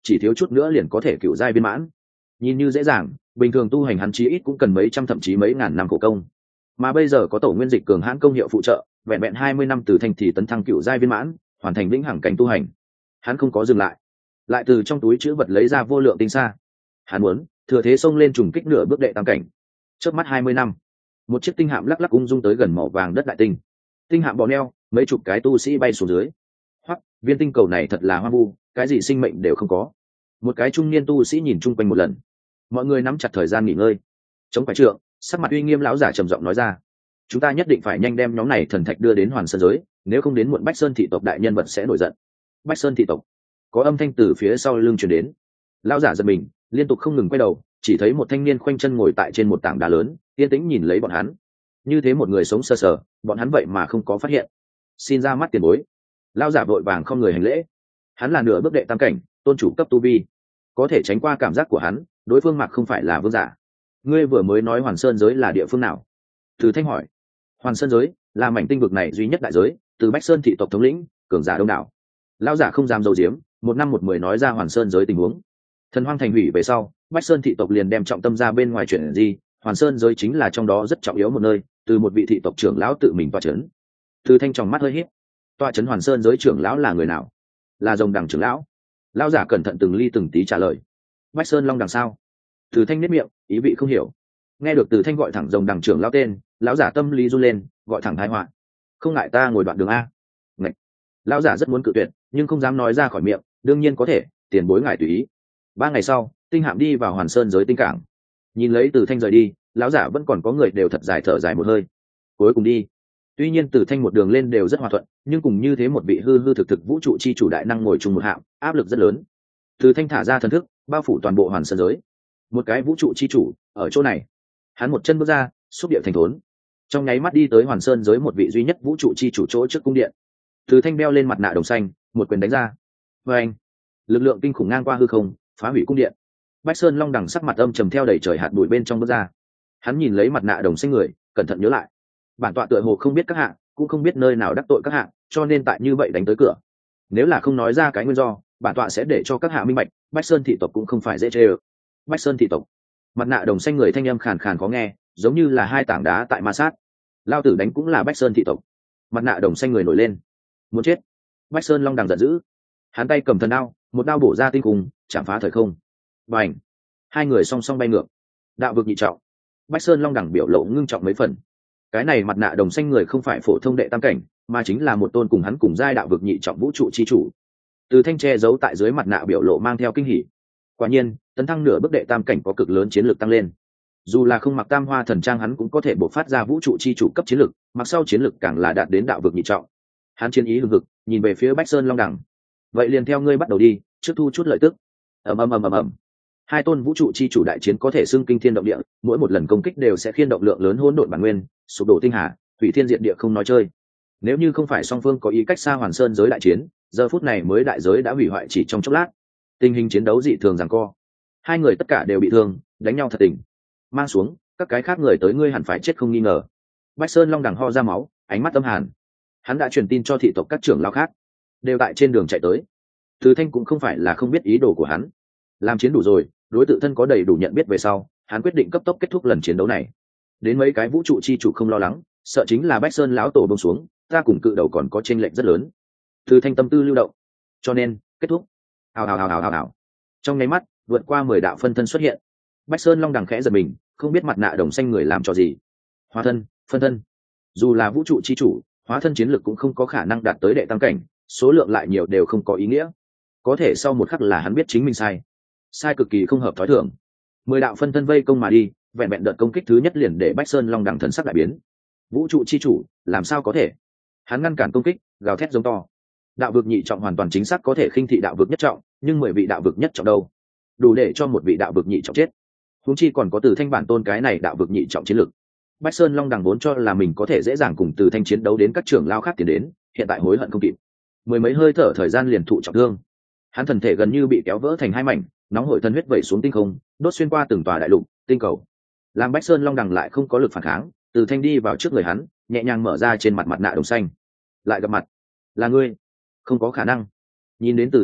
chỉ thiếu chút nữa liền có thể cựu giai viên mãn. Nhìn như dễ dàng, bình thường tu hành hắn chí ít cũng cần mấy trăm thậm chí mấy ngàn năm khổ công, mà bây giờ có tổ nguyên dịch cường hãn công hiệu phụ trợ, vẹn vẹn hai mươi năm từ thanh thì tấn thăng cựu giai viên mãn, hoàn thành vĩnh hằng cảnh tu hành. Hắn không có dừng lại, lại từ trong túi chữ vật lấy ra vô lượng tinh sa. Hắn muốn thừa thế xông lên trùng kích nửa bước đệ tam cảnh. Chớp mắt hai mươi năm, một chiếc tinh hạm lắc lắc ung dung tới gần màu vàng đất đại tinh. Tinh hạm bò neo, mấy chục cái tu sĩ bay xuống dưới. Hoặc viên tinh cầu này thật là hoang vu, cái gì sinh mệnh đều không có. Một cái trung niên tu sĩ nhìn chung quanh một lần, mọi người nắm chặt thời gian nghỉ ngơi. Chống phải trượng, sắc mặt uy nghiêm lão giả trầm giọng nói ra: chúng ta nhất định phải nhanh đem nhóm này thần thạch đưa đến hoàn sơn giới, nếu không đến muộn Bách Sơn thị tộc đại nhân vật sẽ nổi giận. Bách Sơn thị tộc, có âm thanh từ phía sau lưng truyền đến. Lão giả giật mình, liên tục không ngừng quay đầu, chỉ thấy một thanh niên khoanh chân ngồi tại trên một tảng đá lớn, yên tĩnh nhìn lấy bọn hắn. Như thế một người sống sờ sờ, bọn hắn vậy mà không có phát hiện. Xin ra mắt tiền bối. Lão giả vội vàng không người hành lễ. Hắn là nửa bước đệ tam cảnh, tôn chủ cấp tu vi, có thể tránh qua cảm giác của hắn, đối phương mặc không phải là vương giả. Ngươi vừa mới nói Hoàn Sơn giới là địa phương nào? Từ Thanh hỏi. Hoàn Sơn giới là mảnh tinh vực này duy nhất đại giới, từ Bách Sơn thị tộc thống lĩnh, cường giả đông đảo. Lão giả không dám giấu giếm, một năm một mười nói ra Hoàn Sơn giới tình huống. Thần hoang thành hủy về sau, Bách Sơn thị tộc liền đem trọng tâm ra bên ngoài chuyện gì, Hoàn Sơn giới chính là trong đó rất trọng yếu một nơi, từ một vị thị tộc trưởng lão tự mình tọa chấn. Từ Thanh tròng mắt hơi híp. Tọa chấn Hoàn Sơn giới trưởng lão là người nào? Là Rồng Đằng trưởng lão. Lão giả cẩn thận từng ly từng tí trả lời. Bách Sơn Long Đằng sao? Từ Thanh nếp miệng, ý vị không hiểu. Nghe được Từ Thanh gọi thẳng Rồng Đằng trưởng lão tên, lão giả tâm lý run lên, gọi thẳng tai họa. Không ngại ta ngồi đoạn đường a? Ngạch. Lão giả rất muốn cự tuyệt, nhưng không dám nói ra khỏi miệng, đương nhiên có thể, tiền bối ngài tùy ý. Ba ngày sau, tinh hạm đi vào Hoàn Sơn giới tinh cảng. Nhìn lấy Từ Thanh rời đi, lão giả vẫn còn có người đều thật dài thở dài một hơi. Cuối cùng đi. Tuy nhiên Từ Thanh một đường lên đều rất hòa thuận, nhưng cùng như thế một vị hư hư thực thực vũ trụ chi chủ đại năng ngồi chung một hạm, áp lực rất lớn. Từ Thanh thả ra thần thức, bao phủ toàn bộ Hoàn Sơn giới. Một cái vũ trụ chi chủ ở chỗ này. Hắn một chân bước ra, xúc địa thành thốn. Trong nháy mắt đi tới Hoàn Sơn giới một vị duy nhất vũ trụ chi chủ chỗ trước cung điện. Từ Thanh đeo lên mặt nạ đồng xanh, một quyền đánh ra. Và anh, lực lượng kinh khủng ngang qua hư không, phá hủy cung điện. Bách Sơn Long Đằng sắc mặt âm trầm theo đầy trời hạt bụi bên trong bước ra. Hắn nhìn lấy mặt nạ đồng xanh người, cẩn thận nhớ lại. Bản tọa tựa hồ không biết các hạng, cũng không biết nơi nào đắc tội các hạng, cho nên tại như vậy đánh tới cửa. Nếu là không nói ra cái nguyên do, bản tọa sẽ để cho các hạ minh bạch, Bách Sơn thị tộc cũng không phải dễ chơi ơ. Bách Sơn thị tộc. Mặt nạ đồng xanh người thanh âm khàn khàn khó nghe, giống như là hai tảng đá tại ma sát. Lao tử đánh cũng là Bách Sơn thị tộc. Mặt nạ đồng xanh người nổi lên, muốn chết. Bách Sơn Long Đằng giận dữ, hắn tay cầm thần đao, một đao bổ ra tinh khung, chạm phá thời không. Bành! Hai người song song bay ngược. Đạo vực nhị trọng. Bách Sơn Long Đằng biểu lộ ngưng trọng mấy phần. Cái này mặt nạ đồng xanh người không phải phổ thông đệ tam cảnh, mà chính là một tôn cùng hắn cùng giai đạo vực nhị trọng vũ trụ chi chủ. Từ Thanh che giấu tại dưới mặt nạ biểu lộ mang theo kinh hỉ. Quả nhiên, tấn thăng nửa bước đệ tam cảnh có cực lớn chiến lược tăng lên. Dù là không mặc tam hoa thần trang hắn cũng có thể bộc phát ra vũ trụ chi chủ cấp chiến lược, mặc sau chiến lược càng là đạt đến đạo vực nhị trọng. Hắn chiến ý hừng hực, nhìn về phía Bách Sơn Long Đằng. Vậy liền theo ngươi bắt đầu đi, trước thu chút lợi tức. Ầm ầm ầm ầm ầm. Hai tôn vũ trụ chi chủ đại chiến có thể xưng kinh thiên động địa, mỗi một lần công kích đều sẽ khiên động lượng lớn hỗn độn bản nguyên, sụp đổ tinh hà, hủy thiên diệt địa không nói chơi. Nếu như không phải song phương có ý cách xa Hoàn Sơn giới đại chiến, giờ phút này mới đại giới đã hủy hoại chỉ trong chốc lát. Tình hình chiến đấu dị thường giằng co. Hai người tất cả đều bị thương, đánh nhau thật tình. Mang xuống, các cái khác người tới ngươi hẳn phải chết không nghi ngờ. Bách Sơn Long Đằng ho ra máu, ánh mắt âm hàn. Hắn đã truyền tin cho thị tộc các trưởng lão khác, đều tại trên đường chạy tới. Từ Thanh cũng không phải là không biết ý đồ của hắn. Làm chiến đủ rồi, đối tự thân có đầy đủ nhận biết về sau, hắn quyết định cấp tốc kết thúc lần chiến đấu này. Đến mấy cái vũ trụ chi chủ không lo lắng, sợ chính là Bách Sơn lão tổ bông xuống, ta cùng cự đầu còn có chênh lệch rất lớn. Từ Thanh tâm tư lưu động, cho nên kết thúc. Hào hào hào hào hào hào. Trong nháy mắt, vượt qua mười đạo phân thân xuất hiện. Bách Sơn Long Đằng khẽ giật mình, không biết mặt nạ đồng xanh người làm cho gì. Hóa thân, phân thân. Dù là vũ trụ chi chủ, hóa thân chiến lực cũng không có khả năng đạt tới đệ tam cảnh, số lượng lại nhiều đều không có ý nghĩa. Có thể sau một khắc là hắn biết chính mình sai, sai cực kỳ không hợp thói thường. Mười đạo phân thân vây công mà đi, vẹn vẹn đợt công kích thứ nhất liền để Bách Sơn Long Đằng thần sắc đại biến. Vũ trụ chi chủ, làm sao có thể? Hắn ngăn cản công kích, gào thét giống to. Đạo vực nhị trọng hoàn toàn chính xác có thể khinh thị đạo vực nhất trọng, nhưng mười vị đạo vực nhất trọng đâu? Đủ để cho một vị đạo vực nhị trọng chết. Huống chi còn có Từ Thanh bản tôn cái này đạo vực nhị trọng chiến lực. Bách Sơn Long Đằng vốn cho là mình có thể dễ dàng cùng Từ Thanh chiến đấu đến các trưởng lao khác tiến đến, hiện tại hối hận không kịp. Mười mấy hơi thở thời gian liền thụ trọng thương. Hắn thần thể gần như bị kéo vỡ thành hai mảnh, nóng hổi thân huyết vẩy xuống tinh không, đốt xuyên qua từng tòa đại lục, tinh cầu. Làm Bách Sơn Long Đằng lại không có lực phản kháng, Từ Thanh đi vào trước người hắn, nhẹ nhàng mở ra trên mặt mặt nạ đồng xanh. Lại gặp mặt, là ngươi? Không có khả năng. Nhìn đến Từ Thanh mặt,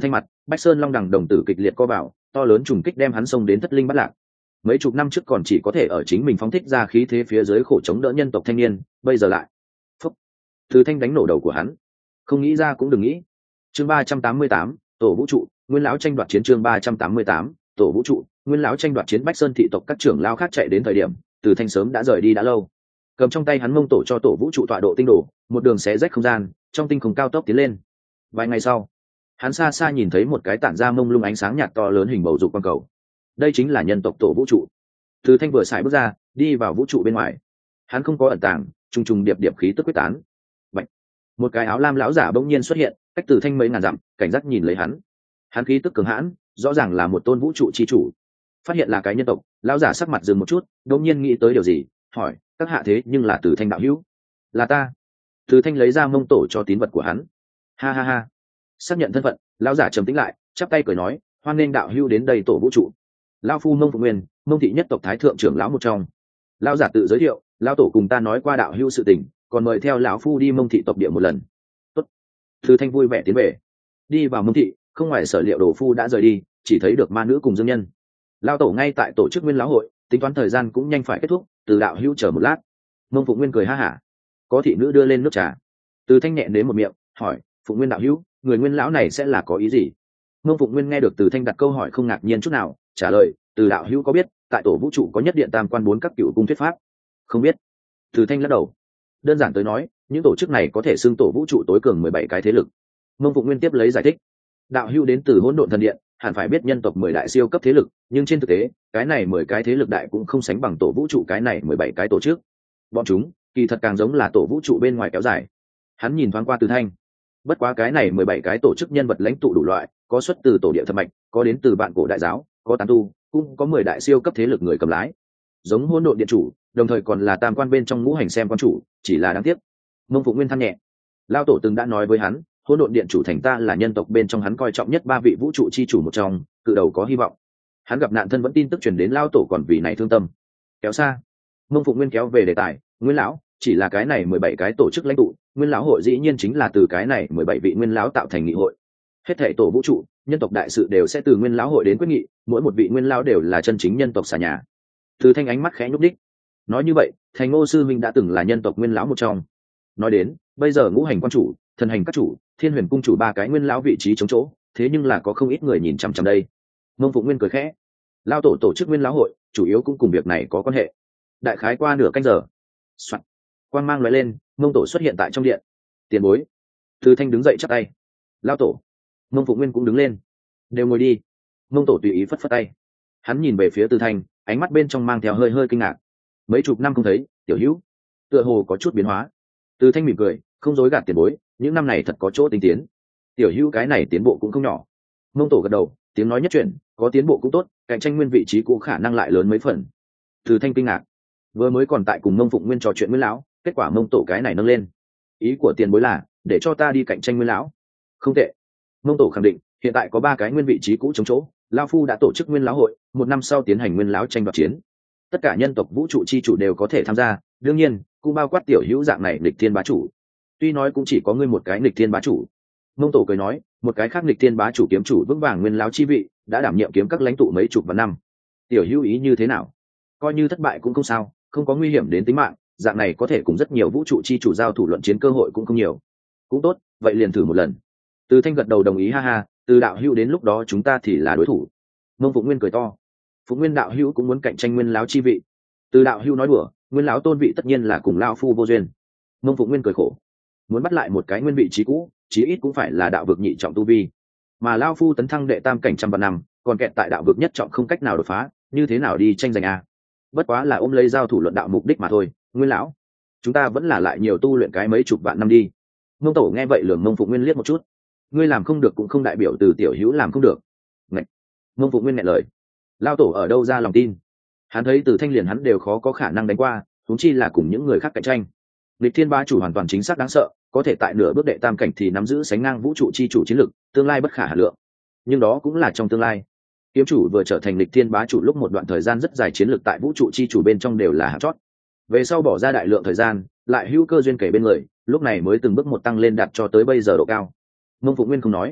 Bách Sơn Long Đằng đồng tử kịch liệt co vào, to lớn trùng kích đem hắn xông đến thất linh bắt lạc. Mấy chục năm trước còn chỉ có thể ở chính mình phóng thích ra khí thế phía dưới khổ chống đỡ nhân tộc thanh niên, bây giờ lại phúc, Từ Thanh đánh nổ đầu của hắn. Không nghĩ ra cũng đừng nghĩ. Chương ba trăm tám mươi tám, tổ vũ trụ, Nguyên lão tranh đoạt chiến. Chương ba trăm tám mươi tám, tổ vũ trụ, Nguyên lão tranh đoạt chiến. Bách Sơn thị tộc các trưởng lao khác chạy đến thời điểm, Từ Thanh sớm đã rời đi đã lâu. Cầm trong tay hắn mông tổ cho tổ vũ trụ tọa độ tinh đồ, một đường xé rách không gian, trong tinh không cao tốc tiến lên. Vài ngày sau, hắn xa xa nhìn thấy một cái tản ra mông lung ánh sáng nhạt to lớn hình bầu dục quang cầu. Đây chính là nhân tộc tổ vũ trụ. Từ Thanh vừa xài bước ra, đi vào vũ trụ bên ngoài. Hắn không có ẩn tàng, trùng trùng điệp điệp khí tức quyết tán. Bạch. Một cái áo lam lão giả bỗng nhiên xuất hiện, cách Từ Thanh mấy ngàn dặm, cảnh giác nhìn lấy hắn. Hắn khí tức cường hãn, rõ ràng là một tôn vũ trụ chi chủ. Phát hiện là cái nhân tộc, lão giả sắc mặt dừng một chút, đột nhiên nghĩ tới điều gì, hỏi: "Các hạ thế nhưng là Từ Thanh đạo hữu?" "Là ta." Từ Thanh lấy ra mông tổ cho tín vật của hắn. Ha ha ha. Xác nhận thân phận, lão giả trầm tĩnh lại, chắp tay cười nói: "Hoan nghênh đạo hữu đến đây tổ vũ trụ." Lão phu Mông Phụng Nguyên, Mông thị nhất tộc thái thượng trưởng lão một trong. Lão giả tự giới thiệu: "Lão tổ cùng ta nói qua đạo hữu sự tình, còn mời theo lão phu đi Mông thị tộc địa một lần." Tốt. Từ Thanh vui vẻ tiến về. Đi vào Mông thị, không ngoài sở liệu đồ phu đã rời đi, chỉ thấy được ma nữ cùng dương nhân. Lão tổ ngay tại tổ chức Nguyên lão hội, tính toán thời gian cũng nhanh phải kết thúc, Từ đạo hữu chờ một lát. Mông Phụng Nguyên cười ha hả. Có thị nữ đưa lên nước trà. Từ Thanh nhẹ đến một miệng, hỏi: "Phụng Nguyên đạo hữu, người Nguyên lão này sẽ là có ý gì?" Mông Phụng Nguyên nghe được Từ Thanh đặt câu hỏi không ngạc nhiên chút nào, trả lời: "Từ đạo hữu có biết tại tổ vũ trụ có nhất điện tam quan bốn các cựu cung thuyết pháp?" "Không biết." Từ Thanh lắc đầu. Đơn giản tới nói, những tổ chức này có thể xưng tổ vũ trụ tối cường mười bảy cái thế lực. Mông Phụng Nguyên tiếp lấy giải thích: "Đạo hữu đến từ hỗn độn thần điện, hẳn phải biết nhân tộc mười đại siêu cấp thế lực, nhưng trên thực tế, cái này mười cái thế lực đại cũng không sánh bằng tổ vũ trụ cái này mười bảy cái tổ chức. Bọn chúng, kỳ thật càng giống là tổ vũ trụ bên ngoài kéo dài." Hắn nhìn thoáng qua Từ Thanh. Bất quá cái này mười bảy cái tổ chức nhân vật lãnh tụ đủ loại, có xuất từ tổ địa thập mạch, có đến từ bạn cổ đại giáo, có tán tu, cũng có mười đại siêu cấp thế lực người cầm lái. Giống hỗn độn điện chủ, đồng thời còn là tam quan bên trong ngũ hành xem quan chủ, chỉ là đáng tiếc. Mông Phụng Nguyên than nhẹ. Lao tổ từng đã nói với hắn, hỗn độn điện chủ thành ta là nhân tộc bên trong hắn coi trọng nhất ba vị vũ trụ chi chủ một trong, cự đầu có hy vọng. Hắn gặp nạn thân vẫn tin tức truyền đến lao tổ còn vì này thương tâm. Kéo xa. Mông Phụng Nguyên kéo về đề tài: "Nguyên lão, chỉ là cái này mười bảy cái tổ chức lãnh tụ, Nguyên lão hội dĩ nhiên chính là từ cái này mười bảy vị nguyên lão tạo thành nghị hội. Hết thảy tổ vũ trụ, nhân tộc đại sự đều sẽ từ Nguyên lão hội đến quyết nghị, mỗi một vị nguyên lão đều là chân chính nhân tộc xà nhà." Từ Thanh ánh mắt khẽ nhúc đích. Nói như vậy, Thành Ngô sư minh đã từng là nhân tộc nguyên lão một trong. Nói đến, bây giờ ngũ hành quan chủ, thần hành các chủ, thiên huyền cung chủ ba cái nguyên lão vị trí chống chỗ, thế nhưng là có không ít người nhìn chằm chằm đây. Mông Phụng Nguyên cười khẽ. Lao tổ tổ chức nguyên lão hội, chủ yếu cũng cùng việc này có quan hệ. Đại khái qua nửa canh giờ. Soạn. Quang mang lóe lên, Mông tổ xuất hiện tại trong điện. Tiền bối. Từ Thanh đứng dậy chắp tay. Lao tổ. Mông Phụng Nguyên cũng đứng lên. Đều ngồi đi. Mông tổ tùy ý phất phất tay. Hắn nhìn về phía Từ Thanh, ánh mắt bên trong mang theo hơi hơi kinh ngạc. Mấy chục năm không thấy, tiểu hữu tựa hồ có chút biến hóa. Từ Thanh mỉm cười, không dối gạt tiền bối, những năm này thật có chỗ tinh tiến. Tiểu hữu cái này tiến bộ cũng không nhỏ. Mông tổ gật đầu, tiếng nói nhất chuyển, có tiến bộ cũng tốt, cạnh tranh nguyên vị trí cũng khả năng lại lớn mấy phần. Từ Thanh kinh ngạc, vừa mới còn tại cùng Mông Phụng Nguyên trò chuyện nguyên lão, kết quả Mông tổ cái này nâng lên. Ý của tiền bối là để cho ta đi cạnh tranh nguyên lão? Không tệ. Mông tổ khẳng định, hiện tại có ba cái nguyên vị trí cũ chống chỗ, lao phu đã tổ chức nguyên lão hội, một năm sau tiến hành nguyên lão tranh đoạt chiến. Tất cả nhân tộc vũ trụ chi chủ đều có thể tham gia, đương nhiên cũng bao quát tiểu hữu dạng này nghịch thiên bá chủ. Tuy nói cũng chỉ có ngươi một cái nghịch thiên bá chủ. Mông tổ cười nói, một cái khác nghịch thiên bá chủ kiếm chủ vững vàng nguyên lão chi vị, đã đảm nhiệm kiếm các lãnh tụ mấy chục vạn năm. Tiểu hữu ý như thế nào? Coi như thất bại cũng không sao, không có nguy hiểm đến tính mạng, dạng này có thể cùng rất nhiều vũ trụ chi chủ giao thủ luận chiến cơ hội cũng không nhiều. Cũng tốt, vậy liền thử một lần. Từ Thanh gật đầu đồng ý, ha ha, từ đạo hữu đến lúc đó chúng ta thì là đối thủ. Mông Phụng Nguyên cười to. Phụng Nguyên đạo hữu cũng muốn cạnh tranh nguyên lão chi vị. Từ đạo hữu nói đùa, nguyên lão tôn vị tất nhiên là cùng lão phu vô duyên. Mông Phụng Nguyên cười khổ. Muốn bắt lại một cái nguyên vị trí cũ, chí ít cũng phải là đạo vực nhị trọng tu vi. Mà lão phu tấn thăng đệ tam cảnh trăm vạn năm, còn kẹt tại đạo vực nhất trọng không cách nào đột phá, như thế nào đi tranh giành a? Bất quá là ôm lấy giao thủ luận đạo mục đích mà thôi, Nguyên lão. Chúng ta vẫn là lại nhiều tu luyện cái mấy chục vạn năm đi. Mông tổ nghe vậy lườm Mông Phụng Nguyên liếc một chút. Ngươi làm không được cũng không đại biểu từ tiểu hữu làm không được. Ngạch. Mông Phụng Nguyên nghẹn lời. Lao tổ ở đâu ra lòng tin? Hắn thấy từ Thanh liền hắn đều khó có khả năng đánh qua, huống chi là cùng những người khác cạnh tranh. Lịch Thiên Bá chủ hoàn toàn chính xác đáng sợ, có thể tại nửa bước đệ tam cảnh thì nắm giữ sánh ngang vũ trụ chi chủ chiến lực, tương lai bất khả hà lượng. Nhưng đó cũng là trong tương lai. Kiếm chủ vừa trở thành Lịch Thiên Bá chủ lúc một đoạn thời gian rất dài chiến lực tại vũ trụ chi chủ bên trong đều là hạng chót. Về sau bỏ ra đại lượng thời gian, lại hữu cơ duyên kể bên người, lúc này mới từng bước một tăng lên đạt cho tới bây giờ độ cao. Mông Phụng Nguyên không nói.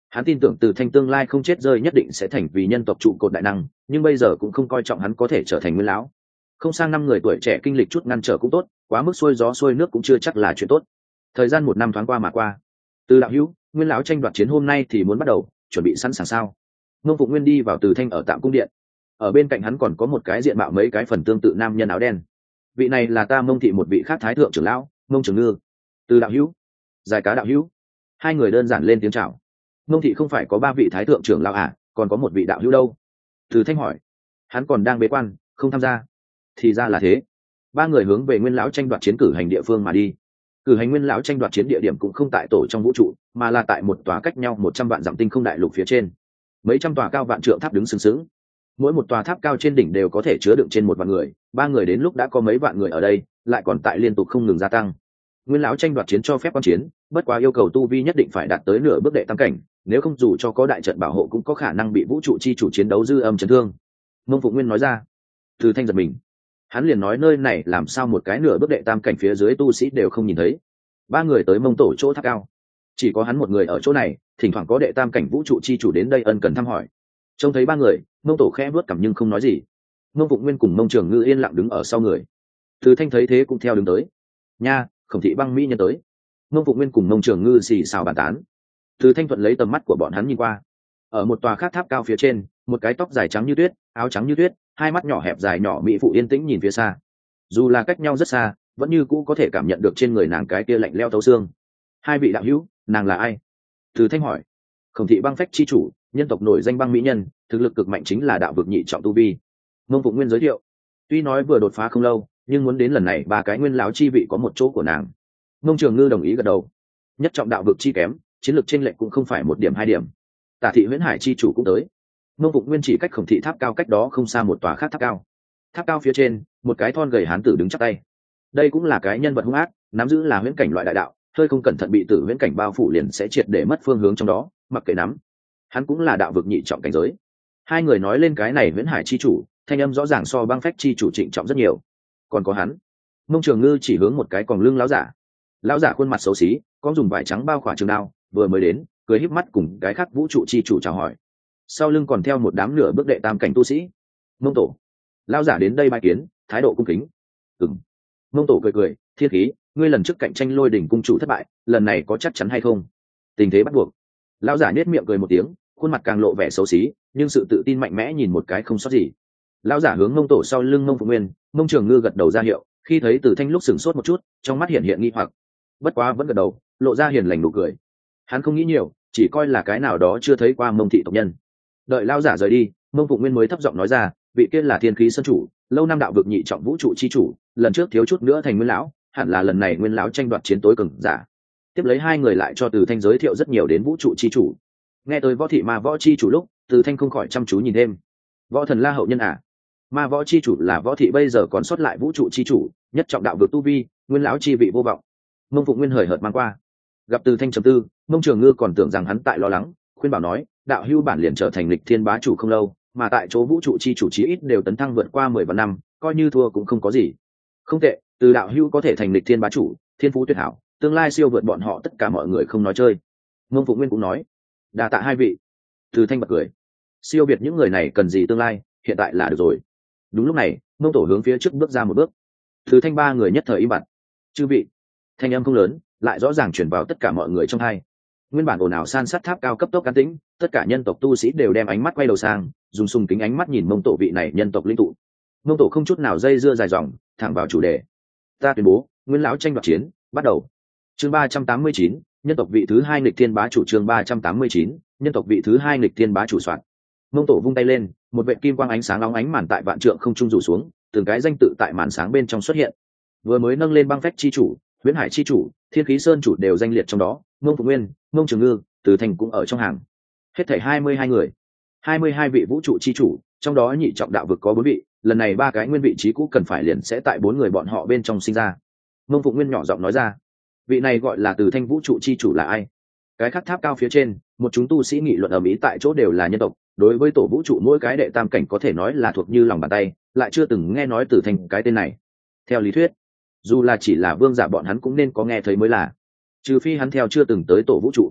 Hắn tin tưởng Từ Thanh tương lai không chết rơi nhất định sẽ thành vì nhân tộc trụ cột đại năng, nhưng bây giờ cũng không coi trọng hắn có thể trở thành nguyên lão. Không sang năm người tuổi trẻ kinh lịch chút ngăn trở cũng tốt, quá mức xuôi gió xuôi nước cũng chưa chắc là chuyện tốt. Thời gian một năm thoáng qua mà qua. Từ đạo hữu, nguyên lão tranh đoạt chiến hôm nay thì muốn bắt đầu, chuẩn bị sẵn sàng sao? Mông Phụng Nguyên đi vào Từ Thanh ở tạm cung điện. Ở bên cạnh hắn còn có một cái diện mạo mấy cái phần tương tự nam nhân áo đen. Vị này là ta Mông thị một vị khác thái thượng trưởng lão, Mông Trường Ngư. Từ đạo hữu, Giải Cá đạo hữu. Hai người đơn giản lên tiếng chào. Mông thị không phải có ba vị thái thượng trưởng lão à, còn có một vị đạo hữu đâu? Từ Thanh hỏi. Hắn còn đang bế quan, không tham gia. Thì ra là thế. Ba người hướng về nguyên lão tranh đoạt chiến cử hành địa phương mà đi. Cử hành nguyên lão tranh đoạt chiến địa điểm cũng không tại tổ trong vũ trụ, mà là tại một tòa cách nhau một trăm vạn dặm tinh không đại lục phía trên. Mấy trăm tòa cao vạn trượng tháp đứng sừng sững, mỗi một tòa tháp cao trên đỉnh đều có thể chứa đựng trên một vạn người. Ba người đến lúc đã có mấy vạn người ở đây, lại còn tại liên tục không ngừng gia tăng. Nguyên lão tranh đoạt chiến cho phép quan chiến, bất quá yêu cầu tu vi nhất định phải đạt tới nửa bước đệ tam cảnh, nếu không dù cho có đại trận bảo hộ cũng có khả năng bị vũ trụ chi chủ chiến đấu dư âm chấn thương. Mông Phụng Nguyên nói ra. Từ Thanh giật mình, hắn liền nói nơi này làm sao một cái nửa bước đệ tam cảnh phía dưới tu sĩ đều không nhìn thấy. Ba người tới Mông tổ chỗ tháp cao, chỉ có hắn một người ở chỗ này, thỉnh thoảng có đệ tam cảnh vũ trụ chi chủ đến đây ân cần thăm hỏi. Trông thấy ba người, Mông tổ khẽ vuốt cằm nhưng không nói gì. Mông Phụng Nguyên cùng Mông Trường Ngư yên lặng đứng ở sau người. Từ Thanh thấy thế cũng theo đứng tới. Nha, Khổng thị băng mỹ nhân tới. Mông Phụng Nguyên cùng Mông Trường Ngư xì xào bàn tán. Từ Thanh thuận lấy tầm mắt của bọn hắn nhìn qua. Ở một tòa khác tháp cao phía trên, một cái tóc dài trắng như tuyết, áo trắng như tuyết, hai mắt nhỏ hẹp dài nhỏ mỹ phụ yên tĩnh nhìn phía xa. Dù là cách nhau rất xa, vẫn như cũ có thể cảm nhận được trên người nàng cái kia lạnh leo thấu xương. Hai vị đạo hữu, nàng là ai? Từ Thanh hỏi. Khổng thị băng phách chi chủ, nhân tộc nổi danh băng mỹ nhân, thực lực cực mạnh, chính là đạo vực nhị trọng tu vi. Mông Phụng Nguyên giới thiệu. Tuy nói vừa đột phá không lâu, nhưng muốn đến lần này ba cái nguyên lão chi vị có một chỗ của nàng. Mông Trường Ngư đồng ý gật đầu. Nhất trọng đạo vực chi kém, chiến lược chênh lệch cũng không phải một điểm hai điểm. Tả thị Huyễn Hải chi chủ cũng tới. Mông Phụng Nguyên chỉ cách Khổng thị tháp cao cách đó không xa một tòa khác tháp cao. Tháp cao phía trên, một cái thon gầy hán tử đứng chắp tay. Đây cũng là cái nhân vật hung ác, nắm giữ là huyễn cảnh loại đại đạo, hơi không cẩn thận bị tử huyễn cảnh bao phủ liền sẽ triệt để mất phương hướng trong đó, mặc kệ nắm. Hắn cũng là đạo vực nhị trọng cảnh giới. Hai người nói lên cái này Huyễn Hải chi chủ, thanh âm rõ ràng so băng phách chi chủ trịnh trọng rất nhiều. Còn có hắn. Mông Trường Ngư chỉ hướng một cái còng lưng lão giả. Lão giả khuôn mặt xấu xí, có dùng vải trắng bao khỏa trường đao, vừa mới đến, cười híp mắt cùng cái khác vũ trụ chi chủ chào hỏi. Sau lưng còn theo một đám nửa bước đệ tam cảnh tu sĩ. Mông tổ. Lão giả đến đây bái kiến, thái độ cung kính. Ừm. Mông tổ cười cười, Thiên Khí, ngươi lần trước cạnh tranh Lôi Đỉnh cung chủ thất bại, lần này có chắc chắn hay không? Tình thế bắt buộc. Lão giả nhếch miệng cười một tiếng, khuôn mặt càng lộ vẻ xấu xí, nhưng sự tự tin mạnh mẽ nhìn một cái không sót gì. Lão giả hướng Mông tổ sau lưng Mông Phụng Nguyên, Mông Trường Ngư gật đầu ra hiệu, khi thấy Từ Thanh lúc sửng sốt một chút, trong mắt hiện hiện nghi hoặc, bất quá vẫn gật đầu, lộ ra hiền lành nụ cười. Hắn không nghĩ nhiều, chỉ coi là cái nào đó chưa thấy qua Mông thị tộc nhân. Đợi lão giả rời đi, Mông Phụng Nguyên mới thấp giọng nói ra, vị kia là Thiên Khí Sơn chủ, lâu năm đạo vực nhị trọng vũ trụ chi chủ, lần trước thiếu chút nữa thành nguyên lão, hẳn là lần này nguyên lão tranh đoạt chiến tối cường giả. Tiếp lấy hai người lại cho Từ Thanh giới thiệu rất nhiều đến vũ trụ chi chủ. Nghe tới Võ thị Ma Võ chi chủ lúc, Từ Thanh không khỏi chăm chú nhìn thêm. Võ thần La hậu nhân à? Ma Võ chi chủ là Võ thị bây giờ còn sót lại vũ trụ chi chủ, nhất trọng đạo vực tu vi, nguyên lão chi vị vô vọng. Mông Phụng Nguyên hời hợt mang qua. Gặp Từ Thanh trầm tư, Mông Trường Ngư còn tưởng rằng hắn tại lo lắng, khuyên bảo nói, đạo hưu bản liền trở thành lịch thiên bá chủ không lâu, mà tại chỗ vũ trụ chi chủ chí ít đều tấn thăng vượt qua mười vạn năm, coi như thua cũng không có gì. Không tệ, từ đạo hưu có thể thành lịch thiên bá chủ, thiên phú tuyệt hảo, tương lai siêu vượt bọn họ tất cả mọi người không nói chơi. Mông Phụng Nguyên cũng nói, đa tạ hai vị. Từ Thanh bật cười, siêu việt những người này cần gì tương lai, hiện tại là được rồi. Đúng lúc này, Mông tổ hướng phía trước bước ra một bước. Từ Thanh ba người nhất thời im bặt. Chư vị. Thanh âm không lớn, lại rõ ràng truyền vào tất cả mọi người trong hai. Nguyên bản ồn ào san sát tháp cao cấp tốc can tĩnh, tất cả nhân tộc tu sĩ đều đem ánh mắt quay đầu sang, dùng sùng kính ánh mắt nhìn Mông tổ vị này nhân tộc linh tụ. Mông tổ không chút nào dây dưa dài dòng, thẳng vào chủ đề. Ta tuyên bố, nguyên lão tranh đoạt chiến bắt đầu. Chương ba trăm tám mươi chín, nhân tộc vị thứ hai nghịch thiên bá chủ. Chương ba trăm tám mươi chín, nhân tộc vị thứ hai nghịch thiên bá chủ soạn. Mông tổ vung tay lên, một vệt kim quang ánh sáng óng ánh màn tại vạn trượng không trung rủ xuống, từng cái danh tự tại màn sáng bên trong xuất hiện. Vừa mới nâng lên băng phách chi chủ, Huyễn Hải chi chủ, Thiên Khí Sơn chủ đều danh liệt trong đó, Mông Phụng Nguyên, Mông Trường Ngư, Từ Thanh cũng ở trong hàng. Hết thảy hai mươi hai người, hai mươi hai vị vũ trụ chi chủ, trong đó nhị trọng đạo vực có bốn vị, lần này ba cái nguyên vị trí cũ cần phải liền sẽ tại bốn người bọn họ bên trong sinh ra. Mông Phụng Nguyên nhỏ giọng nói ra, vị này gọi là Từ Thanh vũ trụ chi chủ là ai? Cái khắc tháp cao phía trên, một chúng tu sĩ nghị luận ầm ĩ tại chỗ đều là nhân tộc, đối với tổ vũ trụ mỗi cái đệ tam cảnh có thể nói là thuộc như lòng bàn tay, lại chưa từng nghe nói Từ Thanh cái tên này. Theo lý thuyết, dù là chỉ là vương giả bọn hắn cũng nên có nghe thấy mới là, trừ phi hắn theo chưa từng tới tổ vũ trụ.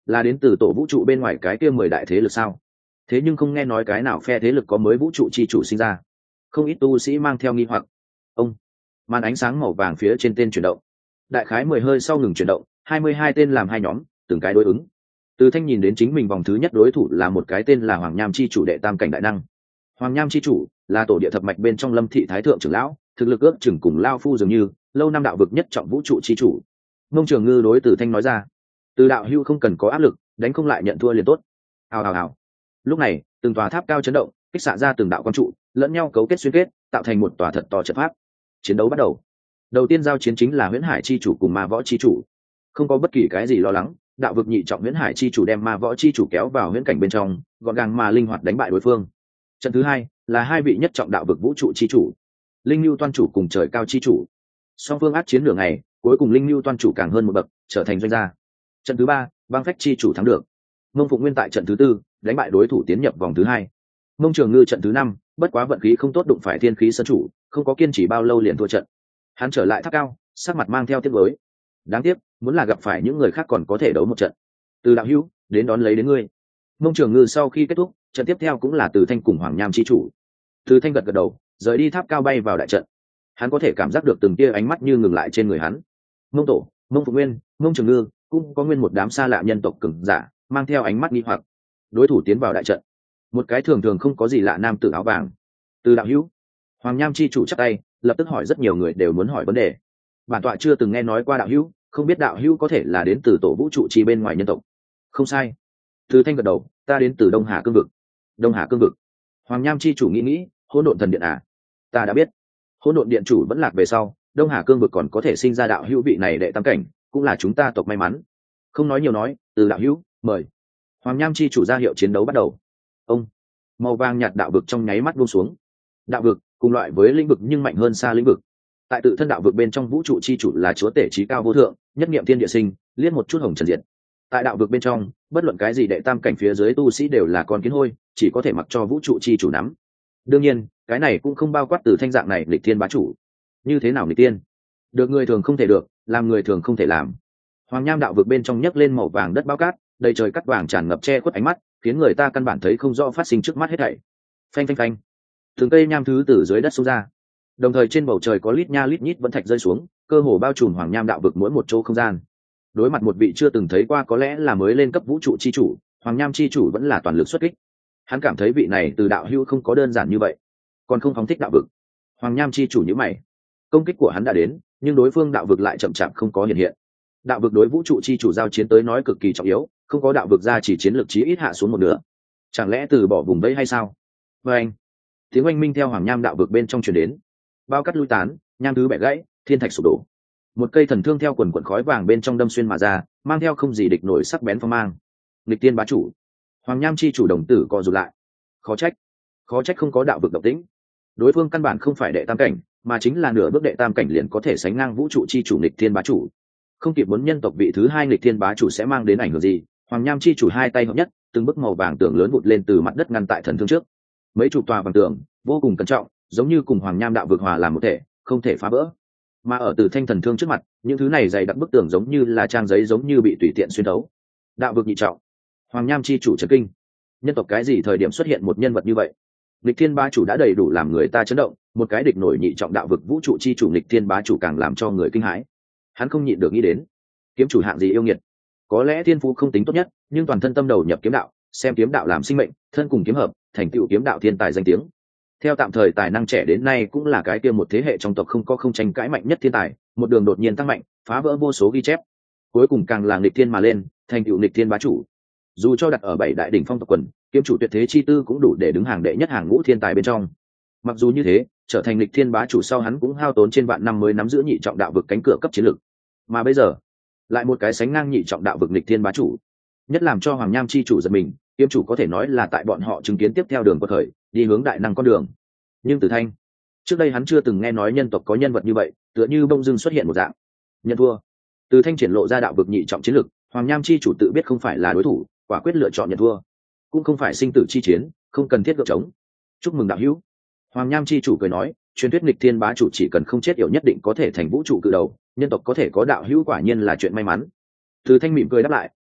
là đến từ tổ vũ trụ bên ngoài cái kia mười đại thế lực sao? Thế nhưng không nghe nói cái nào phe thế lực có mới vũ trụ chi chủ sinh ra. Không ít tu sĩ mang theo nghi hoặc. Ông, màn ánh sáng màu vàng phía trên tên chuyển động. Đại khái mười hơi sau ngừng chuyển động, hai mươi hai tên làm hai nhóm, từng cái đối ứng. Từ Thanh nhìn đến chính mình vòng thứ nhất đối thủ là một cái tên là Hoàng Nham chi chủ đệ tam cảnh đại năng. Hoàng Nham chi chủ là tổ địa thập mạch bên trong Lâm thị thái thượng trưởng lão, thực lực ước chừng cùng lao phu dường như, lâu năm đạo vực nhất trọng vũ trụ chi chủ. Mông Trường Ngư đối Từ Thanh nói ra, từ đạo hưu không cần có áp lực, đánh không lại nhận thua liền tốt. Hào hào hào. Lúc này, từng tòa tháp cao chấn động, kích xạ ra từng đạo quang trụ, lẫn nhau cấu kết xuyên kết, tạo thành một tòa thật to trận pháp. Chiến đấu bắt đầu. Đầu tiên giao chiến chính là Huyễn Hải chi chủ cùng Ma Võ chi chủ. Không có bất kỳ cái gì lo lắng, đạo vực nhị trọng Huyễn Hải chi chủ đem Ma Võ chi chủ kéo vào huyễn cảnh bên trong, gọn gàng mà linh hoạt đánh bại đối phương. Trận thứ hai là hai vị nhất trọng đạo vực vũ trụ chi chủ, Linh Nưu Toan chủ cùng Trời Cao chi chủ. Song phương ác chiến nửa ngày, cuối cùng Linh Nưu Toan chủ càng hơn một bậc, trở thành doanh gia. Trận thứ ba, Băng Phách chi chủ thắng được. Mông Phụng Nguyên tại trận thứ tư, đánh bại đối thủ tiến nhập vòng thứ hai. Mông Trường Ngư trận thứ năm, bất quá vận khí không tốt đụng phải Thiên Khí Sơn chủ, không có kiên trì bao lâu liền thua trận. Hắn trở lại tháp cao, sắc mặt mang theo tiếc nuối. Đáng tiếc, muốn là gặp phải những người khác còn có thể đấu một trận. Từ đạo hữu, đến đón lấy đến ngươi. Mông Trường Ngư sau khi kết thúc, trận tiếp theo cũng là Từ Thanh cùng Hoàng Nham chi chủ. Từ Thanh gật gật đầu, rời đi tháp cao bay vào đại trận. Hắn có thể cảm giác được từng tia ánh mắt như ngừng lại trên người hắn. Mông Tổ, Mông Phụng Nguyên, Mông Trường Ngư, cũng có nguyên một đám xa lạ nhân tộc cường giả, mang theo ánh mắt nghi hoặc. Đối thủ tiến vào đại trận, một cái thường thường không có gì lạ nam tử áo vàng. Từ đạo hữu. Hoàng Nham chi chủ chắp tay, lập tức hỏi rất nhiều người đều muốn hỏi vấn đề. Bản tọa chưa từng nghe nói qua đạo hữu, không biết đạo hữu có thể là đến từ tổ vũ trụ chi bên ngoài nhân tộc. Không sai. Từ Thanh gật đầu, ta đến từ Đông Hà cương vực. Đông Hà cương vực. Hoàng Nham chi chủ nghĩ nghĩ, Hỗn Độn thần điện à? Ta đã biết. Hỗn Độn điện chủ vẫn lạc về sau, Đông Hà cương vực còn có thể sinh ra đạo hữu vị này đệ tam cảnh, cũng là chúng ta tộc may mắn. Không nói nhiều nói, từ đạo hữu, mời. Hoàng Nham chi chủ ra hiệu chiến đấu bắt đầu. Ông, màu vàng nhạt đạo vực trong nháy mắt buông xuống. Đạo vực cùng loại với lĩnh vực nhưng mạnh hơn xa lĩnh vực. Tại tự thân đạo vực bên trong vũ trụ chi chủ là chúa tể trí cao vô thượng, nhất niệm thiên địa sinh, liếc một chút hồng trần diệt. Tại đạo vực bên trong, bất luận cái gì đệ tam cảnh phía dưới tu sĩ đều là con kiến hôi, chỉ có thể mặc cho vũ trụ chi chủ nắm. Đương nhiên, cái này cũng không bao quát từ thanh dạng này lịch thiên bá chủ. Như thế nào lịch tiên? Được người thường không thể được, làm người thường không thể làm. Hoàng Nham đạo vực bên trong nhấc lên màu vàng đất bao cát, đầy trời cắt vàng tràn ngập che khuất ánh mắt, khiến người ta căn bản thấy không rõ phát sinh trước mắt hết thảy. Phanh phanh phanh. Từng cây nham thứ từ dưới đất xông ra. Đồng thời trên bầu trời có lít nha lít nhít vẫn thạch rơi xuống, cơ hồ bao trùm Hoàng Nham đạo vực mỗi một chỗ không gian. Đối mặt một vị chưa từng thấy qua có lẽ là mới lên cấp vũ trụ chi chủ, Hoàng Nham chi chủ vẫn là toàn lực xuất kích. Hắn cảm thấy vị này từ đạo hữu không có đơn giản như vậy, còn không phóng thích đạo vực. Hoàng Nham chi chủ nhíu mày. Công kích của hắn đã đến, nhưng đối phương đạo vực lại chậm chạp không có hiện hiện. Đạo vực đối vũ trụ chi chủ giao chiến tới nói cực kỳ trọng yếu, không có đạo vực ra chỉ chiến lược chí ít hạ xuống một nửa. Chẳng lẽ từ bỏ vùng vây hay sao? Và anh, tiếng oanh minh theo Hoàng Nham đạo vực bên trong truyền đến. Bao cắt lui tán, nham thứ bẻ gãy, thiên thạch sụp đổ. Một cây thần thương theo quần quần khói vàng bên trong đâm xuyên mà ra, mang theo không gì địch nổi sắc bén phong mang. Nghịch tiên bá chủ. Hoàng Nham chi chủ đồng tử co rụt lại. Khó trách, khó trách không có đạo vực động tĩnh. Đối phương căn bản không phải đệ tam cảnh, mà chính là nửa bước đệ tam cảnh liền có thể sánh ngang vũ trụ chi chủ nghịch thiên bá chủ. Không kịp muốn nhân tộc vị thứ hai nghịch thiên bá chủ sẽ mang đến ảnh hưởng gì, Hoàng Nham chi chủ hai tay hợp nhất, từng bức màu vàng tường lớn vụt lên từ mặt đất ngăn tại thần thương trước. Mấy chục tòa vàng tường vô cùng cẩn trọng, giống như cùng Hoàng Nham đạo vực hòa làm một thể, không thể phá vỡ. Mà ở từ thanh thần thương trước mặt, những thứ này dày đặc bức tường giống như là trang giấy, giống như bị tùy tiện xuyên thấu. Đạo vực nhị trọng, Hoàng Nham chi chủ chấn kinh. Nhân tộc cái gì thời điểm xuất hiện một nhân vật như vậy? Lịch thiên bá chủ đã đầy đủ làm người ta chấn động, một cái địch nổi nhị trọng đạo vực vũ trụ chi chủ lịch thiên bá chủ càng làm cho người kinh hãi. Hắn không nhịn được nghĩ đến, kiếm chủ hạng gì yêu nghiệt. Có lẽ thiên phú không tính tốt nhất, nhưng toàn thân tâm đầu nhập kiếm đạo, xem kiếm đạo làm sinh mệnh, thân cùng kiếm hợp, thành tựu kiếm đạo thiên tài danh tiếng. Theo tạm thời tài năng trẻ đến nay cũng là cái kia một thế hệ trong tộc không có không tranh cãi mạnh nhất thiên tài, một đường đột nhiên tăng mạnh, phá vỡ vô số ghi chép. Cuối cùng càng là nghịch thiên mà lên, thành tựu nghịch thiên bá chủ. Dù cho đặt ở bảy đại đỉnh phong tộc quần, kiếm chủ tuyệt thế chi tư cũng đủ để đứng hàng đệ nhất hàng ngũ thiên tài bên trong. Mặc dù như thế, trở thành nghịch thiên bá chủ sau hắn cũng hao tốn trên vạn năm mới nắm giữ nhị trọng đạo vực cánh cửa cấp chiến lược. Mà bây giờ, lại một cái sánh ngang nhị trọng đạo vực nghịch thiên bá chủ. Nhất làm cho Hoàng Nham chi chủ giật mình, kiếm chủ có thể nói là tại bọn họ chứng kiến tiếp theo đường của thời, đi hướng đại năng con đường. Nhưng Từ Thanh, trước đây hắn chưa từng nghe nói nhân tộc có nhân vật như vậy, tựa như bông dưng xuất hiện một dạng. Nhận thua. Từ Thanh triển lộ ra đạo vực nhị trọng chiến lực, Hoàng Nham chi chủ tự biết không phải là đối thủ, quả quyết lựa chọn nhận thua. Cũng không phải sinh tử chi chiến, không cần thiết gượng chống. Chúc mừng đạo hữu. Hoàng Nham chi chủ cười nói, truyền thuyết nghịch thiên bá chủ chỉ cần không chết yểu nhất định có thể thành vũ trụ cự đầu, nhân tộc có thể có đạo hữu quả nhiên là chuyện may mắn. Từ Thanh mỉm cười đáp lại,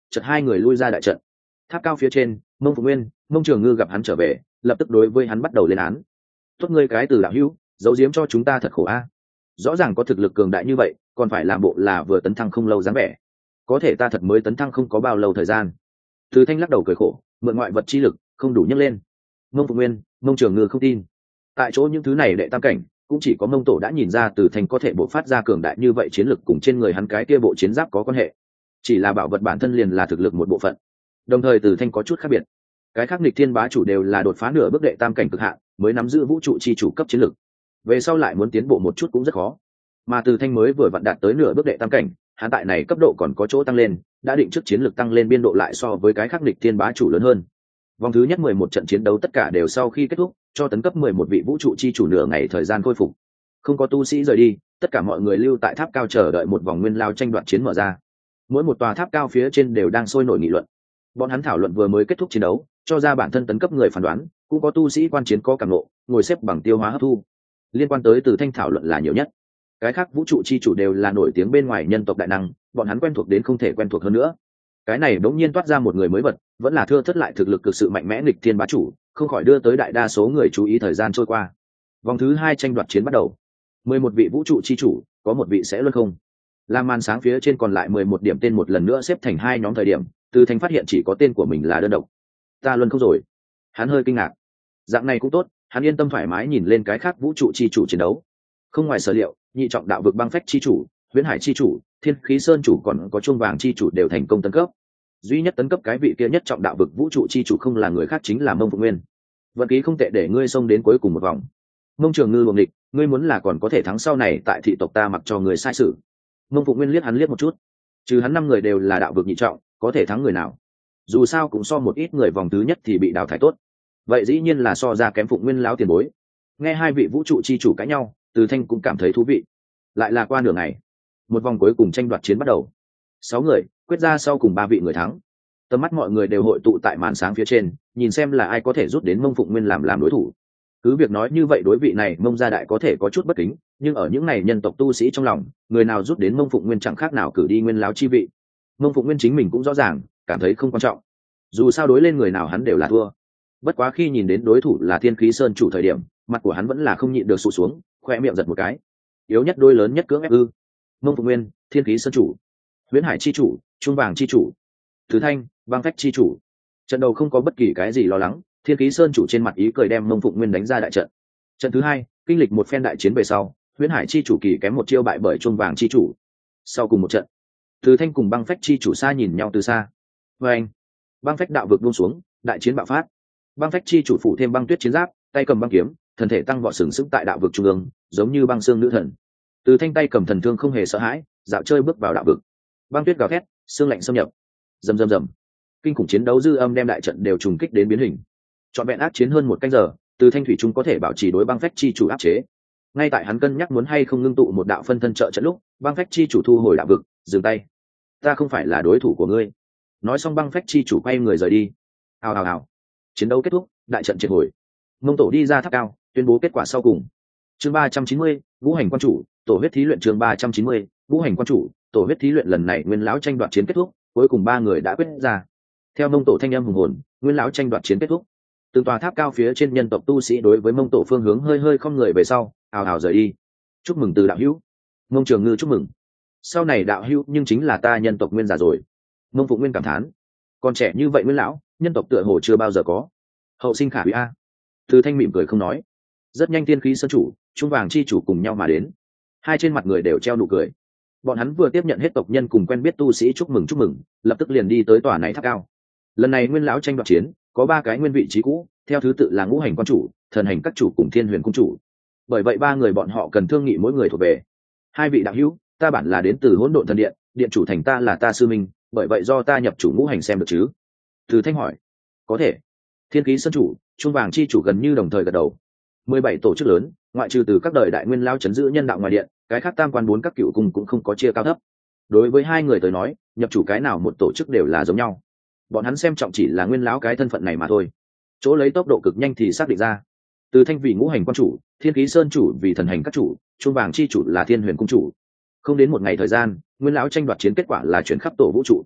chợt hai người lui ra đại trận. Tháp cao phía trên, Mông Phục Nguyên, Mông Trường Ngư gặp hắn trở về, lập tức đối với hắn bắt đầu lên án. Tốt ngươi cái từ đạo hữu, giấu giếm cho chúng ta thật khổ a. Rõ ràng có thực lực cường đại như vậy, còn phải làm bộ là vừa tấn thăng không lâu dáng vẻ. Có thể ta thật mới tấn thăng không có bao lâu thời gian. Từ Thanh lắc đầu cười khổ, mượn ngoại vật chi lực không đủ nhấc lên. Mông Phục Nguyên, Mông Trường Ngư không tin. Tại chỗ những thứ này đệ tam cảnh, cũng chỉ có Mông Tổ đã nhìn ra Từ Thanh có thể bộc phát ra cường đại như vậy chiến lực cùng trên người hắn cái kia bộ chiến giáp có quan hệ. Chỉ là bảo vật bản thân liền là thực lực một bộ phận. Đồng thời Từ Thanh có chút khác biệt. Cái khác nghịch thiên bá chủ đều là đột phá nửa bước đệ tam cảnh cực hạn, mới nắm giữ vũ trụ chi chủ cấp chiến lực. Về sau lại muốn tiến bộ một chút cũng rất khó. Mà Từ Thanh mới vừa vặn đạt tới nửa bước đệ tam cảnh, hắn tại này cấp độ còn có chỗ tăng lên, đã định trước chiến lực tăng lên biên độ lại so với cái khác nghịch thiên bá chủ lớn hơn. Vòng thứ nhất mười một trận chiến đấu tất cả đều sau khi kết thúc, cho tấn cấp mười một vị vũ trụ chi chủ nửa ngày thời gian khôi phục. Không có tu sĩ rời đi, tất cả mọi người lưu tại tháp cao chờ đợi một vòng nguyên lao tranh đoạt chiến mở ra. Mỗi một tòa tháp cao phía trên đều đang sôi nổi nghị luận. Bọn hắn thảo luận vừa mới kết thúc chiến đấu, cho ra bản thân tấn cấp người phán đoán, cũng có tu sĩ quan chiến có cảm ngộ, ngồi xếp bằng tiêu hóa hấp thu. Liên quan tới Từ Thanh thảo luận là nhiều nhất. Cái khác vũ trụ chi chủ đều là nổi tiếng bên ngoài nhân tộc đại năng, bọn hắn quen thuộc đến không thể quen thuộc hơn nữa. Cái này đống nhiên toát ra một người mới bật, vẫn là thưa thất lại thực lực cực sự mạnh mẽ nghịch thiên bá chủ, không khỏi đưa tới đại đa số người chú ý. Thời gian trôi qua, vòng thứ hai tranh đoạt chiến bắt đầu. Mười một vị vũ trụ chi chủ, có một vị sẽ luân không. Làm màn sáng phía trên còn lại mười một điểm tên một lần nữa xếp thành hai nhóm thời điểm, Từ Thanh phát hiện chỉ có tên của mình là đơn độc. Ta luân không rồi. Hắn hơi kinh ngạc. Dạng này cũng tốt, hắn yên tâm thoải mái nhìn lên cái khác vũ trụ chi chủ chiến đấu. Không ngoài sở liệu, nhị trọng đạo vực băng phách chi chủ, huyễn hải chi chủ, thiên khí sơn chủ còn có chuông vàng chi chủ đều thành công tấn cấp. Duy nhất tấn cấp cái vị kia nhất trọng đạo vực vũ trụ chi chủ không là người khác, chính là Mông Phục Nguyên. Vận khí không tệ để ngươi xông đến cuối cùng một vòng. Mông Trường Ngư luồng địch, ngươi muốn là còn có thể thắng sau này tại thị tộc ta mặc cho người sai sự. Mông Phục Nguyên liếc hắn liếc một chút. Trừ hắn năm người đều là đạo vực nhị trọng, có thể thắng người nào? Dù sao cũng so một ít người vòng thứ nhất thì bị đào thải tốt. Vậy dĩ nhiên là so ra kém Phục Nguyên lão tiền bối. Nghe hai vị vũ trụ chi chủ cãi nhau, Từ Thanh cũng cảm thấy thú vị. Lại là qua nửa ngày, một vòng cuối cùng tranh đoạt chiến bắt đầu. Sáu người quyết ra sau cùng ba vị người thắng. Tầm mắt mọi người đều hội tụ tại màn sáng phía trên, nhìn xem là ai có thể rút đến Mông Phụng Nguyên làm làm đối thủ. Cứ việc nói như vậy đối vị này Mông gia đại có thể có chút bất kính, nhưng ở những này nhân tộc tu sĩ trong lòng, người nào rút đến Mông Phụng Nguyên chẳng khác nào cử đi nguyên láo chi vị. Mông Phụng Nguyên chính mình cũng rõ ràng, cảm thấy không quan trọng. Dù sao đối lên người nào hắn đều là thua. Bất quá khi nhìn đến đối thủ là Thiên Khí Sơn chủ thời điểm, mặt của hắn vẫn là không nhịn được sụt xuống, khoe miệng giật một cái. Yếu nhất đôi lớn nhất cưỡng ép ư? Mông Phụng Nguyên, Thiên Khí Sơn chủ, Huyễn Hải chi chủ, Trung Vàng chi chủ, Thứ Thanh, Băng Phách chi chủ. Trận đầu không có bất kỳ cái gì lo lắng, Thiên Khí Sơn chủ trên mặt ý cười đem Mông Phụng Nguyên đánh ra đại trận. Trận thứ hai, kinh lịch một phen đại chiến về sau, Huyễn Hải chi chủ kỳ kém một chiêu bại bởi Trung Vàng chi chủ. Sau cùng một trận, Thứ Thanh cùng Băng Phách chi chủ xa nhìn nhau từ xa. Và anh, Băng Phách đạo vực buông xuống, đại chiến bạo phát. Băng Phách chi chủ phủ thêm băng tuyết chiến giáp, tay cầm băng kiếm, thân thể tăng vọt sừng sững tại đạo vực trung ương, giống như băng xương nữ thần. Từ Thanh tay cầm thần thương không hề sợ hãi, dạo chơi bước vào đạo vực. Băng tuyết gào thét, xương lạnh xâm nhập. Rầm rầm rầm. Kinh khủng chiến đấu dư âm đem đại trận đều trùng kích đến biến hình. Trọn vẹn ác chiến hơn một canh giờ, Từ Thanh thủy trung có thể bảo trì đối Băng Phách chi chủ áp chế. Ngay tại hắn cân nhắc muốn hay không ngưng tụ một đạo phân thân trợ trận lúc, Băng Phách chi chủ thu hồi đạo vực, dừng tay. Ta không phải là đối thủ của ngươi. Nói xong Băng Phách chi chủ quay người rời đi. Hào hào hào. Chiến đấu kết thúc, đại trận triệt hồi. Mông Tổ đi ra tháp cao, tuyên bố kết quả sau cùng. Chương ba trăm chín mươi, Vũ Hành quan chủ, tổ huyết thí luyện. Chương ba trăm chín mươi, Vũ Hành quan chủ, tổ huyết thí luyện. Lần này Nguyên lão tranh đoạt chiến kết thúc, cuối cùng ba người đã quyết ra. Theo Mông Tổ thanh âm hùng hồn, Nguyên lão tranh đoạt chiến kết thúc. Từng tòa tháp cao phía trên nhân tộc tu sĩ đối với Mông Tổ phương hướng hơi hơi không người về sau, ào ào rời đi. Chúc mừng Từ đạo hữu. Mông Trường Ngư chúc mừng. Sau này đạo hữu nhưng chính là ta nhân tộc Nguyên giả rồi. Mông Phụng Nguyên cảm thán. Còn trẻ như vậy Nguyên lão, nhân tộc tựa hồ chưa bao giờ có. Hậu sinh khả quý a. Từ Thanh mỉm cười không nói. Rất nhanh Thiên Khí Sơn chủ, Trung Vàng chi chủ cùng nhau mà đến. Hai trên mặt người đều treo nụ cười. Bọn hắn vừa tiếp nhận hết tộc nhân cùng quen biết tu sĩ chúc mừng chúc mừng, lập tức liền đi tới tòa này tháp cao. Lần này Nguyên lão tranh đoạt chiến, có ba cái nguyên vị trí cũ, theo thứ tự là Ngũ Hành quan chủ, Thần Hành các chủ cùng Thiên Huyền cung chủ. Bởi vậy ba người bọn họ cần thương nghị mỗi người thuộc về. Hai vị đạo hữu, ta bản là đến từ Hỗn Độn Thần Điện, điện chủ thành ta là ta sư minh, bởi vậy do ta nhập chủ Ngũ Hành xem được chứ? Từ Thanh hỏi. Có thể. Thiên Khí Sơn chủ, Trung Vàng chi chủ gần như đồng thời gật đầu. Mười bảy tổ chức lớn, ngoại trừ từ các đời đại nguyên lao chấn giữ nhân đạo ngoài điện, cái khác tam quan bốn các cựu cung cũng không có chia cao thấp. Đối với hai người tới nói, nhập chủ cái nào một tổ chức đều là giống nhau. Bọn hắn xem trọng chỉ là nguyên lão cái thân phận này mà thôi. Chỗ lấy tốc độ cực nhanh thì xác định ra. Từ Thanh vì Ngũ Hành quan chủ, Thiên Khí Sơn chủ vì Thần Hành các chủ, Trung Vàng chi chủ là Thiên Huyền cung chủ. Không đến một ngày thời gian, nguyên lão tranh đoạt chiến kết quả là chuyển khắp tổ vũ trụ.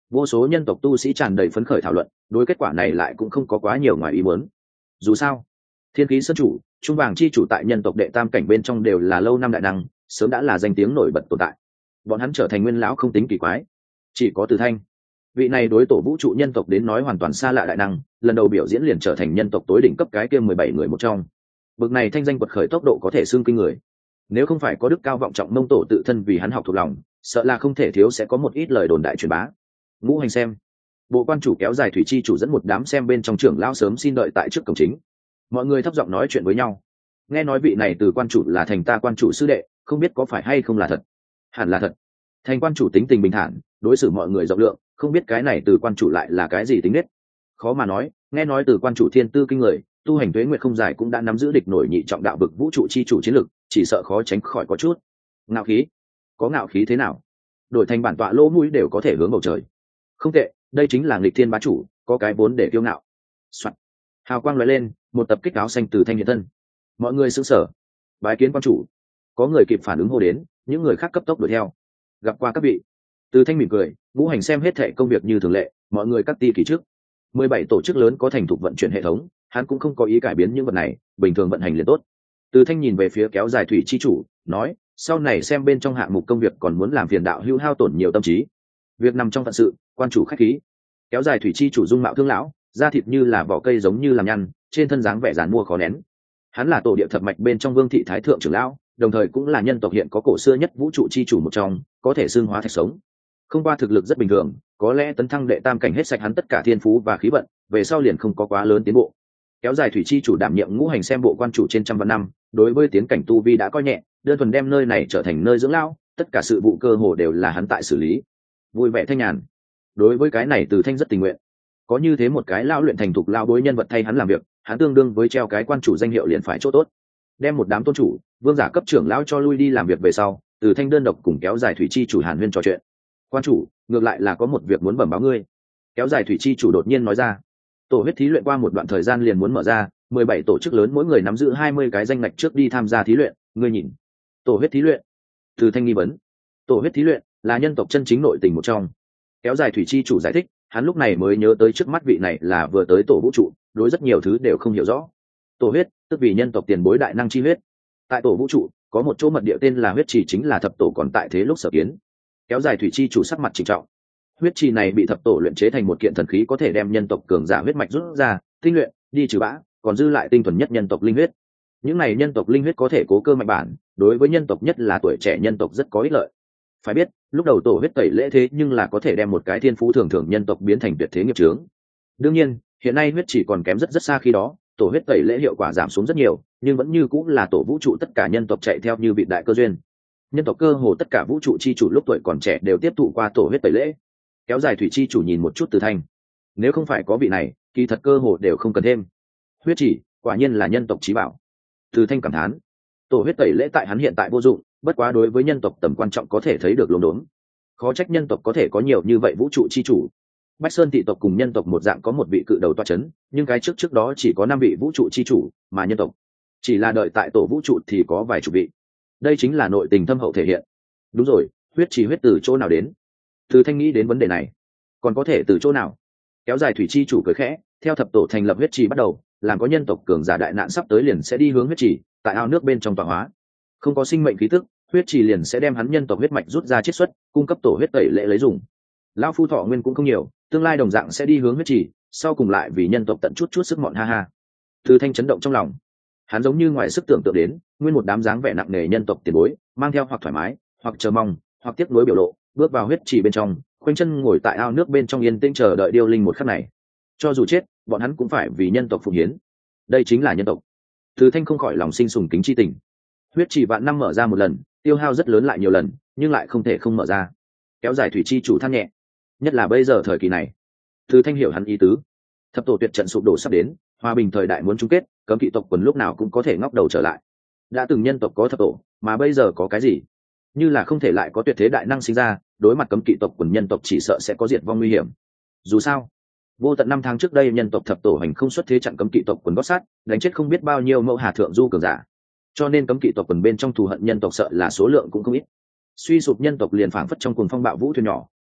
Vô số nhân tộc tu sĩ tràn đầy phấn khởi thảo luận, đối kết quả này lại cũng không có quá nhiều ngoài ý muốn. Dù sao, Thiên Khí Sơn chủ, Trung Vàng chi chủ tại nhân tộc đệ tam cảnh bên trong đều là lâu năm đại năng, sớm đã là danh tiếng nổi bật tồn tại. Bọn hắn trở thành nguyên lão không tính kỳ quái. Chỉ có Từ Thanh, vị này đối tổ vũ trụ nhân tộc đến nói hoàn toàn xa lạ đại năng, lần đầu biểu diễn liền trở thành nhân tộc tối đỉnh cấp cái kia mười bảy người một trong. Bực này thanh danh quật khởi tốc độ có thể xưng kinh người. Nếu không phải có đức cao vọng trọng mông tổ tự thân vì hắn học thuộc lòng, sợ là không thể thiếu sẽ có một ít lời đồn đại truyền bá. Ngũ Hành xem, bộ quan chủ kéo dài thủy chi chủ dẫn một đám xem bên trong trưởng lão sớm xin đợi tại trước cổng chính. Mọi người thấp giọng nói chuyện với nhau. Nghe nói vị này từ quan chủ là thành ta quan chủ sư đệ, không biết có phải hay không là thật. Hẳn là thật. Thành quan chủ tính tình bình thản, đối xử mọi người rộng lượng, không biết cái này từ quan chủ lại là cái gì tính nết. Khó mà nói, nghe nói từ quan chủ thiên tư kinh người, tu hành tuế nguyệt không dài cũng đã nắm giữ địch nổi nhị trọng đạo vực vũ trụ chi chủ chiến lực, chỉ sợ khó tránh khỏi có chút ngạo khí. Có ngạo khí thế nào? Đổi thành bản tọa lỗ mũi đều có thể hướng bầu trời. Không tệ, đây chính là nghịch thiên bá chủ, có cái vốn để kiêu ngạo. Soạn. Hào quang lóe lên, một tập kích áo xanh từ thanh hiện thân. Mọi người sững sờ. Bái kiến quan chủ. Có người kịp phản ứng hô đến, những người khác cấp tốc đuổi theo. Gặp qua các vị. Từ thanh mỉm cười, Ngũ Hành xem hết thệ công việc như thường lệ, mọi người cắt ti kỳ trước. mười bảy tổ chức lớn có thành thục vận chuyển hệ thống, hắn cũng không có ý cải biến những vật này, bình thường vận hành liền tốt. Từ thanh nhìn về phía kéo dài thủy chi chủ, nói, sau này xem bên trong hạng mục công việc còn muốn làm phiền đạo hữu hao tổn nhiều tâm trí. Việc nằm trong phận sự, quan chủ khách khí. Kéo dài thủy chi chủ dung mạo thương lão, da thịt như là vỏ cây giống như làm nhăn, trên thân dáng vẻ giàn mua khó nén. Hắn là tổ địa thập mạch bên trong Vương thị thái thượng trưởng lão, đồng thời cũng là nhân tộc hiện có cổ xưa nhất vũ trụ chi chủ một trong, có thể xương hóa thạch sống. Không qua thực lực rất bình thường, có lẽ tấn thăng đệ tam cảnh hết sạch hắn tất cả thiên phú và khí vận, về sau liền không có quá lớn tiến bộ. Kéo dài thủy chi chủ đảm nhiệm Ngũ Hành xem bộ quan chủ trên trăm vạn năm, đối với tiến cảnh tu vi đã coi nhẹ, đơn thuần đem nơi này trở thành nơi dưỡng lão, tất cả sự vụ cơ hồ đều là hắn tại xử lý. Vui vẻ thanh nhàn. Đối với cái này Từ Thanh rất tình nguyện. Có như thế một cái lão luyện thành thục lão bối nhân vật thay hắn làm việc, hắn tương đương với treo cái quan chủ danh hiệu liền phải chỗ tốt. Đem một đám tôn chủ, vương giả cấp trưởng lão cho lui đi làm việc về sau, Từ Thanh đơn độc cùng kéo dài thủy chi chủ Hàn Huyên trò chuyện. Quan chủ, ngược lại là có một việc muốn bẩm báo ngươi. Kéo dài thủy chi chủ đột nhiên nói ra. Tổ huyết thí luyện qua một đoạn thời gian liền muốn mở ra, mười bảy tổ chức lớn mỗi người nắm giữ hai mươi cái danh ngạch trước đi tham gia thí luyện, ngươi nhìn. Tổ huyết thí luyện? Từ Thanh nghi vấn. Tổ huyết thí luyện là nhân tộc chân chính nội tình một trong. Kéo dài thủy chi chủ giải thích, hắn lúc này mới nhớ tới trước mắt vị này là vừa tới tổ vũ trụ, đối rất nhiều thứ đều không hiểu rõ. Tổ huyết, tức vì nhân tộc tiền bối đại năng chi huyết. Tại tổ vũ trụ, có một chỗ mật địa tên là huyết trì, chính là thập tổ còn tại thế lúc sở kiến. Kéo dài thủy chi chủ sắc mặt trịnh trọng. Huyết trì này bị thập tổ luyện chế thành một kiện thần khí có thể đem nhân tộc cường giả huyết mạch rút ra, tinh luyện, đi trừ bã, còn dư lại tinh thuần nhất nhân tộc linh huyết. Những này nhân tộc linh huyết có thể cố cơ mạnh bản, đối với nhân tộc nhất là tuổi trẻ nhân tộc rất có ích lợi. Phải biết, lúc đầu tổ huyết tẩy lễ thế nhưng là có thể đem một cái thiên phú thường thường nhân tộc biến thành tuyệt thế nghiệp chướng. Đương nhiên, hiện nay huyết chỉ còn kém rất rất xa khi đó, tổ huyết tẩy lễ hiệu quả giảm xuống rất nhiều, nhưng vẫn như cũng là tổ vũ trụ tất cả nhân tộc chạy theo như vị đại cơ duyên. Nhân tộc cơ hồ tất cả vũ trụ chi chủ lúc tuổi còn trẻ đều tiếp thụ qua tổ huyết tẩy lễ. Kéo dài thủy chi chủ nhìn một chút Từ Thanh. Nếu không phải có vị này, kỳ thật cơ hồ đều không cần thêm. Huyết chỉ, quả nhiên là nhân tộc chí bảo. Từ Thanh cảm thán. Tổ huyết tẩy lễ tại hắn hiện tại vô dụng, bất quá đối với nhân tộc tầm quan trọng có thể thấy được lồn đốn. Khó trách nhân tộc có thể có nhiều như vậy vũ trụ chi chủ. Bách Sơn thị tộc cùng nhân tộc một dạng có một vị cự đầu toa chấn, nhưng cái trước trước đó chỉ có năm vị vũ trụ chi chủ, mà nhân tộc chỉ là đợi tại tổ vũ trụ thì có vài chục vị. Đây chính là nội tình thâm hậu thể hiện. Đúng rồi, huyết chỉ huyết từ chỗ nào đến? Từ Thanh nghĩ đến vấn đề này. Còn có thể từ chỗ nào? Kéo dài thủy chi chủ cười khẽ, theo thập tổ thành lập huyết trì bắt đầu, làm có nhân tộc cường giả đại nạn sắp tới liền sẽ đi hướng huyết trì, tại ao nước bên trong tọa hóa. Không có sinh mệnh khí tức, huyết trì liền sẽ đem hắn nhân tộc huyết mạch rút ra chiết xuất, cung cấp tổ huyết tẩy lễ lấy dùng. Lão phu thọ nguyên cũng không nhiều, tương lai đồng dạng sẽ đi hướng huyết trì, sau cùng lại vì nhân tộc tận chút chút sức mọn ha ha. Từ Thanh chấn động trong lòng. Hắn giống như ngoài sức tưởng tượng đến, nguyên một đám dáng vẻ nặng nề nhân tộc tiền bối, mang theo hoặc thoải mái, hoặc chờ mong, hoặc tiếc nuối biểu lộ, bước vào huyết trì bên trong, khoanh chân ngồi tại ao nước bên trong yên tĩnh chờ đợi điêu linh một khắc này. Cho dù chết, bọn hắn cũng phải vì nhân tộc phụng hiến. Đây chính là nhân tộc. Từ Thanh không khỏi lòng sinh sùng kính chi tình. Huyết trì vạn năm mở ra một lần, tiêu hao rất lớn lại nhiều lần, nhưng lại không thể không mở ra. Kéo dài thủy chi chủ than nhẹ, nhất là bây giờ thời kỳ này. Từ Thanh hiểu hắn ý tứ. Thập tổ tuyệt trận sụp đổ sắp đến, hòa bình thời đại muốn chung kết, cấm kỵ tộc quần lúc nào cũng có thể ngóc đầu trở lại. Đã từng nhân tộc có thập tổ, mà bây giờ có cái gì? Như là không thể lại có tuyệt thế đại năng sinh ra, đối mặt cấm kỵ tộc quần nhân tộc chỉ sợ sẽ có diệt vong nguy hiểm. Dù sao, vô tận năm tháng trước đây nhân tộc thập tổ hành không xuất thế chặn cấm kỵ tộc quần gót sát, đánh chết không biết bao nhiêu mẫu hà thượng du cường giả. Cho nên cấm kỵ tộc quần bên trong thù hận nhân tộc sợ là số lượng cũng không ít. Suy sụp nhân tộc liền phảng phất trong cuồng phong bạo vũ thuyền nhỏ,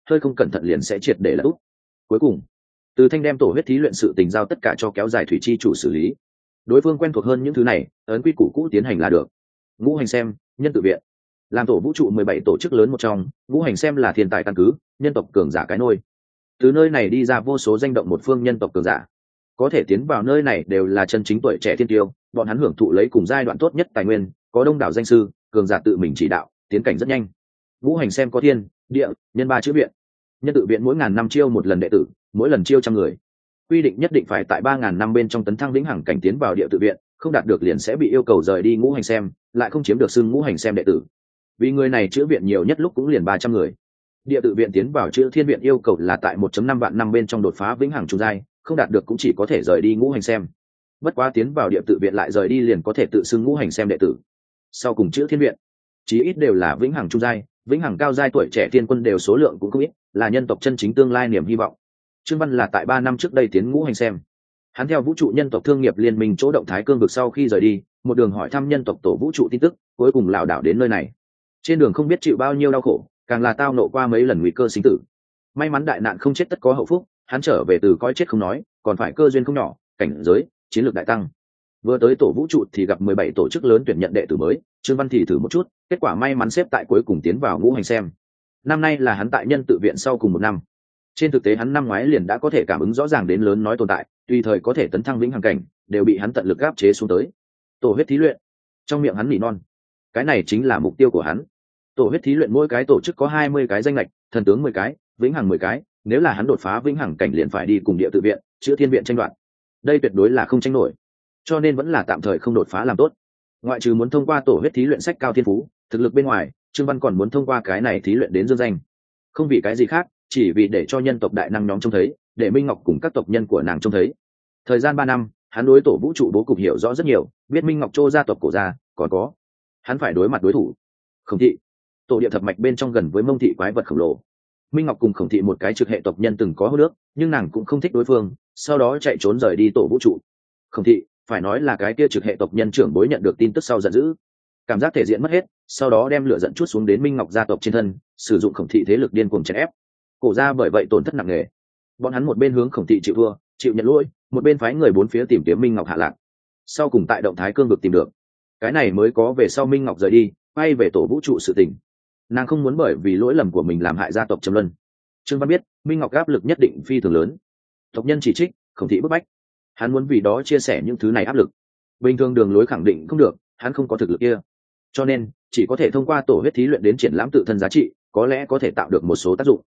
hơi không cẩn thận liền sẽ triệt để lật úp. Cuối cùng Từ Thanh đem tổ huyết thí luyện sự tình giao tất cả cho kéo dài thủy chi chủ xử lý. Đối phương quen thuộc hơn những thứ này, ấn quy củ cũ tiến hành là được. Ngũ hành xem, nhân tự viện. Làm tổ vũ trụ mười bảy tổ chức lớn một trong, ngũ hành xem là thiên tài căn cứ, nhân tộc cường giả cái nôi. Từ nơi này đi ra vô số danh động một phương nhân tộc cường giả. Có thể tiến vào nơi này đều là chân chính tuổi trẻ thiên tiêu, bọn hắn hưởng thụ lấy cùng giai đoạn tốt nhất tài nguyên, có đông đảo danh sư, cường giả tự mình chỉ đạo, tiến cảnh rất nhanh. Ngũ hành xem có thiên, địa, nhân ba chữ viện. Nhân tự viện mỗi ngàn năm chiêu một lần đệ tử, mỗi lần chiêu trăm người. Quy định nhất định phải tại ba ngàn năm bên trong tấn thăng vĩnh hằng cảnh tiến vào địa tự viện, không đạt được liền sẽ bị yêu cầu rời đi ngũ hành xem, lại không chiếm được xưng ngũ hành xem đệ tử. Vì người này chữa viện nhiều nhất lúc cũng liền ba trăm người. Địa tự viện tiến vào chữa thiên viện yêu cầu là tại một phẩy năm vạn năm bên trong đột phá vĩnh hằng trung giai, không đạt được cũng chỉ có thể rời đi ngũ hành xem. Bất quá tiến vào địa tự viện lại rời đi liền có thể tự xưng ngũ hành xem đệ tử. Sau cùng chữa thiên viện, chí ít đều là vĩnh hằng trung giai, vĩnh hằng cao giai tuổi trẻ thiên quân đều số lượng cũng không ít, là nhân tộc chân chính tương lai niềm hy vọng. Trương Văn là tại ba năm trước đây tiến ngũ hành xem. Hắn theo vũ trụ nhân tộc thương nghiệp liên minh chỗ động thái cương vực sau khi rời đi, một đường hỏi thăm nhân tộc tổ vũ trụ tin tức, cuối cùng lảo đảo đến nơi này. Trên đường không biết chịu bao nhiêu đau khổ, càng là tao nộ qua mấy lần nguy cơ sinh tử. May mắn đại nạn không chết tất có hậu phúc, hắn trở về từ coi chết không nói, còn phải cơ duyên không nhỏ, cảnh giới, chiến lược đại tăng. Vừa tới tổ vũ trụ thì gặp mười bảy tổ chức lớn tuyển nhận đệ tử mới, Trương Văn thì thử một chút, kết quả may mắn xếp tại cuối cùng tiến vào ngũ hành xem. Năm nay là hắn tại nhân tự viện sau cùng một năm. Trên thực tế hắn năm ngoái liền đã có thể cảm ứng rõ ràng đến lớn nói tồn tại, tùy thời có thể tấn thăng vĩnh hằng cảnh, đều bị hắn tận lực áp chế xuống tới. Tổ huyết thí luyện, trong miệng hắn nỉ non, cái này chính là mục tiêu của hắn. Tổ huyết thí luyện mỗi cái tổ chức có hai mươi cái danh lệch, thần tướng mười cái, vĩnh hằng mười cái, nếu là hắn đột phá vĩnh hằng cảnh liền phải đi cùng địa tự viện, chữa thiên viện tranh đoạt. Đây tuyệt đối là không tranh nổi, cho nên vẫn là tạm thời không đột phá làm tốt. Ngoại trừ muốn thông qua tổ huyết thí luyện sách cao thiên phú, thực lực bên ngoài, Trương Văn còn muốn thông qua cái này thí luyện đến dương danh. Không vì cái gì khác, chỉ vì để cho nhân tộc đại năng nhóm trông thấy, để Minh Ngọc cùng các tộc nhân của nàng trông thấy. Thời gian ba năm, hắn đối tổ vũ trụ bố cục hiểu rõ rất nhiều, biết Minh Ngọc Châu gia tộc cổ gia, còn có hắn phải đối mặt đối thủ Khổng Thị, tổ địa thập mạch bên trong gần với Mông Thị quái vật khổng lồ. Minh Ngọc cùng Khổng Thị một cái trực hệ tộc nhân từng có hô nước, nhưng nàng cũng không thích đối phương, sau đó chạy trốn rời đi tổ vũ trụ. Khổng Thị, phải nói là cái kia trực hệ tộc nhân trưởng bối nhận được tin tức sau giận dữ, cảm giác thể diện mất hết, sau đó đem lửa giận chút xuống đến Minh Ngọc gia tộc trên thân, sử dụng Khổng Thị thế lực điên cuồng chèn ép. Cổ gia bởi vậy tổn thất nặng nề. Bọn hắn một bên hướng Khổng Thị chịu thua, chịu nhận lỗi, một bên phái người bốn phía tìm kiếm Minh Ngọc hạ lạc. Sau cùng tại động thái cương vực tìm được. Cái này mới có về sau Minh Ngọc rời đi, quay về tổ vũ trụ sự tình. Nàng không muốn bởi vì lỗi lầm của mình làm hại gia tộc Trầm Luân. Trương Văn biết, Minh Ngọc áp lực nhất định phi thường lớn. Tộc nhân chỉ trích, Khổng Thị bức bách. Hắn muốn vì đó chia sẻ những thứ này áp lực. Bình thường đường lối khẳng định không được, hắn không có thực lực kia. Cho nên, chỉ có thể thông qua tổ huyết thí luyện đến triển lãm tự thân giá trị, có lẽ có thể tạo được một số tác dụng.